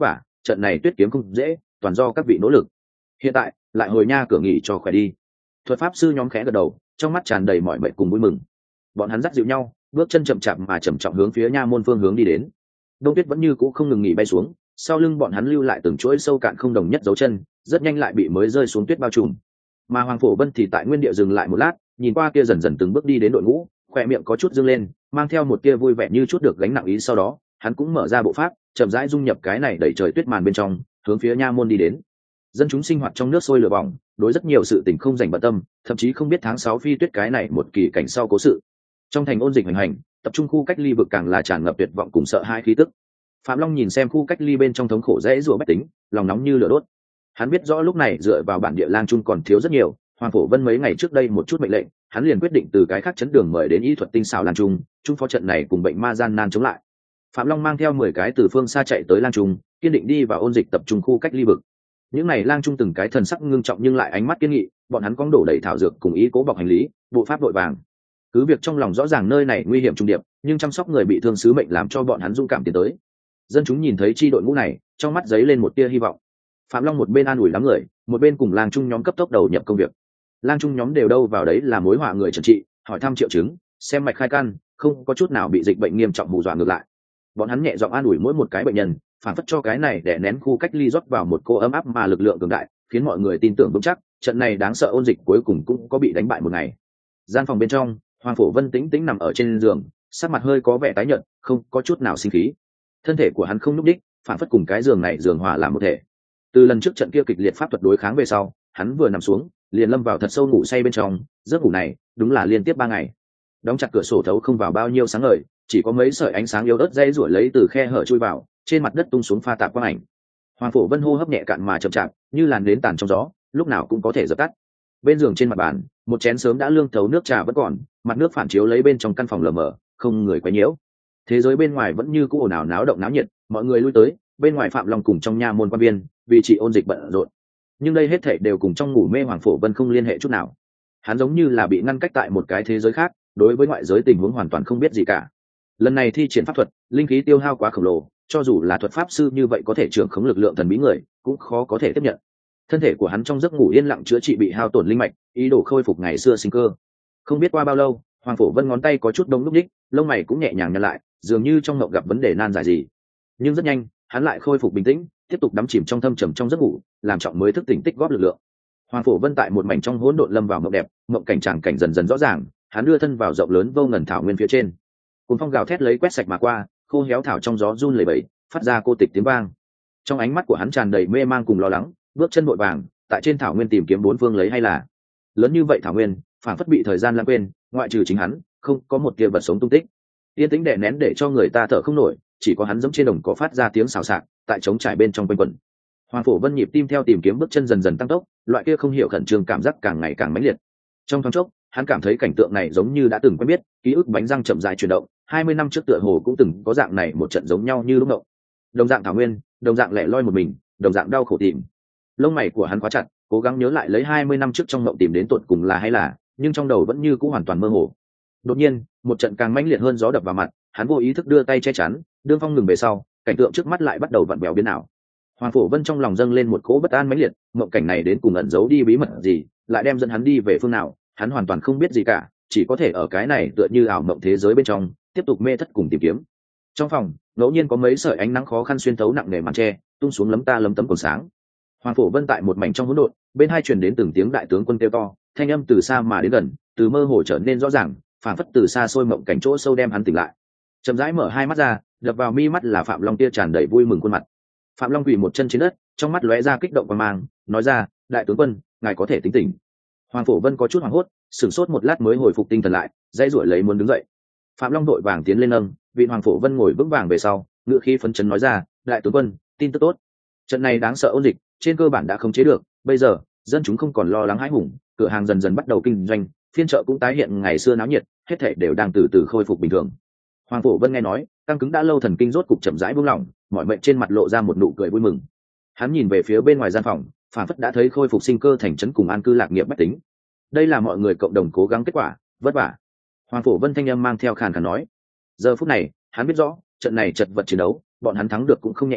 trận này tuyết kiếm không dễ, toàn do các vị nỗ lực. Hiện tại lại hồi nha cửa nghỉ cho khỏe đi. Thuật pháp sư nhóm khẽ gật đầu, trong mắt tràn đầy mọi mệnh cùng vui mừng. Bọn hắn dắt dịu nhau, bước chân chậm chạp mà chậm trọng hướng phía nha môn phương hướng đi đến. Đông tuyết vẫn như cũ không ngừng nghỉ bay xuống, sau lưng bọn hắn lưu lại từng chuỗi sâu cạn không đồng nhất dấu chân, rất nhanh lại bị mới rơi xuống tuyết bao trùm. Mà Hoàng Phổ Vân thì tại nguyên địa dừng lại một lát, nhìn qua kia dần dần từng bước đi đến đội ngũ, khỏe miệng có chút dương lên, mang theo một tia vui vẻ như chút được gánh nặng ý. Sau đó hắn cũng mở ra bộ pháp, chậm rãi dung nhập cái này đẩy trời tuyết màn bên trong, hướng phía nha môn đi đến. Dân chúng sinh hoạt trong nước sôi lửa bỏng, đối rất nhiều sự tình không dành bận tâm, thậm chí không biết tháng sáu phi tuyết cái này một kỳ cảnh sau cố sự. Trong thành ôn dịch hành hành, tập trung khu cách ly vực càng là tràn ngập tuyệt vọng cùng sợ hãi khí tức. Phạm Long nhìn xem khu cách ly bên trong thống khổ dễ rủa bách tính, lòng nóng như lửa đốt. Hắn biết rõ lúc này dựa vào bản địa lang trung còn thiếu rất nhiều. Hoàng Phổ Vân mấy ngày trước đây một chút mệnh lệnh, hắn liền quyết định từ cái khác chấn đường mời đến y thuật tinh xảo lang trung, trung phó trận này cùng bệnh ma gian nan chống lại. Phạm Long mang theo mười cái từ phương xa chạy tới lang trung, kiên định đi vào ôn dịch tập trung khu cách ly vực. Những này lang trung từng cái thần sắc ngưng trọng nhưng lại ánh mắt kiên nghị, bọn hắn cong đổ đầy thảo dược cùng ý cố bọc hành lý, bộ pháp đội vàng. Cứ việc trong lòng rõ ràng nơi này nguy hiểm trung điệp, nhưng chăm sóc người bị thương sứ mệnh làm cho bọn hắn dũng cảm tiến tới. Dân chúng nhìn thấy chi đội ngũ này, trong mắt giấy lên một tia hy vọng. Phạm Long một bên an ủi lắm người, một bên cùng lang trung nhóm cấp tốc đầu nhập công việc. Lang trung nhóm đều đâu vào đấy là mối họa người trần trị, hỏi thăm triệu chứng, xem mạch khai căn, không có chút nào bị dịch bệnh nghiêm trọng hù dọa ngược lại. Bọn hắn nhẹ giọng an ủi mỗi một cái bệnh nhân, phản phất cho cái này để nén khu cách ly rót vào một cô ấm áp mà lực lượng cường đại, khiến mọi người tin tưởng vững chắc trận này đáng sợ ôn dịch cuối cùng cũng có bị đánh bại một ngày. Gian phòng bên trong, Hoàng Phổ Vân tĩnh tĩnh nằm ở trên giường, sắc mặt hơi có vẻ tái nhợt, không có chút nào sinh khí. Thân thể của hắn không nhúc đích, phản phất cùng cái giường này giường hòa làm một thể. Từ lần trước trận kia kịch liệt pháp thuật đối kháng về sau, hắn vừa nằm xuống liền lâm vào thật sâu ngủ say bên trong. Giấc ngủ này đúng là liên tiếp ba ngày. Đóng chặt cửa sổ thấu không vào bao nhiêu sáng ngời, chỉ có mấy sợi ánh sáng yếu ớt dây ruổi lấy từ khe hở chui vào, trên mặt đất tung xuống pha tạp quang ảnh. Hoàng Phổ Vân hô hấp nhẹ cạn mà chậm chạp, như làn nến tàn trong gió, lúc nào cũng có thể dập tắt. Bên giường trên mặt bàn, một chén sớm đã lương thấu nước trà vẫn còn, mặt nước phản chiếu lấy bên trong căn phòng lờ mờ, không người quấy nhiễu. Thế giới bên ngoài vẫn như cũ ồn ào náo động náo nhiệt, mọi người lui tới, bên ngoài Phạm Long cùng trong nha môn quan viên, vì trị ôn dịch bận rộn. Nhưng đây hết thảy đều cùng trong ngủ mê Hoàng Phổ Vân không liên hệ chút nào. Hắn giống như là bị ngăn cách tại một cái thế giới khác, đối với ngoại giới tình huống hoàn toàn không biết gì cả. Lần này thi triển pháp thuật, linh khí tiêu hao quá khổng lồ, cho dù là thuật pháp sư như vậy có thể trưởng khống lực lượng thần bí người, cũng khó có thể tiếp nhận. Thân thể của hắn trong giấc ngủ yên lặng chữa trị bị hao tổn linh mạch, ý đồ khôi phục ngày xưa sinh cơ. Không biết qua bao lâu, Hoàng Phổ Vân ngón tay có chút đông lúc đích, lông mày cũng nhẹ nhàng nhăn lại, dường như trong mộng gặp vấn đề nan giải gì. Nhưng rất nhanh, hắn lại khôi phục bình tĩnh, tiếp tục đắm chìm trong thâm trầm trong giấc ngủ, làm trọng mới thức tỉnh tích góp lực lượng. Hoàng Phổ Vân tại một mảnh trong hỗn độn lâm vào mộng đẹp, mộng cảnh tràng cảnh dần dần rõ ràng, hắn đưa thân vào rộng lớn vô ngần thảo nguyên phía trên. Cuồng phong gào thét lấy quét sạch mà qua, khô héo thảo trong gió run lẩy bẩy, phát ra cô tịch tiếng vang. Trong ánh mắt của hắn tràn đầy mê mang cùng lo lắng, bước chân vội vàng, tại trên thảo nguyên tìm kiếm bốn phương lấy hay là. Lớn như vậy thảo nguyên, phản phất bị thời gian lãng quên, ngoại trừ chính hắn, không có một tia vật sống tung tích. Yên tĩnh đè nén để cho người ta thở không nổi, chỉ có hắn giẫm trên đồng có phát ra tiếng xào xạc, tại trống trải bên trong quanh quẩn. Hoàng Phổ Vân nhịp tim theo tìm kiếm bước chân dần dần tăng tốc, loại kia không hiểu khẩn trương cảm giác càng ngày càng mãnh liệt. Trong thoáng chốc, hắn cảm thấy cảnh tượng này giống như đã từng quen biết, ký ức bánh răng chậm rãi chuyển động, hai mươi năm trước tựa hồ cũng từng có dạng này một trận giống nhau như lúc động. Đồng dạng thảo nguyên, đồng dạng lẻ loi một mình, đồng dạng đau khổ tìm. Lông mày của hắn khóa chặt, cố gắng nhớ lại lấy hai mươi năm trước trong mộng tìm đến tận cùng là hay là, nhưng trong đầu vẫn như cũ hoàn toàn mơ hồ. Đột nhiên, một trận càng mãnh liệt hơn gió đập vào mặt, hắn vô ý thức đưa tay che chắn, đương phong ngừng về sau, cảnh tượng trước mắt lại bắt đầu vặn vẹo biến ảo. Hoàng Phổ Vân trong lòng dâng lên một cỗ bất an mãnh liệt, mộng cảnh này đến cùng ẩn giấu đi bí mật gì, lại đem dẫn hắn đi về phương nào, hắn hoàn toàn không biết gì cả, chỉ có thể ở cái này tựa như ảo mộng thế giới bên trong, tiếp tục mê thất cùng tìm kiếm. Trong phòng, ngẫu nhiên có mấy sợi ánh nắng khó khăn xuyên thấu nặng nề màn tre, tung xuống lấm ta lấm tấm còn sáng. Hoàng Phổ Vân tại một mảnh trong hỗn độn, bên hai truyền đến từng tiếng đại tướng quân kêu to, thanh âm từ xa mà đến gần, từ mơ hồ trở nên rõ ràng, phảng phất từ xa xôi mộng cảnh chỗ sâu đem hắn tỉnh lại. Chậm rãi mở hai mắt ra, đập vào mi mắt là Phạm Long tia tràn đầy vui mừng khuôn mặt. Phạm Long quỳ một chân trên đất, trong mắt lóe ra kích động quan mang, nói ra, đại tướng quân, ngài có thể tính tỉnh. Hoàng Phổ Vân có chút hoảng hốt, sửng sốt một lát mới hồi phục tinh thần lại, dãy rủi lấy muốn đứng dậy. Phạm Long đội vàng tiến lên nâng, vị Hoàng Phổ Vân ngồi vững vàng về sau, ngựa khí phấn chấn nói ra, đại tướng quân, tin tức tốt. Trận này đáng sợ ôn dịch, trên cơ bản đã khống chế được, bây giờ, dân chúng không còn lo lắng hãi hùng, cửa hàng dần dần bắt đầu kinh doanh, phiên chợ cũng tái hiện ngày xưa náo nhiệt, hết thảy đều đang từ từ khôi phục bình thường. Hoàng Phổ Vân nghe nói, căng cứng đã lâu thần kinh rốt cục chậm rãi buông lỏng, mọi mệnh trên mặt lộ ra một nụ cười vui mừng. Hắn nhìn về phía bên ngoài gian phòng, phản phất đã thấy khôi phục sinh cơ thành trấn cùng an cư lạc nghiệp bách tính. Đây là mọi người cộng đồng cố gắng kết quả, vất vả. Hoàng Phổ Vân thanh âm mang theo khàn khàn nói. Giờ phút này, hắn biết rõ, trận này chật vật chiến đấu, bọn hắn thắng được cũng không nhẹ nhõm,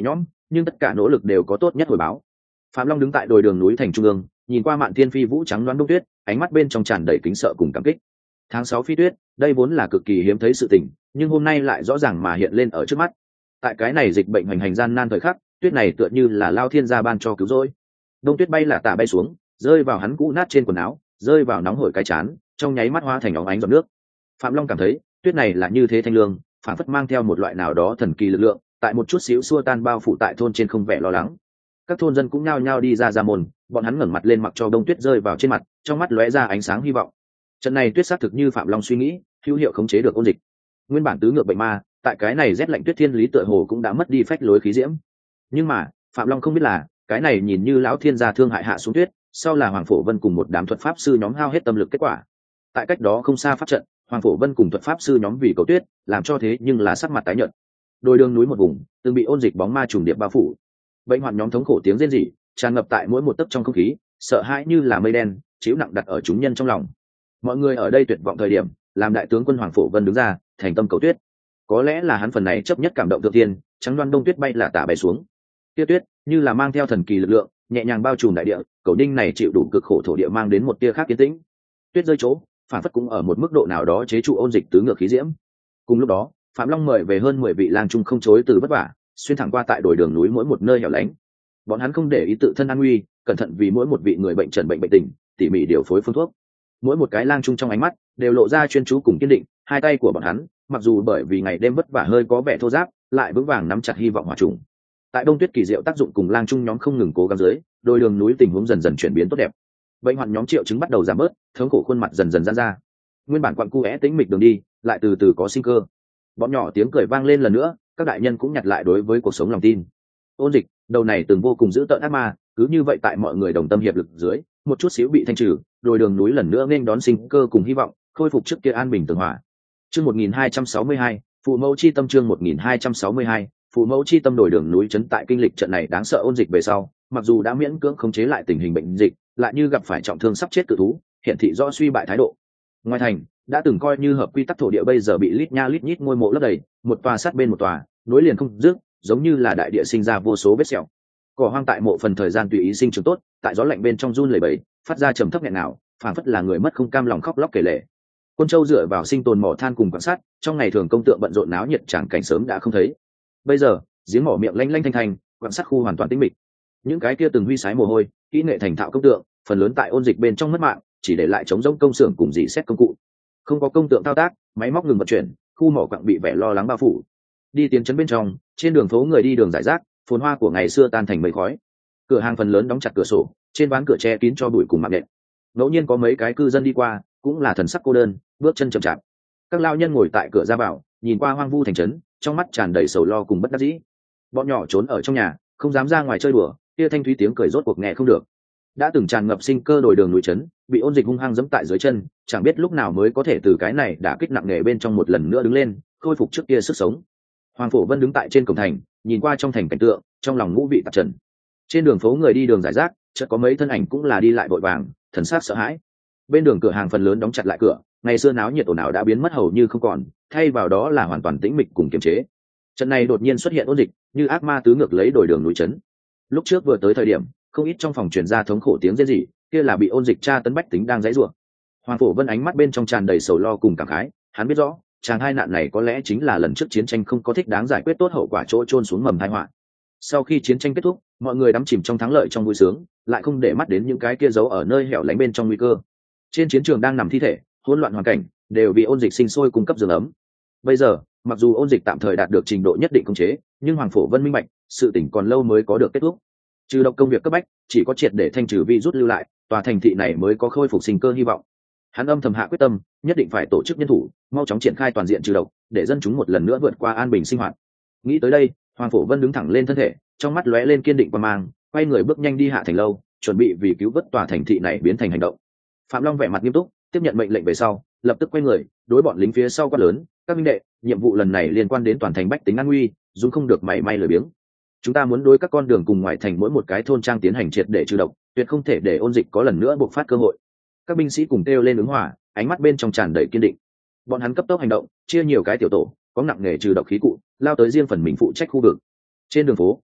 nhưng tất cả nỗ lực đều có tốt nhất hồi báo. Phạm Long đứng tại đồi đường núi thành trung ương, nhìn qua Mạn Thiên Phi Vũ trắng đoán đông tuyết, ánh mắt bên trong tràn đầy kính sợ cùng cảm kích. Tháng sáu phi tuyết, đây vốn là cực kỳ hiếm thấy sự tình, nhưng hôm nay lại rõ ràng mà hiện lên ở trước mắt. Tại cái này dịch bệnh hoành hành gian nan thời khắc, tuyết này tựa như là lao thiên gia ban cho cứu rỗi. Đông tuyết bay là tả bay xuống, rơi vào hắn cũ nát trên quần áo, rơi vào nóng hổi cái chán, trong nháy mắt hóa thành óng ánh giọt nước. Phạm Long cảm thấy, tuyết này là như thế thanh lương, phản phất mang theo một loại nào đó thần kỳ lực lượng, tại một chút xíu xua tan bao phủ tại thôn trên không vẻ lo lắng. Các thôn dân cũng nhao nhao đi ra ra môn, bọn hắn ngẩng mặt lên mặc cho đông tuyết rơi vào trên mặt, trong mắt lóe ra ánh sáng hy vọng. Trận này tuyết xác thực như Phạm Long suy nghĩ, hữu hiệu khống chế được ôn dịch. Nguyên bản tứ ngược bệnh ma, tại cái này rét lạnh tuyết thiên lý tựa hồ cũng đã mất đi phách lối khí diễm. Nhưng mà, Phạm Long không biết là, cái này nhìn như lão thiên gia thương hại hạ xuống tuyết, sau là Hoàng Phổ Vân cùng một đám thuật pháp sư nhóm hao hết tâm lực kết quả. Tại cách đó không xa pháp trận, Hoàng Phổ Vân cùng thuật pháp sư nhóm vì cầu tuyết, làm cho thế nhưng là sắc mặt tái nhợt. Đôi đường núi một vùng, từng bị ôn dịch bóng ma trùng điệp bao phủ. Bệnh hoạn nhóm thống khổ tiếng rên rỉ, tràn ngập tại mỗi một tấc trong không khí, sợ hãi như là mây đen, chiếu nặng đặt ở chúng nhân trong lòng. Mọi người ở đây tuyệt vọng thời điểm, làm đại tướng quân Hoàng Phổ Vân đứng ra, thành tâm cầu tuyết. Có lẽ là hắn phần này chấp nhất cảm động thượng tiên, trắng đoan đông tuyết bay là tả bay xuống. Tiết tuyết như là mang theo thần kỳ lực lượng, nhẹ nhàng bao trùm đại địa, cầu đinh này chịu đủ cực khổ thổ địa mang đến một tia khác yên tĩnh. Tuyết rơi chỗ, phản phất cũng ở một mức độ nào đó chế trụ ôn dịch tứ ngược khí diễm. Cùng lúc đó, Phạm Long mời về hơn mười vị lang trung không chối từ vất vả, xuyên thẳng qua tại đồi đường núi mỗi một nơi hẻo lánh. Bọn hắn không để ý tự thân an nguy, cẩn thận vì mỗi một vị người bệnh trần bệnh bệnh tình, tỉ mỉ điều phối phương thuốc. Mỗi một cái lang trung trong ánh mắt đều lộ ra chuyên chú cùng kiên định, hai tay của bọn hắn, mặc dù bởi vì ngày đêm vất vả hơi có vẻ thô ráp, lại vững vàng nắm chặt hy vọng hòa trùng. Tại đông tuyết kỳ diệu tác dụng cùng lang trung nhóm không ngừng cố gắng dưới, đôi đường núi tình huống dần dần chuyển biến tốt đẹp. Bệnh hoạn nhóm triệu chứng bắt đầu giảm bớt, thống khổ khuôn mặt dần dần giãn ra. Nguyên bản quặn cu é tĩnh mịch đường đi, lại từ từ có sinh cơ. Bọn nhỏ tiếng cười vang lên lần nữa, các đại nhân cũng nhặt lại đối với cuộc sống lòng tin. Ôn dịch, đầu này từng vô cùng dữ tợn ác ma, cứ như vậy tại mọi người đồng tâm hiệp lực dưới, một chút xíu bị thanh trừ, đôi đường núi lần nữa nên đón sinh cơ cùng hy vọng, khôi phục trước kia an bình tường hòa. Chương một nghìn hai trăm sáu mươi hai, phụ mẫu chi tâm chương một nghìn hai trăm sáu mươi hai, phụ mẫu chi tâm đổi đường núi trấn tại kinh lịch trận này đáng sợ ôn dịch về sau, mặc dù đã miễn cưỡng khống chế lại tình hình bệnh dịch, lại như gặp phải trọng thương sắp chết cự thú, hiện thị rõ suy bại thái độ. Ngoài thành, đã từng coi như hợp quy tắc thổ địa bây giờ bị lít nha lít nhít ngôi mộ lấp đầy, một tòa sát bên một tòa, nối liền không dứt, giống như là đại địa sinh ra vô số vết sẹo. Cỏ hoang tại mộ phần thời gian tùy ý sinh trưởng tốt, tại gió lạnh bên trong run lẩy bẩy, phát ra trầm thấp nghẹn nào, phảng phất là người mất không cam lòng khóc lóc kể lể. Quân Châu dựa vào sinh tồn mỏ than cùng quan sát, trong ngày thường công tượng bận rộn náo nhiệt chẳng cảnh sớm đã không thấy. Bây giờ, giếng mỏ miệng lanh lanh thanh thanh, quan sát khu hoàn toàn tĩnh mịch. Những cái kia từng huy sái mồ hôi, kỹ nghệ thành thạo công tượng, phần lớn tại ôn dịch bên trong mất mạng, chỉ để lại trống rỗng công xưởng cùng dì xét công cụ. Không có công tượng thao tác, máy móc ngừng vận chuyển, khu mỏ quặng bị vẻ lo lắng bao phủ. Đi tiến trấn bên trong, trên đường phố người đi đường rải rác, phồn hoa của ngày xưa tan thành mây khói. Cửa hàng phần lớn đóng chặt cửa sổ, trên ván cửa che kín cho bụi cùng mạng nện. Ngẫu nhiên có mấy cái cư dân đi qua, cũng là thần sắc cô đơn, bước chân chậm chạp. Các lao nhân ngồi tại cửa ra vào, nhìn qua hoang vu thành trấn, trong mắt tràn đầy sầu lo cùng bất đắc dĩ. Bọn nhỏ trốn ở trong nhà, không dám ra ngoài chơi đùa, kia thanh thúy tiếng cười rốt cuộc nghe không được. Đã từng tràn ngập sinh cơ đồi đường núi trấn, bị ôn dịch hung hăng giẫm tại dưới chân, chẳng biết lúc nào mới có thể từ cái này đã kích nặng nề bên trong một lần nữa đứng lên, khôi phục trước kia sức sống. Hoàng Phổ Vân đứng tại trên cổng thành, nhìn qua trong thành cảnh tượng, trong lòng ngũ vị tạp trần. Trên đường phố người đi đường rải rác, chợt có mấy thân ảnh cũng là đi lại vội vàng, thần sắc sợ hãi. Bên đường cửa hàng phần lớn đóng chặt lại cửa, ngày xưa náo nhiệt ồn ào đã biến mất hầu như không còn, thay vào đó là hoàn toàn tĩnh mịch cùng kiềm chế. Trận này đột nhiên xuất hiện ôn dịch, như ác ma tứ ngược lấy đổi đường núi trấn. Lúc trước vừa tới thời điểm, không ít trong phòng truyền ra thống khổ tiếng rên rỉ, kia là bị ôn dịch tra tấn bách tính đang dãy rủa. Hoàng Phổ Vân ánh mắt bên trong tràn đầy sầu lo cùng cảm khái, hắn biết rõ, chàng hai nạn này có lẽ chính là lần trước chiến tranh không có thích đáng giải quyết tốt hậu quả chỗ trôn xuống mầm tai họa. Sau khi chiến tranh kết thúc, mọi người đắm chìm trong thắng lợi trong vui sướng, lại không để mắt đến những cái kia giấu ở nơi hẻo lánh bên trong nguy cơ. Trên chiến trường đang nằm thi thể, hỗn loạn hoàn cảnh, đều bị ôn dịch sinh sôi cung cấp giường ấm. Bây giờ, mặc dù ôn dịch tạm thời đạt được trình độ nhất định khống chế, nhưng Hoàng Phổ Vân minh bạch, sự tỉnh còn lâu mới có được kết thúc. Trừ độc công việc cấp bách, chỉ có triệt để thanh trừ virus lưu lại, tòa thành thị này mới có khôi phục sinh cơ hy vọng. Hắn âm thầm hạ quyết tâm, nhất định phải tổ chức nhân thủ, mau chóng triển khai toàn diện trừ độc, để dân chúng một lần nữa vượt qua an bình sinh hoạt. Nghĩ tới đây, Hoàng Phổ Vân đứng thẳng lên thân thể, trong mắt lóe lên kiên định quan mang, quay người bước nhanh đi hạ thành lâu, chuẩn bị vì cứu vớt tòa thành thị này biến thành hành động. Phạm Long vẻ mặt nghiêm túc, tiếp nhận mệnh lệnh về sau, lập tức quay người, đối bọn lính phía sau quát lớn, các minh đệ, nhiệm vụ lần này liên quan đến toàn thành bách tính an nguy, dù không được mảy may lười biếng. Chúng ta muốn đối các con đường cùng ngoài thành mỗi một cái thôn trang tiến hành triệt để trừ độc, tuyệt không thể để ôn dịch có lần nữa bộc phát cơ hội. Các binh sĩ cùng kêu lên ứng hỏa, ánh mắt bên trong tràn đầy kiên định. Bọn hắn cấp tốc hành động, chia nhiều cái tiểu tổ, có nặng nghề trừ độc khí cụ, lao tới riêng phần mình phụ trách khu vực. Trên đường phố,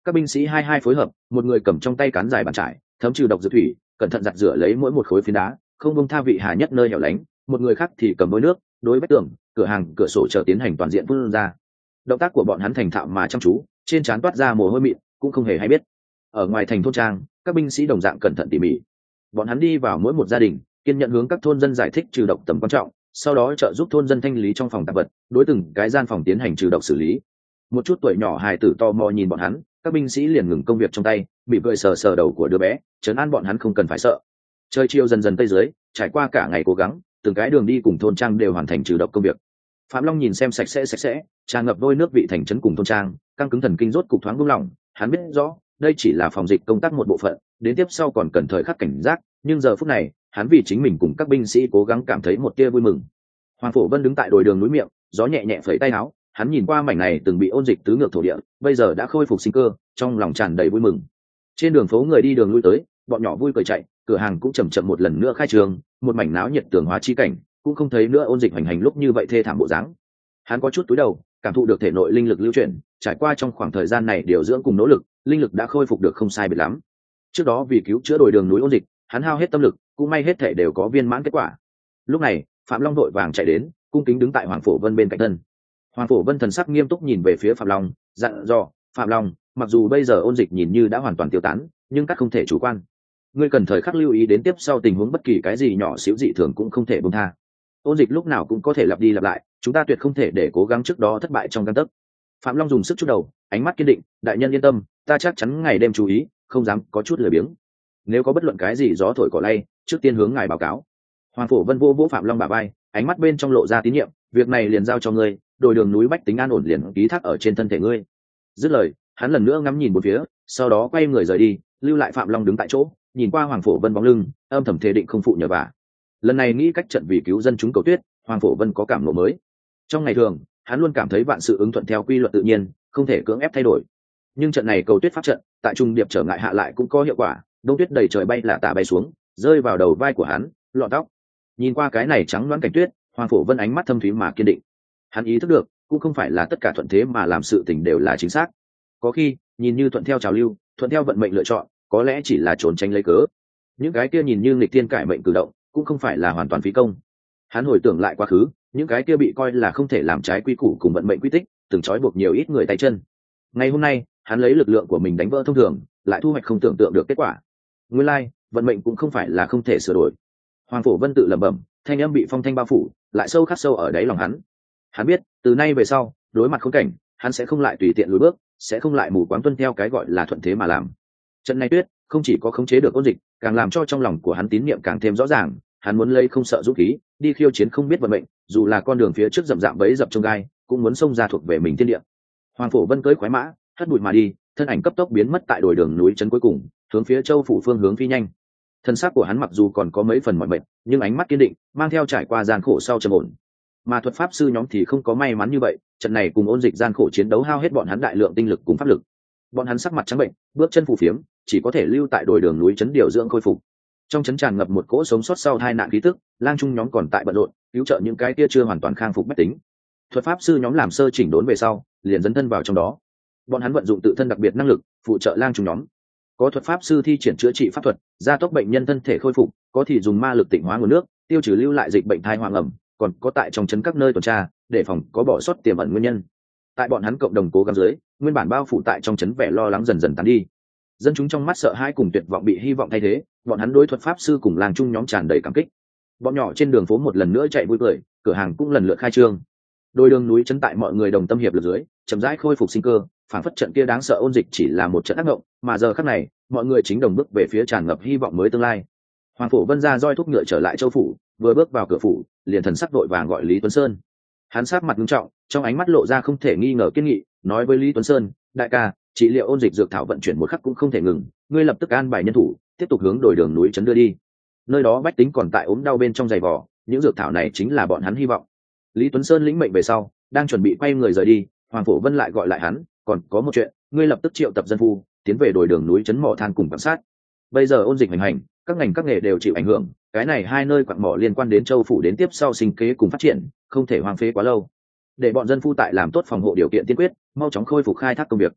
các binh sĩ hai hai phối hợp, một người cầm trong tay cán dài bàn trải thấm trừ độc dược thủy, cẩn thận giặt rửa lấy mỗi một khối phiến đá, không bông tha vị hà nhất nơi hẻo lánh. Một người khác thì cầm vôi nước đối vách tường, cửa hàng, cửa sổ chờ tiến hành toàn diện phun ra. Động tác của bọn hắn thành thạo mà chăm chú, trên trán toát ra mồ hôi mịn, cũng không hề hay biết. Ở ngoài thành thôn trang, các binh sĩ đồng dạng cẩn thận tỉ mỉ. Bọn hắn đi vào mỗi một gia đình, kiên nhận hướng các thôn dân giải thích trừ độc tầm quan trọng, sau đó trợ giúp thôn dân thanh lý trong phòng tạp vật, đối từng cái gian phòng tiến hành trừ độc xử lý. Một chút tuổi nhỏ hài tử to mò nhìn bọn hắn, các binh sĩ liền ngừng công việc trong tay, mỉm cười sờ sờ đầu của đứa bé, trấn an bọn hắn không cần phải sợ. Trời chiều dần dần tây dưới, trải qua cả ngày cố gắng, từng cái đường đi cùng thôn trang đều hoàn thành trừ độc công việc. Phạm Long nhìn xem sạch sẽ sạch sẽ, tràn ngập vôi nước vị thành trấn cùng thôn trang, căng cứng thần kinh rốt cục thoáng buông lỏng. Hắn biết rõ, đây chỉ là phòng dịch công tác một bộ phận, đến tiếp sau còn cần thời khắc cảnh giác. Nhưng giờ phút này, hắn vì chính mình cùng các binh sĩ cố gắng cảm thấy một tia vui mừng. Hoàng Phổ Vân đứng tại đồi đường núi miệng, gió nhẹ nhẹ phẩy tay áo, hắn nhìn qua mảnh này từng bị ôn dịch tứ ngược thổ địa, bây giờ đã khôi phục sinh cơ, trong lòng tràn đầy vui mừng. Trên đường phố người đi đường lui tới, bọn nhỏ vui cười chạy, cửa hàng cũng chậm chậm một lần nữa khai trường, một mảnh náo nhiệt tường hóa chi cảnh, cũng không thấy nữa ôn dịch hành hành lúc như vậy thê thảm bộ dáng. Hắn có chút túi đầu, cảm thụ được thể nội linh lực lưu chuyển, trải qua trong khoảng thời gian này điều dưỡng cùng nỗ lực, linh lực đã khôi phục được không sai biệt lắm. Trước đó vì cứu chữa đồi đường núi ôn dịch, hắn hao hết tâm lực, cũng may hết thể đều có viên mãn kết quả. Lúc này, Phạm Long đội vàng chạy đến, cung kính đứng tại Hoàng Phổ Vân bên cạnh thân. Hoàng Phổ Vân thần sắc nghiêm túc nhìn về phía Phạm Long, dặn dò: "Phạm Long, mặc dù bây giờ ôn dịch nhìn như đã hoàn toàn tiêu tán, nhưng các không thể chủ quan. Ngươi cần thời khắc lưu ý đến tiếp sau tình huống bất kỳ cái gì nhỏ xíu dị thường cũng không thể buông tha. Ôn dịch lúc nào cũng có thể lặp đi lặp lại, chúng ta tuyệt không thể để cố gắng trước đó thất bại trong gang tấc." Phạm Long dùng sức chút đầu, ánh mắt kiên định: "Đại nhân yên tâm, ta chắc chắn ngày đêm chú ý, không dám có chút lười biếng. Nếu có bất luận cái gì gió thổi cỏ lay, trước tiên hướng ngài báo cáo." Hoàng Phổ Vân vô vỗ Phạm Long bả vai, ánh mắt bên trong lộ ra tín nhiệm: "Việc này liền giao cho ngươi, đồi đường núi bách tính an ổn liền ký thác ở trên thân thể ngươi." Dứt lời, hắn lần nữa ngắm nhìn một phía, sau đó quay người rời đi, lưu lại Phạm Long đứng tại chỗ, nhìn qua Hoàng Phổ Vân bóng lưng, âm thầm thề định không phụ nhờ vả. Lần này nghĩ cách trận vì cứu dân chúng cầu tuyết, Hoàng Phổ Vân có cảm ngộ mới. Trong ngày thường, hắn luôn cảm thấy vạn sự ứng thuận theo quy luật tự nhiên, không thể cưỡng ép thay đổi. Nhưng trận này cầu tuyết pháp trận, tại trung điệp trở ngại hạ lại cũng có hiệu quả, đông tuyết đầy trời bay là tả bay xuống, rơi vào đầu vai của hắn, lọt tóc. Nhìn qua cái này trắng loáng cảnh tuyết, Hoàng Phổ Vân ánh mắt thâm thúy mà kiên định. Hắn ý thức được, cũng không phải là tất cả thuận thế mà làm sự tình đều là chính xác. Có khi, nhìn như thuận theo trào lưu, thuận theo vận mệnh lựa chọn, có lẽ chỉ là trốn tránh lấy cớ. Những cái kia nhìn như nghịch thiên cải mệnh cử động, cũng không phải là hoàn toàn phí công. Hắn hồi tưởng lại quá khứ, những cái kia bị coi là không thể làm trái quy củ cùng vận mệnh quy tích, từng trói buộc nhiều ít người tay chân. Ngày hôm nay, hắn lấy lực lượng của mình đánh vỡ thông thường, lại thu hoạch không tưởng tượng được kết quả. Nguyên lai, vận mệnh cũng không phải là không thể sửa đổi. Hoàng Phổ Vân tự lẩm bẩm, thanh âm bị phong thanh bao phủ, lại sâu khắc sâu ở đáy lòng hắn. Hắn biết, từ nay về sau, đối mặt khốn cảnh, hắn sẽ không lại tùy tiện lùi bước, sẽ không lại mù quáng tuân theo cái gọi là thuận thế mà làm. Trận này tuyết, không chỉ có khống chế được ôn dịch, càng làm cho trong lòng của hắn tín niệm càng thêm rõ ràng. Hắn muốn lấy không sợ dũng khí, đi khiêu chiến không biết vận mệnh, dù là con đường phía trước rậm rạp bẫy dập trong gai, cũng muốn xông ra thuộc về mình thiên địa. Hoàng Phổ Vân cưỡi khoái mã, hất bụi mà đi, thân ảnh cấp tốc biến mất tại đồi đường núi trấn cuối cùng, hướng phía Châu phủ phương hướng phi nhanh. Thân xác của hắn mặc dù còn có mấy phần mỏi mệt, nhưng ánh mắt kiên định, mang theo trải qua gian khổ sau trầm ổn. Mà thuật pháp sư nhóm thì không có may mắn như vậy, trận này cùng ôn dịch gian khổ chiến đấu hao hết bọn hắn đại lượng tinh lực cùng pháp lực. Bọn hắn sắc mặt trắng bệnh, bước chân phù phiếm, chỉ có thể lưu tại đồi đường núi trấn điều dưỡng khôi phục. Trong trấn tràn ngập một cỗ sống sót sau tai nạn khí tức, lang trung nhóm còn tại bận rộn, cứu trợ những cái kia chưa hoàn toàn khang phục bách tính. Thuật pháp sư nhóm làm sơ chỉnh đốn về sau, liền dấn thân vào trong đó. Bọn hắn vận dụng tự thân đặc biệt năng lực, phụ trợ lang trung nhóm. Có thuật pháp sư thi triển chữa trị pháp thuật, gia tốc bệnh nhân thân thể khôi phục, có thì dùng ma lực tịnh hóa nguồn nước, tiêu trừ lưu lại dịch bệnh thai hoang ẩm, còn có tại trong trấn các nơi tuần tra, để phòng có bỏ sót tiềm ẩn nguyên nhân. Tại bọn hắn cộng đồng cố gắng dưới, nguyên bản bao phủ tại trong trấn vẻ lo lắng dần dần tán đi. Dân chúng trong mắt sợ hãi cùng tuyệt vọng bị hy vọng thay thế, bọn hắn đối thuật pháp sư cùng làng trung nhóm tràn đầy cảm kích. Bọn nhỏ trên đường phố một lần nữa chạy vui cười, cửa hàng cũng lần lượt khai trương. Đôi đường núi trấn tại mọi người đồng tâm hiệp lực dưới, chậm rãi khôi phục sinh cơ, phản phất trận kia đáng sợ ôn dịch chỉ là một trận ác mộng, mà giờ khắc này, mọi người chính đồng bước về phía tràn ngập hy vọng mới tương lai. Hoàng Phổ Vân ra roi thúc ngựa trở lại Châu phủ, vừa bước vào cửa phủ, liền thần sắc vội vàng gọi Lý Tuấn Sơn. Hắn sát mặt nghiêm trọng, trong ánh mắt lộ ra không thể nghi ngờ kiên nghị, nói với Lý Tuấn Sơn: "Đại ca, trị liệu ôn dịch dược thảo vận chuyển một khắc cũng không thể ngừng, ngươi lập tức an bài nhân thủ, tiếp tục hướng đồi đường núi trấn đưa đi. Nơi đó bách tính còn tại ốm đau bên trong giày vò, những dược thảo này chính là bọn hắn hy vọng." Lý Tuấn Sơn lĩnh mệnh về sau, đang chuẩn bị quay người rời đi, Hoàng Phổ Vân lại gọi lại hắn: "Còn có một chuyện, ngươi lập tức triệu tập dân phu, tiến về đồi đường núi trấn mỏ than cùng quan sát. Bây giờ ôn dịch hành hành, các ngành các nghề đều chịu ảnh hưởng, cái này hai nơi quặng mỏ liên quan đến Châu phủ đến tiếp sau sinh kế cùng phát triển, không thể hoang phế quá lâu. Để bọn dân phu tại làm tốt phòng hộ điều kiện tiên quyết, mau chóng khôi phục khai thác công việc."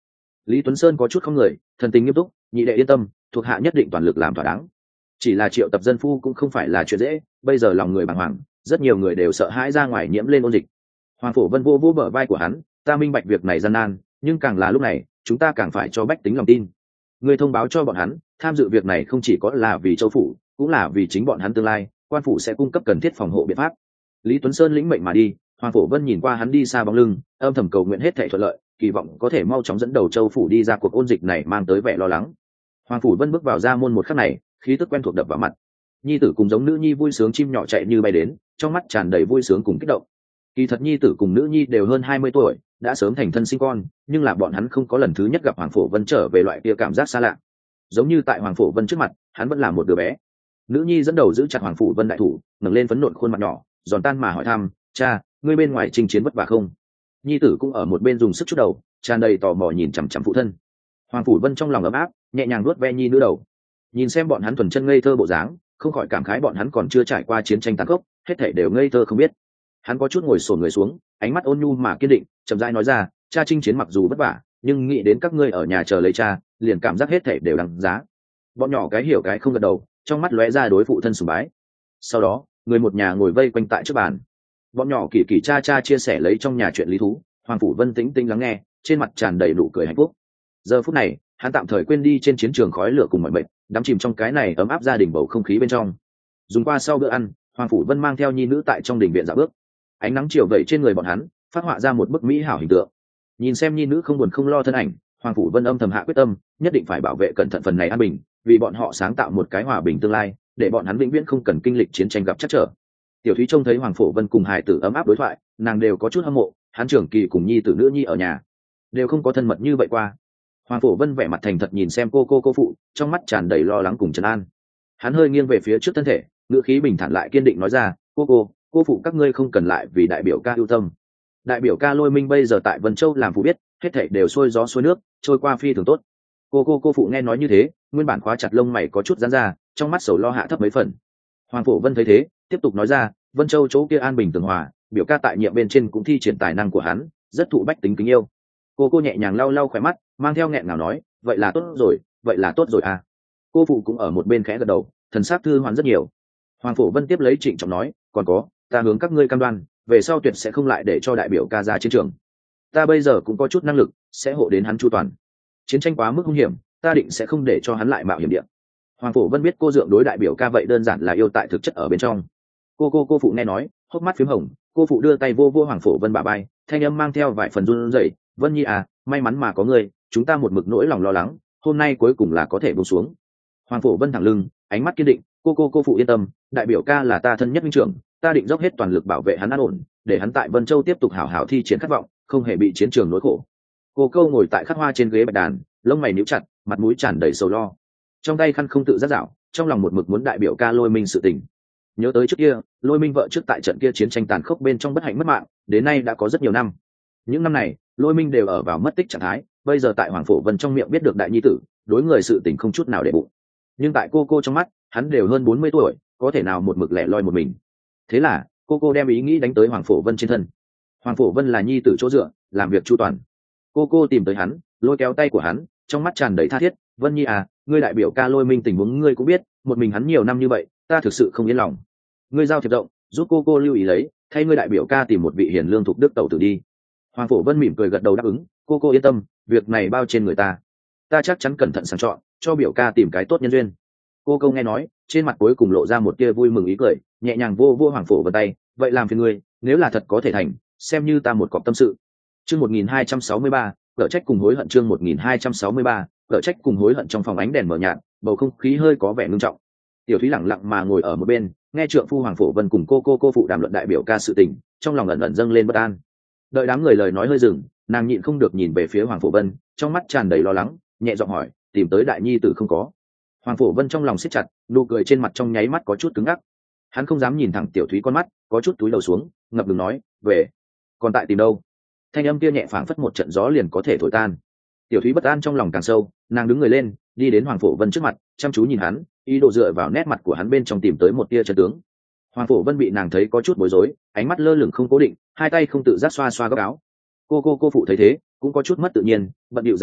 Lý Tuấn Sơn có chút không người, thần tình nghiêm túc, nhị đệ yên tâm, thuộc hạ nhất định toàn lực làm thỏa đáng. Chỉ là triệu tập dân phu cũng không phải là chuyện dễ, bây giờ lòng người bàng hoàng, rất nhiều người đều sợ hãi ra ngoài nhiễm lên ôn dịch. Hoàng Phổ Vân vô vô bờ vai của hắn, ta minh bạch việc này gian nan, nhưng càng là lúc này, chúng ta càng phải cho bách tính lòng tin. Người thông báo cho bọn hắn, tham dự việc này không chỉ có là vì châu phủ, cũng là vì chính bọn hắn tương lai, quan phủ sẽ cung cấp cần thiết phòng hộ biện pháp. Lý Tuấn Sơn lĩnh mệnh mà đi, Hoàng Phổ Vân nhìn qua hắn đi xa bóng lưng, âm thầm cầu nguyện hết thảy thuận lợi, kỳ vọng có thể mau chóng dẫn đầu châu phủ đi ra cuộc ôn dịch này mang tới vẻ lo lắng. Hoàng Phủ Vân bước vào ra môn một khắc này, khí tức quen thuộc đập vào mặt. Nhi tử cùng giống nữ nhi vui sướng chim nhỏ chạy như bay đến, trong mắt tràn đầy vui sướng cùng kích động. Kỳ thật nhi tử cùng nữ nhi đều hơn hai mươi tuổi, đã sớm thành thân sinh con, nhưng là bọn hắn không có lần thứ nhất gặp Hoàng Phổ Vân trở về loại kia cảm giác xa lạ. Giống như tại Hoàng Phổ Vân trước mặt, hắn vẫn là một đứa bé. Nữ nhi dẫn đầu giữ chặt Hoàng Phủ Vân đại thủ, ngẩng lên phấn nộn khuôn mặt nhỏ, giòn tan mà hỏi thăm, cha, ngươi bên ngoài chinh chiến vất vả không? Nhi tử cũng ở một bên dùng sức chút đầu, tràn đầy tò mò nhìn chằm chằm phụ thân. Hoàng Phủ Vân trong lòng ấm áp, nhẹ nhàng nuốt ve nhi nữ đầu, nhìn xem bọn hắn thuần chân ngây thơ bộ dáng, không khỏi cảm khái bọn hắn còn chưa trải qua chiến tranh tàn khốc, hết thảy đều ngây thơ không biết. Hắn có chút ngồi xổm người xuống, ánh mắt ôn nhu mà kiên định, chậm rãi nói ra, cha chinh chiến mặc dù vất vả, nhưng nghĩ đến các ngươi ở nhà chờ lấy cha, liền cảm giác hết thảy đều đáng giá. Bọn nhỏ cái hiểu cái không gật đầu, trong mắt lóe ra đối phụ thân sùng bái. Sau đó, người một nhà ngồi vây quanh tại trước bàn. Bọn nhỏ kỳ kỳ cha cha chia sẻ lấy trong nhà chuyện lý thú, Hoàng Phủ Vân tĩnh tĩnh lắng nghe, trên mặt tràn đầy nụ cười hạnh phúc. Giờ phút này, hắn tạm thời quên đi trên chiến trường khói lửa cùng mọi mệt, đắm chìm trong cái này ấm áp gia đình bầu không khí bên trong. Dùng qua sau bữa ăn, Hoàng Phủ Vân mang theo nhi nữ tại trong đình viện dạo bước. Ánh nắng chiều vẩy trên người bọn hắn, phát họa ra một bức mỹ hảo hình tượng. Nhìn xem nhi nữ không buồn không lo thân ảnh, Hoàng Phủ Vân âm thầm hạ quyết tâm, nhất định phải bảo vệ cẩn thận phần này an bình, vì bọn họ sáng tạo một cái hòa bình tương lai, để bọn hắn vĩnh viễn không cần kinh lịch chiến tranh gặp trắc trở. Tiểu Thúy trông thấy Hoàng Phổ Vân cùng hài tử ấm áp đối thoại, nàng đều có chút hâm mộ, hắn trưởng kỳ cùng nhi tử nữ nhi ở nhà, đều không có thân mật như vậy qua. Hoàng Phổ Vân vẻ mặt thành thật nhìn xem cô cô cô phụ, trong mắt tràn đầy lo lắng cùng trấn an. Hắn hơi nghiêng về phía trước thân thể, ngữ khí bình thản lại kiên định nói ra, cô cô, cô phụ các ngươi không cần lại vì đại biểu ca ưu tâm. Đại biểu ca Lôi Minh bây giờ tại Vân Châu làm phụ biết, hết thảy đều xuôi gió xuôi nước, trôi qua phi thường tốt. Cô cô cô phụ nghe nói như thế, nguyên bản khóa chặt lông mày có chút giãn ra, trong mắt sầu lo hạ thấp mấy phần. Hoàng Phổ Vân thấy thế, tiếp tục nói ra, Vân Châu chỗ kia an bình tường hòa, biểu ca tại nhiệm bên trên cũng thi triển tài năng của hắn, rất thụ bách tính kính yêu. Cô cô nhẹ nhàng lau lau khóe mắt, mang theo nghẹn ngào nói, vậy là tốt rồi, vậy là tốt rồi à. Cô phụ cũng ở một bên khẽ gật đầu, thần sắc thư hoán rất nhiều. Hoàng Phổ Vân tiếp lấy trịnh trọng nói, còn có, ta hướng các ngươi cam đoan, về sau tuyệt sẽ không lại để cho đại biểu ca ra chiến trường. Ta bây giờ cũng có chút năng lực, sẽ hộ đến hắn chu toàn. Chiến tranh quá mức hung hiểm, ta định sẽ không để cho hắn lại mạo hiểm địa. Hoàng Phổ Vân biết cô dượng đối đại biểu ca vậy đơn giản là yêu tại thực chất ở bên trong. Cô cô cô phụ nghe nói, hốc mắt phím hồng, cô phụ đưa tay vô vô Hoàng Phổ Vân bả vai, thanh âm mang theo vài phần run rẩy, Vân Nhi à, may mắn mà có ngươi, chúng ta một mực nỗi lòng lo lắng, hôm nay cuối cùng là có thể buông xuống. Hoàng Phổ Vân thẳng lưng, ánh mắt kiên định, cô cô cô phụ yên tâm, đại biểu ca là ta thân nhất minh trưởng, ta định dốc hết toàn lực bảo vệ hắn an ổn, để hắn tại Vân Châu tiếp tục hảo hảo thi chiến khát vọng, không hề bị chiến trường nỗi khổ. Cô câu ngồi tại khắc hoa trên ghế bạch đàn, lông mày nhíu chặt, mặt mũi tràn đầy sầu lo, trong tay khăn không tự giác dạo, trong lòng một mực muốn đại biểu ca Lôi Minh sự tình. Nhớ tới trước kia, Lôi Minh vợ trước tại trận kia chiến tranh tàn khốc bên trong bất hạnh mất mạng, đến nay đã có rất nhiều năm. Những năm này, Lôi Minh đều ở vào mất tích trạng thái, bây giờ tại Hoàng Phổ Vân trong miệng biết được đại nhi tử, đối người sự tình không chút nào để bụng. Nhưng tại cô cô trong mắt, hắn đều hơn bốn mươi tuổi, có thể nào một mực lẻ loi một mình. Thế là, cô cô đem ý nghĩ đánh tới Hoàng Phổ Vân trên thân. Hoàng Phổ Vân là nhi tử chỗ dựa, làm việc chu toàn. Cô cô tìm tới hắn, lôi kéo tay của hắn, trong mắt tràn đầy tha thiết, Vân Nhi à, ngươi đại biểu ca Lôi Minh tình huống ngươi cũng biết, một mình hắn nhiều năm như vậy, ta thực sự không yên lòng. Ngươi giao thiệp rộng, giúp cô cô lưu ý lấy, thay ngươi đại biểu ca tìm một vị hiền lương thuộc đức tẩu tử đi. Hoàng Phổ Vân mỉm cười gật đầu đáp ứng, cô cô yên tâm, việc này bao trên người ta, ta chắc chắn cẩn thận sàng chọn, cho biểu ca tìm cái tốt nhân duyên. Cô câu nghe nói, trên mặt cuối cùng lộ ra một tia vui mừng ý cười, nhẹ nhàng vô vô Hoàng Phổ Vân tay, vậy làm phiền ngươi, nếu là thật có thể thành, xem như ta một cọc tâm sự. Chương một nghìn hai trăm sáu mươi ba, cỡ trách cùng hối hận. Chương một nghìn hai trăm sáu mươi ba, cỡ trách cùng hối hận. Trong phòng ánh đèn mờ nhạt, bầu không khí hơi có vẻ ngưng trọng. Tiểu Thúy lặng lặng mà ngồi ở một bên, nghe trượng phu Hoàng Phổ Vân cùng cô cô cô phụ đàm luận đại biểu ca sự tình, trong lòng ẩn ẩn dâng lên bất an. Đợi đám người lời nói hơi dừng, nàng nhịn không được nhìn về phía Hoàng Phổ Vân, trong mắt tràn đầy lo lắng, nhẹ giọng hỏi, tìm tới đại nhi tử không có? Hoàng Phổ Vân trong lòng siết chặt, nụ cười trên mặt trong nháy mắt có chút cứng ngắc. Hắn không dám nhìn thẳng Tiểu Thúy con mắt, có chút túi đầu xuống, ngập ngừng nói, về, còn tại tìm đâu? Thanh âm kia nhẹ phảng phất một trận gió liền có thể thổi tan. Tiểu Thúy bất an trong lòng càng sâu, nàng đứng người lên, đi đến Hoàng Phổ Vân trước mặt, chăm chú nhìn hắn, ý đồ dựa vào nét mặt của hắn bên trong tìm tới một tia chân tướng. Hoàng Phổ Vân bị nàng thấy có chút bối rối, ánh mắt lơ lửng không cố định, hai tay không tự giác xoa xoa góc áo. Cô cô cô phụ thấy thế, cũng có chút mất tự nhiên, bận điệu dàn xếp,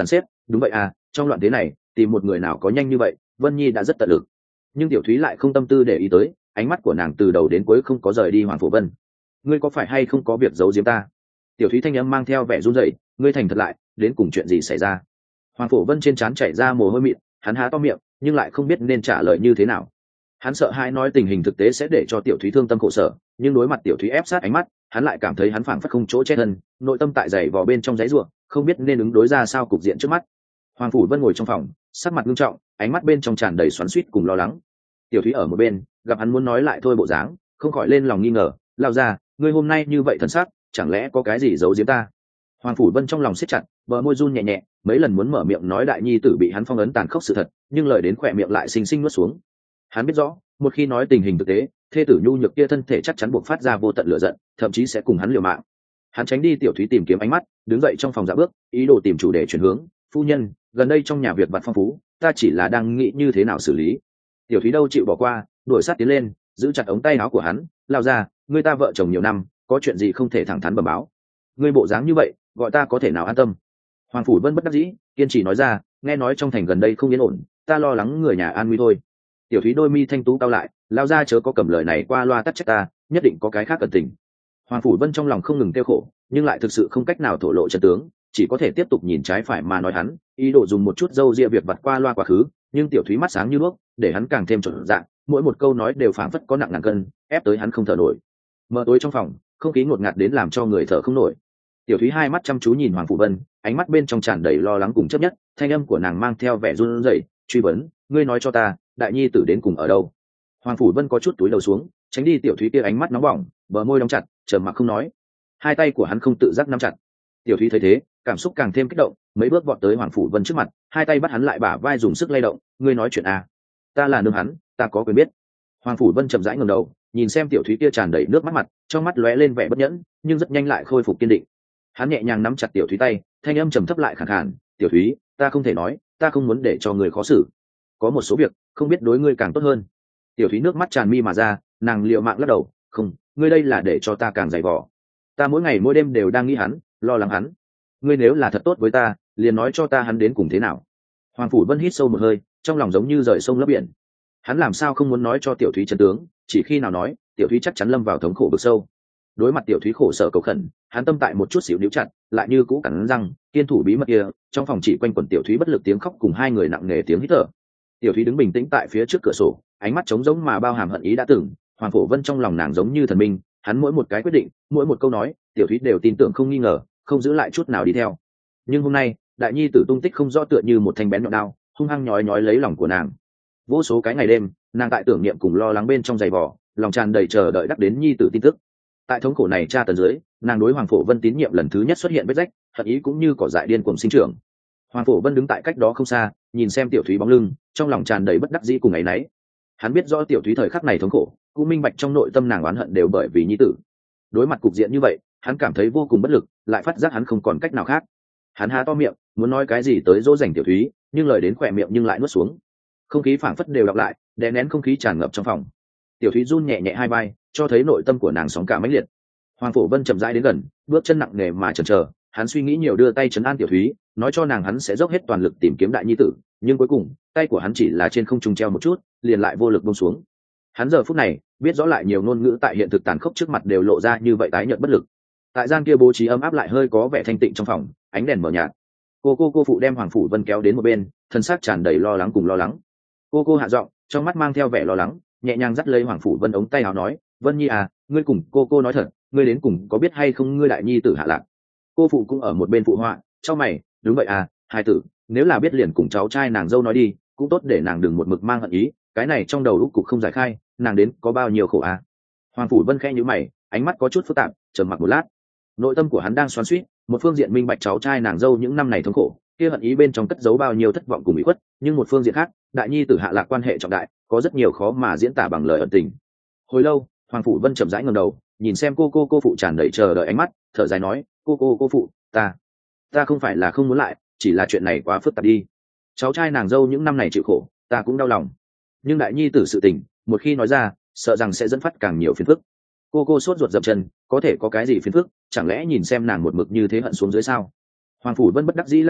đúng vậy à, trong loạn thế này tìm một người nào có nhanh như vậy, Vân Nhi đã rất tận lực. Nhưng Tiểu Thúy lại không tâm tư để ý tới, ánh mắt của nàng từ đầu đến cuối không có rời đi Hoàng Phổ Vân. Ngươi có phải hay không có việc giấu giếm ta? Tiểu Thúy thanh âm mang theo vẻ run rẩy, ngươi thành thật lại, đến cùng chuyện gì xảy ra? Hoàng Phổ Vân trên trán chảy ra mồ hôi mịn, hắn há to miệng nhưng lại không biết nên trả lời như thế nào. Hắn sợ hãi nói tình hình thực tế sẽ để cho Tiểu Thúy thương tâm khổ sở, nhưng đối mặt Tiểu Thúy ép sát ánh mắt, hắn lại cảm thấy hắn phảng phất không chỗ che thân, nội tâm tại dày vò bên trong giấy ruộng, không biết nên ứng đối ra sao cục diện trước mắt. Hoàng Phủ Vân ngồi trong phòng, sắc mặt nghiêm trọng, ánh mắt bên trong tràn đầy xoắn xuýt cùng lo lắng. Tiểu Thúy ở một bên, gặp hắn muốn nói lại thôi bộ dáng, không khỏi lên lòng nghi ngờ, lao ra, ngươi hôm nay như vậy thần sắc, chẳng lẽ có cái gì giấu giếm ta? Hoàng Phủ Vân trong lòng siết chặt, bờ môi run nhẹ nhẹ, mấy lần muốn mở miệng nói đại nhi tử bị hắn phong ấn tàn khốc sự thật, nhưng lời đến khỏe miệng lại xinh xinh nuốt xuống. Hắn biết rõ, một khi nói tình hình thực tế, thê tử nhu nhược kia thân thể chắc chắn buộc phát ra vô tận lửa giận, thậm chí sẽ cùng hắn liều mạng. Hắn tránh đi Tiểu Thúy tìm kiếm ánh mắt, đứng dậy trong phòng dạ bước, ý đồ tìm chủ đề chuyển hướng. Phu nhân, gần đây trong nhà việc vặt phong phú, ta chỉ là đang nghĩ như thế nào xử lý. Tiểu Thúy đâu chịu bỏ qua, đuổi sát tiến lên, giữ chặt ống tay áo của hắn, lao ra, người ta vợ chồng nhiều năm, có chuyện gì không thể thẳng thắn bẩm báo. Ngươi bộ dáng như vậy, gọi ta có thể nào an tâm? Hoàng Phủ Vân bất đắc dĩ, kiên trì nói ra, nghe nói trong thành gần đây không yên ổn, ta lo lắng người nhà an nguy thôi. Tiểu Thúy đôi mi thanh tú cao lại, lao ra chớ có cầm lời này qua loa tắc trách ta, nhất định có cái khác cẩn tình. Hoàng Phủ Vân trong lòng không ngừng tiêu khổ, nhưng lại thực sự không cách nào thổ lộ chân tướng, chỉ có thể tiếp tục nhìn trái phải mà nói hắn, ý đồ dùng một chút dâu ria việc vặt qua loa quá khứ, nhưng Tiểu Thúy mắt sáng như đuốc, để hắn càng thêm trộn dạng, mỗi một câu nói đều phảng phất có nặng ngàn cân, ép tới hắn không thở nổi. Mờ tối trong phòng, không khí ngột ngạt đến làm cho người thở không nổi. Tiểu Thúy hai mắt chăm chú nhìn Hoàng Phủ Vân, ánh mắt bên trong tràn đầy lo lắng cùng chấp nhất, thanh âm của nàng mang theo vẻ run rẩy, truy vấn, ngươi nói cho ta, đại nhi tử đến cùng ở đâu? Hoàng Phủ Vân có chút túi đầu xuống, tránh đi Tiểu Thúy kia ánh mắt nóng bỏng, bờ môi đóng chặt, trầm mặc không nói. Hai tay của hắn không tự giác nắm chặt. Tiểu Thúy thấy thế, cảm xúc càng thêm kích động, mấy bước vọt tới Hoàng Phủ Vân trước mặt, hai tay bắt hắn lại bả vai dùng sức lay động, ngươi nói chuyện à? Ta là nương hắn, ta có quyền biết. Hoàng Phủ Vân chậm rãi ngẩng đầu, nhìn xem Tiểu Thúy kia tràn đầy nước mắt mặt, trong mắt lóe lên vẻ bất nhẫn, nhưng rất nhanh lại khôi phục kiên định. Hắn nhẹ nhàng nắm chặt Tiểu Thúy tay, thanh âm trầm thấp lại khàn khàn, "Tiểu Thúy, ta không thể nói, ta không muốn để cho người khó xử. Có một số việc, không biết đối ngươi càng tốt hơn." Tiểu Thúy nước mắt tràn mi mà ra, nàng liều mạng lắc đầu, "Không, ngươi đây là để cho ta càng dày vò. Ta mỗi ngày mỗi đêm đều đang nghĩ hắn, lo lắng hắn. Ngươi nếu là thật tốt với ta, liền nói cho ta hắn đến cùng thế nào." Hoàng Phủ Vân hít sâu một hơi, trong lòng giống như rời sông lấp biển. Hắn làm sao không muốn nói cho Tiểu Thúy chân tướng, chỉ khi nào nói, Tiểu Thúy chắc chắn lâm vào thống khổ vực sâu. Đối mặt Tiểu Thúy khổ sở cầu khẩn, hắn tâm tại một chút xíu níu chặt, lại như cũ cắn răng, kiên thủ bí mật kia. Trong phòng chỉ quanh quẩn Tiểu Thúy bất lực tiếng khóc cùng hai người nặng nề tiếng hít thở. Tiểu Thúy đứng bình tĩnh tại phía trước cửa sổ, ánh mắt trống rỗng mà bao hàm hận ý đã từng. Hoàng Phổ Vân trong lòng nàng giống như thần minh, hắn mỗi một cái quyết định, mỗi một câu nói, Tiểu Thúy đều tin tưởng không nghi ngờ, không giữ lại chút nào đi theo. Nhưng hôm nay, đại nhi tử tung tích không rõ tựa như một thanh bén nhọn đao, hung hăng nhói nhói lấy lòng của nàng. Vô số cái ngày đêm, nàng tại tưởng niệm cùng lo lắng bên trong giày vò, lòng tràn đầy chờ đợi đắc đến nhi tử tin tức. Tại thống khổ này tra tấn dưới, nàng đối Hoàng Phổ Vân tín nhiệm lần thứ nhất xuất hiện vết rách, hận ý cũng như cỏ dại điên cuồng sinh trưởng. Hoàng Phổ Vân đứng tại cách đó không xa, nhìn xem Tiểu Thúy bóng lưng, trong lòng tràn đầy bất đắc dĩ cùng áy náy. Hắn biết rõ Tiểu Thúy thời khắc này thống khổ, cũng minh bạch trong nội tâm nàng oán hận đều bởi vì nhi tử. Đối mặt cục diện như vậy, hắn cảm thấy vô cùng bất lực, lại phát giác hắn không còn cách nào khác. Hắn há to miệng, muốn nói cái gì tới dỗ dành Tiểu Thúy, nhưng lời đến khỏe miệng nhưng lại nuốt xuống. Không khí phảng phất đều đọc lại, đè nén không khí tràn ngập trong phòng. Tiểu Thúy run nhẹ nhẹ hai vai, cho thấy nội tâm của nàng sóng cả mãnh liệt. Hoàng Phổ Vân chậm rãi đến gần, bước chân nặng nề mà chần chờ, hắn suy nghĩ nhiều đưa tay trấn an Tiểu Thúy, nói cho nàng hắn sẽ dốc hết toàn lực tìm kiếm đại nhi tử, nhưng cuối cùng, tay của hắn chỉ là trên không trung treo một chút, liền lại vô lực buông xuống. Hắn giờ phút này, biết rõ lại nhiều ngôn ngữ tại hiện thực tàn khốc trước mặt đều lộ ra như vậy tái nhợt bất lực. Tại gian kia bố trí ấm áp lại hơi có vẻ thanh tịnh trong phòng, ánh đèn mờ nhạt. Cô cô cô phụ đem Hoàng Phủ Vân kéo đến một bên, thân xác tràn đầy lo lắng cùng lo lắng. Cô cô hạ giọng, trong mắt mang theo vẻ lo lắng, nhẹ nhàng dắt lấy Hoàng Phủ Vân ống tay áo nói, "Vân Nhi à, ngươi cùng cô cô nói thật, ngươi đến cùng có biết hay không ngươi đại nhi tử hạ lạc?" Cô phụ cũng ở một bên phụ họa, "Trong mày, đúng vậy à, hai tử, nếu là biết liền cùng cháu trai nàng dâu nói đi, cũng tốt để nàng đừng một mực mang hận ý, cái này trong đầu lúc cục không giải khai, nàng đến có bao nhiêu khổ à." Hoàng Phủ Vân khẽ nhíu mày, ánh mắt có chút phức tạp, trầm mặc một lát. Nội tâm của hắn đang xoắn xuýt, một phương diện minh bạch cháu trai nàng dâu những năm này thống khổ, kia hận ý bên trong cất giấu bao nhiêu thất vọng cùng ủy khuất, nhưng một phương diện khác, đại nhi tử hạ lạc quan hệ trọng đại, có rất nhiều khó mà diễn tả bằng lời ẩn tình. Hồi lâu, Hoàng Phủ Vân chậm rãi ngẩng đầu, nhìn xem cô cô cô phụ tràn đầy chờ đợi ánh mắt, thở dài nói, cô cô cô phụ, ta ta không phải là không muốn lại, chỉ là chuyện này quá phức tạp đi. Cháu trai nàng dâu những năm này chịu khổ, ta cũng đau lòng, nhưng đại nhi tử sự tình, một khi nói ra, sợ rằng sẽ dẫn phát càng nhiều phiền phức. Cô cô sốt ruột dập chân, có thể có cái gì phiền phức, chẳng lẽ nhìn xem nàng một mực như thế hận xuống dưới sao? Hoàng Phủ Vân bất đắc dĩ lắc đầu,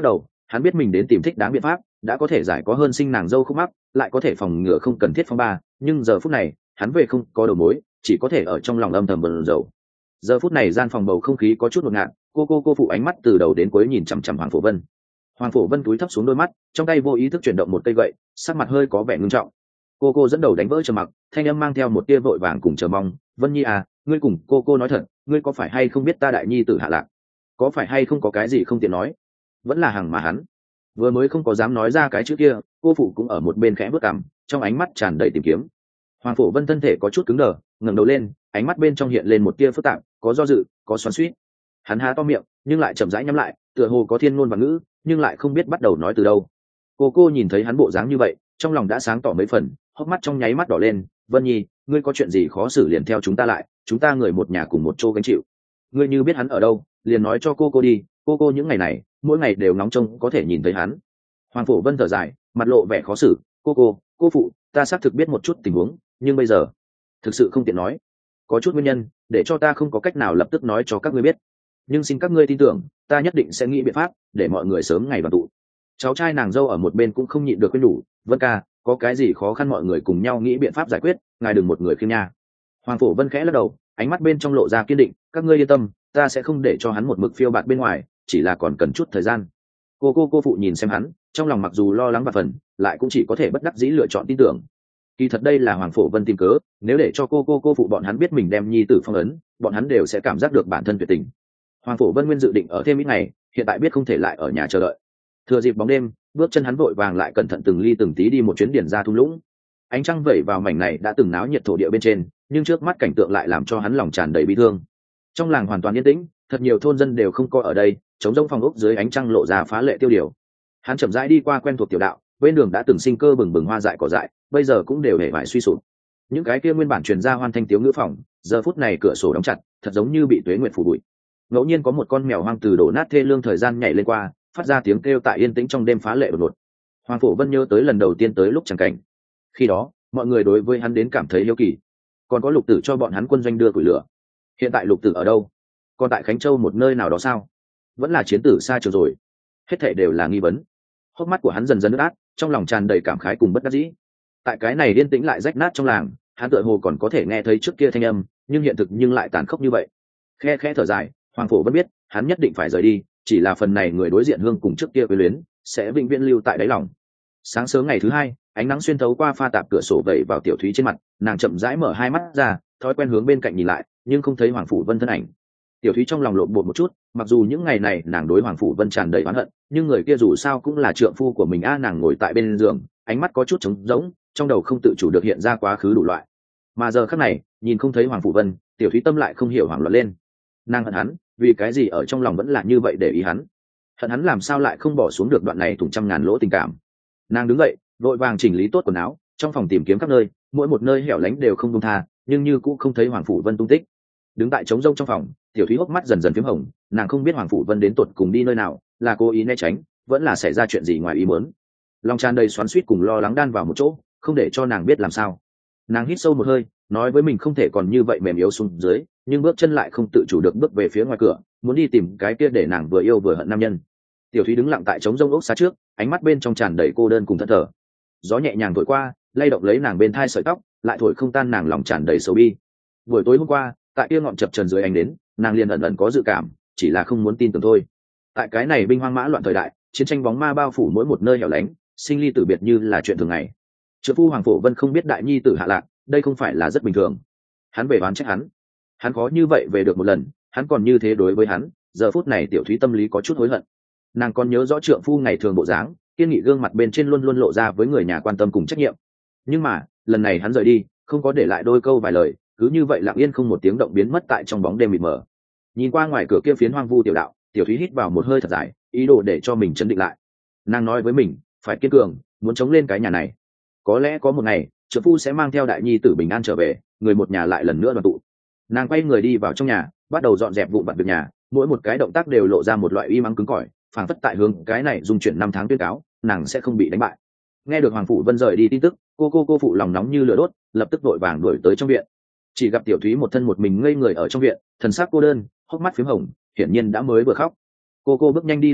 Hắn biết mình đến tìm thích đáng biện pháp, đã có thể giải có hơn sinh nàng dâu khúc mắc, lại có thể phòng ngừa không cần thiết phong ba, nhưng giờ phút này hắn về không có đầu mối, chỉ có thể ở trong lòng âm thầm bần dầu. Giờ phút này gian phòng bầu không khí có chút ngột ngạt, cô cô cô phụ ánh mắt từ đầu đến cuối nhìn chằm chằm Hoàng Phổ Vân. Hoàng Phổ Vân cúi thấp xuống đôi mắt, trong tay vô ý thức chuyển động một cây gậy, sắc mặt hơi có vẻ ngưng trọng. Cô cô dẫn đầu đánh vỡ trầm mặc, thanh âm mang theo một tia vội vàng cùng chờ mong. Vân Nhi à, ngươi cùng cô cô nói thật, ngươi có phải hay không biết ta đại nhi tử Hạ Lạc? Có phải hay không có cái gì không tiện nói? Vẫn là hằng mà hắn vừa mới không có dám nói ra cái chữ kia, cô phụ cũng ở một bên khẽ bước cằm, trong ánh mắt tràn đầy tìm kiếm. Hoàng Phổ Vân thân thể có chút cứng đờ, ngẩng đầu lên, ánh mắt bên trong hiện lên một tia phức tạp, có do dự, có xoắn xuýt. Hắn há to miệng, nhưng lại chậm rãi nhắm lại, tựa hồ có thiên ngôn và ngữ, nhưng lại không biết bắt đầu nói từ đâu. Cô cô nhìn thấy hắn bộ dáng như vậy, trong lòng đã sáng tỏ mấy phần, hốc mắt trong nháy mắt đỏ lên. Vân Nhi, ngươi có chuyện gì khó xử liền theo chúng ta lại, chúng ta người một nhà cùng một chỗ gánh chịu. Ngươi như biết hắn ở đâu, liền nói cho cô cô đi, cô cô những ngày này mỗi ngày đều nóng trông có thể nhìn thấy hắn. Hoàng Phổ Vân thở dài, mặt lộ vẻ khó xử. Cô cô, cô phụ, ta xác thực biết một chút tình huống, nhưng bây giờ thực sự không tiện nói. Có chút nguyên nhân để cho ta không có cách nào lập tức nói cho các ngươi biết, nhưng xin các ngươi tin tưởng, ta nhất định sẽ nghĩ biện pháp để mọi người sớm ngày đoàn tụ. Cháu trai nàng dâu ở một bên cũng không nhịn được khuyên nhủ. Vân ca, có cái gì khó khăn mọi người cùng nhau nghĩ biện pháp giải quyết, ngài đừng một người khiêm nha. Hoàng Phổ Vân khẽ lắc đầu, ánh mắt bên trong lộ ra kiên định. Các ngươi yên tâm, ta sẽ không để cho hắn một mực phiêu bạt bên ngoài, chỉ là còn cần chút thời gian. Cô cô cô phụ nhìn xem hắn, trong lòng mặc dù lo lắng và phần, lại cũng chỉ có thể bất đắc dĩ lựa chọn tin tưởng. Kỳ thật đây là Hoàng Phổ Vân tìm cớ, nếu để cho cô cô cô phụ bọn hắn biết mình đem nhi tử phong ấn, bọn hắn đều sẽ cảm giác được bản thân tuyệt tình. Hoàng Phổ Vân nguyên dự định ở thêm ít ngày, hiện tại biết không thể lại ở nhà chờ đợi. Thừa dịp bóng đêm, bước chân hắn vội vàng lại cẩn thận từng ly từng tí đi một chuyến điển ra thung lũng. Ánh trăng vẩy vào mảnh này đã từng náo nhiệt thổ địa bên trên, nhưng trước mắt cảnh tượng lại làm cho hắn lòng tràn đầy bi thương. Trong làng hoàn toàn yên tĩnh, thật nhiều thôn dân đều không có ở đây, trống rỗng phòng ốc dưới ánh trăng lộ ra phá lệ tiêu điều. Hắn chậm rãi đi qua quen thuộc tiểu đạo, bên đường đã từng sinh cơ bừng bừng hoa dại cỏ dại, bây giờ cũng đều hề vải suy sụp. Những cái kia nguyên bản truyền ra hoan thanh tiếu ngữ phòng, giờ phút này cửa sổ đóng chặt, thật giống như bị tuế nguyệt phủ bụi. Ngẫu nhiên có một con mèo hoang từ đổ nát thê lương thời gian nhảy lên qua, phát ra tiếng kêu tại yên tĩnh trong đêm phá lệ đột ngột. Hoàng Phổ Vân nhớ tới lần đầu tiên tới lúc chẳng cảnh. Khi đó, mọi người đối với hắn đến cảm thấy yêu kỳ. Còn có Lục Tử cho bọn hắn quân doanh đưa củi lửa. Hiện tại Lục Tử ở đâu? Còn tại Khánh Châu một nơi nào đó sao? Vẫn là chiến tử xa trường rồi. Hết thảy đều là nghi vấn. Hốc mắt của hắn dần dần ướt át, trong lòng tràn đầy cảm khái cùng bất đắc dĩ. Tại cái này yên tĩnh lại rách nát trong làng, hắn tựa hồ còn có thể nghe thấy trước kia thanh âm, nhưng hiện thực nhưng lại tàn khốc như vậy. Khe khẽ thở dài, Hoàng Phổ vẫn biết, hắn nhất định phải rời đi, chỉ là phần này người đối diện hương cùng trước kia quyến luyến, sẽ vĩnh viễn lưu tại đáy lòng. Sáng sớm ngày thứ hai, ánh nắng xuyên thấu qua pha tạp cửa sổ vẩy vào Tiểu Thúy trên mặt, nàng chậm rãi mở hai mắt ra, thói quen hướng bên cạnh nhìn lại, nhưng không thấy Hoàng Phủ Vân thân ảnh. Tiểu Thúy trong lòng lộn bột một chút, mặc dù những ngày này nàng đối Hoàng Phủ Vân tràn đầy oán hận, nhưng người kia dù sao cũng là trượng phu của mình a. Nàng ngồi tại bên giường, ánh mắt có chút trống rỗng, trong đầu không tự chủ được hiện ra quá khứ đủ loại. Mà giờ khắc này, nhìn không thấy Hoàng Phủ Vân, Tiểu Thúy tâm lại không hiểu hoảng loạn lên. Nàng hận hắn, vì cái gì ở trong lòng vẫn là như vậy để ý hắn? Hận hắn làm sao lại không bỏ xuống được đoạn này thủng trăm ngàn lỗ tình cảm? Nàng đứng dậy, vội vàng chỉnh lý tốt quần áo, trong phòng tìm kiếm khắp nơi, mỗi một nơi hẻo lánh đều không buông tha, nhưng như cũng không thấy Hoàng Phủ Vân tung tích. Đứng tại trống rông trong phòng, Tiểu Thúy hốc mắt dần dần phím hồng, nàng không biết Hoàng Phủ Vân đến tột cùng đi nơi nào, là cố ý né tránh, vẫn là xảy ra chuyện gì ngoài ý muốn. Lòng tràn đầy xoắn xuýt cùng lo lắng đan vào một chỗ, không để cho nàng biết làm sao. Nàng hít sâu một hơi, nói với mình không thể còn như vậy mềm yếu xuống dưới, nhưng bước chân lại không tự chủ được bước về phía ngoài cửa, muốn đi tìm cái kia để nàng vừa yêu vừa hận nam nhân. Tiểu Thúy đứng lặng tại trống rông ốc xá trước, ánh mắt bên trong tràn đầy cô đơn cùng thẫn thờ. Gió nhẹ nhàng thổi qua, lay động lấy nàng bên thai sợi tóc, lại thổi không tan nàng lòng tràn đầy sầu bi. Buổi tối hôm qua, tại kia ngọn chập trần dưới ánh đến, nàng liền ẩn ẩn có dự cảm, chỉ là không muốn tin tưởng thôi. Tại cái này binh hoang mã loạn thời đại, chiến tranh bóng ma bao phủ mỗi một nơi hẻo lánh, sinh ly tử biệt như là chuyện thường ngày. Trợ phu Hoàng Phổ Vân không biết đại nhi tử Hạ Lạc, đây không phải là rất bình thường. Hắn về oán trách hắn, hắn khó như vậy về được một lần, hắn còn như thế đối với hắn. Giờ phút này Tiểu Thúy tâm lý có chút hối hận. Nàng còn nhớ rõ trượng phu ngày thường bộ dáng, kiên nghị gương mặt bên trên luôn luôn lộ ra với người nhà quan tâm cùng trách nhiệm. Nhưng mà lần này hắn rời đi, không có để lại đôi câu vài lời, cứ như vậy lặng yên không một tiếng động biến mất tại trong bóng đêm mịt mờ. Nhìn qua ngoài cửa kia phiến hoang vu tiểu đạo, Tiểu Thúy hít vào một hơi thật dài, ý đồ để cho mình chấn định lại. Nàng nói với mình, phải kiên cường, muốn chống lên cái nhà này. Có lẽ có một ngày, trượng phu sẽ mang theo đại nhi tử bình an trở về, người một nhà lại lần nữa đoàn tụ. Nàng quay người đi vào trong nhà, bắt đầu dọn dẹp vụn vặt việc nhà, mỗi một cái động tác đều lộ ra một loại uy mắng cứng cỏi, phảng phất tại hướng cái này dung chuyển năm tháng tuyên cáo, nàng sẽ không bị đánh bại. Nghe được Hoàng Phủ Vân rời đi tin tức, cô cô cô phụ lòng nóng như lửa đốt, lập tức vội vàng đuổi tới trong viện. Chỉ gặp Tiểu Thúy một thân một mình ngây người ở trong viện, thần sắc cô đơn, hốc mắt phím hồng, hiển nhiên đã mới vừa khóc. Cô cô bước nhanh đi lên trước,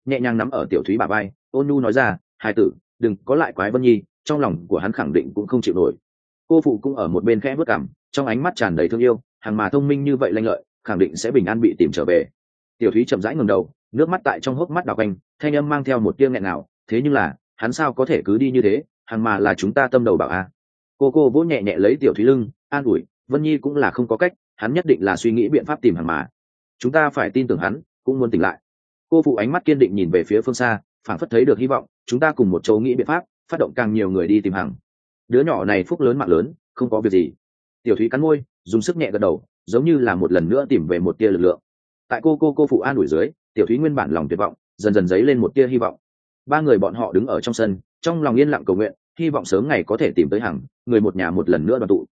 nhẹ nhàng nắm ở tiểu thúy bà vai, ôn nhu nói ra, hai tử đừng có lại quái Vân Nhi, trong lòng của hắn khẳng định cũng không chịu nổi. Cô phụ cũng ở một bên khẽ vớt cảm, trong ánh mắt tràn đầy thương yêu, hàng mà thông minh như vậy lanh lợi, khẳng định sẽ bình an bị tìm trở về. Tiểu thúy chậm rãi ngẩng đầu, nước mắt tại trong hốc mắt đảo quanh, thanh âm mang theo một tia nghẹn nào, thế nhưng là hắn sao có thể cứ đi như thế, hàng mà là chúng ta tâm đầu bảo a. Cô cô vỗ nhẹ nhẹ lấy tiểu thúy lưng, an ủi, Vân Nhi cũng là không có cách, hắn nhất định là suy nghĩ biện pháp tìm hàng mà, chúng ta phải tin tưởng hắn, cũng muốn tỉnh lại. Cô phụ ánh mắt kiên định nhìn về phía phương xa, phảng phất thấy được hy vọng, chúng ta cùng một chỗ nghĩ biện pháp, phát động càng nhiều người đi tìm hàng. Đứa nhỏ này phúc lớn mạng lớn, không có việc gì. Tiểu thúy cắn môi, dùng sức nhẹ gật đầu, giống như là một lần nữa tìm về một tia lực lượng. Tại cô cô cô phụ an ủi dưới, tiểu thúy nguyên bản lòng tuyệt vọng dần dần dấy lên một tia hy vọng. Ba người bọn họ đứng ở trong sân, trong lòng yên lặng cầu nguyện, hy vọng sớm ngày có thể tìm tới hàng, người một nhà một lần nữa đoàn tụ.